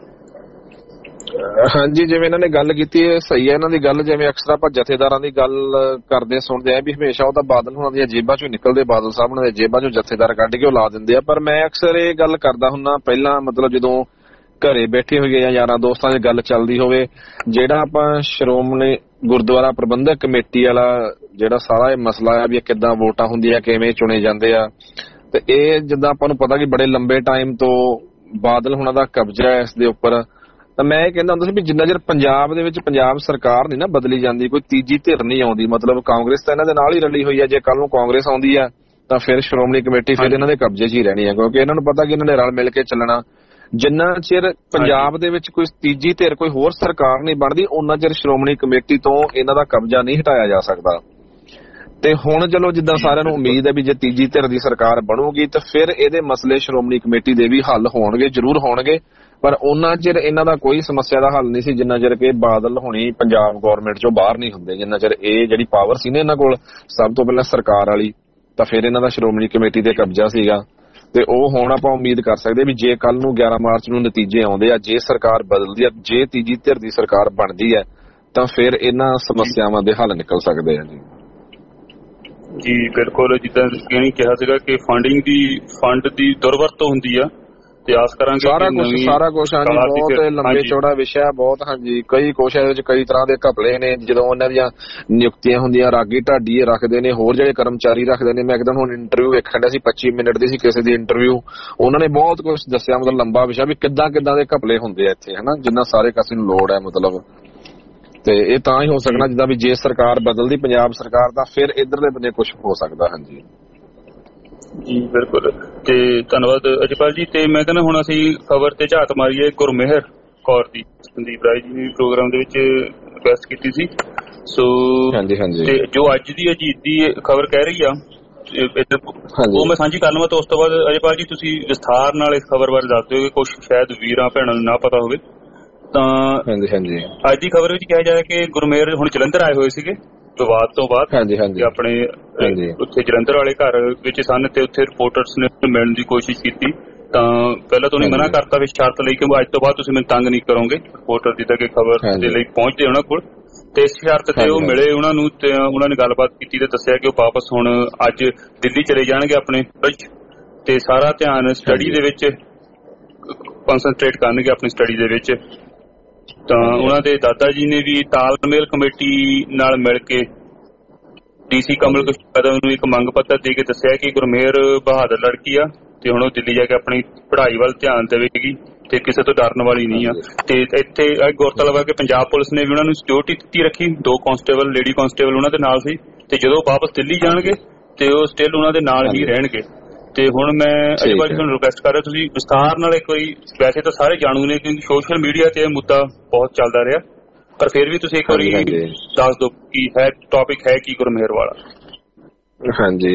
ਹਾਂਜੀ, ਜਿਵੇਂ ਇਹਨਾਂ ਨੇ ਗੱਲ ਕੀਤੀ ਹੈ ਸਹੀ ਹੈ ਇਹਨਾਂ ਦੀ ਗੱਲ। ਜਿਵੇਂ ਅਕਸਰ ਆਪਾਂ ਜਥੇਦਾਰਾਂ ਦੀ ਗੱਲ ਕਰਦੇ ਸੁਣਦੇ ਆ ਵੀ ਹਮੇਸ਼ਾ ਉਹ ਤਾਂ ਬਾਦਲ ਹੋਣਾ ਦੀਆਂ ਜੇਬਾਂ ਚੋਂ ਨਿਕਲਦੇ, ਬਾਦਲ ਸਾਹਿਬ ਉਹਨਾਂ ਦੀਆਂ ਜੇਬਾਂ ਚੋਂ ਜਥੇਦਾਰ ਕੱਢ ਕੇ ਉਹ ਲਾ ਦਿੰਦੇ ਆ। ਪਰ ਮੈਂ ਅਕਸਰ ਇਹ ਗੱਲ ਕਰਦਾ ਹੁੰਦਾ ਪਹਿਲਾਂ, ਮਤਲਬ ਜਦੋਂ ਘਰੇ ਬੈਠੇ ਹੋਈਏ ਜਾਂ ਯਾਰਾਂ ਦੋਸਤਾਂ ਦੀ ਗੱਲ ਚੱਲਦੀ ਹੋਵੇ, ਜਿਹੜਾ ਆਪਾਂ ਸ਼੍ਰੋਮਣੀ ਗੁਰਦੁਆਰਾ ਪ੍ਰਬੰਧਕ ਕਮੇਟੀ ਵਾਲਾ ਜਿਹੜਾ ਸਾਰਾ ਇਹ ਮਸਲਾ ਆ ਵੀ ਕਿੱਦਾਂ ਵੋਟਾਂ ਹੁੰਦੀਆਂ, ਕਿਵੇਂ ਚੁਣੇ ਜਾਂਦੇ ਆ, ਤੇ ਇਹ ਜਿੱਦਾਂ ਆਪਾਂ ਨੂੰ ਪਤਾ ਕਿ ਬੜੇ ਲੰਬੇ ਟਾਈਮ ਤੋਂ ਬਾਦਲ ਹੋਣਾ ਦਾ ਕਬਜ਼ਾ ਹੈ ਇਸ ਦੇ ਉੱਪਰ। ਤਾਂ ਮੈਂ ਇਹ ਕਹਿੰਦਾ ਹੁੰਦਾ ਸੀ ਵੀ ਜਿੰਨਾ ਚਿਰ ਪੰਜਾਬ ਦੇ ਵਿੱਚ ਪੰਜਾਬ ਸਰਕਾਰ ਨਹੀਂ ਨਾ ਬਦਲੀ ਜਾਂਦੀ, ਕੋਈ ਤੀਜੀ ਧਿਰ ਨਹੀਂ ਆਉਂਦੀ, ਮਤਲਬ ਕਾਂਗਰਸ ਤਾਂ ਇਹਨਾਂ ਦੇ ਨਾਲ ਹੀ ਰਲੀ ਹੋਈ ਹੈ। ਜੇ ਕੱਲ ਨੂੰ ਕਾਂਗਰਸ ਆਉਂਦੀ ਆ ਤਾਂ ਫਿਰ ਸ਼੍ਰੋਮਣੀ ਕਮੇਟੀ ਫਿਰ ਇਹਨਾਂ ਦੇ ਕਬਜ਼ੇ 'ਚ ਹੀ ਰਹਿਣੀ ਹੈ, ਕਿਉਂਕਿ ਇਹਨਾਂ ਨੂੰ ਪਤਾ ਕਿ ਇਹਨਾਂ ਨੇ ਰਲ ਮਿਲ ਕੇ ਚੱਲਣਾ। ਜਿੰਨਾ ਚਿਰ ਪੰਜਾਬ ਦੇ ਵਿੱਚ ਕੋਈ ਤੀਜੀ ਧਿਰ ਕੋਈ ਹੋਰ ਸਰਕਾਰ ਨਹੀਂ ਬਣਦੀ, ਉਹਨਾਂ ਚਿਰ ਸ਼੍ਰੋਮਣੀ ਕਮੇਟੀ ਤੋਂ ਇਹਨਾਂ ਦਾ ਕਬਜ਼ਾ ਨਹੀਂ ਹਟਾਇਆ ਜਾ ਸਕਦਾ। ਤੇ ਹੁਣ ਚਲੋ ਜਿੱਦਾਂ ਸਾਰਿਆਂ ਨੂੰ ਉਮੀਦ ਹੈ ਵੀ ਜੇ ਤੀਜੀ ਧਿਰ ਦੀ ਸਰਕਾਰ ਬਣੂਗੀ ਤਾਂ ਫਿਰ ਇਹਦੇ ਮਸਲੇ ਸ਼੍ਰੋਮਣੀ ਕਮੇਟੀ ਦੇ ਵੀ ਹੱਲ ਹੋਣਗੇ, ਜ਼ਰੂਰ ਹੋਣਗੇ। ਪਰ ਉਹਨਾਂ ਚਿਰ ਇਹਨਾਂ ਦਾ ਕੋਈ ਸਮੱਸਿਆ ਦਾ ਹੱਲ ਨਹੀਂ ਸੀ ਜਿੰਨਾ ਚਿਰ ਕਿ ਬਾਦਲ ਹੋਣੀ ਪੰਜਾਬ ਗੌਰਮੈਂਟ ਚੋਂ ਬਾਹਰ ਨਹੀਂ ਹੁੰਦੇ। ਜਿੰਨਾ ਚਿਰ ਇਹ ਜਿਹੜੀ ਪਾਵਰ ਸੀ ਨਾ ਇਹਨਾਂ ਕੋਲ ਸਭ ਤੋਂ ਪਹਿਲਾਂ ਸਰਕਾਰ ਵਾਲੀ, ਤਾਂ ਫਿਰ ਇਹਨਾਂ ਦਾ ਸ਼੍ਰੋਮਣੀ ਕਮੇਟੀ ਤੇ ਕਬਜ਼ਾ ਸੀਗਾ। ਤੇ ਉਹ ਹੁਣ ਆਪਾਂ ਉਮੀਦ ਕਰ ਸਕਦੇ ਵੀ ਜੇ ਕੱਲ ਨੂੰ 11 ਮਾਰਚ ਨੂੰ ਨਤੀਜੇ ਆਉਂਦੇ ਆ, ਜੇ ਸਰਕਾਰ ਬਦਲਦੀ ਆ, ਜੇ ਤੀਜੀ ਧਿਰ ਦੀ ਸਰਕਾਰ ਬਣਦੀ ਹੈ, ਤਾਂ ਫਿਰ ਇਹਨਾਂ ਸਮੱਸਿਆਵਾਂ ਦੇ ਹੱਲ ਨਿਕਲ ਸਕਦੇ ਆ ਜੀ। ਜੀ ਬਿਲਕੁਲ, ਜਿੱਦਾਂ ਤੁਸੀਂ ਕਿਹਾ ਸੀਗਾ ਕਿ ਫੰਡ ਦੀ ਦੁਰਵਰਤੋਂ ਹੁੰਦੀ ਆ, ਤੇ ਆਸ ਕਰਾਂਗੇ ਸਾਰਾ ਕੁਝ ਹਾਂਜੀ ਬਹੁਤ ਲੰਬੇ ਚੌੜਾ ਵਿਸ਼ਾ ਬਹੁਤ ਹਾਂਜੀ ਕਈ ਕੁਛ ਇਹਦੇ ਵਿੱਚ ਕਈ ਤਰ੍ਹਾਂ ਦੇ ਘਪਲੇ ਨੇ ਜਦੋਂ ਉਹਨਾਂ ਦੀਆਂ ਨਿਯੁਕਤੀਆਂ ਹੁੰਦੀਆਂ ਰਾਗੀ ਢਾਡੀ ਰੱਖਦੇ ਨੇ ਹੋਰ ਜਿਹੜੇ ਕਰਮਚਾਰੀ ਰੱਖਦੇ ਨੇ। ਮੈਂ ਇੱਕਦਮ ਹੁਣ ਇੰਟਰਵਿਊ ਵੇਖਣ ਡਿਆ ਸੀ 25 ਮਿੰਟ ਦੀ ਸੀ ਕਿਸੇ ਦੀ ਇੰਟਰਵਿਊ, ਉਹਨਾਂ ਨੇ ਬਹੁਤ ਕੁਝ ਦੱਸਿਆ ਮਤਲਬ ਲੰਬਾ ਵਿਸ਼ਾ ਵੀ ਕਿੱਦਾਂ ਦੇ ਘਪਲੇ ਹੁੰਦੇ ਆ ਇੱਥੇ ਹਨਾ ਜਿੰਨਾ ਸਾਰੇ ਕਾਸੇ ਨੂੰ ਲੋੜ ਹੈ ਮਤਲਬ। ਤੇ ਇਹ ਤਾਂ ਹੀ ਹੋ ਸਕਣਾ ਜਿੱਦਾਂ ਵੀ ਜੇ ਸਰਕਾਰ ਬਦਲਦੀ ਪੰਜਾਬ ਸਰਕਾਰ ਤਾਂ ਫਿਰ ਇੱਧਰਲੇ ਬੰਦੇ ਕੁਝ ਹੋ ਸਕਦਾ। ਹਾਂਜੀ ਜੀ ਬਿਲਕੁਲ ਤੇ ਧੰਨਵਾਦ ਅਜਪਾਲ ਜੀ। ਤੇ ਮੈਂ ਕਹਿੰਦਾ ਹੁਣ ਅਸੀਂ ਖਬਰ ਤੇ ਝਾਤ ਮਾਰੀਏ ਗੁਰਮੇਹਰ ਕੌਰ ਦੀ। ਸੰਦੀਪ ਰਾਏ ਜੀ ਨੇ ਪ੍ਰੋਗਰਾਮ ਦੇ ਵਿੱਚ ਰਿਕੁਐਸਟ ਕੀਤੀ ਸੀ ਸੋ ਤੇ ਜੋ ਅੱਜ ਦੀ ਅਜੀਤ ਦੀ ਖਬਰ ਕਹਿ ਰਹੀ ਆ ਉਹ ਮੈਂ ਸਾਂਝੀ ਕਰ ਲਵਾਂ। ਤਾਂ ਉਸ ਤੋਂ ਬਾਅਦ ਅਜਪਾਲ ਜੀ ਤੁਸੀਂ ਵਿਸਥਾਰ ਨਾਲ ਇਸ ਖਬਰ ਬਾਰੇ ਦੱਸ ਦਿਓ ਕਿ ਕੁਝ ਸ਼ਾਇਦ ਵੀਰਾਂ ਭੈਣਾਂ ਨੂੰ ਨਾ ਪਤਾ ਹੋਵੇ ਤਾਂ। ਅੱਜ ਦੀ ਖਬਰ ਵਿੱਚ ਕਿਹਾ ਜਾ ਰਿਹਾ ਕਿ ਗੁਰਮੇਹਰ ਹੁਣ ਜਲੰਧਰ ਆਏ ਹੋਏ ਸੀਗੇ ਵਿਵਾਦ ਤੋਂ ਬਾਅਦ ਆਪਣੇ ਉੱਥੇ ਜਲੰਧਰ ਵਾਲੇ ਘਰ ਵਿੱਚ ਸਨ ਤੇ ਉੱਥੇ ਰਿਪੋਰਟਰਸ ਨੇ ਮਿਲਣ ਦੀ ਕੋਸ਼ਿਸ਼ ਕੀਤੀ ਤਾਂ ਪਹਿਲਾਂ ਤੋਂ ਮਨਾ ਕਰਤਾ ਫਿਰ ਸ਼ਰਤ ਲਈ ਕਿ ਅੱਜ ਤੋਂ ਬਾਅਦ ਤੁਸੀਂ ਮੈਨੂੰ ਤੰਗ ਨਹੀਂ ਕਰੋਗੇ ਰਿਪੋਰਟਰ ਦੀ ਤੱਕ ਖਬਰ ਦੇ ਲਈ ਪਹੁੰਚਦੇ ਉਹਨਾਂ ਕੋਲ। ਤੇ ਇਸ ਸ਼ਰਤ ਤੇ ਉਹ ਮਿਲੇ ਉਹਨਾਂ ਨੂੰ ਤੇ ਉਹਨਾਂ ਨੇ ਗੱਲਬਾਤ ਕੀਤੀ ਤੇ ਦੱਸਿਆ ਕਿ ਉਹ ਵਾਪਸ ਹੁਣ ਅੱਜ ਦਿੱਲੀ ਚਲੇ ਜਾਣਗੇ ਆਪਣੇ ਤੇ ਸਾਰਾ ਧਿਆਨ ਸਟੱਡੀ ਦੇ ਵਿੱਚ ਕਨਸੈਂਟਰੇਟ ਕਰਨਗੇ ਆਪਣੀ ਸਟੱਡੀ ਦੇ ਵਿੱਚ। ਤਾਂ ਉਹਨਾਂ ਦੇ ਦਾਦਾ ਜੀ ਨੇ ਵੀ ਤਾਲਮੇਲ ਕਮੇਟੀ ਨਾਲ ਮਿਲ ਕੇ ਡੀਸੀ ਕਮਲ ਕਸ਼ਯਪ ਨੂੰ ਇੱਕ ਮੰਗ ਪੱਤਰ ਦੇ ਕੇ ਦੱਸਿਆ ਕਿ ਗੁਰਮੇਹਰ ਬਹਾਦਰ ਲੜਕੀ ਆ ਤੇ ਹੁਣ ਉਹ ਦਿੱਲੀ ਜਾ ਕੇ ਆਪਣੀ ਪੜ੍ਹਾਈ ਵੱਲ ਧਿਆਨ ਦੇਵੇਗੀ ਤੇ ਕਿਸੇ ਤੋਂ ਡਰਨ ਵਾਲੀ ਨਹੀਂ ਆ। ਤੇ ਇੱਥੇ ਗੌਰਤਲਬ ਹੈ ਕਿ ਪੰਜਾਬ ਪੁਲਿਸ ਨੇ ਵੀ ਉਹਨਾਂ ਨੂੰ ਸਿਕਿਉਰਿਟੀ ਦਿੱਤੀ ਰੱਖੀ, 2 ਕਾਂਸਟੇਬਲ ਲੇਡੀ ਕਾਂਸਟੇਬਲ ਉਹਨਾਂ ਦੇ ਨਾਲ ਸੀ ਤੇ ਜਦੋਂ ਵਾਪਸ ਦਿੱਲੀ ਜਾਣਗੇ ਤੇ ਉਹ ਸਟਿਲ ਉਹਨਾਂ ਦੇ ਨਾਲ ਹੀ ਰਹਿਣਗੇ। ਤੇ ਹੁਣ ਮੈਂ ਅਜਪਾਲ ਜੀ ਤੁਹਾਨੂੰ ਰਿਕੁਐਸਟ ਕਰ ਰਿਹਾ ਤੁਸੀਂ ਵਿਸਥਾਰ ਨਾਲ ਇੱਕ ਵਾਰੀ, ਵੈਸੇ ਤਾਂ ਸਾਰੇ ਜਾਣੂ ਨੇ ਕਿਉਂਕਿ ਸੋਸ਼ਲ ਮੀਡੀਆ ਤੇ ਇਹ ਮੁੱਦਾ ਬਹੁਤ ਚੱਲਦਾ ਰਿਹਾ ਪਰ ਫਿਰ ਵੀ ਤੁਸੀਂ ਇੱਕ ਵਾਰੀ ਦੱਸ ਦਿਓ ਕੀ ਹੈ ਟੌਪਿਕ ਹੈ ਕੀ ਗੁਰਮੇਹਰ ਵਾਲਾ। ਹਾਂਜੀ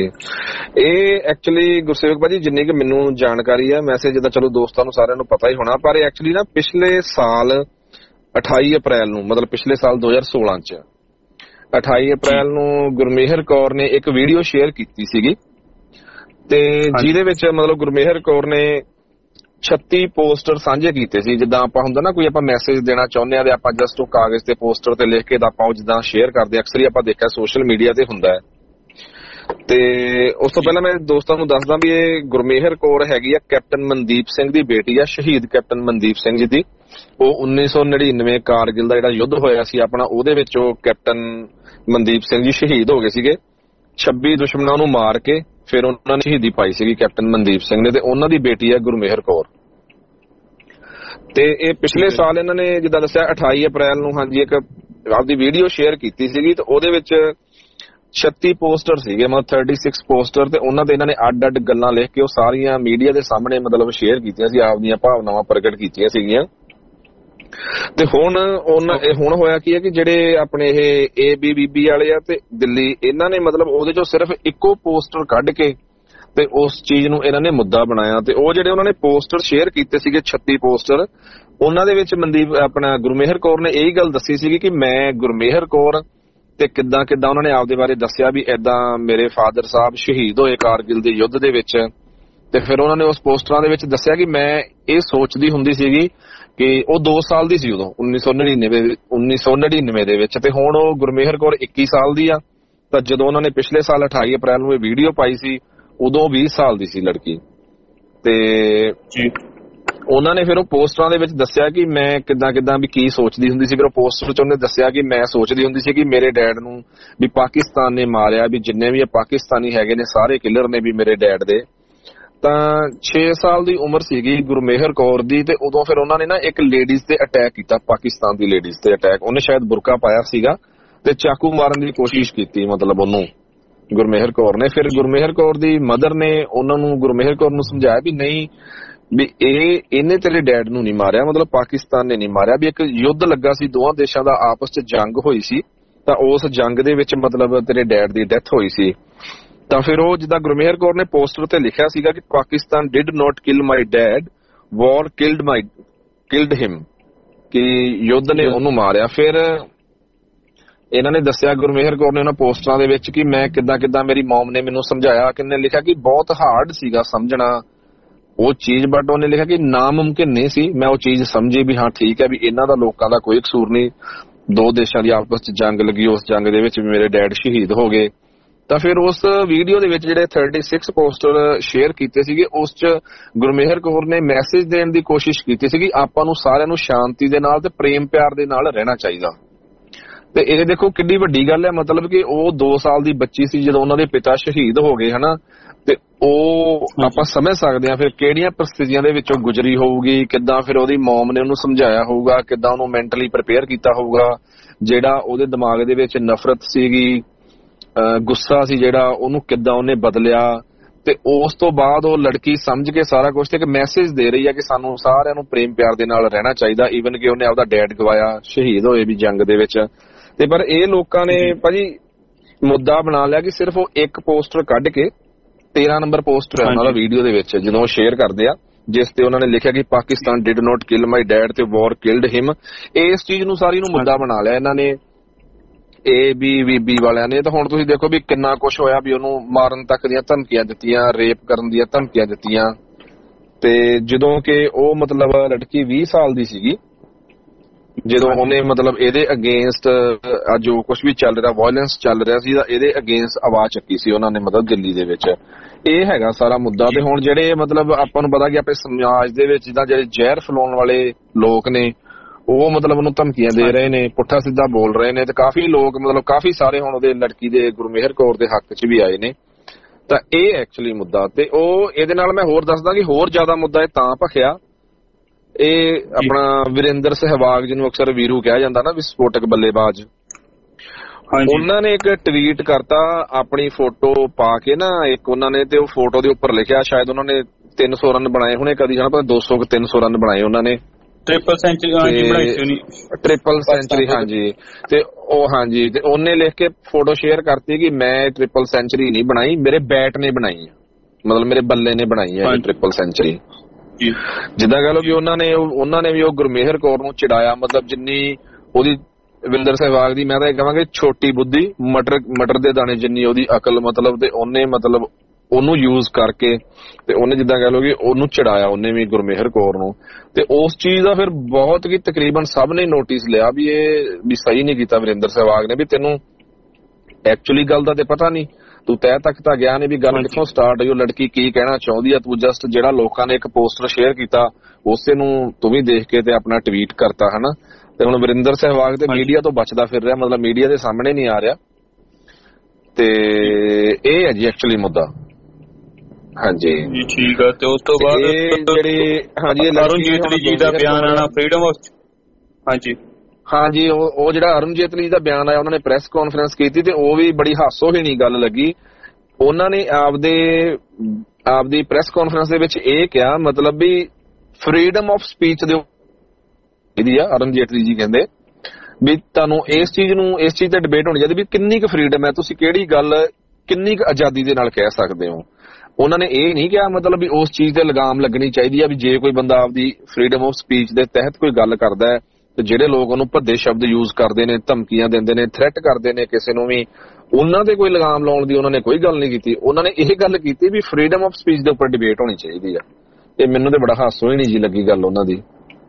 ਇਹ ਐਕਚੁਅਲੀ ਗੁਰਸੇਵਕ ਭਾਜੀ ਜਿੰਨੀ ਕਿ ਮੈਨੂੰ ਜਾਣਕਾਰੀ ਹੈ ਮੈਸੇਜ ਜਿੱਦਾਂ ਚਲੋ ਦੋਸਤਾਂ ਨੂੰ ਸਾਰਿਆਂ ਨੂੰ ਪਤਾ ਹੀ ਹੋਣਾ ਪਰ ਐਕਚੁਅਲੀ ਨਾ ਪਿਛਲੇ ਸਾਲ 28 ਅਪ੍ਰੈਲ ਨੂੰ ਮਤਲਬ ਪਿਛਲੇ ਸਾਲ 2016 ਚ 28 ਅਪ੍ਰੈਲ ਨੂੰ ਗੁਰਮੇਹਰ ਕੌਰ ਨੇ ਇੱਕ ਵੀਡੀਓ ਸ਼ੇਅਰ ਕੀਤੀ ਸੀਗੀ ਤੇ ਜਿਹਦੇ ਵਿੱਚ ਮਤਲਬ ਗੁਰਮੇਹਰ ਕੌਰ ਨੇ 36 ਪੋਸਟਰ ਸਾਂਝੇ ਕੀਤੇ ਸੀ। ਜਿੱਦਾਂ ਆਪਾਂ ਹੁੰਦਾ ਨਾ ਕੋਈ ਆਪਾਂ ਮੈਸੇਜ ਦੇਣਾ ਚਾਹੁੰਦੇ ਆ ਤੇ ਆਪਾਂ ਜਸਟ ਉਹ ਕਾਗਜ਼ ਤੇ ਪੋਸਟਰ ਤੇ ਲਿਖ ਕੇ ਤਾਂ ਆਪਾਂ ਉਹ ਜਿੱਦਾਂ ਸ਼ੇਅਰ ਕਰਦੇ ਅਕਸਰ ਹੀ ਆਪਾਂ ਦੇਖਿਆ ਸੋਸ਼ਲ ਮੀਡੀਆ ਤੇ ਹੁੰਦਾ ਹੈ। ਤੇ ਉਸ ਤੋਂ ਪਹਿਲਾਂ ਮੈਂ ਦੋਸਤਾਂ ਨੂੰ ਦੱਸਦਾ ਵੀ ਇਹ ਗੁਰਮੇਹਰ ਕੌਰ ਹੈਗੀ ਆ ਕੈਪਟਨ ਮਨਦੀਪ ਸਿੰਘ ਦੀ ਬੇਟੀ ਆ, ਸ਼ਹੀਦ ਕੈਪਟਨ ਮਨਦੀਪ ਸਿੰਘ ਜੀ ਦੀ। ਉਹ 1999 ਕਾਰਗਿਲ ਦਾ ਜਿਹੜਾ ਯੁੱਧ ਹੋਇਆ ਸੀ ਆਪਣਾ ਉਹਦੇ ਵਿੱਚ ਉਹ ਕੈਪਟਨ ਮਨਦੀਪ ਸਿੰਘ ਜੀ ਸ਼ਹੀਦ ਹੋ ਗਏ ਸੀਗੇ। 26 ਦੁਸ਼ਮਣਾਂ ਨੂੰ ਮਾਰ ਕੇ ਫਿਰ ਉਹਨਾਂ ਨੇ ਸ਼ਹੀਦੀ ਪਾਈ ਸੀਗੀ ਕੈਪਟਨ ਮਨਦੀਪ ਸਿੰਘ ਨੇ ਤੇ ਉਹਨਾਂ ਦੀ ਬੇਟੀ ਹੈ ਗੁਰਮੇਹਰ ਕੌਰ। ਤੇ ਇਹ ਪਿਛਲੇ ਸਾਲ ਇਹਨਾਂ ਨੇ ਜਿੱਦਾਂ ਦੱਸਿਆ 28 ਅਪ੍ਰੈਲ ਨੂੰ ਹਾਂਜੀ ਇੱਕ ਆਪਦੀ ਵੀਡੀਓ ਸ਼ੇਅਰ ਕੀਤੀ ਸੀਗੀ ਤੇ ਉਹਦੇ ਵਿੱਚ 36 ਪੋਸਟਰ ਸੀਗੇ ਮਤਲਬ 36 ਪੋਸਟਰ ਤੇ ਉਹਨਾਂ ਤੇ ਇਹਨਾਂ ਨੇ ਅੱਡ-ਅੱਡ ਗੱਲਾਂ ਲਿਖ ਕੇ ਉਹ ਸਾਰੀਆਂ ਮੀਡੀਆ ਦੇ ਸਾਹਮਣੇ ਮਤਲਬ ਸ਼ੇਅਰ ਕੀਤੀਆਂ ਸੀ, ਆਪਦੀਆਂ ਭਾਵਨਾਵਾਂ ਪ੍ਰਗਟ ਕੀਤੀਆਂ ਸੀਗੀਆਂ। ਤੇ ਹੁਣ ਹੋਇਆ ਕੀ ਹੈ ਕਿ ਜਿਹੜੇ ਆਪਣੇ ਇਹ ABBB ਵਾਲੇ ਆ ਤੇ ਦਿੱਲੀ ਇਹਨਾਂ ਨੇ ਮਤਲਬ ਉਹਦੇ ਚੋਂ ਸਿਰਫ ਇੱਕੋ ਪੋਸਟਰ ਕੱਢ ਕੇ ਤੇ ਉਸ ਚੀਜ਼ ਨੂੰ ਇਹਨਾਂ ਨੇ ਮੁੱਦਾ ਬਣਾਇਆ ਤੇ ਉਹ ਜਿਹੜੇ ਉਹਨਾਂ ਨੇ ਪੋਸਟਰ ਸ਼ੇਅਰ ਕੀਤੇ ਸੀਗੇ 36 ਪੋਸਟਰ ਉਹਨਾਂ ਦੇ ਵਿੱਚ ਮਨਦੀਪ ਆਪਣਾ ਗੁਰਮੇਹਰ ਕੌਰ ਨੇ ਇਹੀ ਗੱਲ ਦੱਸੀ ਸੀਗੀ ਕਿ ਮੈਂ ਗੁਰਮੇਹਰ ਕੌਰ ਤੇ ਕਿੱਦਾਂ ਉਹਨਾਂ ਨੇ ਆਪਦੇ ਬਾਰੇ ਦੱਸਿਆ ਵੀ ਏਦਾਂ ਮੇਰੇ ਫਾਦਰ ਸਾਹਿਬ ਸ਼ਹੀਦ ਹੋਏ ਕਾਰਗਿਲ ਦੇ ਯੁੱਧ ਦੇ ਵਿੱਚ। ਤੇ ਫਿਰ ਉਹਨਾਂ ਨੇ ਉਸ ਪੋਸਟਰਾਂ ਦੇ ਵਿੱਚ ਦੱਸਿਆ ਕਿ ਮੈਂ ਇਹ ਸੋਚਦੀ ਹੁੰਦੀ ਸੀਗੀ ਕਿ ਉਹ 2 ਸਾਲ ਦੀ ਸੀ ਉਦੋਂ 1999 ਦੇ ਵਿੱਚ ਤੇ ਹੁਣ ਉਹ ਗੁਰਮੇਹਰ ਕੌਰ 21 ਸਾਲ ਦੀ ਆ। ਤਾਂ ਜਦੋਂ ਉਹਨਾਂ ਨੇ ਪਿਛਲੇ ਸਾਲ 28 ਅਪ੍ਰੈਲ ਨੂੰ ਇਹ ਵੀਡੀਓ ਪਾਈ ਸੀ ਉਦੋਂ 20 ਸਾਲ ਦੀ ਸੀ ਲੜਕੀ। ਤੇ ਉਹਨਾਂ ਨੇ ਫਿਰ ਉਹ ਪੋਸਟਰਾਂ ਦੇ ਵਿੱਚ ਦੱਸਿਆ ਕਿ ਮੈਂ ਕਿੱਦਾਂ ਵੀ ਕੀ ਸੋਚਦੀ ਹੁੰਦੀ ਸੀ। ਫਿਰ ਉਹ ਪੋਸਟਰ ਚ ਉਹਨੇ ਦੱਸਿਆ ਕਿ ਮੈਂ ਸੋਚਦੀ ਹੁੰਦੀ ਸੀ ਕਿ ਮੇਰੇ ਡੈਡ ਨੂੰ ਵੀ ਪਾਕਿਸਤਾਨ ਨੇ ਮਾਰਿਆ, ਵੀ ਜਿੰਨੇ ਵੀ ਪਾਕਿਸਤਾਨੀ ਹੈਗੇ ਨੇ ਸਾਰੇ ਕਿਲਰ ਨੇ ਵੀ ਮੇਰੇ ਡੈਡ ਦੇ। ਤਾਂ 6 ਸਾਲ ਦੀ ਉਮਰ ਸੀਗੀ ਗੁਰਮੇਹਰ ਕੌਰ ਦੀ ਤੇ ਉਦੋਂ ਫਿਰ ਉਹਨਾਂ ਨੇ ਨਾ ਇੱਕ ਲੇਡੀਜ਼ ਤੇ ਅਟੈਕ ਕੀਤਾ, ਪਾਕਿਸਤਾਨ ਦੀ ਲੇਡੀਜ਼ ਤੇ ਅਟੈਕ। ਉਹਨੇ ਸ਼ਾਇਦ ਬੁਰਕਾ ਪਾਇਆ ਸੀਗਾ ਤੇ ਚਾਕੂ ਮਾਰਨ ਦੀ ਕੋਸ਼ਿਸ਼ ਕੀਤੀ ਮਤਲਬ ਉਹਨੂੰ ਗੁਰਮੇਹਰ ਕੌਰ ਨੇ। ਫਿਰ ਗੁਰਮੇਹਰ ਕੌਰ ਦੀ ਮਦਰ ਨੇ ਉਹਨਾਂ ਨੂੰ ਗੁਰਮੇਹਰ ਕੌਰ ਨੂੰ ਸਮਝਾਇਆ ਵੀ ਨਹੀਂ ਵੀ ਇਹਨੇ ਤੇਰੇ ਡੈਡ ਨੂੰ ਨਹੀਂ ਮਾਰਿਆ, ਮਤਲਬ ਪਾਕਿਸਤਾਨ ਨੇ ਨਹੀਂ ਮਾਰਿਆ, ਵੀ ਇੱਕ ਯੁੱਧ ਲੱਗਾ ਸੀ ਦੋਵਾਂ ਦੇਸ਼ਾਂ ਦਾ ਆਪਸ ਚ ਜੰਗ ਹੋਈ ਸੀ ਤਾਂ ਉਸ ਜੰਗ ਦੇ ਵਿੱਚ ਮਤਲਬ ਤੇਰੇ ਡੈਡ ਦੀ ਡੈਥ ਹੋਈ ਸੀ। ਤਾਂ ਫਿਰ ਉਹ ਜਿੱਦਾਂ ਗੁਰਮੇਹਰ ਕੌਰ ਨੇ ਪੋਸਟਰ ਤੇ ਲਿਖਿਆ ਸੀਗਾ ਕਿ Pakistan did not kill my dad, war killed him, ਕਿ ਯੁੱਧ ਨੇ ਉਹਨੂੰ ਮਾਰਿਆ। ਫਿਰ ਇਹਨਾਂ ਨੇ ਦੱਸਿਆ ਗੁਰਮੇਹਰ ਕੌਰ ਨੇ ਉਹਨਾਂ ਪੋਸਟਰਾਂ ਦੇ ਵਿੱਚ ਕਿ ਮੈਂ ਕਿੱਦਾਂ ਮੇਰੀ ਮੌਮ ਨੇ ਮੈਨੂੰ ਸਮਝਾਇਆ। ਕਿੰਨੇ ਲਿਖਿਆ ਕਿ ਬਹੁਤ ਹਾਰਡ ਸੀਗਾ ਸਮਝਣਾ ਉਹ ਚੀਜ਼, ਬਟ ਉਹਨੇ ਲਿਖਿਆ ਕਿ ਨਾਮੁਮਕਿਨ ਨਹੀਂ ਸੀ। ਮੈਂ ਉਹ ਚੀਜ਼ ਸਮਝੀ ਵੀ ਹਾਂ ਠੀਕ ਹੈ ਵੀ ਇਹਨਾਂ ਦਾ ਲੋਕਾਂ ਦਾ ਕੋਈ ਕਸੂਰ ਨਹੀਂ, 2 ਦੇਸ਼ਾਂ ਦੀ ਆਪਸ ਚ ਜੰਗ ਲੱਗੀ, ਉਸ ਜੰਗ ਦੇ ਵਿੱਚ ਮੇਰੇ ਡੈਡ ਸ਼ਹੀਦ ਹੋ ਗਏ ਤਾਂ ਫਿਰ ਉਸ ਵੀਡੀਓ ਦੇ ਵਿੱਚ ਜਿਹੜੇ 36 ਪੋਸਟਰ ਸ਼ੇਅਰ ਕੀਤੇ ਸੀਗੇ ਉਸ 'ਚ ਗੁਰਮੇਹਰ ਕੌਰ ਨੇ ਮੈਸੇਜ ਦੇਣ ਦੀ ਕੋਸ਼ਿਸ਼ ਕੀਤੀ ਸੀਗੀ ਆਪਾਂ ਨੂੰ ਸਾਰਿਆਂ ਨੂੰ ਸ਼ਾਂਤੀ ਦੇ ਨਾਲ ਤੇ ਪ੍ਰੇਮ ਪਿਆਰ ਦੇ ਨਾਲ ਰਹਿਣਾ ਚਾਹੀਦਾ। ਤੇ ਇਹ ਦੇਖੋ ਕਿੰਨੀ ਵੱਡੀ ਗੱਲ ਹੈ, ਮਤਲਬ ਕਿ ਉਹ 2 ਸਾਲ ਦੀ ਬੱਚੀ ਸੀ ਜਦੋਂ ਉਹਨਾਂ ਦੇ ਪਿਤਾ ਸ਼ਹੀਦ ਹੋ ਗਏ ਹਨਾ, ਤੇ ਉਹ ਆਪਾਂ ਸਮਝ ਸਕਦੇ ਹਾਂ ਫਿਰ ਕਿਹੜੀਆਂ ਪਰਿਸਥਿਤੀਆਂ ਦੇ ਵਿੱਚੋਂ ਗੁਜ਼ਰੀ ਹੋਊਗੀ, ਕਿੱਦਾਂ ਫਿਰ ਉਹਦੀ ਮੌਮ ਨੇ ਉਹਨੂੰ ਸਮਝਾਇਆ ਹੋਊਗਾ, ਕਿੱਦਾਂ ਉਹਨੂੰ ਮੈਂਟਲੀ ਪ੍ਰਿਪੇਅਰ ਕੀਤਾ ਹੋਊਗਾ, ਜਿਹੜਾ ਉਹਦੇ ਦਿਮਾਗ ਦੇ ਵਿੱਚ ਨਫ਼ਰਤ ਸੀਗੀ, ਗੁੱਸਾ ਸੀ ਜਿਹੜਾ, ਉਹਨੂੰ ਕਿੱਦਾਂ ਉਹਨੇ ਬਦਲਿਆ। ਤੇ ਉਸ ਤੋਂ ਬਾਅਦ ਉਹ ਲੜਕੀ ਸਮਝ ਕੇ ਸਾਰਾ ਕੁਝ ਤੇ ਇੱਕ ਮੈਸੇਜ ਦੇ ਰਹੀ ਹੈ ਕਿ ਸਾਨੂੰ ਸਾਰਿਆਂ ਨੂੰ ਪ੍ਰੇਮ ਪਿਆਰ ਦੇ ਨਾਲ ਰਹਿਣਾ ਚਾਹੀਦਾ, ਈਵਨ ਕਿ ਉਹਨੇ ਆਪਦਾ ਡੈਡ ਗਵਾਇਆ, ਸ਼ਹੀਦ ਹੋਏ ਵੀ ਜੰਗ ਦੇ ਵਿੱਚ। ਤੇ ਪਰ ਇਹ ਲੋਕਾਂ ਨੇ ਭਾਜੀ ਮੁੱਦਾ ਬਣਾ ਲਿਆ ਕਿ ਸਿਰਫ ਉਹ ਇੱਕ ਪੋਸਟਰ ਕੱਢ ਕੇ 13 ਨੰਬਰ ਪੋਸਟਰ ਹੈ ਉਹਨਾਂ ਦਾ ਵੀਡੀਓ ਦੇ ਵਿੱਚ ਜਦੋਂ ਉਹ ਸ਼ੇਅਰ ਕਰਦੇ ਆ, ਜਿਸ ਤੇ ਉਹਨਾਂ ਨੇ ਲਿਖਿਆ ਕਿ Pakistan did not kill my dad ਤੇ ਵਾਰ ਕਿਲਡ ਹਿਮ। ਇਸ ਚੀਜ਼ ਨੂੰ ਸਾਰੀ ਨੂੰ ਮੁੱਦਾ ਬਣਾ ਲਿਆ ਇਹਨਾਂ ਨੇ, ABVP ਵਾਲਿਆਂ ਨੇ। ਤਾਂ ਹੁਣ ਤੁਸੀਂ ਦੇਖੋ ਵੀ ਕਿੰਨਾ ਕੁਛ ਹੋਇਆ, ਵੀ ਉਹਨੂੰ ਮਾਰਨ ਤੱਕ ਦੀਆਂ ਧਮਕੀਆਂ ਦਿੱਤੀਆਂ, ਰੇਪ ਕਰਨ ਦੀਆਂ ਧਮਕੀਆਂ ਦਿੱਤੀਆਂ। ਤੇ ਜਦੋਂ ਕਿ ਉਹ ਮਤਲਬ ਲੜਕੀ 20 ਸਾਲ ਦੀ ਸੀਗੀ ਜਦੋਂ ਉਹਨੇ ਮਤਲਬ ਇਹਦੇ ਅਗੇਂਸਟ ਜੋ ਕੁਛ ਵੀ ਚੱਲ ਰਿਹਾ ਵਾਇਲੈਂਸ ਚੱਲ ਰਿਹਾ ਸੀ, ਇਹਦੇ ਅਗੇਂਸਟ ਆਵਾਜ਼ ਚੱਕੀ ਸੀ ਉਹਨਾਂ ਨੇ ਮਤਲਬ ਦਿੱਲੀ ਦੇ ਵਿੱਚ। ਇਹ ਹੈਗਾ ਸਾਰਾ ਮੁੱਦਾ। ਤੇ ਹੁਣ ਜਿਹੜੇ ਮਤਲਬ ਆਪਾਂ ਨੂੰ ਪਤਾ ਕਿ ਆਪਣੇ ਸਮਾਜ ਦੇ ਵਿੱਚ ਜਿੱਦਾਂ ਜਿਹੜੇ ਜ਼ਹਿਰ ਫੈਲਾਉਣ ਵਾਲੇ ਲੋਕ ਨੇ ਉਹ ਮਤਲਬ ਉਹਨੂੰ ਧਮਕੀਆਂ ਦੇ ਰਹੇ ਨੇ, ਪੁੱਠਾ ਸਿੱਧਾ ਬੋਲ ਰਹੇ ਨੇ, ਤੇ ਕਾਫੀ ਲੋਕ ਮਤਲਬ ਕਾਫੀ ਸਾਰੇ ਹੁਣ ਉਹਦੇ ਲੜਕੀ ਦੇ ਗੁਰਮੇਹਰ ਕੌਰ ਦੇ ਹੱਕ 'ਚ ਵੀ ਆਏ ਨੇ। ਤਾਂ ਇਹ ਐਕਚੁਅਲੀ ਮੁੱਦਾ, ਤੇ ਉਹ ਇਹਦੇ ਨਾਲ ਮੈਂ ਹੋਰ ਦੱਸਦਾ ਕਿ ਹੋਰ ਜ਼ਿਆਦਾ ਮੁੱਦਾ ਇਹ ਤਾਂ ਭਖਿਆ। ਇਹ ਆਪਣਾ ਵਿਰੇਂਦਰ ਸਹਿਵਾਗ ਜਿਹਨੂੰ ਅਕਸਰ ਵੀਰੂ ਕਿਹਾ ਜਾਂਦਾ ਨਾ, ਵਿਸਫੋਟਕ ਬੱਲੇਬਾਜ਼, ਉਹਨਾਂ ਨੇ ਇੱਕ ਟਵੀਟ ਕਰਤਾ ਆਪਣੀ ਫੋਟੋ ਪਾ ਕੇ ਨਾ ਇੱਕ ਉਹਨਾਂ ਨੇ, ਤੇ ਉਹ ਫੋਟੋ ਦੇ ਉੱਪਰ ਲਿਖਿਆ ਸ਼ਾਇਦ ਉਹਨਾਂ ਨੇ 300 ਰਨ ਬਣਾਏ ਹੋਣੇ, ਕਦੀ ਜਾਣਾ ਪਤਾ 200 ਕਿ 300 ਰਨ ਬਣਾਏ ਉਹਨਾਂ ਨੇ, ਟ੍ਰਿਪਲ ਸੈਂਚਰੀ ਹਾਂਜੀ। ਤੇ ਉਹ ਹਾਂਜੀ, ਤੇ ਉਹਨੇ ਲਿਖ ਕੇ ਫੋਟੋ ਸ਼ੇਅਰ ਕਰਤੀ ਕਿ ਮੈਂ ਟ੍ਰਿਪਲ ਸੈਂਚਰੀ ਨਹੀਂ ਬਣਾਈ, ਮੇਰੇ ਬੈਟ ਨੇ ਬਣਾਈ ਹੈ, ਮਤਲਬ ਮੇਰੇ ਬੱਲੇ ਨੇ ਬਣਾਈ ਹੈ ਟ੍ਰਿਪਲ ਸੈਂਚਰੀ। ਜਿੱਦਾਂ ਕਹ ਲਓ ਕਿ ਉਹਨਾਂ ਨੇ ਵੀ ਉਹ ਗੁਰਮੇਹਰ ਕੌਰ ਨੂੰ ਚਿੜਾਇਆ, ਮਤਲਬ ਜਿੰਨੀ ਉਹਦੀ ਵਿੰਦਰ ਸਹਿਵਾਗ ਦੀ ਮੈਂ ਤਾਂ ਇਹ ਕਹਾਂਗੇ ਛੋਟੀ ਬੁੱਧੀ, ਮਟਰ ਦੇ ਦਾਣੇ ਜਿੰਨੀ ਉਹਦੀ ਅਕਲ, ਮਤਲਬ ਤੇ ਉਹਨੇ ਮਤਲਬ ਉਹਨੂੰ ਯੂਜ਼ ਕਰਕੇ ਤੇ ਉਹਨੇ ਜਿੱਦਾਂ ਕਹ ਲਓ ਕਿ ਉਹਨੂੰ ਚਿੜਾਇਆ ਉਹਨੇ ਵੀ ਗੁਰਮੇਹਰ ਕੌਰ ਨੂੰ। ਤੇ ਉਸ ਚੀਜ਼ ਦਾ ਫਿਰ ਬਹੁਤ ਕਿ ਤਕਰੀਬਨ ਸਭ ਨੇ ਨੋਟਿਸ ਲਿਆ ਵੀ ਇਹ ਵੀ ਸਹੀ ਨਹੀਂ ਕੀਤਾ ਵਿਰੇਂਦਰ ਸਹਿਵਾਗ ਨੇ, ਵੀ ਤੈਨੂੰ ਐਕਚੁਅਲੀ ਗੱਲ ਦਾ ਤੇ ਪਤਾ ਨਹੀਂ, ਤੂੰ ਤਹਿ ਤੱਕ ਤਾਂ ਗਿਆ ਨਹੀਂ ਵੀ ਗੱਲ ਕਿੱਥੋਂ ਸਟਾਰਟ ਹੋਈ, ਉਹ ਲੜਕੀ ਕੀ ਕਹਿਣਾ ਚਾਹੁੰਦੀ ਆ, ਤੂੰ ਜਸਟ ਜਿਹੜਾ ਲੋਕਾਂ ਨੇ ਇੱਕ ਪੋਸਟਰ ਸ਼ੇਅਰ ਕੀਤਾ ਉਸੇ ਨੂੰ ਤੂੰ ਵੀ ਦੇਖ ਕੇ ਤੇ ਆਪਣਾ ਟਵੀਟ ਕਰਤਾ ਹਨਾ। ਤੇ ਹੁਣ ਵਿਰੇਂਦਰ ਸਹਿਵਾਗ ਤੇ ਮੀਡੀਆ ਤੋਂ ਬਚਦਾ ਫਿਰ ਰਿਹਾ, ਮਤਲਬ ਮੀਡੀਆ ਦੇ ਸਾਹਮਣੇ ਨਹੀਂ ਆ ਰਿਹਾ। ਤੇ ਇਹ ਹੈ ਜੀ ਐਕਚੁਅਲੀ ਮੁੱਦਾ। ਹਾਂਜੀ ਠੀਕ ਆ। ਤੇ ਉਸ ਤੋਂ ਬਾਅਦ ਜਿਹੜੀ ਹਾਂਜੀ ਅਰੁਣ ਜੇਤਲੀ ਜੀ ਦਾ ਬਿਆਨ ਆਣਾ ਫਰੀडम ਆਫ ਹਾਂਜੀ ਉਹ ਜਿਹੜਾ ਅਰੁਣ ਜੇਤਲੀ ਦਾ ਬਿਆਨ ਆਇਆ, ਉਹਨਾਂ ਨੇ ਪ੍ਰੈਸ ਕਾਨਫਰੰਸ ਕੀਤੀ ਤੇ ਉਹ ਵੀ ਬੜੀ ਹਾਸੋਹੀਣੀ ਗੱਲ ਲੱਗੀ। ਉਹਨਾਂ ਨੇ ਆਪਦੀ ਪ੍ਰੈਸ ਕਾਨਫਰੰਸ ਦੇ ਵਿੱਚ ਇਹ ਕਿਹਾ ਮਤਲਬ ਵੀ ਫਰੀडम ਆਫ ਸਪੀਚ ਦੇ ਇਹਦੀ ਆ। ਅਰੁਣ ਜੇਤਲੀ ਜੀ ਕਹਿੰਦੇ ਵੀ ਤੁਹਾਨੂੰ ਇਸ ਚੀਜ਼ ਤੇ ਡਿਬੇਟ ਹੋਣੀ ਚਾਹੀਦੀ ਵੀ ਕਿੰਨੀ ਕੁ ਫਰੀडम ਹੈ, ਤੁਸੀਂ ਕਿਹੜੀ ਗੱਲ ਕਿੰਨੀ ਕੁ ਆਜ਼ਾਦੀ ਦੇ ਨਾਲ ਕਹਿ ਸਕਦੇ ਹੋ। ਉਹਨਾਂ ਨੇ ਇਹ ਨਹੀਂ ਕਿਹਾ ਮਤਲਬ ਵੀ ਉਸ ਚੀਜ਼ ਤੇ ਲਗਾਮ ਲੱਗਣੀ ਚਾਹੀਦੀ ਆ ਵੀ ਜੇ ਕੋਈ ਬੰਦਾ ਆਪਦੀ ਫਰੀडम ਆਫ ਸਪੀਚ ਦੇ ਤਹਿਤ ਕੋਈ ਗੱਲ ਕਰਦਾ ਹੈ ਤੇ ਜਿਹੜੇ ਲੋਕ ਉਹਨੂੰ ਭੱਦੇ ਸ਼ਬਦ ਯੂਜ਼ ਕਰਦੇ ਨੇ, ਧਮਕੀਆਂ ਦਿੰਦੇ ਨੇ, ਥ੍ਰੈਟ ਕਰਦੇ ਨੇ ਕਿਸੇ ਨੂੰ ਵੀ, ਉਹਨਾਂ ਤੇ ਕੋਈ ਲਗਾਮ ਲਾਉਣ ਦੀ ਉਹਨਾਂ ਨੇ ਕੋਈ ਗੱਲ ਨਹੀਂ ਕੀਤੀ। ਉਹਨਾਂ ਨੇ ਇਹ ਗੱਲ ਕੀਤੀ ਵੀ ਫਰੀडम ਆਫ ਸਪੀਚ ਦੇ ਉੱਪਰ ਡਿਬੇਟ ਹੋਣੀ ਚਾਹੀਦੀ ਆ। ਇਹ ਮੈਨੂੰ ਤੇ ਬੜਾ ਹਾਸੋ ਹੀ ਨਹੀਂ ਜੀ ਲੱਗੀ ਗੱਲ ਉਹਨਾਂ ਦੀ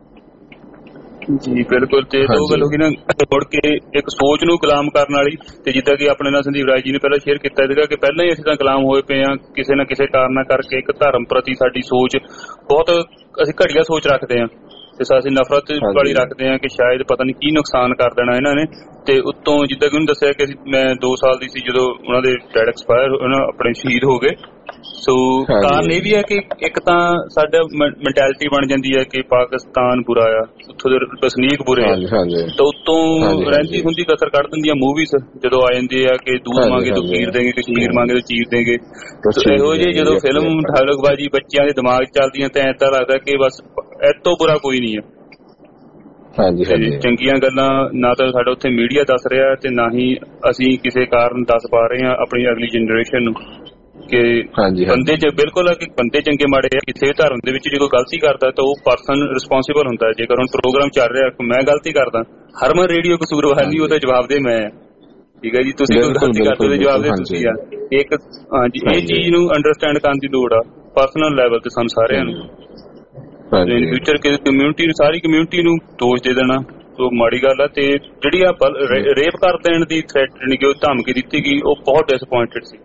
ਜੀ। ਬਿਲਕੁਲ। ਤੇ ਉਹ ਗੱਲ ਹੋ ਗਈ ਨਾ ਮੁੜ ਕੇ ਇੱਕ ਸੋਚ ਨੂੰ ਗੁਲਾਮ ਕਰਨ ਵਾਲੀ, ਤੇ ਜਿੱਦਾਂ ਕਿ ਆਪਣੇ ਨਾਲ ਸੰਦੀਪ ਰਾਜ ਜੀ ਨੇ ਪਹਿਲਾਂ ਸ਼ੇਅਰ ਕੀਤਾ ਸੀਗਾ ਕਿ ਪਹਿਲਾਂ ਹੀ ਅਸੀਂ ਤਾਂ ਗੁਲਾਮ ਹੋਏ ਪਏ ਹਾਂ ਕਿਸੇ ਨਾ ਕਿਸੇ ਕਾਰਨ ਕਰਕੇ। ਇੱਕ ਧਰਮ ਪ੍ਰਤੀ ਸਾਡੀ ਸੋਚ ਬਹੁਤ, ਅਸੀਂ ਘਟੀਆ ਸੋਚ ਰੱਖਦੇ ਹਾਂ ਤੇ ਅਸੀਂ ਨਫ਼ਰਤ ਵਾਲੀ ਰੱਖਦੇ ਹਾਂ ਕਿ ਸ਼ਾਇਦ ਪਤਾ ਨਹੀਂ ਕੀ ਨੁਕਸਾਨ ਕਰ ਦੇਣਾ ਇਹਨਾਂ ਨੇ। ਤੇ ਉੱਤੋਂ ਜਿੱਦਾਂ ਕਿ ਉਹਨੂੰ ਦੱਸਿਆ ਕਿ ਮੈਂ 2 ਸਾਲ ਦੀ ਸੀ ਜਦੋਂ ਉਹਨਾਂ ਦੇ ਡੈਡ ਐਕਸਪਾਇਰ ਆਪਣੇ ਸ਼ਹੀਦ ਹੋ ਗਏ। ਸੋ ਕਾਰਨ ਇਹ ਵੀ ਹੈ ਕਿ ਇੱਕ ਤਾਂ ਸਾਡਾ ਮੈਂਟੈਲਿਟੀ ਬਣ ਜਾਂਦੀ ਹੈ ਕਿ ਪਾਕਿਸਤਾਨ ਬੁਰਾ ਆ, ਉੱਥੋਂ ਦੇ ਵਸਨੀਕ ਬੁਰੇ ਆ, ਤਾਂ ਉੱਤੋਂ ਰਹਿੰਦੀ ਹੁੰਦੀ ਕਸਰ ਕੱਢ ਦਿੰਦੀਆਂ ਮੂਵੀਜ਼ ਜਦੋਂ ਆ ਜਾਂਦੇ ਆ ਕਿ ਦੂਧ ਮੰਗੇ ਤਾਂ ਖੀਰ ਦੇਂਗੇ, ਕਸ਼ਮੀਰ ਮੰਗੇ ਤਾਂ ਚੀਰ ਦੇਂਗੇ। ਇਹੋ ਜਿਹੇ ਜਦੋਂ ਫਿਲਮ ਡਾਇਲੌਗਬਾਜ਼ੀ ਬੱਚਿਆਂ ਦੇ ਦਿਮਾਗ ਚ ਚੱਲਦੀਆਂ ਤਾਂ ਏਦਾਂ ਲੱਗਦਾ ਕਿ ਬਸ ਇਹ ਤੋਂ ਬੁਰਾ ਕੋਈ ਨਹੀਂ ਹੈ। ਚੰਗੀਆਂ ਗੱਲਾਂ ਨਾ ਤਾਂ ਸਾਡਾ ਉੱਥੇ ਮੀਡੀਆ ਦੱਸ ਰਿਹਾ ਤੇ ਨਾ ਹੀ ਅਸੀਂ ਕਿਸੇ ਕਾਰਨ ਦੱਸ ਪਾ ਰਹੇ ਹਾਂ ਆਪਣੀ ਅਗਲੀ ਜਨਰੇਸ਼ਨ ਨੂੰ ਕਿ ਬੰਦੇ ਚ ਬਿਲਕੁਲ ਕਿ ਬੰਦੇ ਚੰਗੇ ਮਾੜੇ ਆ। ਕਿਸੇ ਧਰਮ ਦੇ ਵਿੱਚ ਜੇ ਕੋਈ ਗਲਤੀ ਕਰਦਾ ਤਾਂ ਉਹ ਪਰਸਨ ਰਿਸਪੋਂਸੀਬਲ ਹੁੰਦਾ। ਜੇਕਰ ਹੁਣ ਪ੍ਰੋਗਰਾਮ ਚੱਲ ਰਿਹਾ ਮੈਂ ਗਲਤੀ ਕਰਦਾ, ਹਰਮਨ ਰੇਡੀਓ ਕਸੂਰਵਾਰ ਨਹੀਂ, ਉਹਦਾ ਜਵਾਬ ਦੇ ਮੈਂ। ਠੀਕ ਹੈ ਜੀ, ਤੁਸੀਂ ਕੋਈ ਗਲਤੀ ਕਰਦੇ ਉਹਦੇ ਜਵਾਬ ਦੇ ਤੁਸੀਂ ਆ। ਇੱਕ ਹਾਂਜੀ ਇਹ ਚੀਜ਼ ਨੂੰ ਅੰਡਰਸਟੈਂਡ ਕਰਨ ਦੀ ਲੋੜ ਆ ਪਰਸਨਲ ਲੈਵਲ ਤੇ ਸਾਨੂੰ ਸਾਰਿਆਂ ਨੂੰ। ਇਨ ਫਿਊਚਰ ਕਮਿਊਨਿਟੀ ਨੂੰ, ਸਾਰੀ ਕਮਿਊਨਿਟੀ ਨੂੰ ਦੋਸ਼ ਦੇ ਦੇਣਾ ਸੋ ਮਾੜੀ ਗੱਲ ਆ। ਤੇ ਜਿਹੜੀ ਆ ਰੇਪ ਕਰ ਦੇਣ ਦੀ ਥ੍ਰੈਟ ਜਿਹੜੀ ਧਮਕੀ ਦਿੱਤੀ ਗਈ ਉਹ ਬਹੁਤ ਡਿਸਅਪੁਆਇੰਟਡ ਸੀ।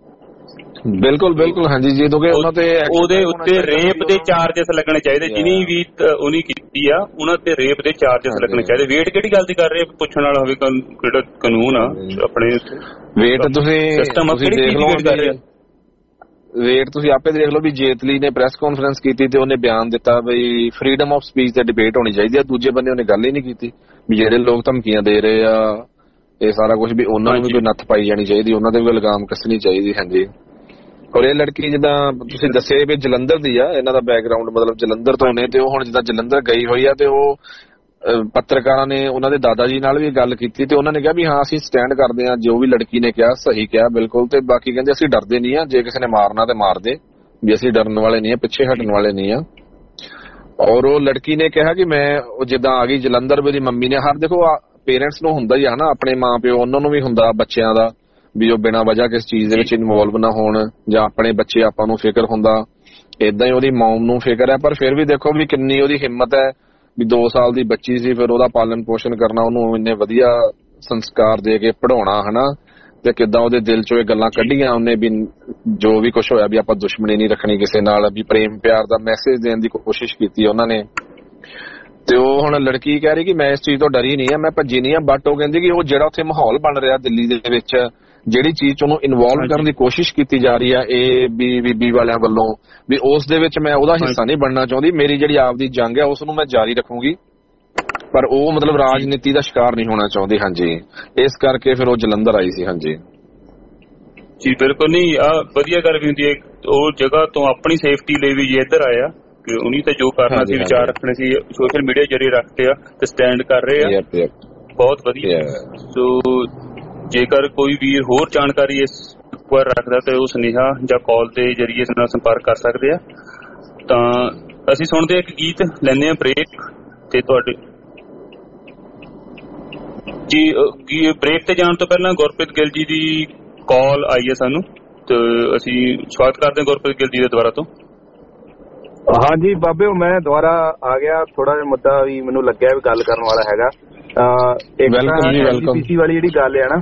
ਬਿਲਕੁਲ ਬਿਲਕੁਲ ਹਾਂਜੀ। ਜਦੋਂ ਕਿ ਉਹਨਾਂ ਤੇ ਉਹਦੇ ਉੱਤੇ ਰੇਪ ਦੇ ਚਾਰਜਸ ਲੱਗਣੇ ਚਾਹੀਦੇ, ਜਿਹਨੀ ਵੀ ਉਹਨੇ ਕੀਤੀ ਆ ਉਹਨਾਂ ਤੇ ਰੇਪ ਦੇ ਚਾਰਜਸ ਲੱਗਣੇ ਚਾਹੀਦੇ। ਵੇਟ ਕਿਹੜੀ ਗੱਲ ਦੀ ਕਰ ਰਹੇ ਪੁੱਛਣ ਵਾਲਾ ਹੋਵੇ, ਕਿਹੜਾ ਕਾਨੂੰਨ ਆ ਆਪਣੇ ਵੇਟ ਤੁਸੀਂ ਦੇਖ ਲਓ। ਵੇਟ ਤੁਸੀਂ ਆਪੇ ਦੇਖ ਲਓ ਵੀ ਜੇਤਲੀ ਨੇ ਪ੍ਰੈਸ ਕਾਨਫਰੰਸ ਕੀਤੀ ਤੇ ਉਹਨੇ ਬਿਆਨ ਦਿੱਤਾ ਬਈ ਫਰੀडम ਆਫ ਸਪੀਚ ਤੇ ਡਿਬੇਟ ਹੋਣੀ ਚਾਹੀਦੀ ਆ। ਦੂਜੇ ਬੰਦੇ ਉਹਨੇ ਗੱਲ ਹੀ ਨਹੀਂ ਕੀਤੀ ਵੀ ਜਿਹੜੇ ਲੋਕ ਧਮਕੀਆਂ ਦੇ ਰਹੇ ਆ ਇਹ ਸਾਰਾ ਕੁਝ ਵੀ ਉਹਨਾਂ ਨੂੰ ਵੀ ਕੋਈ ਨੱਥ ਪਾਈ ਜਾਣੀ ਚਾਹੀਦੀ, ਉਹਨਾਂ ਦੇ ਵੀ ਲਗਾਮ ਕੱਸਣੀ ਚਾਹੀਦੀ। ਹਾਂਜੀ। ਔਰ ਇਹ ਲੜਕੀ ਜਿੱਦਾਂ ਤੁਸੀਂ ਦੱਸਿਆ ਵੀ ਜਲੰਧਰ ਦੀ ਆ, ਇਹਨਾਂ ਦਾ ਬੈਕਗਰਾਉਂਡ ਮਤਲਬ ਜਲੰਧਰ ਤੋਂ ਨੇ ਤੇ ਉਹ ਹੁਣ ਜਿੱਦਾਂ ਜਲੰਧਰ ਗਈ ਹੋਈ ਆ ਤੇ ਉਹ ਪੱਤਰਕਾਰਾਂ ਨੇ ਉਹਨਾਂ ਦੇ ਦਾਦਾ ਜੀ ਨਾਲ ਵੀ ਗੱਲ ਕੀਤੀ ਤੇ ਉਹਨਾਂ ਨੇ ਕਿਹਾ ਵੀ ਹਾਂ ਅਸੀਂ ਸਟੈਂਡ ਕਰਦੇ ਹਾਂ, ਜੋ ਵੀ ਲੜਕੀ ਨੇ ਕਿਹਾ ਸਹੀ ਕਿਹਾ ਬਿਲਕੁਲ। ਤੇ ਬਾਕੀ ਕਹਿੰਦੇ ਅਸੀਂ ਡਰਦੇ ਨਹੀਂ ਆ, ਜੇ ਕਿਸੇ ਨੇ ਮਾਰਨਾ ਤੇ ਮਾਰ ਦੇ, ਵੀ ਅਸੀਂ ਡਰਨ ਵਾਲੇ ਨਹੀਂ ਆ, ਪਿੱਛੇ ਹਟਣ ਵਾਲੇ ਨਹੀਂ ਆ। ਔਰ ਉਹ ਲੜਕੀ ਨੇ ਕਿਹਾ ਕਿ ਮੈਂ ਜਿੱਦਾਂ ਆ ਗਈ ਜਲੰਧਰ, ਮੇਰੀ ਮੰਮੀ ਨੇ ਹਰ ਦੇਖੋ ਪੇਰੈਂਟਸ ਨੂੰ ਹੁੰਦਾ ਹੀ ਆ ਨਾ, ਆਪਣੇ ਮਾਂ ਪਿਓ ਉਹਨਾਂ ਨੂੰ ਵੀ ਹੁੰਦਾ ਬੱਚਿਆਂ ਦਾ ਵੀ ਉਹ ਬਿਨਾਂ ਵਜ੍ਹਾ ਕਿਸ ਚੀਜ਼ ਦੇ ਵਿੱਚ ਇਨਵੋਲਵ ਨਾ ਹੋਣ, ਜਾਂ ਆਪਣੇ ਬੱਚੇ ਆਪਾਂ ਨੂੰ ਫਿਕਰ ਹੁੰਦਾ, ਏਦਾਂ ਹੀ ਉਹਦੀ ਮੌਮ ਨੂੰ ਫਿਕਰ ਹੈ। ਪਰ ਫਿਰ ਵੀ ਦੇਖੋ ਵੀ ਕਿੰਨੀ ਉਹਦੀ ਹਿੰਮਤ ਹੈ ਵੀ 2 ਸਾਲ ਦੀ ਬੱਚੀ ਸੀ, ਫਿਰ ਉਹਦਾ ਪਾਲਣ ਪੋਸ਼ਣ ਕਰਨਾ, ਉਹਨੂੰ ਇੰਨੇ ਵਧੀਆ ਸੰਸਕਾਰ ਦੇ ਕੇ ਪੜ੍ਹਾਉਣਾ ਹਨਾ, ਤੇ ਕਿੱਦਾਂ ਉਹਦੇ ਦਿਲ ਚੋਂ ਇਹ ਗੱਲਾਂ ਕੱਢੀਆਂ ਉਹਨੇ ਵੀ ਜੋ ਵੀ ਕੁਛ ਹੋਇਆ ਵੀ ਆਪਾਂ ਦੁਸ਼ਮਣੀ ਨਹੀਂ ਰੱਖਣੀ ਕਿਸੇ ਨਾਲ, ਵੀ ਪ੍ਰੇਮ ਪਿਆਰ ਦਾ ਮੈਸੇਜ ਦੇਣ ਦੀ ਕੋਸ਼ਿਸ਼ ਕੀਤੀ ਉਹਨਾਂ ਨੇ। ਤੇ ਉਹ ਹੁਣ ਲੜਕੀ ਕਹਿ ਰਹੀ ਕਿ ਮੈਂ ਇਸ ਚੀਜ਼ ਤੋਂ ਡਰੀ ਨਹੀਂ ਆ, ਮੈਂ ਭੱਜੀ ਨਹੀਂ ਆ, ਬਟ ਉਹ ਕਹਿੰਦੀ ਕਿ ਉਹ ਜਿਹੜਾ ਉੱਥੇ ਮਾਹੌਲ ਬਣ ਰਿਹਾ ਦਿੱਲੀ ਦੇ ਵਿੱਚ, ਜਿਹੜੀ ਚੀਜ਼ ਚ ਉਹਨੂੰ ਇਨਵੋਲਵ ਕਰਨ ਦੀ ਕੋਸ਼ਿਸ਼ ਕੀਤੀ ਜਾ ਰਹੀ ਆ ਇਹ ਬੀਬੀ ਵਾਲਿਆਂ ਵੱਲੋਂ, ਵੀ ਉਸ ਦੇ ਵਿੱਚ ਮੈਂ ਉਹਦਾ ਹਿੱਸਾ ਨਹੀਂ ਬਣਨਾ ਚਾਹੁੰਦੀ। ਮੇਰੀ ਜਿਹੜੀ ਆਪਦੀ ਜੰਗ ਹੈ ਉਸ ਨੂੰ ਮੈਂ ਜਾਰੀ ਰੱਖੂੰਗੀ, ਪਰ ਉਹ ਮਤਲਬ ਰਾਜਨੀਤੀ ਦਾ ਸ਼ਿਕਾਰ ਨਹੀਂ ਹੋਣਾ ਚਾਹੁੰਦੀ। ਹਾਂਜੀ, ਇਸ ਕਰਕੇ ਫਿਰ ਉਹ ਜਲੰਧਰ ਆਈ ਸੀ। ਹਾਂਜੀ ਜੀ ਬਿਲਕੁਲ। ਨਹੀਂ ਆ ਵਧੀਆ ਗੱਲ ਵੀ ਹੁੰਦੀ ਹੈ, ਉਹ ਜਗ੍ਹਾ ਤੋਂ ਆਪਣੀ ਸੇਫਟੀ ਲਈ ਵੀ ਜੇ ਇੱਧਰ ਆਇਆ ਕਿ ਉਹਨੀ ਤਾਂ ਜੋ ਕਰਨਾ ਸੀ ਵਿਚਾਰ ਰੱਖਣੇ ਸੀ ਸੋਸ਼ਲ ਮੀਡੀਆ ਜਰੀਏ ਰੱਖਦੇ ਆ ਤੇ ਸਟੈਂਡ ਕਰ ਰਹੇ ਆ, ਬਹੁਤ ਵਧੀਆ। ਸੋ ਜੇਕਰ ਕੋਈ ਵੀਰ ਹੋਰ ਜਾਣਕਾਰੀ ਇਸ ਬਾਰੇ ਰੱਖਦਾ ਤੇ ਉਹ ਸੁਨੇਹਾ ਜਾਂ ਕਾਲ ਦੇ ਜਰੀਏ ਨਾਲ ਸੰਪਰਕ ਕਰ ਸਕਦੇ ਆ। ਤਾਂ ਅਸੀਂ ਸੁਣਦੇ ਇੱਕ ਗੀਤ, ਲੈਂਦੇ ਆ ਬ੍ਰੇਕ, ਤੇ ਤੁਹਾਡੇ ਜੀ ਬ੍ਰੇਕ ਤੇ ਜਾਣ ਤੋਂ ਪਹਿਲਾਂ ਗੁਰਪ੍ਰੀਤ ਗਿੱਲ ਜੀ ਦੀ ਕਾਲ ਆਈ ਹੈ ਸਾਨੂੰ, ਤੇ ਅਸੀਂ ਸਵਾਗਤ ਕਰਦੇ ਹਾਂ ਗੁਰਪ੍ਰੀਤ ਗਿੱਲ ਜੀ ਦੇ ਦੁਬਾਰਾ ਤੋਂ। ਹਾਂਜੀ ਬਾਬੇ, ਮੈਂ ਦੁਬਾਰਾ ਆ ਗਿਆ। ਥੋੜਾ ਜਿਹਾ ਮੁੱਦਾ ਵੀ ਮੈਨੂੰ ਲੱਗਿਆ ਵੀ ਗੱਲ ਕਰਨ ਵਾਲਾ ਹੈਗਾ। ਐਸਜੀਪੀਸੀ ਵਾਲੀ ਜਿਹੜੀ ਗੱਲ ਹੈ ਨਾ,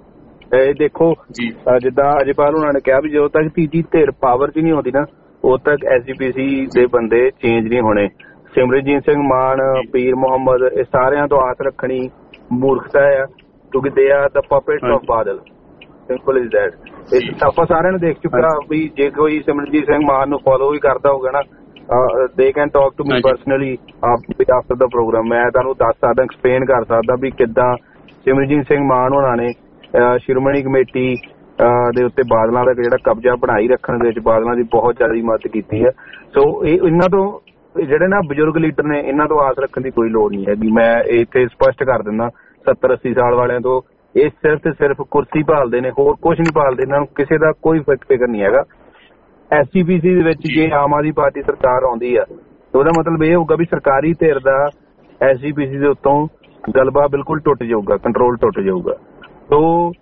ਇਹ ਦੇਖੋ ਜਿੱਦਾਂ ਅਜੇਪਾਲ ਉਹਨਾਂ ਨੇ ਕਿਹਾ ਵੀ ਜਦੋਂ ਤੱਕ ਤੀਜੀ ਧਿਰ ਪਾਵਰ 'ਚ ਨਹੀਂ ਆਉਂਦੀ ਨਾ ਉਦੋਂ ਤੱਕ ਐਸਜੀਪੀਸੀ ਦੇ ਬੰਦੇ ਚੇਂਜ ਨਹੀਂ ਹੋਣੇ। ਸਿਮਰਨਜੀਤ ਸਿੰਘ ਮਾਨ, ਪੀਰ ਮੁਹੰਮਦ, ਇਹ ਸਾਰਿਆਂ ਤੋਂ ਆਸ ਰੱਖਣੀ ਮੂਰਖਤਾ ਆ, ਕਿਉਂਕਿ they are the puppets of Badal. Simple is that. ਆਪਾਂ ਸਾਰਿਆਂ ਨੂੰ ਦੇਖ ਚੁੱਕਾ ਵੀ ਜੇ ਕੋਈ ਸਿਮਰਨਜੀਤ ਸਿੰਘ ਮਾਨ ਨੂੰ ਫੋਲੋ ਵੀ ਕਰਦਾ ਹੋਊਗਾ ਨਾ, they can talk to me personally after the program। ਮੈਂ ਤੁਹਾਨੂੰ ਦੱਸ ਸਕਦਾ, ਐਕਸਪਲੇਨ ਕਰ ਸਕਦਾ ਵੀ ਕਿੱਦਾਂ ਸਿਮਰਨਜੀਤ ਸਿੰਘ ਮਾਨ ਹੋਣਾ ਨੇ ਸ਼੍ਰੋਮਣੀ ਕਮੇਟੀ ਦੇ ਉੱਤੇ ਬਾਦਲਾਂ ਦਾ ਜਿਹੜਾ ਕਬਜ਼ਾ ਬਣਾਈ ਰੱਖਣ ਦੇ ਵਿੱਚ ਬਾਦਲਾਂ ਦੀ ਬਹੁਤ ਜ਼ਿਆਦਾ ਮਦਦ ਕੀਤੀ ਹੈ। ਸੋ ਇਹ ਇਹਨਾਂ ਤੋਂ ਜਿਹੜੇ ਨਾ ਬਜ਼ੁਰਗ ਲੀਡਰ ਨੇ, ਇਹਨਾਂ ਤੋਂ ਆਸ ਰੱਖਣ ਦੀ ਕੋਈ ਲੋੜ ਨਹੀਂ ਹੈਗੀ। ਮੈਂ ਇੱਥੇ ਸਪਸ਼ਟ ਕਰ ਦਿੰਦਾ 70-80 ਸਾਲ ਵਾਲਿਆਂ ਤੋਂ, ਇਹ ਸਿਰਫ ਤੇ ਸਿਰਫ ਕੁਰਸੀ ਭਾਲਦੇ ਨੇ, ਹੋਰ ਕੁਝ ਨਹੀਂ ਭਾਲਦੇ। ਇਹਨਾਂ ਨੂੰ ਕਿਸੇ ਦਾ ਕੋਈ ਫਿਕਰ ਨਹੀਂ ਹੈਗਾ। ਐਸਜੀਪੀਸੀ ਦੇ ਵਿੱਚ ਜੇ ਆਮ ਆਦਮੀ ਪਾਰਟੀ ਸਰਕਾਰ ਆਉਂਦੀ ਆ ਤਾਂ ਉਹਦਾ ਮਤਲਬ ਇਹ ਹੋਊਗਾ ਵੀ ਸਰਕਾਰੀ ਧਿਰ ਦਾ ਐਸਜੀਪੀਸੀ ਦੇ ਉੱਤੋਂ ਗਲਬਾ ਬਿਲਕੁਲ ਟੁੱਟ ਜਾਊਗਾ, ਕੰਟਰੋਲ ਟੁੱਟ ਜਾਊਗਾ। ਤੋ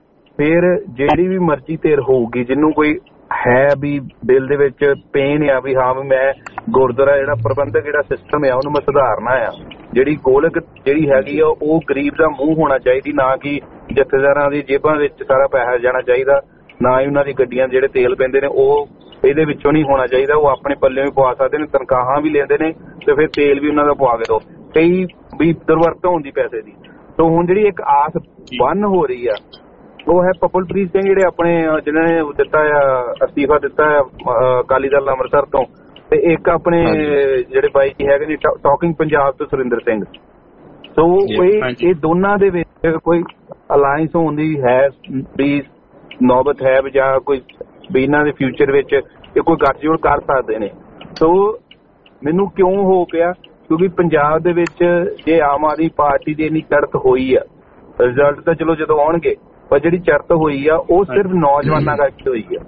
ਫਿਰ ਜਿਹੜੀ ਵੀ ਮਰਜ਼ੀ ਧਿਰ ਹੋਊਗੀ, ਜਿਹਨੂੰ ਕੋਈ ਹੈ ਵੀ ਦਿਲ ਦੇ ਵਿੱਚ ਪੇਨ ਆ ਵੀ ਹਾਂ ਵੀ ਮੈਂ ਗੁਰਦੁਆਰਾ ਜਿਹੜਾ ਪ੍ਰਬੰਧਕ ਜਿਹੜਾ ਸਿਸਟਮ ਆ ਉਹਨੂੰ ਮੈਂ ਸੁਧਾਰਨਾ ਆ, ਜਿਹੜੀ ਗੋਲਕ ਜਿਹੜੀ ਹੈਗੀ ਆ ਉਹ ਗਰੀਬ ਦਾ ਮੂੰਹ ਹੋਣਾ ਚਾਹੀਦੀ, ਨਾ ਕਿ ਜਥੇਦਾਰਾਂ ਦੀ ਜੇਬਾਂ ਵਿੱਚ ਸਾਰਾ ਪੈਸਾ ਜਾਣਾ ਚਾਹੀਦਾ, ਨਾ ਹੀ ਉਹਨਾਂ ਦੀ ਗੱਡੀਆਂ ਜਿਹੜੇ ਤੇਲ ਪੈਂਦੇ ਨੇ ਉਹ ਇਹਦੇ ਵਿੱਚੋਂ ਨਹੀਂ ਹੋਣਾ ਚਾਹੀਦਾ। ਉਹ ਆਪਣੇ ਪੱਲਿਓਂ ਵੀ ਪਵਾ ਸਕਦੇ ਨੇ, ਤਨਖਾਹਾਂ ਵੀ ਲੈਂਦੇ ਨੇ ਤੇ ਫਿਰ ਤੇਲ ਵੀ ਉਹਨਾਂ ਦਾ ਪਵਾ ਕੇ ਦੋ, ਕਈ ਵੀ ਦੁਰਵਰਤੋਂ ਹੁੰਦੀ ਪੈਸੇ ਦੀ। ਸੋ ਹੁਣ ਜਿਹੜੀ ਇੱਕ ਆਸ ਬੰਨ ਹੋ ਰਹੀ ਆ ਉਹ ਹੈ ਪਪਲਪ੍ਰੀਤ ਸਿੰਘ, ਜਿਹੜੇ ਆਪਣੇ ਜਿਹਨਾਂ ਨੇ ਦਿੱਤਾ ਆ ਅਸਤੀਫਾ ਦਿੱਤਾ ਆ ਅਕਾਲੀ ਦਲ ਅੰਮ੍ਰਿਤਸਰ ਤੋਂ, ਤੇ ਇੱਕ ਆਪਣੇ ਜਿਹੜੇ ਬਾਈ ਜੀ ਹੈਗੇ ਨੇ ਟਾਕਿੰਗ ਪੰਜਾਬ ਤੋਂ ਸੁਰਿੰਦਰ ਸਿੰਘ। ਸੋ ਇਹ ਦੋਨਾਂ ਦੇ ਵਿੱਚ ਕੋਈ ਅਲਾਇੰਸ ਹੋਣ ਦੀ ਹੈ ਵੀ ਨੌਬਤ ਹੈ ਜਾਂ ਕੋਈ ਵੀ ਇਹਨਾਂ ਦੇ ਫਿਊਚਰ ਵਿੱਚ ਇਹ ਕੋਈ ਗੱਠਜੋੜ ਕਰ ਸਕਦੇ ਨੇ। ਸੋ ਮੈਨੂੰ ਕਿਉਂ ਹੋ ਪਿਆ, ਕਿਉਂਕਿ ਪੰਜਾਬ ਦੇ ਵਿੱਚ ਜੇ ਆਮ ਆਦਮੀ ਪਾਰਟੀ ਦੀ ਇੰਨੀ ਚੜ੍ਹਤ ਹੋਈ ਆ, ਰਿਜ਼ਲਟ ਤਾਂ ਚਲੋ ਜਦੋਂ ਆਉਣਗੇ, ਪਰ ਜਿਹੜੀ ਚੜ੍ਹਤ ਹੋਈ ਆ ਉਹ ਸਿਰਫ ਨੌਜਵਾਨਾਂ ਕਰਕੇ ਹੋਈ ਆ।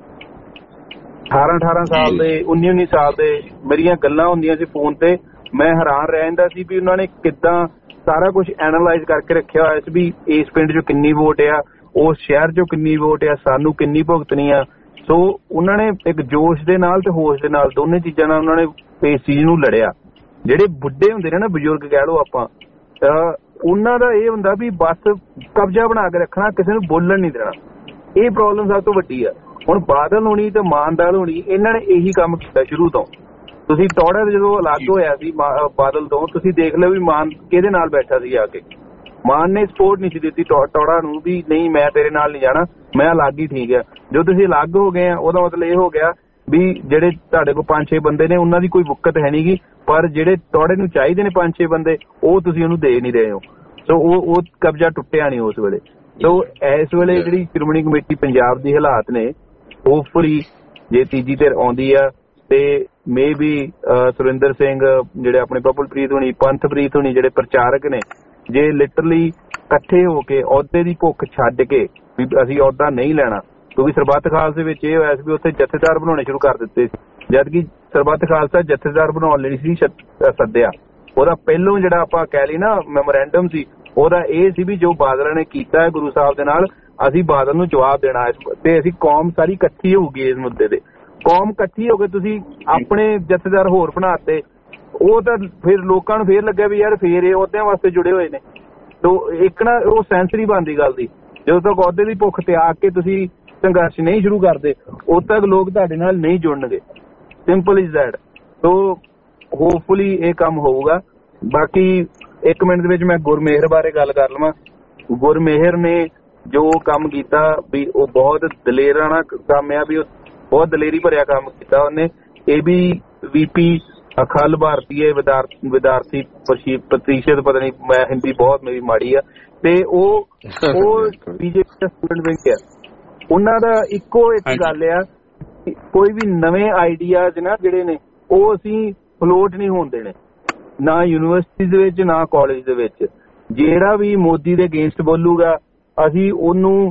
18 ਸਾਲ ਦੇ 19 ਸਾਲ ਦੇ ਮੇਰੀਆਂ ਗੱਲਾਂ ਹੁੰਦੀਆਂ ਸੀ ਫੋਨ ਤੇ, ਮੈਂ ਹੈਰਾਨ ਰਹਿੰਦਾ ਸੀ ਵੀ ਉਹਨਾਂ ਨੇ ਕਿੱਦਾਂ ਸਾਰਾ ਕੁਝ ਐਨਾਲਾਈਜ਼ ਕਰਕੇ ਰੱਖਿਆ ਹੋਇਆ ਸੀ ਵੀ ਇਸ ਪਿੰਡ 'ਚ ਕਿੰਨੀ ਵੋਟ ਆ, ਉਸ ਸ਼ਹਿਰ 'ਚੋਂ ਕਿੰਨੀ ਵੋਟ ਆ, ਸਾਨੂੰ ਕਿੰਨੀ ਭੁਗਤਣੀ ਆ। ਸੋ ਉਹਨਾਂ ਨੇ ਇੱਕ ਜੋਸ਼ ਦੇ ਨਾਲ ਤੇ ਹੋਸ਼ ਦੇ ਨਾਲ ਦੋਨੇ ਚੀਜ਼ਾਂ ਨਾਲ ਉਹਨਾਂ ਨੇ ਇਸ ਚੀਜ਼ ਨੂੰ ਲੜਿਆ। ਜਿਹੜੇ ਬੁੱਢੇ ਹੁੰਦੇ ਨੇ ਨਾ, ਬਜ਼ੁਰਗ ਕਹਿ ਲਓ ਆਪਾਂ, ਉਹਨਾਂ ਦਾ ਇਹ ਹੁੰਦਾ ਵੀ ਬਸ ਕਬਜ਼ਾ ਬਣਾ ਕੇ ਰੱਖਣਾ, ਕਿਸੇ ਨੂੰ ਬੋਲਣ ਨਹੀਂ ਦੇਣਾ। ਇਹ ਪ੍ਰੋਬਲਮ ਸਭ ਤੋਂ ਵੱਡੀ ਆ। ਹੁਣ ਬਾਦਲ ਹੋਣੀ ਤੇ ਮਾਨਦਾਰ ਹੋਣੀ, ਇਹਨਾਂ ਨੇ ਇਹੀ ਕੰਮ ਕੀਤਾ ਸ਼ੁਰੂ ਤੋਂ। ਤੁਸੀਂ ਟੌੜਾ ਜਦੋਂ ਅਲੱਗ ਹੋਇਆ ਸੀ ਬਾਦਲ ਤੋਂ, ਤੁਸੀਂ ਦੇਖ ਲਿਓ ਵੀ ਮਾਨ ਕਿਹਦੇ ਨਾਲ ਬੈਠਾ ਸੀ ਆ ਕੇ। ਮਾਨ ਨੇ ਸਪੋਰਟ ਨਹੀਂ ਸੀ ਦਿੱਤੀ ਟੌੜਾ ਨੂੰ ਵੀ ਨਹੀਂ ਮੈਂ ਤੇਰੇ ਨਾਲ ਨਹੀਂ ਜਾਣਾ, ਮੈਂ ਅਲੱਗ ਹੀ ਠੀਕ ਹੈ। ਜੋ ਤੁਸੀਂ ਅਲੱਗ ਹੋ ਗਏ ਆ ਉਹਦਾ ਮਤਲਬ ਇਹ ਹੋ ਗਿਆ ਵੀ ਜਿਹੜੇ ਤੁਹਾਡੇ ਕੋਲ 5-6 ਬੰਦੇ ਨੇ ਉਹਨਾਂ ਦੀ ਕੋਈ ਵੁਕਤ ਹੈ ਨਹੀਂਗੀ, ਪਰ ਜਿਹੜੇ ਟੌੜੇ ਨੂੰ ਚਾਹੀਦੇ ਨੇ 5-6 ਬੰਦੇ ਉਹ ਤੁਸੀਂ ਉਹਨੂੰ ਦੇ ਨਹੀਂ ਰਹੇ ਹੋ। ਸੋ ਉਹ ਕਬਜ਼ਾ ਟੁੱਟਿਆ ਨਹੀਂ ਉਸ ਵੇਲੇ। ਸੋ ਇਸ ਵੇਲੇ ਜਿਹੜੀ ਸ਼੍ਰੋਮਣੀ ਕਮੇਟੀ ਪੰਜਾਬ ਦੀ ਹਾਲਾਤ ਨੇ, ਹੋਪਫੁਲੀ ਜੇ ਤੀਜੀ ਧਿਰ ਆਉਂਦੀ ਆ ਤੇ ਮੇ ਵੀ ਸੁਰਿੰਦਰ ਸਿੰਘ ਜਿਹੜੇ ਆਪਣੇ ਪਪਲਪ੍ਰੀਤ ਹੋਣੀ, ਪੰਥਪ੍ਰੀਤ ਹੋਣੀ ਜਿਹੜੇ ਪ੍ਰਚਾਰਕ ਨੇ, ਜੇ ਲਿਟਰਲੀ ਇਕੱਠੇ ਹੋ ਕੇ ਅਹੁਦੇ ਦੀ ਭੁੱਖ ਛੱਡ ਕੇ ਵੀ ਅਸੀਂ ਅਹੁਦਾ ਨਹੀਂ ਲੈਣਾ, ਕਿਉਂਕਿ ਸਰਬੱਤ ਖਾਲਸੇ ਵਿੱਚ ਇਹ ਹੋਇਆ ਸੀ ਵੀ ਉੱਥੇ ਜਥੇਦਾਰ ਬਣਾਉਣੇ ਸ਼ੁਰੂ ਕਰ ਦਿੱਤੇ ਸੀ, ਜਦਕਿ ਸਰਬੱਤ ਖਾਲਸਾ ਜਥੇਦਾਰ ਬਣਾਉਣ ਲਈ ਸੀ ਸੱਦਿਆ। ਉਹਦਾ ਪਹਿਲੋਂ ਜਿਹੜਾ ਆਪਾਂ ਕਹਿ ਲਈ ਨਾ ਮੈਮੋਰੈਂਡਮ ਸੀ, ਉਹਦਾ ਇਹ ਸੀ ਵੀ ਜੋ ਬਾਦਲਾਂ ਨੇ ਕੀਤਾ ਹੈ ਗੁਰੂ ਸਾਹਿਬ ਦੇ ਨਾਲ, ਅਸੀਂ ਬਾਦਲ ਨੂੰ ਜਵਾਬ ਦੇਣਾ ਤੇ ਅਸੀਂ ਕੌਮ ਸਾਰੀ ਇਕੱਠੀ ਹੋਊਗੀ ਇਸ ਮੁੱਦੇ ਤੇ। ਕੌਮ ਇਕੱਠੀ ਹੋ ਕੇ ਤੁਸੀਂ ਆਪਣੇ ਜਥੇਦਾਰ ਹੋਰ ਬਣਾਤੇ, ਉਹ ਤਾਂ ਫਿਰ ਲੋਕਾਂ ਨੂੰ ਫੇਰ ਲੱਗਿਆ ਵੀ ਯਾਰ ਫੇਰ ਇਹ ਅਹੁਦਿਆਂ ਵਾਸਤੇ ਜੁੜੇ ਹੋਏ ਨੇ। ਤੋ ਇੱਕ ਨਾ ਉਹ ਸੈਂਸਰੀ ਬਣਦੀ ਗੱਲ ਦੀ, ਜਦੋਂ ਤੱਕ ਅਹੁਦੇ ਦੀ ਭੁੱਖ ਤਿਆਗ ਕੇ ਤੁਸੀਂ ਸੰਘਰਸ਼ ਨਹੀਂ ਸ਼ੁਰੂ ਕਰਦੇ ਉਦੋਂ ਤੱਕ ਲੋਕ ਤੁਹਾਡੇ ਨਾਲ ਨਹੀਂ ਜੁੜਨਗੇ। Simple is that. So hopefully ਇਹ ਕੰਮ ਹੋਊਗਾ। ਬਾਕੀ 1 ਮਿੰਟ ਦੇ ਵਿੱਚ ਮੈਂ ਗੁਰਮੇਹਰ ਬਾਰੇ ਗੱਲ ਕਰ ਲਵਾਂ। ਗੁਰਮੇਹਰ ਨੇ ਜੋ ਕੰਮ ਕੀਤਾ ਵੀ ਉਹ ਬਹੁਤ ਦਲੇਰਾਨਾ ਕੰਮ ਆ, ਵੀ ਉਹ ਬਹੁਤ ਦਲੇਰੀ ਭਰਿਆ ਕੰਮ ਕੀਤਾ ਉਹਨੇ। ABVP ਅਖਿਲ ਭਾਰਤੀ ਵਿਦਿਆਰਥੀ ਪ੍ਰਤੀਸ਼ਤ, ਪਤਾ ਨਹੀਂ ਮੈਂ ਹਿੰਦੀ ਬਹੁਤ ਮੇਰੀ ਮਾੜੀ ਆ, ਤੇ ਉਹ BJP ਦਾ ਸਟੂਡੈਂਟ ਵਿੰਗ ਆ। ਉਹਨਾਂ ਦਾ ਇੱਕੋ ਇੱਕ ਗੱਲ ਆ, ਕੋਈ ਵੀ ਨਵੇਂ ਆਈਡੀਆਜ਼ ਨਾ ਜਿਹੜੇ ਨੇ ਉਹ ਅਸੀਂ ਫਲੋਟ ਨਹੀਂ ਹੋਣ ਦੇਣੇ, ਨਾ ਯੂਨੀਵਰਸਿਟੀ ਦੇ ਵਿੱਚ ਨਾ ਕਾਲਜ ਦੇ ਵਿੱਚ। ਜਿਹੜਾ ਵੀ ਮੋਦੀ ਦੇ ਅਗੇਂਸਟ ਬੋਲੂਗਾ ਅਸੀਂ ਉਹਨੂੰ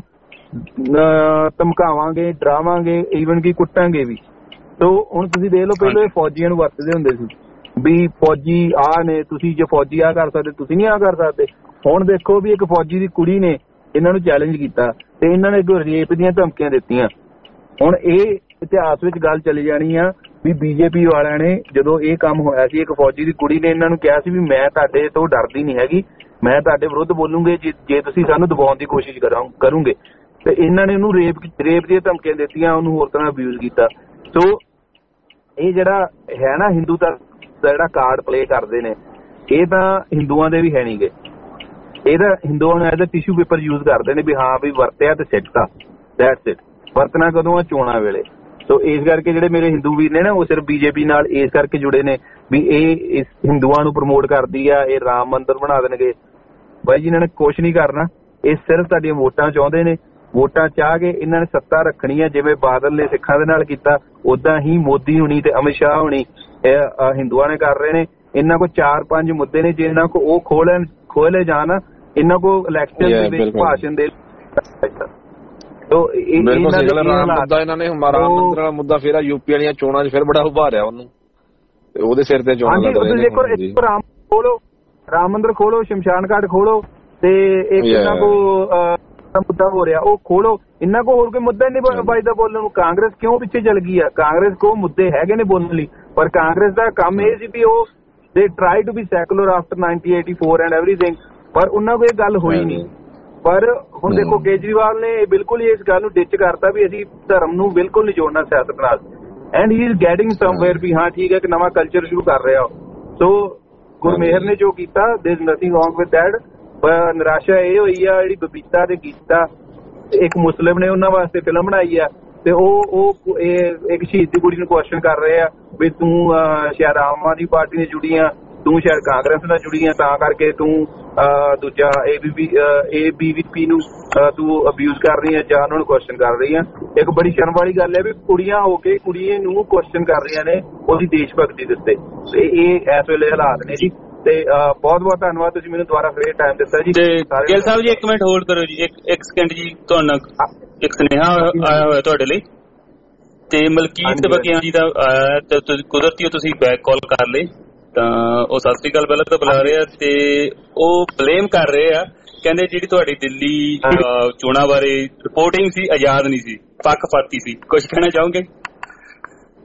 ਧਮਕਾਵਾਂਗੇ, ਡਰਾਵਾਂਗੇ, ਈਵਨ ਕਿ ਕੁੱਟਾਂਗੇ ਵੀ। ਸੋ ਹੁਣ ਤੁਸੀਂ ਦੇਖ ਲਓ, ਪਹਿਲਾਂ ਇਹ ਫੌਜੀਆਂ ਨੂੰ ਵਰਤਦੇ ਹੁੰਦੇ ਸੀ ਵੀ ਫੌਜੀ ਆਹ ਨੇ, ਤੁਸੀਂ ਜੇ ਫੌਜੀ ਆਹ ਕਰ ਸਕਦੇ ਤੁਸੀਂ ਨਹੀਂ ਆਹ ਕਰ ਸਕਦੇ। ਹੁਣ ਦੇਖੋ ਵੀ ਇੱਕ ਫੌਜੀ ਦੀ ਕੁੜੀ ਨੇ ਇਹਨਾਂ ਨੂੰ ਚੈਲੰਜ ਕੀਤਾ ਤੇ ਇਹਨਾਂ ਨੇ ਰੇਪ ਦੀਆਂ ਧਮਕੀਆਂ ਦਿੱਤੀਆਂ। ਹੁਣ ਇਹ ਇਤਿਹਾਸ ਵਿੱਚ ਗੱਲ ਚਲੀ ਜਾਣੀ ਆ ਵੀ BJP ਵਾਲਿਆਂ ਨੇ ਜਦੋਂ ਇਹ ਕੰਮ ਹੋਇਆ ਸੀ, ਇੱਕ ਫੌਜੀ ਦੀ ਕੁੜੀ ਨੇ ਇਹਨਾਂ ਨੂੰ ਕਿਹਾ ਸੀ ਵੀ ਮੈਂ ਤੁਹਾਡੇ ਤੋਂ ਡਰਦੀ ਨਹੀਂ ਹੈਗੀ, ਮੈਂ ਤੁਹਾਡੇ ਵਿਰੁੱਧ ਬੋਲੂੰਗੇ ਜੇ ਤੁਸੀਂ ਸਾਨੂੰ ਦਬਾਉਣ ਦੀ ਕੋਸ਼ਿਸ਼ ਕਰੋਗੇ। ਤੇ ਇਹਨਾਂ ਨੇ ਉਹਨੂੰ ਰੇਪ ਦੀਆਂ ਧਮਕੀਆਂ ਦਿੱਤੀਆਂ, ਉਹਨੂੰ ਹੋਰ ਤਰ੍ਹਾਂ ਅਬਿਊਜ਼ ਕੀਤਾ। ਸੋ ਇਹ ਜਿਹੜਾ ਹੈ ਨਾ ਹਿੰਦੂ ਦਾ ਜਿਹੜਾ ਕਾਰਡ ਪਲੇ ਕਰਦੇ ਨੇ, ਇਹ ਤਾਂ ਹਿੰਦੂਆਂ ਦੇ ਵੀ ਹੈ ਨਹੀਂਗੇ। ਇਹ ਤਾਂ ਹਿੰਦੂਆਂ ਨੂੰ as a tissue paper use ਕਰਦੇ ਨੇ ਵੀ ਹਾਂ ਵੀ ਵਰਤਿਆ ਤੇ ਸਿੱਟਤਾ, ਦੈਟਸ ਇਟ। ਵਰਤਣਾ ਕਦੋਂ ਆ? ਚੋਣਾਂ ਵੇਲੇ। ਸੋ ਇਸ ਕਰਕੇ ਜਿਹੜੇ ਮੇਰੇ ਹਿੰਦੂ ਵੀਰ ਨੇ ਨਾ ਉਹ ਸਿਰਫ BJP ਨਾਲ ਇਸ ਕਰਕੇ ਜੁੜੇ ਨੇ ਵੀ ਇਹ ਹਿੰਦੂਆਂ ਨੂੰ ਪ੍ਰਮੋਟ ਕਰਦੀ ਆ, ਇਹ ਰਾਮ ਮੰਦਿਰ ਬਣਾ ਦੇਣਗੇ। ਬਾਈ ਜੀ ਇਹਨਾਂ ਨੇ ਕੁਛ ਨਹੀਂ ਕਰਨਾ, ਇਹ ਸਿਰਫ ਤੁਹਾਡੀਆਂ ਵੋਟਾਂ ਚਾਹੁੰਦੇ ਨੇ। ਵੋਟਾਂ ਚਾਹ ਕੇ ਇਹਨਾਂ ਨੇ ਸੱਤਾ ਰੱਖਣੀ ਹੈ, ਜਿਵੇਂ ਬਾਦਲ ਨੇ ਸਿੱਖਾਂ ਦੇ ਨਾਲ ਕੀਤਾ ਉਦਾਂ ਹੀ ਮੋਦੀ ਹੋਣੀ ਤੇ ਅਮਿਤ ਸ਼ਾਹ ਹੋਣੀ ਹਿੰਦੂਆਂ ਨੇ ਕਰ ਰਹੇ ਨੇ। ਇਹਨਾਂ ਕੋਲ 4-5 ਮੁੱਦੇ ਨੇ, ਜੇ ਇਹਨਾਂ ਕੋ ਉਹ ਖੋਲੇ ਜਾਣ, ਇਹਨਾਂ ਕੋ ਇਲੈਕਸ਼ਨ ਦੇ ਵਿੱਚ ਭਾਸ਼ਣ ਦੇ। ਇਹਨਾਂ ਨੇ ਰਾਮ ਮੰਦਿਰ ਵਾਲਾ ਮੁੱਦਾ ਫਿਰ UP ਵਾਲੀਆਂ ਚੋਣਾਂ 'ਚ ਫਿਰ ਬੜਾ ਉਭਾਰਿਆ ਉਹਨੂੰ, ਉਹਦੇ ਸਿਰ ਤੇ ਚੋਣਾਂ ਲੜ ਰਹੇ ਨੇ। ਰਾਮ ਮੰਦਿਰ ਖੋਲੋ, ਸ਼ਮਸ਼ਾਨ ਘਾਟ ਖੋਲੋ, ਤੇ ਇੱਕ ਇਹਨਾਂ ਕੋ ਮੁੱਦਾ ਹੋ ਰਿਹਾ ਉਹ ਖੋਲੋ। ਇਹਨਾਂ ਕੋ ਹੋਰ ਕੋਈ ਮੁੱਦਾ ਨਹੀਂ ਵੱਜਦਾ ਬੋਲਣ ਨੂੰ। ਕਾਂਗਰਸ ਕਿਉਂ ਪਿੱਛੇ ਚੱਲ ਗਈ ਆ? ਕਾਂਗਰਸ ਕੋ ਮੁੱਦੇ ਹੈਗੇ ਨੇ ਬੋਲਣ ਲਈ, ਪਰ ਕਾਂਗਰਸ ਦਾ ਕੰਮ ਇਹ ਸੀ ਵੀ ਉਹ ਦੇ try to be secular after 1984 and everything, ਪਰ ਉਹਨਾਂ ਕੋਲ ਇਹ ਗੱਲ ਹੋਈ ਨਹੀਂ। ਪਰ ਹੁਣ ਦੇਖੋ ਕੇਜਰੀਵਾਲ ਨੇ ਬਿਲਕੁਲ ਹੀ ਇਸ ਗੱਲ ਨੂੰ ਡਿਚ ਕਰਤਾ ਵੀ ਅਸੀਂ ਧਰਮ ਨੂੰ ਬਿਲਕੁਲ ਨਹੀਂ ਜੋੜਨਾ ਸਿਆਸਤ ਨਾਲ, and he is getting somewhere ਵੀ ਹਾਂ ਠੀਕ ਹੈ ਇੱਕ ਨਵਾਂ ਕਲਚਰ ਸ਼ੁਰੂ ਕਰ ਰਿਹਾ। ਸੋ ਗੁਰਮੇਹਰ ਨੇ ਜੋ ਕੀਤਾ, there is nothing wrong with that. ਪਰ ਨਿਰਾਸ਼ਾ ਇਹ ਹੋਈ ਆ ਜਿਹੜੀ ਬਬੀਤਾ ਤੇ ਗੀਤਾ, ਇੱਕ ਮੁਸਲਿਮ ਨੇ ਉਹਨਾਂ ਵਾਸਤੇ ਫਿਲਮ ਬਣਾਈ ਆ ਤੇ ਉਹ ਇੱਕ ਸ਼ਹੀਦ ਦੀ ਕੁੜੀ ਨੂੰ ਕੁਐਸਚਨ ਕਰ ਰਹੇ ਆ ਵੀ ਤੂੰ ਸ਼ਾਇਦ ਆਮ ਆਦਮੀ ਪਾਰਟੀ ਨਾਲ ਜੁੜੀ ਆ, ਤੂੰ ਸ਼ਾਇਦ ਕਾਂਗਰਸ ਨਾਲ ਜੁੜੀ ਆ, ਤਾਂ ਕਰਕੇ ਤੂੰ ਦੂਜਾ ABVP ਨੂੰ ਤੂੰ ਅਬਿਊਜ਼ ਕਰ ਰਹੀ ਆ ਜਾਂ ਉਹਨਾਂ ਨੂੰ ਕੁਐਸਚਨ ਕਰ ਰਹੀ ਆ। ਇੱਕ ਬੜੀ ਸ਼ਰਮ ਵਾਲੀ ਗੱਲ ਹੈ ਵੀ ਕੁੜੀਆਂ ਹੋ ਕੇ ਕੁੜੀਆਂ ਨੂੰ ਕੁਐਸਚਨ ਕਰ ਰਹੀਆਂ ਨੇ ਉਹਦੀ ਦੇਸ਼ ਭਗਤੀ ਦੇ ਉੱਤੇ। ਇਹ ਇਸ ਵੇਲੇ ਹਾਲਾਤ ਨੇ ਜੀ। ਤੇ ਬਹੁਤ ਬਹੁਤ ਧੰਨਵਾਦ, ਤੁਸੀਂ ਮੈਨੂੰ ਦੁਬਾਰਾ ਫੇਰ ਟਾਈਮ ਦਿੱਤਾ ਜੀ। ਗਿੱਲ ਸਾਹਿਬ ਜੀ 1 ਮਿੰਟ ਹੋਲਡ ਕਰੋ ਜੀ, ਇੱਕ ਸਕਿੰਟ ਜੀ। ਤੁਹਾਨੂੰ ਇੱਕ ਸੁਨੇਹਾ ਆਇਆ ਹੋਇਆ ਤੁਹਾਡੇ ਲਈ, ਤੇ ਮਲਕੀਤ ਬਗਿਆਨ ਜੀ ਦਾ ਆਇਆ, ਤੇ ਕੁਦਰਤੀ ਤੁਸੀਂ ਬੈਕ ਕਾਲ ਕਰ ਲਈ, ਤਾਂ ਉਹ ਸਤਿ ਸ੍ਰੀ ਅਕਾਲ ਪਹਿਲਾਂ ਤਾਂ ਬੁਲਾ ਰਹੇ ਆ, ਤੇ ਉਹ ਬਲੇਮ ਕਰ ਰਹੇ ਆ, ਕਹਿੰਦੇ ਜਿਹੜੀ ਤੁਹਾਡੀ ਦਿੱਲੀ ਚੋਣਾਂ ਬਾਰੇ ਰਿਪੋਰਟਿੰਗ ਸੀ ਆਜ਼ਾਦ ਨਹੀਂ ਸੀ, ਪੱਖਪਾਤੀ ਸੀ। ਕੁਝ ਕਹਿਣਾ ਚਾਹੋਗੇ?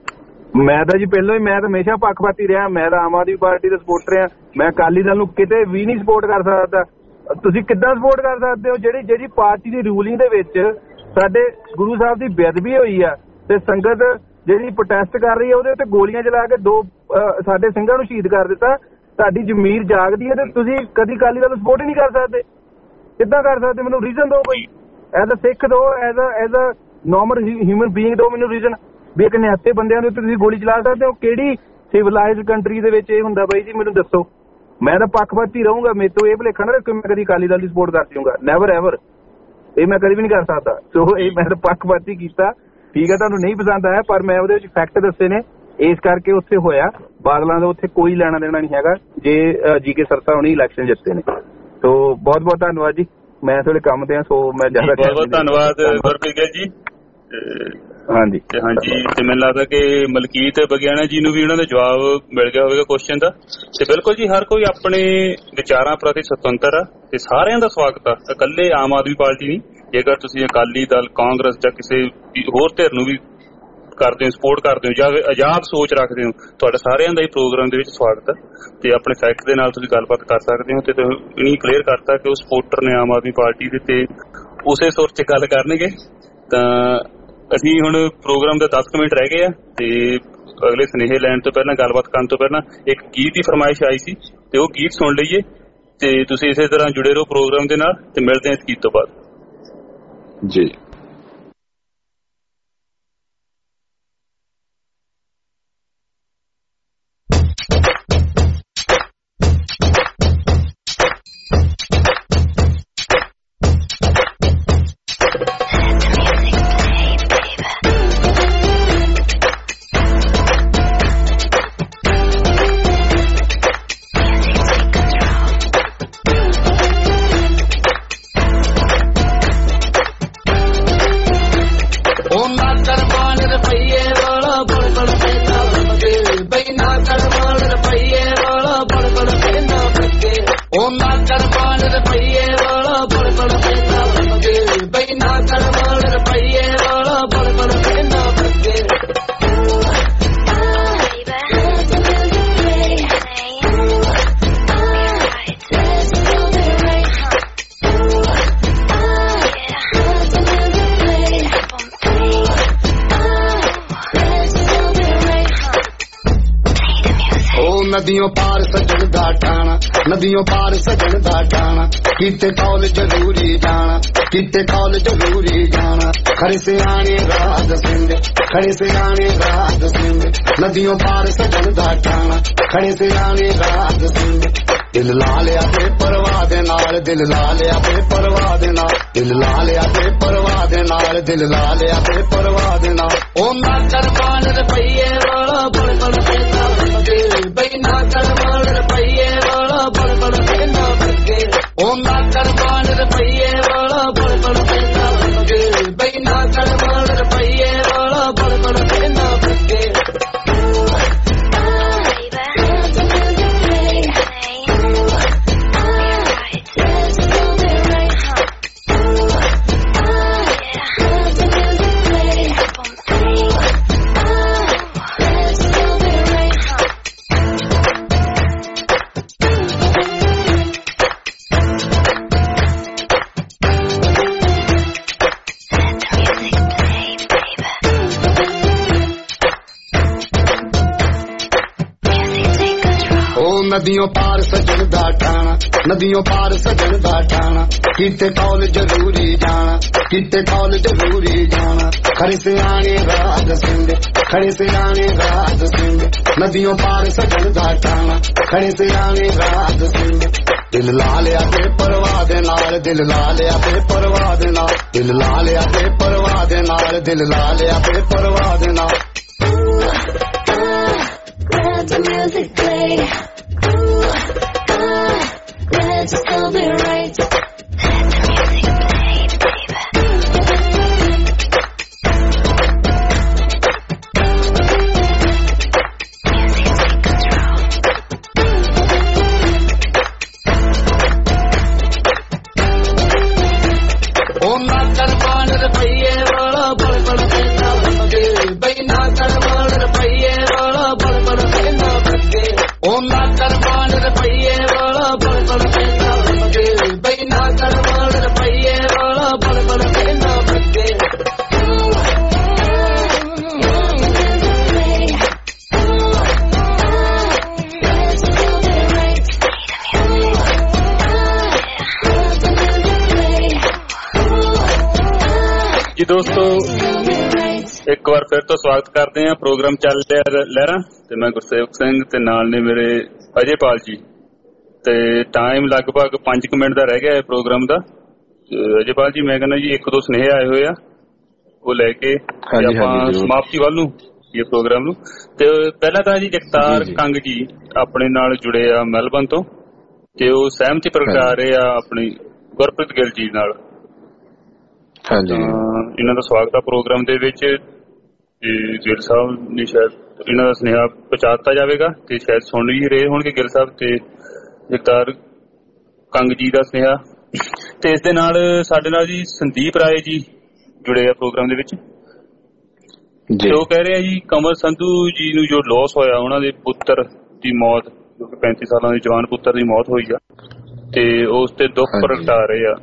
ਮੈਂ ਤਾਂ ਜੀ ਪਹਿਲਾਂ ਹੀ, ਮੈਂ ਤਾਂ ਹਮੇਸ਼ਾ ਪੱਖਪਾਤੀ ਰਿਹਾ। ਮੈਂ ਤਾਂ ਆਮ ਆਦਮੀ ਪਾਰਟੀ ਦਾ ਸਪੋਰਟਰ ਆ। ਮੈਂ ਅਕਾਲੀ ਦਲ ਨੂੰ ਕਿਤੇ ਵੀ ਨਹੀਂ ਸਪੋਰਟ ਕਰ ਸਕਦਾ। ਤੁਸੀਂ ਕਿੱਦਾਂ ਸਪੋਰਟ ਕਰ ਸਕਦੇ ਹੋ ਜਿਹੜੀ ਪਾਰਟੀ ਦੀ ਰੂਲਿੰਗ ਦੇ ਵਿੱਚ ਸਾਡੇ ਗੁਰੂ ਸਾਹਿਬ ਦੀ ਬੇਅਦਬੀ ਹੋਈ ਆ ਤੇ ਸੰਗਤ ਜਿਹੜੀ ਪ੍ਰੋਟੈਸਟ ਕਰ ਰਹੀ ਹੈ ਉਹਦੇ ਉੱਤੇ ਗੋਲੀਆਂ ਚਲਾ ਕੇ 2 ਸਾਡੇ ਸਿੰਘਾਂ ਨੂੰ ਸ਼ਹੀਦ ਕਰ ਦਿੱਤਾ। ਤੁਹਾਡੀ ਜ਼ਮੀਰ ਜਾਗਦੀ ਹੈ ਤੇ ਤੁਸੀਂ ਕਦੀ ਅਕਾਲੀ ਦਲ ਨੂੰ ਸਪੋਰਟ ਹੀ ਨਹੀਂ ਕਰ ਸਕਦੇ। ਕਿੱਦਾਂ ਕਰ ਸਕਦੇ? ਮੈਨੂੰ ਰੀਜ਼ਨ ਦਿਓ ਕੋਈ, ਐਜ਼ ਅ ਸਿੱਖ ਦਿਓ, as a normal human being ਦਿਓ ਮੈਨੂੰ ਰੀਜ਼ਨ ਵੀ ਇੱਕ ਨਿਹੱਥੇ ਬੰਦਿਆਂ ਦੇ ਉੱਤੇ ਤੁਸੀਂ ਗੋਲੀ ਚਲਾ ਸਕਦੇ ਹੋ। ਕਿਹੜੀ ਸਿਵਲਾਈਜ਼ਡ ਕੰਟਰੀ ਦੇ ਵਿੱਚ ਇਹ ਹੁੰਦਾ ਬਾਈ ਜੀ? ਮੈਨੂੰ ਦੱਸੋ। ਮੈਂ ਤਾਂ ਪੱਖਪਾਤੀ ਰਹੂੰਗਾ। ਮੇਰੇ ਤੋਂ ਇਹ ਭੁਲੇਖਾ ਨਾ ਰੱਖੋ ਮੈਂ ਕਦੀ ਅਕਾਲੀ ਦਲ ਦੀ ਸਪੋਰਟ ਕਰ ਦੂੰਗਾ, ਨੈਵਰ ਐਵਰ। ਇਹ ਮੈਂ ਕਦੀ ਵੀ ਨਹੀਂ ਕਰ ਸਕਦਾ। ਸੋ ਇਹ ਮੈਂ ਤਾਂ ਪੱਖਪਾਤੀ ਕੀਤਾ। ਠੀਕ ਹੈ, ਤੁਹਾਨੂੰ ਨਹੀਂ ਪਸੰਦ ਆਇਆ ਪਰ ਮੈਂ ਉਹਦੇ ਵਿੱਚ ਫੈਕਟ ਦੱਸੇ ਨੇ, ਇਸ ਕਰਕੇ ਉੱਥੇ ਹੋਇਆ। ਬਾਦਲਾਂ ਦਾ ਉੱਥੇ ਕੋਈ ਲੈਣਾ ਦੇਣਾ ਨਹੀਂ ਹੈਗਾ ਜੇ ਜੀਕੇ ਸਰਸਾ ਹੁਣੀ ਇਲੈਕਸ਼ਨ ਜਿੱਤੇ ਨੇ। ਸੋ ਬਹੁਤ ਬਹੁਤ ਧੰਨਵਾਦ ਜੀ। ਮੈਂ ਥੋੜੇ ਕੰਮ ਤੇ ਆ, ਸੋ ਮੈਂ ਜ਼ਿਆਦਾ ਬਹੁਤ ਧੰਨਵਾਦ ਗੁਰਪ੍ਰੀਤ ਜੀ। ਹਾਂਜੀ ਤੇ ਮੈਨੂੰ ਲੱਗਦਾ ਕਿ ਮਲਕੀਤ ਬਗਿਆਣਾ ਜੀ ਨੂੰ ਵੀ ਉਹਨਾਂ ਦਾ ਜਵਾਬ ਮਿਲ ਗਿਆ ਹੋਵੇਗਾ ਕੁਐਸਚਨ ਦਾ। ਤੇ ਬਿਲਕੁਲ ਜੀ, ਹਰ ਕੋਈ ਆਪਣੇ ਵਿਚਾਰਾਂ ਪ੍ਰਤੀ ਸੁਤੰਤਰ ਆ ਤੇ ਸਾਰਿਆਂ ਦਾ ਸਵਾਗਤ ਆ, ਇਕੱਲੇ ਆਮ ਆਦਮੀ ਪਾਰਟੀ ਨਹੀਂ। ਜੇਕਰ ਤੁਸੀਂ ਅਕਾਲੀ ਦਲ, ਕਾਂਗਰਸ ਜਾਂ ਕਿਸੇ ਹੋਰ ਧਿਰ ਨੂੰ ਵੀ ਕਰਦੇ ਹੋ, ਸਪੋਰਟ ਕਰਦੇ ਹੋ ਜਾਂ ਆਜ਼ਾਦ ਸੋਚ ਰੱਖਦੇ ਹੋ, ਤੁਹਾਡਾ ਸਾਰਿਆਂ ਦਾ ਹੀ ਪ੍ਰੋਗਰਾਮ ਦੇ ਵਿੱਚ ਸਵਾਗਤ ਹੈ। ਤੇ ਆਪਣੇ ਫੈਕਟ ਦੇ ਨਾਲ ਤੁਸੀਂ ਗੱਲਬਾਤ ਕਰ ਸਕਦੇ ਹੋ। ਤੇ ਤੁਸੀਂ ਕਲੀਅਰ ਕਰਤਾ ਕਿ ਉਹ ਸਪੋਰਟਰ ਨੇ ਆਮ ਆਦਮੀ ਪਾਰਟੀ ਦੇ ਤੇ ਉਸੇ ਸੁਰ 'ਚ ਗੱਲ ਕਰਨਗੇ। ਤਾਂ ਅਸੀਂ ਹੁਣ ਪ੍ਰੋਗਰਾਮ ਦੇ 10 ਮਿੰਟ ਰਹਿ ਗਏ ਆ ਤੇ ਅਗਲੇ ਸੁਨੇਹੇ ਲੈਣ ਤੋਂ ਪਹਿਲਾਂ, ਗੱਲਬਾਤ ਕਰਨ ਤੋਂ ਪਹਿਲਾਂ ਇੱਕ ਗੀਤ ਦੀ ਫਰਮਾਇਸ਼ ਆਈ ਸੀ ਤੇ ਉਹ ਗੀਤ ਸੁਣ ਲਈਏ ਤੇ ਤੁਸੀਂ ਇਸੇ ਤਰ੍ਹਾਂ ਜੁੜੇ ਰਹੋ ਪ੍ਰੋਗਰਾਮ ਦੇ ਨਾਲ ਤੇ ਮਿਲਦੇ ਹਾਂ ਇਸ ਗੀਤ ਤੋਂ ਬਾਅਦ ਜੀ। नदियों पार सजन दा टाणा, नदियों पार सजन दा टाणा, किते कौल जरूरी जाना, किते कौल जरूरी जाना। खड़े से आने राज सिंह, खड़े से आने राज सिंह, नदियों पार सजन दा टाणा, खड़े से आने राज सिंह। दिल ला लिया ते परवाह दे नाल, दिल ला लिया ते परवाह दे नाल, दिल ला लिया ते परवाह दे नाल, दिल ला लिया ते परवाह दे नाल। ओ ना करमान रुपये वाला बड़ बड़ पैसा लगे, बई ना करमान रुपये वाला बड़ बड़ पैसा लगे। ओ ना करमान रुपये वाला बड़ बड़ पैसा लगे, बई ना करमान रुपये वाला बड़ बड़ पैसा लगे। नदियों पार सजन दा टाणा, नदियों पार सजन दा टाणा, किते कौल जरूरी जाना, किते कौल जरूरी जाना। खड़े से आने राज सिंह, खड़े से आने राज सिंह, नदियों पार सजन दा टाणा, खड़े से आने राज सिंह। दिल ला लिया ते परवाह दे नाल, दिल ला लिया ते परवाह दे नाल, दिल ला लिया ते परवाह दे नाल, दिल ला लिया ते परवाह दे नाल। Let the music play. Let's still be right. Let the music play, baby. Music take control. Oh, na karman rupiye wala bad bad paisa lage, bhai na karman rupiye ਦੋਸਤੋ, ਇੱਕ ਵਾਰ ਫਿਰ ਤੋਂ ਸਵਾਗਤ ਕਰਦੇ ਹਾਂ। ਪ੍ਰੋਗਰਾਮ ਚੱਲ ਰਿਹਾ ਲਹਿਰਾਂ ਤੇ ਮੈਂ ਗੁਰਸੇਵਕ ਸਿੰਘ ਤੇ ਨਾਲ ਨੇ ਮੇਰੇ ਅਜੇਪਾਲ ਜੀ ਤੇ ਟਾਈਮ ਲਗਭਗ 5 ਮਿੰਟ ਦਾ ਰਹਿ ਗਿਆ ਹੈ ਪ੍ਰੋਗਰਾਮ ਦਾ। ਅਜੇਪਾਲ ਜੀ, ਮੈਂ ਕਹਿੰਦਾ ਜੀ 1-2 ਸੁਨੇਹੇ ਆਏ ਹੋਏ ਆ, ਉਹ ਲੈ ਕੇ ਆਪਾਂ ਸਮਾਪਤੀ ਵੱਲ ਨੂੰ ਇਹ ਪ੍ਰੋਗਰਾਮ ਨੂੰ। ਤੇ ਪਹਿਲਾਂ ਤਾਂ ਜੀ ਜਗਤਾਰ ਕੰਗ ਜੀ ਆਪਣੇ ਨਾਲ ਜੁੜੇ ਆ ਮੈਲਬਨ ਤੋਂ ਤੇ ਉਹ ਸਹਿਮਤੀ ਪ੍ਰਗਟਾ ਰਹੇ ਆ ਆਪਣੀ ਗੁਰਪ੍ਰੀਤ ਗਿੱਲ ਜੀ ਨਾਲ। ਇਹਨਾਂ ਦਾ ਸਵਾਗਤ ਆ ਪ੍ਰੋਗਰਾਮ ਦੇ ਵਿੱਚ। ਗਿੱਲ ਸਾਹਿਬ ਨੇ ਸ਼ਾਇਦ ਇਹਨਾਂ ਦਾ ਸੁਨੇਹਾ ਪਹੁੰਚਾ ਦਿੱਤਾ ਜਾਵੇਗਾ ਤੇ ਸ਼ਾਇਦ ਸੁਣ ਵੀ ਰਹੇ ਹੋਣਗੇ ਗਿੱਲ ਸਾਹਿਬ ਤੇ ਜਗਤਾਰ ਕੰਗ ਜੀ ਦਾ ਸੁਨੇਹਾ। ਤੇ ਇਸ ਦੇ ਨਾਲ ਸਾਡੇ ਨਾਲ ਜੀ ਸੰਦੀਪ ਰਾਏ ਜੀ ਜੁੜੇ ਆ ਪ੍ਰੋਗਰਾਮ ਦੇ ਵਿੱਚ। ਤੇ ਉਹ ਕਹਿ ਰਹੇ ਆ ਜੀ ਕੰਵਰ ਸੰਧੂ ਜੀ ਨੂੰ ਜੋ ਲੋਸ ਹੋਇਆ, ਉਹਨਾਂ ਦੇ ਪੁੱਤਰ ਦੀ ਮੌਤ, ਜੋ ਕਿ 35 ਸਾਲਾਂ ਦੇ ਜਵਾਨ ਪੁੱਤਰ ਦੀ ਮੌਤ ਹੋਈ ਆ, ਤੇ ਉਸ ਤੇ ਦੁੱਖ ਪ੍ਰਗਟਾ ਰਹੇ ਆ।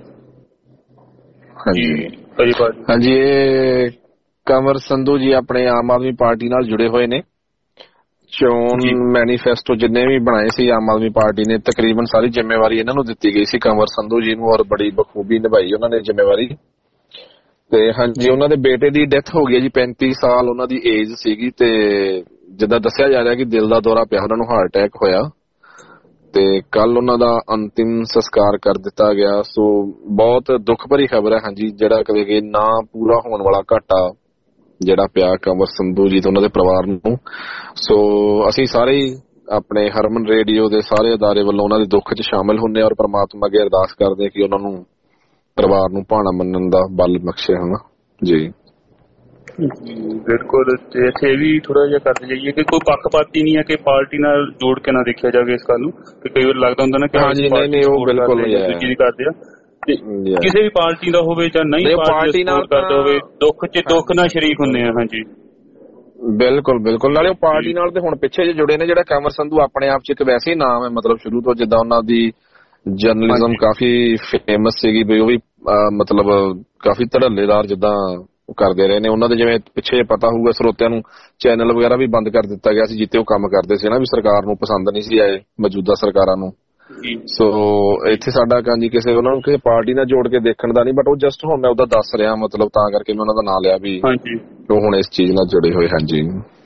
ਹਾਂਜੀ, ਇਹ ਕੰਵਰ ਸੰਧੂ ਜੀ ਆਪਣੇ ਆਮ ਆਦਮੀ ਪਾਰਟੀ ਨਾਲ ਜੁੜੇ ਹੋਏ ਨੇ। ਚੋਣ ਮੈਨੀਫੈਸਟੋ ਜਿੰਨੇ ਵੀ ਬਣਾਏ ਸੀ ਆਮ ਆਦਮੀ ਪਾਰਟੀ ਨੇ, ਤਕਰੀਬਨ ਸਾਰੀ ਜ਼ਿੰਮੇਵਾਰੀ ਇਹਨਾਂ ਨੂੰ ਦਿੱਤੀ ਗਈ ਸੀ, ਕੰਵਰ ਸੰਧੂ ਜੀ ਨੂੰ, ਔਰ ਬੜੀ ਬਖੂਬੀ ਨਿਭਾਈ ਉਹਨਾਂ ਨੇ ਜ਼ਿੰਮੇਵਾਰੀ। ਤੇ ਹਾਂਜੀ, ਉਹਨਾਂ ਦੇ ਬੇਟੇ ਦੀ ਡੈਥ ਹੋ ਗਈ ਜੀ, 35 ਸਾਲ ਉਹਨਾਂ ਦੀ ਏਜ ਸੀਗੀ ਤੇ ਜਿੱਦਾਂ ਦੱਸਿਆ ਜਾ ਰਿਹਾ ਕਿ ਦਿਲ ਦਾ ਦੌਰਾ ਪਿਆ, ਉਹਨਾਂ ਨੂੰ ਹਾਰਟ ਅਟੈਕ ਹੋਇਆ ਤੇ ਕੱਲ ਉਹਨਾਂ ਦਾ ਅੰਤਿਮ ਸੰਸਕਾਰ ਕਰ ਦਿੱਤਾ ਗਿਆ। ਸੋ ਬਹੁਤ ਦੁੱਖ ਭਰੀ ਖਬਰ ਹੈ। ਹਾਂਜੀ, ਜਿਹੜਾ ਕਦੇ ਕਿ ਨਾ ਪੂਰਾ ਹੋਣ ਵਾਲਾ ਘਾਟਾ ਜਿਹੜਾ ਪਿਆ ਕੰਵਰ ਸੰਧੂ ਜੀ ਤੇ ਉਹਨਾਂ ਦੇ ਪਰਿਵਾਰ ਨੂੰ। ਸੋ ਅਸੀਂ ਸਾਰੇ ਆਪਣੇ ਹਰਮਨ ਰੇਡੀਓ ਦੇ ਸਾਰੇ ਅਦਾਰੇ ਵੱਲੋਂ ਉਹਨਾਂ ਦੇ ਦੁੱਖ 'ਚ ਸ਼ਾਮਿਲ ਹੁੰਦੇ ਹਾਂ ਔਰ ਪ੍ਰਮਾਤਮਾ ਅੱਗੇ ਅਰਦਾਸ ਕਰਦੇ ਹਾਂ ਕਿ ਉਹਨਾਂ ਨੂੰ ਪਰਿਵਾਰ ਨੂੰ ਭਾਣਾ ਮੰਨਣ ਦਾ ਬਲ ਬਖਸ਼ੇ। ਹਨਾ ਜੀ, ਬਿਲਕੁਲ। ਤੇ ਇੱਥੇ ਵੀ ਥੋੜਾ ਜਿਹਾ ਕਰਦੇ ਜਾਈਏ ਕਿ ਕੋਈ ਪੱਖਪਾਤੀ ਨਹੀਂ ਹੈ ਕਿ ਪਾਰਟੀ ਨਾਲ ਜੋੜ ਕੇ ਨਾ ਦੇਖਿਆ ਜਾਵੇ ਇਸ ਗੱਲ ਨੂੰ, ਕਿ ਕਈ ਵਾਰ ਲੱਗਦਾ ਹੁੰਦਾ ਨਾ ਕਿ ਹਾਂਜੀ ਨਹੀਂ ਉਹ ਬਿਲਕੁਲ ਦੂਜੀ ਕਰਦੇ ਆ। ਕਿਸੇ ਵੀ ਪਾਰਟੀ ਦਾ ਹੋਵੇ ਜਾਂ ਨਹੀਂ ਪਾਰਟੀ ਨਾਲ ਕਰਦਾ ਹੋਵੇ, ਦੁੱਖ 'ਚ ਦੁੱਖ ਨਾਲ ਸ਼ਰੀਕ ਹੁੰਦੇ ਆ। ਹਾਂਜੀ ਬਿਲਕੁਲ ਬਿਲਕੁਲ। ਨਾਲੇ ਉਹ ਪਾਰਟੀ ਨਾਲ ਤੇ ਹੁਣ ਪਿੱਛੇ ਜੇ ਜੁੜੇ ਨੇ। ਜਿਹੜਾ ਕੰਵਰ ਸੰਧੂ ਆਪਣੇ ਆਪ 'ਚ ਇੱਕ ਵੈਸੇ ਹੀ ਨਾਮ ਹੈ, ਮਤਲਬ ਸ਼ੁਰੂ ਤੋਂ ਜਿੱਦਾਂ ਉਹਨਾਂ ਦੀ ਜਰਨਲਿਜ਼ਮ ਕਾਫੀ ਫੇਮਸ ਸੀਗੀ ਵੀ, ਉਹ ਵੀ ਮਤਲਬ ਕਾਫੀ ਧੜੱਲੇਦਾਰ ਜਿੱਦਾਂ ਕਰਦੇ ਰਹੇ ਨੇ। ਉਹਨਾਂ ਦੇ ਜਿਵੇਂ ਪਿੱਛੇ ਪਤਾ ਹੋਊਗਾ ਸਰੋਤਿਆਂ ਨੂੰ, ਚੈਨਲ ਵਗੈਰਾ ਵੀ ਬੰਦ ਕਰ ਦਿੱਤਾ ਗਿਆ ਸੀ ਜਿੱਤੇ ਉਹ ਕੰਮ ਕਰਦੇ ਸੀ ਨਾ, ਵੀ ਸਰਕਾਰ ਨੂੰ ਪਸੰਦ ਨਹੀਂ ਸੀ ਆਏ, ਮੌਜੂਦਾ ਸਰਕਾਰਾਂ ਨੂੰ। ਸੋ ਇੱਥੇ ਸਾਡਾ ਕਾਂਜੀ ਕਿਸੇ ਉਹਨਾਂ ਨੂੰ ਕਿਸੇ ਪਾਰਟੀ ਨਾਲ ਜੋੜ ਕੇ ਦੇਖਣ ਦਾ ਨਹੀਂ, ਬਟ ਉਹ ਜਸਟ ਹੁਣ ਮੈਂ ਉਹਦਾ ਦੱਸ ਰਿਹਾ, ਮਤਲਬ ਤਾਂ ਕਰਕੇ ਮੈਂ ਉਹਨਾਂ ਦਾ ਨਾਂ ਲਿਆ ਵੀ ਉਹ ਹੁਣ ਇਸ ਚੀਜ਼ ਨਾਲ ਜੁੜੇ ਹੋਏ। ਹਾਂਜੀ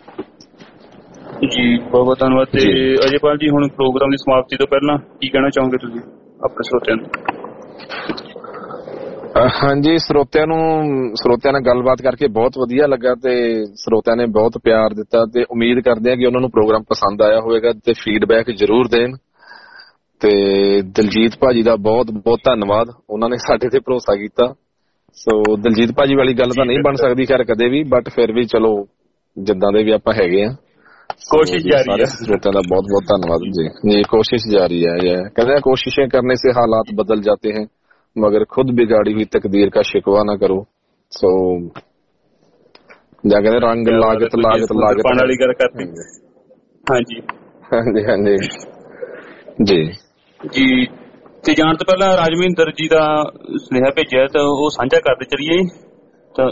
ਜੀ, ਬਹੁਤ ਬਹੁਤ ਧੰਨਵਾਦ। ਤੇ ਅਜੇਪਾਲ ਜੀ, ਹੁਣ ਪ੍ਰੋਗਰਾਮ ਦੀ ਸਮਾਪਤੀ ਤੋਂ ਪਹਿਲਾਂ ਕੀ ਕਹਿਣਾ ਚਾਹੋਗੇ ਤੁਸੀਂ ਆਪਣੇ ਸਰੋਤਿਆਂ ਨੂੰ? ਹਾਂਜੀ, ਸਰੋਤਿਆਂ ਨਾਲ ਗੱਲਬਾਤ ਕਰਕੇ ਬਹੁਤ ਵਧੀਆ ਲੱਗਾ ਤੇ ਸਰੋਤਿਆਂ ਨੇ ਬਹੁਤ ਪਿਆਰ ਦਿੱਤਾ ਤੇ ਉਮੀਦ ਕਰਦੇ ਹਾਂ ਕਿ ਉਹਨਾਂ ਨੂੰ ਪ੍ਰੋਗਰਾਮ ਪਸੰਦ ਆਇਆ ਹੋਵੇਗਾ ਤੇ ਫੀਡਬੈਕ ਜ਼ਰੂਰ ਦੇਣ। ਤੇ ਦਲਜੀਤ ਭਾਜੀ ਦਾ ਬਹੁਤ ਬਹੁਤ ਧੰਨਵਾਦ, ਉਹਨਾਂ ਨੇ ਸਾਡੇ ਤੇ ਭਰੋਸਾ ਕੀਤਾ। ਸੋ ਦਲਜੀਤ ਭਾਜੀ ਵਾਲੀ ਗੱਲ ਤਾਂ ਨਹੀਂ ਬਣ ਸਕਦੀ ਖੈਰ ਕਦੇ ਵੀ, ਬਟ ਫਿਰ ਵੀ ਚਲੋ ਜਿੱਦਾਂ ਦੇ ਵੀ ਆਪਾਂ ਹੈਗੇ ਆ, ਕੋਸ਼ਿਸ਼ ਜਾਰੀ ਹੈ। ਸਰੋਤਿਆਂ ਦਾ ਬਹੁਤ ਬਹੁਤ ਧੰਨਵਾਦ ਜੀ। ये कोशिश जारी है। कहते हैं कोशिशें करने से हालात बदल जाते हैं मगर खुद बिगाड़ी हुई तकदीर का शिकवा ना करो। सो क्या कहते रंग लागत लागत लागत वाली गल करते। ਹਾਂਜੀ ਹਾਂਜੀ ਹਾਂਜੀ ਜੀ ਜੀ। ਤੇ ਜਾਣ ਤੋਂ ਪਹਿਲਾਂ ਰਾਜਵਿੰਦਰ ਜੀ ਦਾ ਸੁਨੇਹਾ ਭੇਜਿਆ ਤਾਂ ਉਹ ਸਾਂਝਾ ਕਰਦੇ ਚਲੀਏ। ਤਾਂ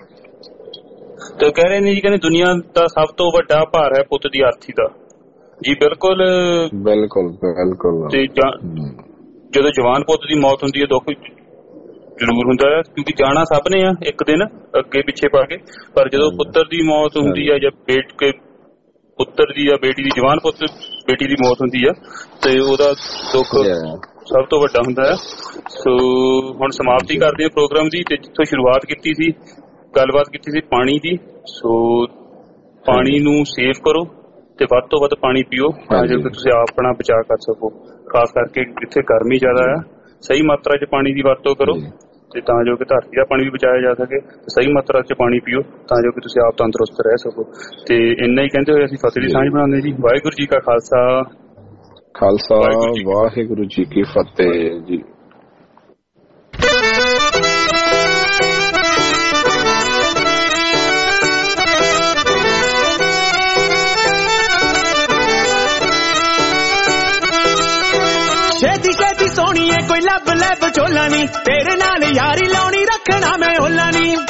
ਕਹਿ ਰਹੇ ਨੇ ਜੀ, ਕਹਿੰਦੇ ਦੁਨੀਆ ਦਾ ਸਭ ਤੋਂ ਵੱਡਾ ਭਾਰ ਹੈ ਪੁੱਤ ਦੀ ਆਰਥੀ ਦਾ। ਜੀ ਬਿਲਕੁਲ ਬਿਲਕੁਲ ਬਿਲਕੁਲ। ਤੇ ਜਦੋਂ ਜਵਾਨ ਪੁੱਤ ਦੀ ਮੌਤ ਹੁੰਦੀ ਹੈ ਦੁੱਖ ਜ਼ਰੂਰ ਹੁੰਦਾ ਹੈ, ਕਿਉਂਕਿ ਜਾਣਾ ਸਭ ਨੇ ਆ ਇੱਕ ਦਿਨ ਅੱਗੇ ਪਿੱਛੇ ਪਾ ਕੇ, ਪਰ ਜਦੋਂ ਪੁੱਤਰ ਦੀ ਮੌਤ ਹੁੰਦੀ ਹੈ ਜਾਂ ਪੁੱਤਰ ਦੀ ਜਾਂ ਬੇਟੀ ਦੀ, ਜਵਾਨ ਪੁੱਤ ਬੇਟੀ ਦੀ ਮੌਤ ਹੁੰਦੀ ਆ ਤੇ ਉਹਦਾ ਦੁੱਖ ਸਭ ਤੋਂ ਵੱਡਾ ਹੁੰਦਾ ਹੈ। ਸੋ ਹੁਣ ਸਮਾਪਤੀ ਕਰਦੇ ਹਾਂ ਪ੍ਰੋਗਰਾਮ ਦੀ, ਤੇ ਜਿੱਥੋਂ ਸ਼ੁਰੂਆਤ ਕੀਤੀ ਸੀ, ਗੱਲਬਾਤ ਕੀਤੀ ਸੀ ਪਾਣੀ ਦੀ। ਸੋ ਪਾਣੀ ਨੂੰ ਸੇਵ ਕਰੋ ਤੇ ਵੱਧ ਤੋਂ ਵੱਧ ਪਾਣੀ ਪੀਓ ਤਾਂ ਜੋ ਕਿ ਤੁਸੀਂ ਆਪਣਾ ਬਚਾਅ ਕਰ ਸਕੋ। ਖਾਸ ਕਰਕੇ ਜਿੱਥੇ ਗਰਮੀ ਜ਼ਿਆਦਾ ਆ, ਸਹੀ ਮਾਤਰਾ 'ਚ ਪਾਣੀ ਦੀ ਵਰਤੋਂ ਕਰੋ ਤੇ ਤਾਂ ਜੋ ਕਿ ਧਰਤੀ ਦਾ ਪਾਣੀ ਵੀ ਬਚਾਇਆ ਜਾ ਸਕੇ। ਸਹੀ ਮਾਤਰਾ 'ਚ ਪਾਣੀ ਪੀਓ ਤਾਂ ਜੋ ਕਿ ਤੁਸੀਂ ਆਪ ਤੰਦਰੁਸਤ ਰਹਿ ਸਕੋ। ਤੇ ਇੰਨਾ ਹੀ ਕਹਿੰਦੇ ਹੋਏ ਅਸੀਂ ਫਤਿਹ ਦੀ ਸਾਂਝ ਬਣਾਉਂਦੇ ਜੀ। ਵਾਹਿਗੁਰੂ ਜੀ ਕਾ ਖਾਲਸਾ, ਵਾਹਿਗੁਰੂ ਜੀ ਕੀ ਫਤਿਹ ਜੀ। ਛੇਤੀ ਛੇਤੀ ਸੋਹਣੀਏ ਕੋਈ ਲੱਭ ਲੈ ਵਿਚੋਲਾ ਨੀ, ਤੇਰੇ ਨਾਲ ਯਾਰੀ ਲਾਉਣੀ ਰੱਖਣਾ ਮੈਂ ਓਲਾ ਨੀ।